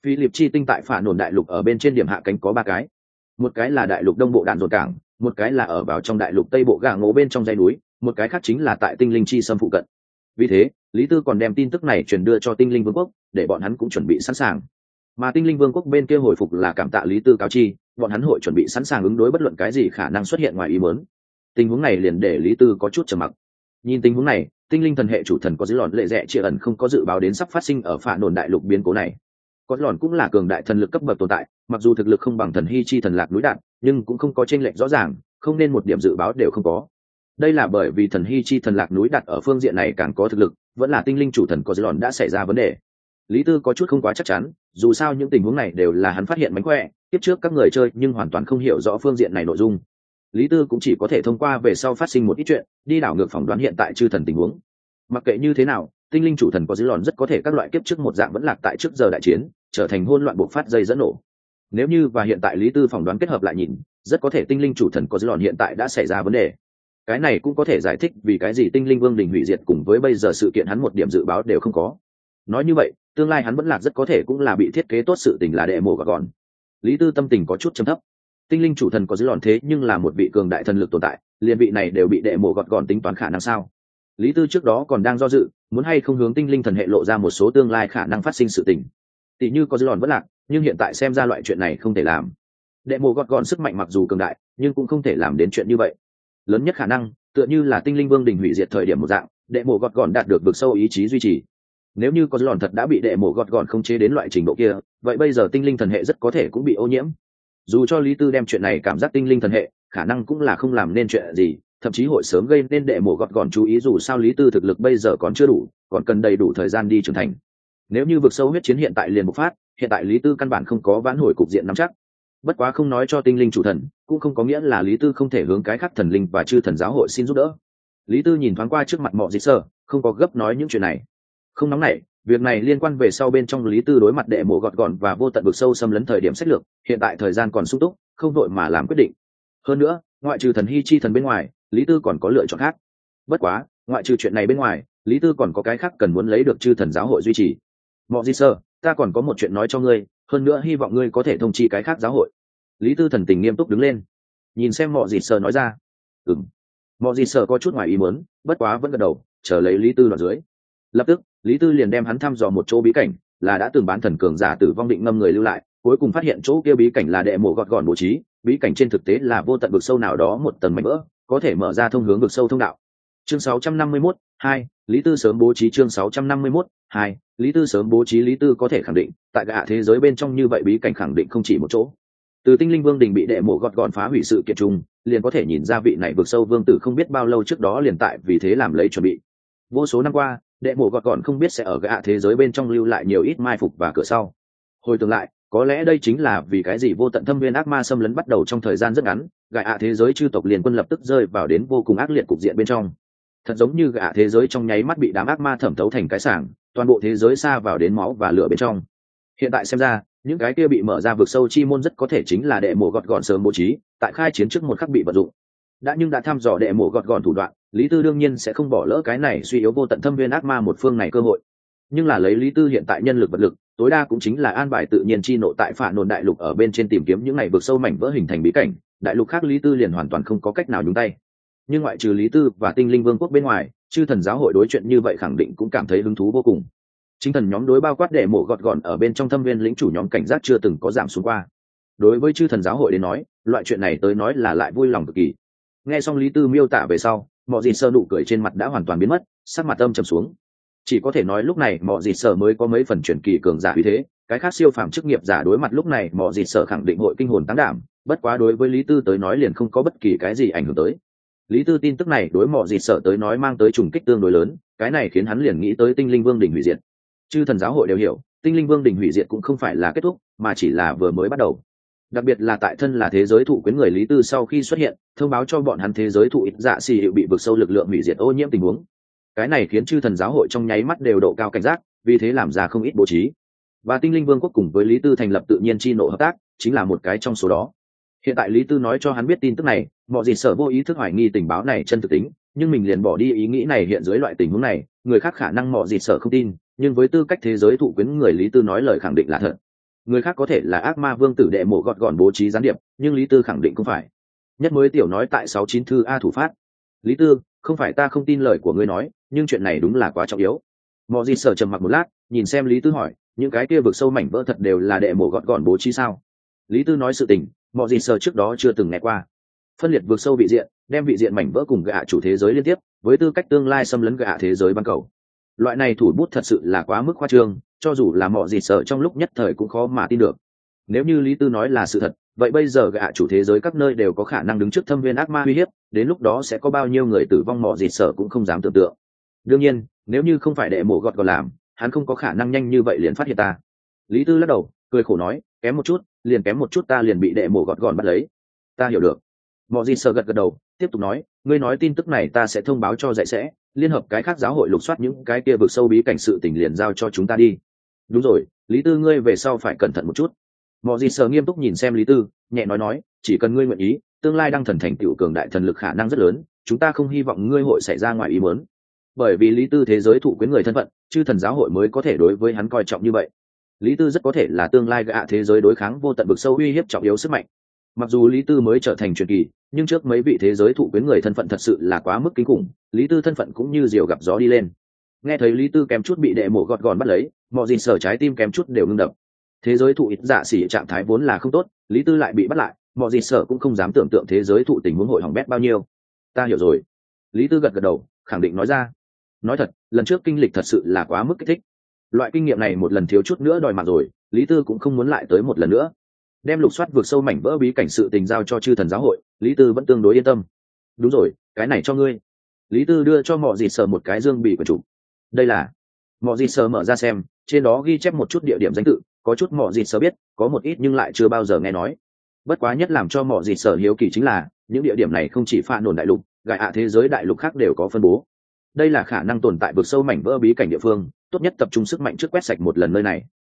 Philip chi tinh tại phả nổn đại lục ở bên trên điểm hạ cánh có 3 cái. Một cái là đại lục đông bộ đạn dồn cảng, một cái là ở vào trong đại lục tây bộ gà ngố bên trong dãy núi, một cái khác chính là tại tinh linh chi xâm phụ cận. Vì thế Lý Tư còn đem tin tức này truyền đưa cho tinh linh vương quốc để bọn hắn cũng chuẩn bị sẵn sàng. Mà tinh linh vương quốc bên kia hồi phục là cảm tạ Lý Tư cáo chi, bọn hắn hội chuẩn bị sẵn sàng ứng đối bất luận cái gì khả năng xuất hiện ngoài ý muốn. Tình huống này liền để Lý Tư có chút trầm mặc. Nhìn tình huống này, tinh linh thần hệ chủ thần có dữ lòn lệ rẽ chia ẩn không có dự báo đến sắp phát sinh ở phả nổn đại lục biến cố này. Có lòn cũng là cường đại thần lực cấp bậc tồn tại, mặc dù thực lực không bằng thần hy chi thần lạc núi đạn, nhưng cũng không có chênh lệch rõ ràng, không nên một điểm dự báo đều không có. Đây là bởi vì thần hy chi thần lạc núi đặt ở phương diện này càng có thực lực, vẫn là tinh linh chủ thần có dữ lòn đã xảy ra vấn đề. Lý Tư có chút không quá chắc chắn, dù sao những tình huống này đều là hắn phát hiện mánh khỏe tiếp trước các người chơi nhưng hoàn toàn không hiểu rõ phương diện này nội dung. Lý Tư cũng chỉ có thể thông qua về sau phát sinh một ít chuyện đi đảo ngược phỏng đoán hiện tại chư thần tình huống. Mặc kệ như thế nào, tinh linh chủ thần có dữ lòn rất có thể các loại kiếp trước một dạng vẫn lạc tại trước giờ đại chiến, trở thành hỗn loạn bộc phát dây dẫn nổ. Nếu như và hiện tại Lý Tư phỏng đoán kết hợp lại nhìn, rất có thể tinh linh chủ thần có dữ lòn hiện tại đã xảy ra vấn đề. Cái này cũng có thể giải thích vì cái gì tinh linh vương đình hủy diệt cùng với bây giờ sự kiện hắn một điểm dự báo đều không có. Nói như vậy, tương lai hắn vẫn lạc rất có thể cũng là bị thiết kế tốt sự tình là đệ mổ gọn. Lý Tư tâm tình có chút trầm thấp. Tinh linh chủ thần có dữ lòn thế nhưng là một vị cường đại thần lực tồn tại, liền vị này đều bị đệ mổ gọn tính toán khả năng sao? Lý Tư trước đó còn đang do dự, muốn hay không hướng tinh linh thần hệ lộ ra một số tương lai khả năng phát sinh sự tình. Tỷ như có dữ lòn vẫn lạc, nhưng hiện tại xem ra loại chuyện này không thể làm. Đệ mổ gọn sức mạnh mặc dù cường đại, nhưng cũng không thể làm đến chuyện như vậy. Lớn nhất khả năng tựa như là tinh linh vương đình hủy diệt thời điểm một dạng, đệ mổ gọn đạt được vực sâu ý chí duy trì. Nếu như có dữ lòn thật đã bị đệ mổ gọn không chế đến loại trình độ kia, vậy bây giờ tinh linh thần hệ rất có thể cũng bị ô nhiễm. Dù cho Lý Tư đem chuyện này cảm giác tinh linh thần hệ khả năng cũng là không làm nên chuyện gì, thậm chí hội sớm gây nên đệ mổ gọn chú ý, dù sao Lý Tư thực lực bây giờ còn chưa đủ, còn cần đầy đủ thời gian đi trưởng thành. Nếu như vực sâu huyết chiến hiện tại liền bộc phát, hiện tại Lý Tư căn bản không có vãn hồi cục diện nắm chắc. Bất quá không nói cho tinh linh chủ thần, cũng không có nghĩa là Lý Tư không thể hướng cái khác thần linh và chư thần giáo hội xin giúp đỡ. Lý Tư nhìn thoáng qua trước mặt Mọ Dị Sơ, không có gấp nói những chuyện này. Không nóng nảy, việc này liên quan về sau bên trong Lý Tư đối mặt đệ mổ gọn và vô tận vực sâu xâm lấn thời điểm sách lược, hiện tại thời gian còn sung túc, không vội mà làm quyết định. Hơn nữa, ngoại trừ thần hy chi thần bên ngoài, Lý Tư còn có lựa chọn khác. Bất quá, ngoại trừ chuyện này bên ngoài, Lý Tư còn có cái khác cần muốn lấy được chư thần giáo hội duy trì. Mọ Dị Sơ, ta còn có một chuyện nói cho ngươi, hơn nữa hy vọng ngươi có thể thông chi cái khác giáo hội. Lý Tư thần tình nghiêm túc đứng lên, nhìn xem Mọ Dị Sơ nói ra. Mọ Dị Sơ có chút ngoài ý muốn, bất quá vẫn gật đầu, chờ lấy Lý Tư đoạn dưới. Lập tức Lý Tư liền đem hắn thăm dò một chỗ bí cảnh, là đã từng bán thần cường giả tử vong định ngâm người lưu lại, cuối cùng phát hiện chỗ kia bí cảnh là đệ mổ gọn bố trí, bí cảnh trên thực tế là vô tận vực sâu nào đó một tầng mảnh vỡ, có thể mở ra thông hướng vực sâu thông đạo. Chương 651, 2, Lý Tư sớm bố trí. Chương 651, 2, Lý Tư sớm bố trí. Lý Tư có thể khẳng định, tại gạ thế giới bên trong như vậy bí cảnh khẳng định không chỉ một chỗ. Từ tinh linh vương đình bị đệ mổ gọn phá hủy sự kiện chung, liền có thể nhìn ra vị này vực sâu vương tử không biết bao lâu trước đó liền tại vì thế làm lấy chuẩn bị. Vô số năm qua, đệ mổ gọn không biết sẽ ở gạ thế giới bên trong lưu lại nhiều ít mai phục và cửa sau. Hồi tưởng lại, có lẽ đây chính là vì cái gì vô tận thâm viên ác ma xâm lấn bắt đầu trong thời gian rất ngắn, gạ thế giới chư tộc liền quân lập tức rơi vào đến vô cùng ác liệt cục diện bên trong. Thật giống như gạ thế giới trong nháy mắt bị đám ác ma thẩm thấu thành cái sảng, toàn bộ thế giới xa vào đến máu và lửa bên trong. Hiện tại xem ra, những cái kia bị mở ra vực sâu chi môn rất có thể chính là đệ mổ gọn sớm bố trí, tại khai chiến trước một khắc bị vận dụng. đã thăm dò đệ mổ gọn thủ đoạn, Lý Tư đương nhiên sẽ không bỏ lỡ cái này suy yếu vô tận thâm viên ác ma một phương này cơ hội. Nhưng là lấy Lý Tư hiện tại nhân lực vật lực, tối đa cũng chính là an bài tự nhiên chi nộ tại phả nổn đại lục ở bên trên tìm kiếm những này vực sâu mảnh vỡ hình thành bí cảnh, đại lục khác Lý Tư liền hoàn toàn không có cách nào nhúng tay. Nhưng ngoại trừ Lý Tư và tinh linh vương quốc bên ngoài, chư thần giáo hội đối chuyện như vậy khẳng định cũng cảm thấy hứng thú vô cùng. Chính thần nhóm đối bao quát đệ mổ gọn ở bên trong thâm viên lĩnh chủ nhóm cảnh giác chưa từng có giảm xuống qua. Đối với chư thần giáo hội đến nói, loại chuyện này tới nói là lại vui lòng cực kỳ. Nghe xong Lý Tư miêu tả về sau, Mọ Dị Sơ nụ cười trên mặt đã hoàn toàn biến mất, sắc mặt âm trầm xuống. Chỉ có thể nói lúc này Mọ Dị Sơ mới có mấy phần chuyển kỳ cường giả uy thế, cái khác siêu phàm chức nghiệp giả đối mặt lúc này Mọ Dị Sơ khẳng định hội kinh hồn táng đảm, bất quá đối với Lý Tư tới nói liền không có bất kỳ cái gì ảnh hưởng tới. Lý Tư tin tức này đối Mọ Dị Sơ tới nói mang tới trùng kích tương đối lớn, cái này khiến hắn liền nghĩ tới Tinh Linh Vương đỉnh hủy diệt. Chư thần giáo hội đều hiểu, Tinh Linh Vương đỉnh hủy diệt cũng không phải là kết thúc, mà chỉ là vừa mới bắt đầu. Đặc biệt là tại thân là thế giới thụ quyến người Lý Tư sau khi xuất hiện, thông báo cho bọn hắn thế giới thụ ít dạ xì hiệu bị vực sâu lực lượng hủy diệt ô nhiễm tình huống. Cái này khiến chư thần giáo hội trong nháy mắt đều độ cao cảnh giác, vì thế làm ra không ít bố trí. Và Tinh Linh Vương quốc cùng với Lý Tư thành lập tự nhiên chi nộ hợp tác, chính là một cái trong số đó. Hiện tại Lý Tư nói cho hắn biết tin tức này, Mọ Dị Sơ vô ý thức hoài nghi tình báo này chân thực tính, nhưng mình liền bỏ đi ý nghĩ này. Hiện dưới loại tình huống này, người khác khả năng Mọ Dị Sơ không tin, nhưng với tư cách thế giới thụ quyến người Lý Tư nói lời khẳng định là thật. người khác có thể là ác ma vương tử đệ mộ gọt gọn bố trí gián điệp, nhưng lý tư khẳng định không phải. Nhất mới tiểu nói tại 69 thư a thủ phát. Lý tư, không phải ta không tin lời của ngươi nói, nhưng chuyện này đúng là quá trọng yếu. Mọ Dịt Sở trầm mặc một lát, nhìn xem Lý Tư hỏi, những cái kia vực sâu mảnh vỡ thật đều là đệ mộ gọt gọn bố trí sao? Lý Tư nói sự tình, Mọ Dịt Sở trước đó chưa từng nghe qua. Phân liệt vực sâu vị diện, đem vị diện mảnh vỡ cùng gạ chủ thế giới liên tiếp, với tư cách tương lai xâm lấn gạ thế giới ban cầu. Loại này thủ bút thật sự là quá mức khoa trương, cho dù là Mọ Dịt Sở trong lúc nhất thời cũng khó mà tin được. Nếu như Lý Tư nói là sự thật, vậy bây giờ gạ chủ thế giới các nơi đều có khả năng đứng trước thâm viên ác ma uy hiếp, đến lúc đó sẽ có bao nhiêu người tử vong Mọ Dịt Sở cũng không dám tưởng tượng. Đương nhiên, nếu như không phải đệ mộ gọt còn làm, hắn không có khả năng nhanh như vậy liền phát hiện ta. Lý Tư lắc đầu, cười khổ nói, kém một chút ta liền bị đệ mộ gọt gọn bắt lấy. Ta hiểu được. Mọ Dịt Sở gật gật đầu, tiếp tục nói, ngươi nói tin tức này ta sẽ thông báo cho dạy sẽ, liên hợp cái khác giáo hội lục soát những cái kia vực sâu bí cảnh sự tình liền giao cho chúng ta đi. Đúng rồi, Lý Tư ngươi về sau phải cẩn thận một chút. Mọ Dịt Sở nghiêm túc nhìn xem Lý Tư, nhẹ nói, chỉ cần ngươi nguyện ý, tương lai đăng thần thành tựu cường đại thần lực khả năng rất lớn, chúng ta không hy vọng ngươi hội xảy ra ngoài ý muốn. Bởi vì Lý Tư thế giới thụ quyến người thân phận, chư thần giáo hội mới có thể đối với hắn coi trọng như vậy. Lý Tư rất có thể là tương lai gạ thế giới đối kháng vô tận vực sâu uy hiếp trọng yếu sức mạnh. Mặc dù Lý Tư mới trở thành truyền kỳ, nhưng trước mấy vị thế giới thụ quyến người thân phận thật sự là quá mức kinh khủng, Lý Tư thân phận cũng như diều gặp gió đi lên. Nghe thấy Lý Tư kém chút bị đệ mổ gọt gòn bắt lấy, Mọ Dịt Sở trái tim kém chút đều ngưng đập. Thế giới thụ ít dạ xỉ trạng thái vốn là không tốt, Lý Tư lại bị bắt lại, Mọ Dịt Sở cũng không dám tưởng tượng thế giới thụ tình huống hội hỏng bét bao nhiêu. Ta hiểu rồi. Lý Tư gật gật đầu, khẳng định nói ra. Nói thật, lần trước kinh lịch thật sự là quá mức kích thích. Loại kinh nghiệm này một lần thiếu chút nữa đòi mạng rồi, Lý Tư cũng không muốn lại tới một lần nữa. Đem lục soát vượt sâu mảnh vỡ bí cảnh sự tình giao cho chư thần giáo hội, Lý Tư vẫn tương đối yên tâm. Đúng rồi, cái này cho ngươi. Lý Tư đưa cho Mọ Dịt Sở một cái dương bị của chủ. Đây là. Mọ Dịt Sở mở ra xem, trên đó ghi chép một chút địa điểm danh tự, có chút Mọ Dịt Sở biết, có một ít nhưng lại chưa bao giờ nghe nói. Bất quá nhất làm cho Mọ Dịt Sở hiếu kỳ chính là, những địa điểm này không chỉ pha nổn đại lục, gạ thế giới đại lục khác đều có phân bố. Đây là khả năng tồn tại vượt sâu mảnh vỡ bí cảnh địa phương, tốt nhất tập trung sức mạnh trước quét sạch một lần nơi này.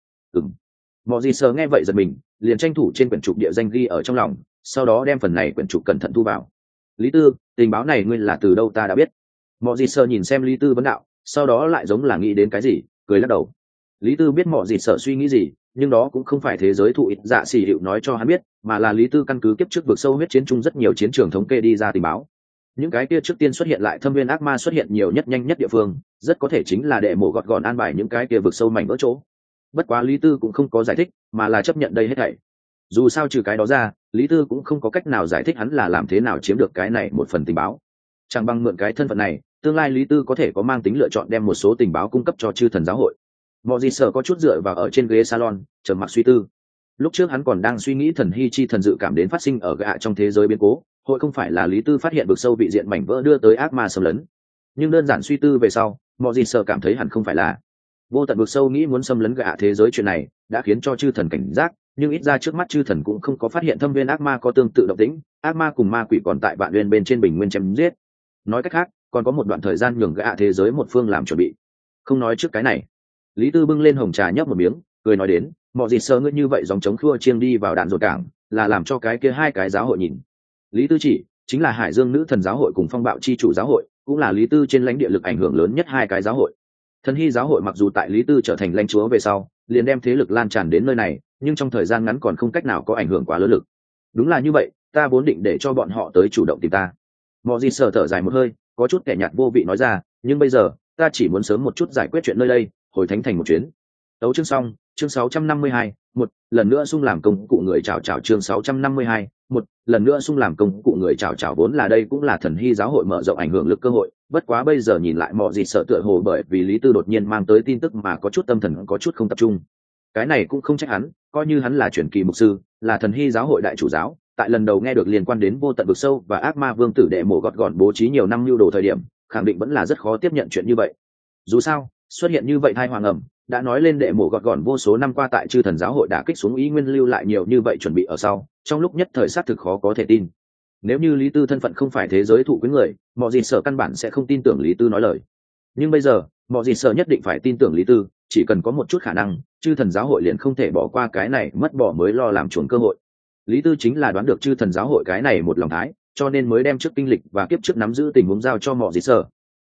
Mọ Dịt Sở nghe vậy giật mình, liền tranh thủ trên quyển trục địa danh ghi ở trong lòng, sau đó đem phần này quyển trục cẩn thận thu vào. Lý Tư, tình báo này ngươi là từ đâu ta đã biết. Mọ Dịt Sở nhìn xem Lý Tư vấn đạo, sau đó lại giống là nghĩ đến cái gì, cười lắc đầu. Lý Tư biết Mọ Dịt Sở suy nghĩ gì, nhưng đó cũng không phải thế giới thụ ít dạ xỉ hiệu nói cho hắn biết, mà là Lý Tư căn cứ kiếp trước vực sâu huyết chiến chung rất nhiều chiến trường thống kê đi ra tình báo. Những cái kia trước tiên xuất hiện lại thâm viên ác ma xuất hiện nhiều nhất nhanh nhất địa phương, rất có thể chính là đệ mổ gọt gọn an bài những cái kia vực sâu mảnh vỡ chỗ. Bất quá Lý Tư cũng không có giải thích, mà là chấp nhận đây hết thảy. Dù sao trừ cái đó ra, Lý Tư cũng không có cách nào giải thích hắn là làm thế nào chiếm được cái này một phần tình báo. Chẳng bằng mượn cái thân phận này, tương lai Lý Tư có thể có mang tính lựa chọn đem một số tình báo cung cấp cho chư thần giáo hội. Mọ Dịt Sở có chút dựa vào ở trên ghế salon, trầm mặc suy tư. Lúc trước hắn còn đang suy nghĩ thần hy chi thần dự cảm đến phát sinh ở gạ trong thế giới biến cố, hội không phải là Lý Tư phát hiện vực sâu vị diện mảnh vỡ đưa tới ác ma xâm lấn. Nhưng đơn giản suy tư về sau, Mọ Dịt Sở cảm thấy hẳn không phải là. Vô tận vực sâu nghĩ muốn xâm lấn gạ thế giới chuyện này, đã khiến cho chư thần cảnh giác, nhưng ít ra trước mắt chư thần cũng không có phát hiện thâm viên ác ma có tương tự động tĩnh, ác ma cùng ma quỷ còn tại vạn nguyên bên trên bình nguyên chém giết. Nói cách khác, còn có một đoạn thời gian nhường gạ thế giới một phương làm chuẩn bị. Không nói trước cái này, Lý Tư bưng lên hồng trà nhấp một miếng, cười nói đến, Mọ Dịt Sở ngươi như vậy dòng chống khua chiêng đi vào đạn dột cảng, là làm cho cái kia hai cái giáo hội nhìn. Lý Tư chỉ chính là Hải Dương Nữ Thần giáo hội cùng Phong Bạo chi chủ giáo hội, cũng là Lý Tư trên lãnh địa lực ảnh hưởng lớn nhất hai cái giáo hội. Thần hy giáo hội mặc dù tại Lý Tư trở thành lãnh chúa về sau, liền đem thế lực lan tràn đến nơi này, nhưng trong thời gian ngắn còn không cách nào có ảnh hưởng quá lớn lực. Đúng là như vậy, ta vốn định để cho bọn họ tới chủ động tìm ta. Mọ Dịt Sở thở dài một hơi, có chút kẻ nhạt vô vị nói ra, nhưng bây giờ ta chỉ muốn sớm một chút giải quyết chuyện nơi đây, hồi thánh thành một chuyến. Tấu chương xong, chương 652, một lần nữa sung làm công cụ người chào chào chương 652, một lần nữa sung làm công cụ người chào chào vốn là đây cũng là thần hy giáo hội mở rộng ảnh hưởng lực cơ hội, bất quá bây giờ nhìn lại Mọ Dịt Sở tựa hồ bởi vì Lý Tư đột nhiên mang tới tin tức mà có chút tâm thần có chút không tập trung. Cái này cũng không trách hắn, coi như hắn là truyền kỳ mục sư, là thần hy giáo hội đại chủ giáo, tại lần đầu nghe được liên quan đến vô tận vực sâu và ác ma vương tử đệ mổ gọt gọn bố trí nhiều năm lưu đồ thời điểm, khẳng định vẫn là rất khó tiếp nhận chuyện như vậy. Dù sao, xuất hiện như vậy thai hoàng ẩm, đã nói lên đệ mổ gọt gọn vô số năm qua tại chư thần giáo hội đã kích xuống ý nguyên lưu lại nhiều như vậy chuẩn bị ở sau, trong lúc nhất thời xác thực khó có thể tin. Nếu như Lý Tư thân phận không phải thế giới thụ quyến người, Mọ Dịt Sở căn bản sẽ không tin tưởng Lý Tư nói lời. Nhưng bây giờ, Mọ Dịt Sở nhất định phải tin tưởng Lý Tư, chỉ cần có một chút khả năng, chư thần giáo hội liền không thể bỏ qua cái này mất bỏ mới lo làm chuồn cơ hội. Lý Tư chính là đoán được chư thần giáo hội cái này một lòng thái, cho nên mới đem trước kinh lịch và kiếp trước nắm giữ tình huống giao cho Mọ Dịt Sở.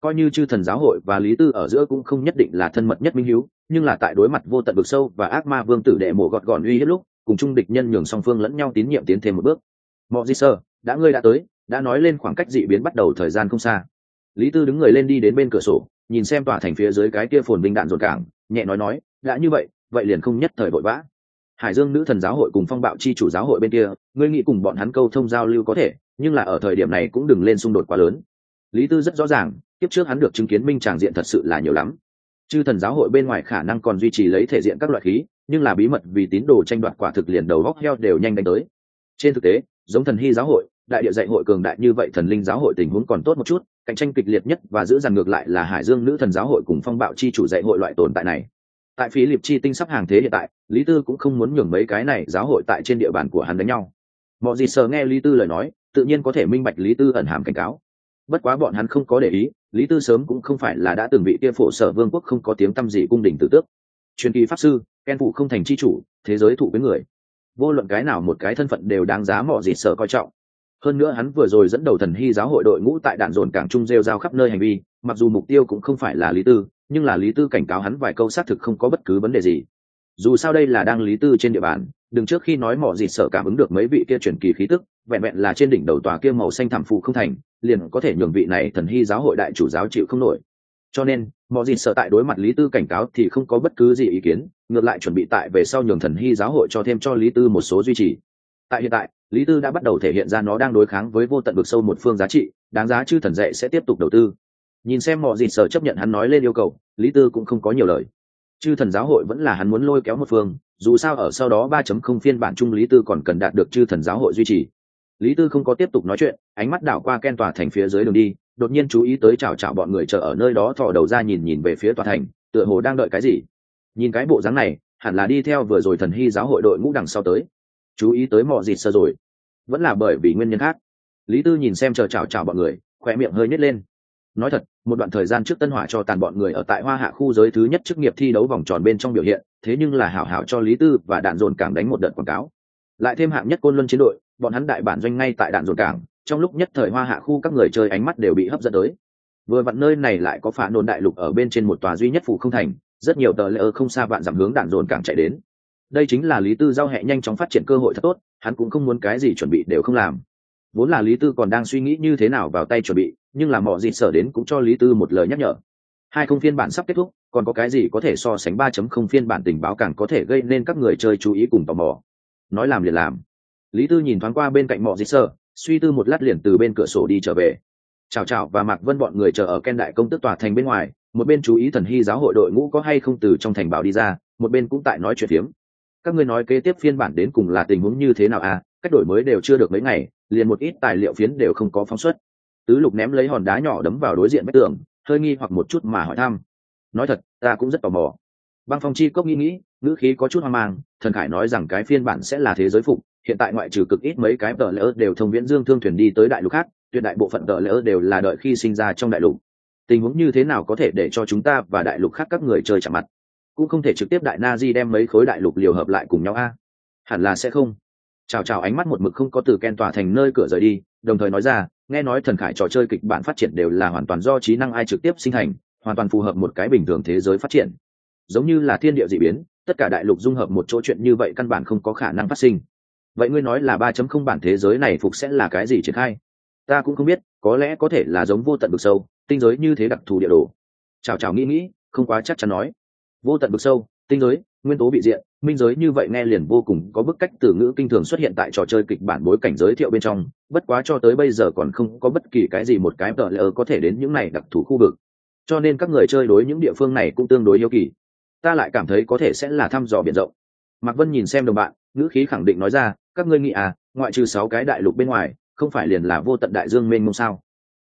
Coi như chư thần giáo hội và Lý Tư ở giữa cũng không nhất định là thân mật nhất minh hiếu, nhưng là tại đối mặt vô tận vực sâu và ác ma vương tử đệ mổ gọt gọn uy hiếp lúc, cùng chung địch nhân nhường song phương lẫn nhau tín nhiệm tiến thêm một bước. Mọ Di Sơ, đã ngươi đã tới, đã nói lên khoảng cách dị biến bắt đầu thời gian không xa. Lý Tư đứng người lên đi đến bên cửa sổ, nhìn xem tòa thành phía dưới cái kia phồn vinh đạn dồn cảng, nhẹ nói, đã như vậy, vậy liền không nhất thời vội vã. Hải Dương nữ thần giáo hội cùng phong bạo chi chủ giáo hội bên kia, ngươi nghĩ cùng bọn hắn câu thông giao lưu có thể, nhưng là ở thời điểm này cũng đừng lên xung đột quá lớn. Lý Tư rất rõ ràng, tiếp trước hắn được chứng kiến minh tràng diện thật sự là nhiều lắm. Chư thần giáo hội bên ngoài khả năng còn duy trì lấy thể diện các loại khí, nhưng là bí mật vì tín đồ tranh đoạt quả thực liền đầu góc heo đều nhanh đánh tới. Trên thực tế, giống thần hy giáo hội, đại địa dạy hội cường đại như vậy thần linh giáo hội tình huống còn tốt một chút, cạnh tranh kịch liệt nhất và giữ dằn ngược lại là Hải Dương nữ thần giáo hội cùng phong bạo chi chủ dạy hội loại tồn tại này. Tại phí liệp chi tinh sắp hàng thế hiện tại, Lý Tư cũng không muốn nhường mấy cái này giáo hội tại trên địa bàn của hắn đánh nhau. Mọi gì sờ nghe Lý Tư lời nói, tự nhiên có thể minh bạch Lý Tư ẩn hàm cảnh cáo. Bất quá bọn hắn không có để ý, Lý Tư sớm cũng không phải là đã từng vị kia phổ sở vương quốc không có tiếng tăm gì cung đình tử tước. Truyền kỳ pháp sư, Ken phụ không thành chi chủ, thế giới thụ với người. Vô luận cái nào một cái thân phận đều đáng giá mọi gì sở coi trọng. Hơn nữa hắn vừa rồi dẫn đầu thần hy giáo hội đội ngũ tại đạn dồn cảng trung rêu rao khắp nơi hành vi, mặc dù mục tiêu cũng không phải là Lý Tư, nhưng là Lý Tư cảnh cáo hắn vài câu xác thực không có bất cứ vấn đề gì. Dù sao đây là đang Lý Tư trên địa bàn, đừng trước khi nói mỏ gì sợ cảm ứng được mấy vị kia truyền kỳ khí tức, vẹn vẹn là trên đỉnh đầu tòa kia màu xanh thảm phụ không thành, liền có thể nhường vị này thần hy giáo hội đại chủ giáo chịu không nổi. Cho nên, mỏ gì sợ tại đối mặt Lý Tư cảnh cáo thì không có bất cứ gì ý kiến, ngược lại chuẩn bị tại về sau nhường thần hy giáo hội cho thêm cho Lý Tư một số duy trì. Tại hiện tại, Lý Tư đã bắt đầu thể hiện ra nó đang đối kháng với vô tận vực sâu một phương giá trị, đáng giá chư thần dạy sẽ tiếp tục đầu tư. Nhìn xem mỏ gì sợ chấp nhận hắn nói lên yêu cầu, Lý Tư cũng không có nhiều lời. Chư thần giáo hội vẫn là hắn muốn lôi kéo một phương, dù sao ở sau đó 3.0 phiên bản chung Lý Tư còn cần đạt được chư thần giáo hội duy trì. Lý Tư không có tiếp tục nói chuyện, ánh mắt đảo qua Ken tòa thành phía dưới đường đi, đột nhiên chú ý tới chào bọn người chờ ở nơi đó thò đầu ra nhìn về phía tòa thành, tựa hồ đang đợi cái gì. Nhìn cái bộ dáng này, hẳn là đi theo vừa rồi thần hy giáo hội đội ngũ đằng sau tới. Chú ý tới mọ dịt sơ rồi, vẫn là bởi vì nguyên nhân khác. Lý Tư nhìn xem chờ chào bọn người, khỏe miệng hơi nhếch lên. Nói thật, một đoạn thời gian trước Tân Hỏa cho tàn bọn người ở tại Hoa Hạ khu giới thứ nhất chức nghiệp thi đấu vòng tròn bên trong biểu hiện, thế nhưng là hảo hảo cho Lý Tư và đạn dồn cảng đánh một đợt quảng cáo. Lại thêm hạng nhất Côn Luân chiến đội, bọn hắn đại bản doanh ngay tại đạn dồn cảng, trong lúc nhất thời Hoa Hạ khu các người chơi ánh mắt đều bị hấp dẫn tới. Vừa vặn nơi này lại có phá nôn đại lục ở bên trên một tòa duy nhất phủ không thành, rất nhiều tờ lễ không xa vạn dặm hướng đạn dồn cảng chạy đến. Đây chính là Lý Tư giao hẹ nhanh chóng phát triển cơ hội thật tốt, hắn cũng không muốn cái gì chuẩn bị đều không làm. Vốn là Lý Tư còn đang suy nghĩ như thế nào vào tay chuẩn bị, nhưng là mọ gì sở đến cũng cho Lý Tư một lời nhắc nhở. 2.0 phiên bản sắp kết thúc, còn có cái gì có thể so sánh 3.0 phiên bản tình báo càng có thể gây nên các người chơi chú ý cùng tò mò. Nói làm liền làm. Lý Tư nhìn thoáng qua bên cạnh mọ gì sở, suy tư một lát liền từ bên cửa sổ đi trở về. Chào và Mạc Vân bọn người chờ ở Ken đại công tước tòa thành bên ngoài, một bên chú ý thần hy giáo hội đội ngũ có hay không từ trong thành bảo đi ra, một bên cũng tại nói chuyện phiếm. Các ngươi nói kế tiếp phiên bản đến cùng là tình huống như thế nào à? Cách đổi mới đều chưa được mấy ngày, liền một ít tài liệu phiến đều không có phóng xuất. Tứ Lục ném lấy hòn đá nhỏ đấm vào đối diện vách tường, hơi nghi hoặc một chút mà hỏi thăm. Nói thật, ta cũng rất tò mò. Băng Phong Chi Cốc nghĩ, ngữ khí có chút hoang mang. Thần Khải nói rằng cái phiên bản sẽ là thế giới phục, hiện tại ngoại trừ cực ít mấy cái tờ lỡ đều thông viễn dương thương thuyền đi tới đại lục khác, tuyệt đại bộ phận tờ lỡ đều là đợi khi sinh ra trong đại lục. Tình huống như thế nào có thể để cho chúng ta và đại lục khác các người chơi chạm mặt? Cũng không thể trực tiếp đại Nazi đem mấy khối đại lục liều hợp lại cùng nhau a. Hẳn là sẽ không. Chào ánh mắt một mực không có từ Ken tòa thành nơi cửa rời đi, đồng thời nói ra, nghe nói Thần Khải trò chơi kịch bản phát triển đều là hoàn toàn do trí năng AI trực tiếp sinh thành, hoàn toàn phù hợp một cái bình thường thế giới phát triển. Giống như là thiên địa dị biến, tất cả đại lục dung hợp một chỗ chuyện như vậy căn bản không có khả năng phát sinh. Vậy ngươi nói là 3.0 bản thế giới này phục sẽ là cái gì triển khai? Ta cũng không biết, có lẽ có thể là giống vô tận vực sâu, tinh giới như thế đặc thù địa đồ. Chào nghĩ, không quá chắc chắn nói. Vô tận vực sâu, tinh giới, nguyên tố bị diện, minh giới như vậy nghe liền vô cùng có bức cách từ ngữ kinh thường xuất hiện tại trò chơi kịch bản bối cảnh giới thiệu bên trong, bất quá cho tới bây giờ còn không có bất kỳ cái gì một cái tờ lỡ có thể đến những này đặc thù khu vực, cho nên các người chơi đối những địa phương này cũng tương đối yêu kỳ. Ta lại cảm thấy có thể sẽ là thăm dò biển rộng. Mạc Vân nhìn xem đồng bạn, ngữ khí khẳng định nói ra, các ngươi nghĩ à, ngoại trừ 6 cái đại lục bên ngoài, không phải liền là vô tận đại dương mênh mông sao?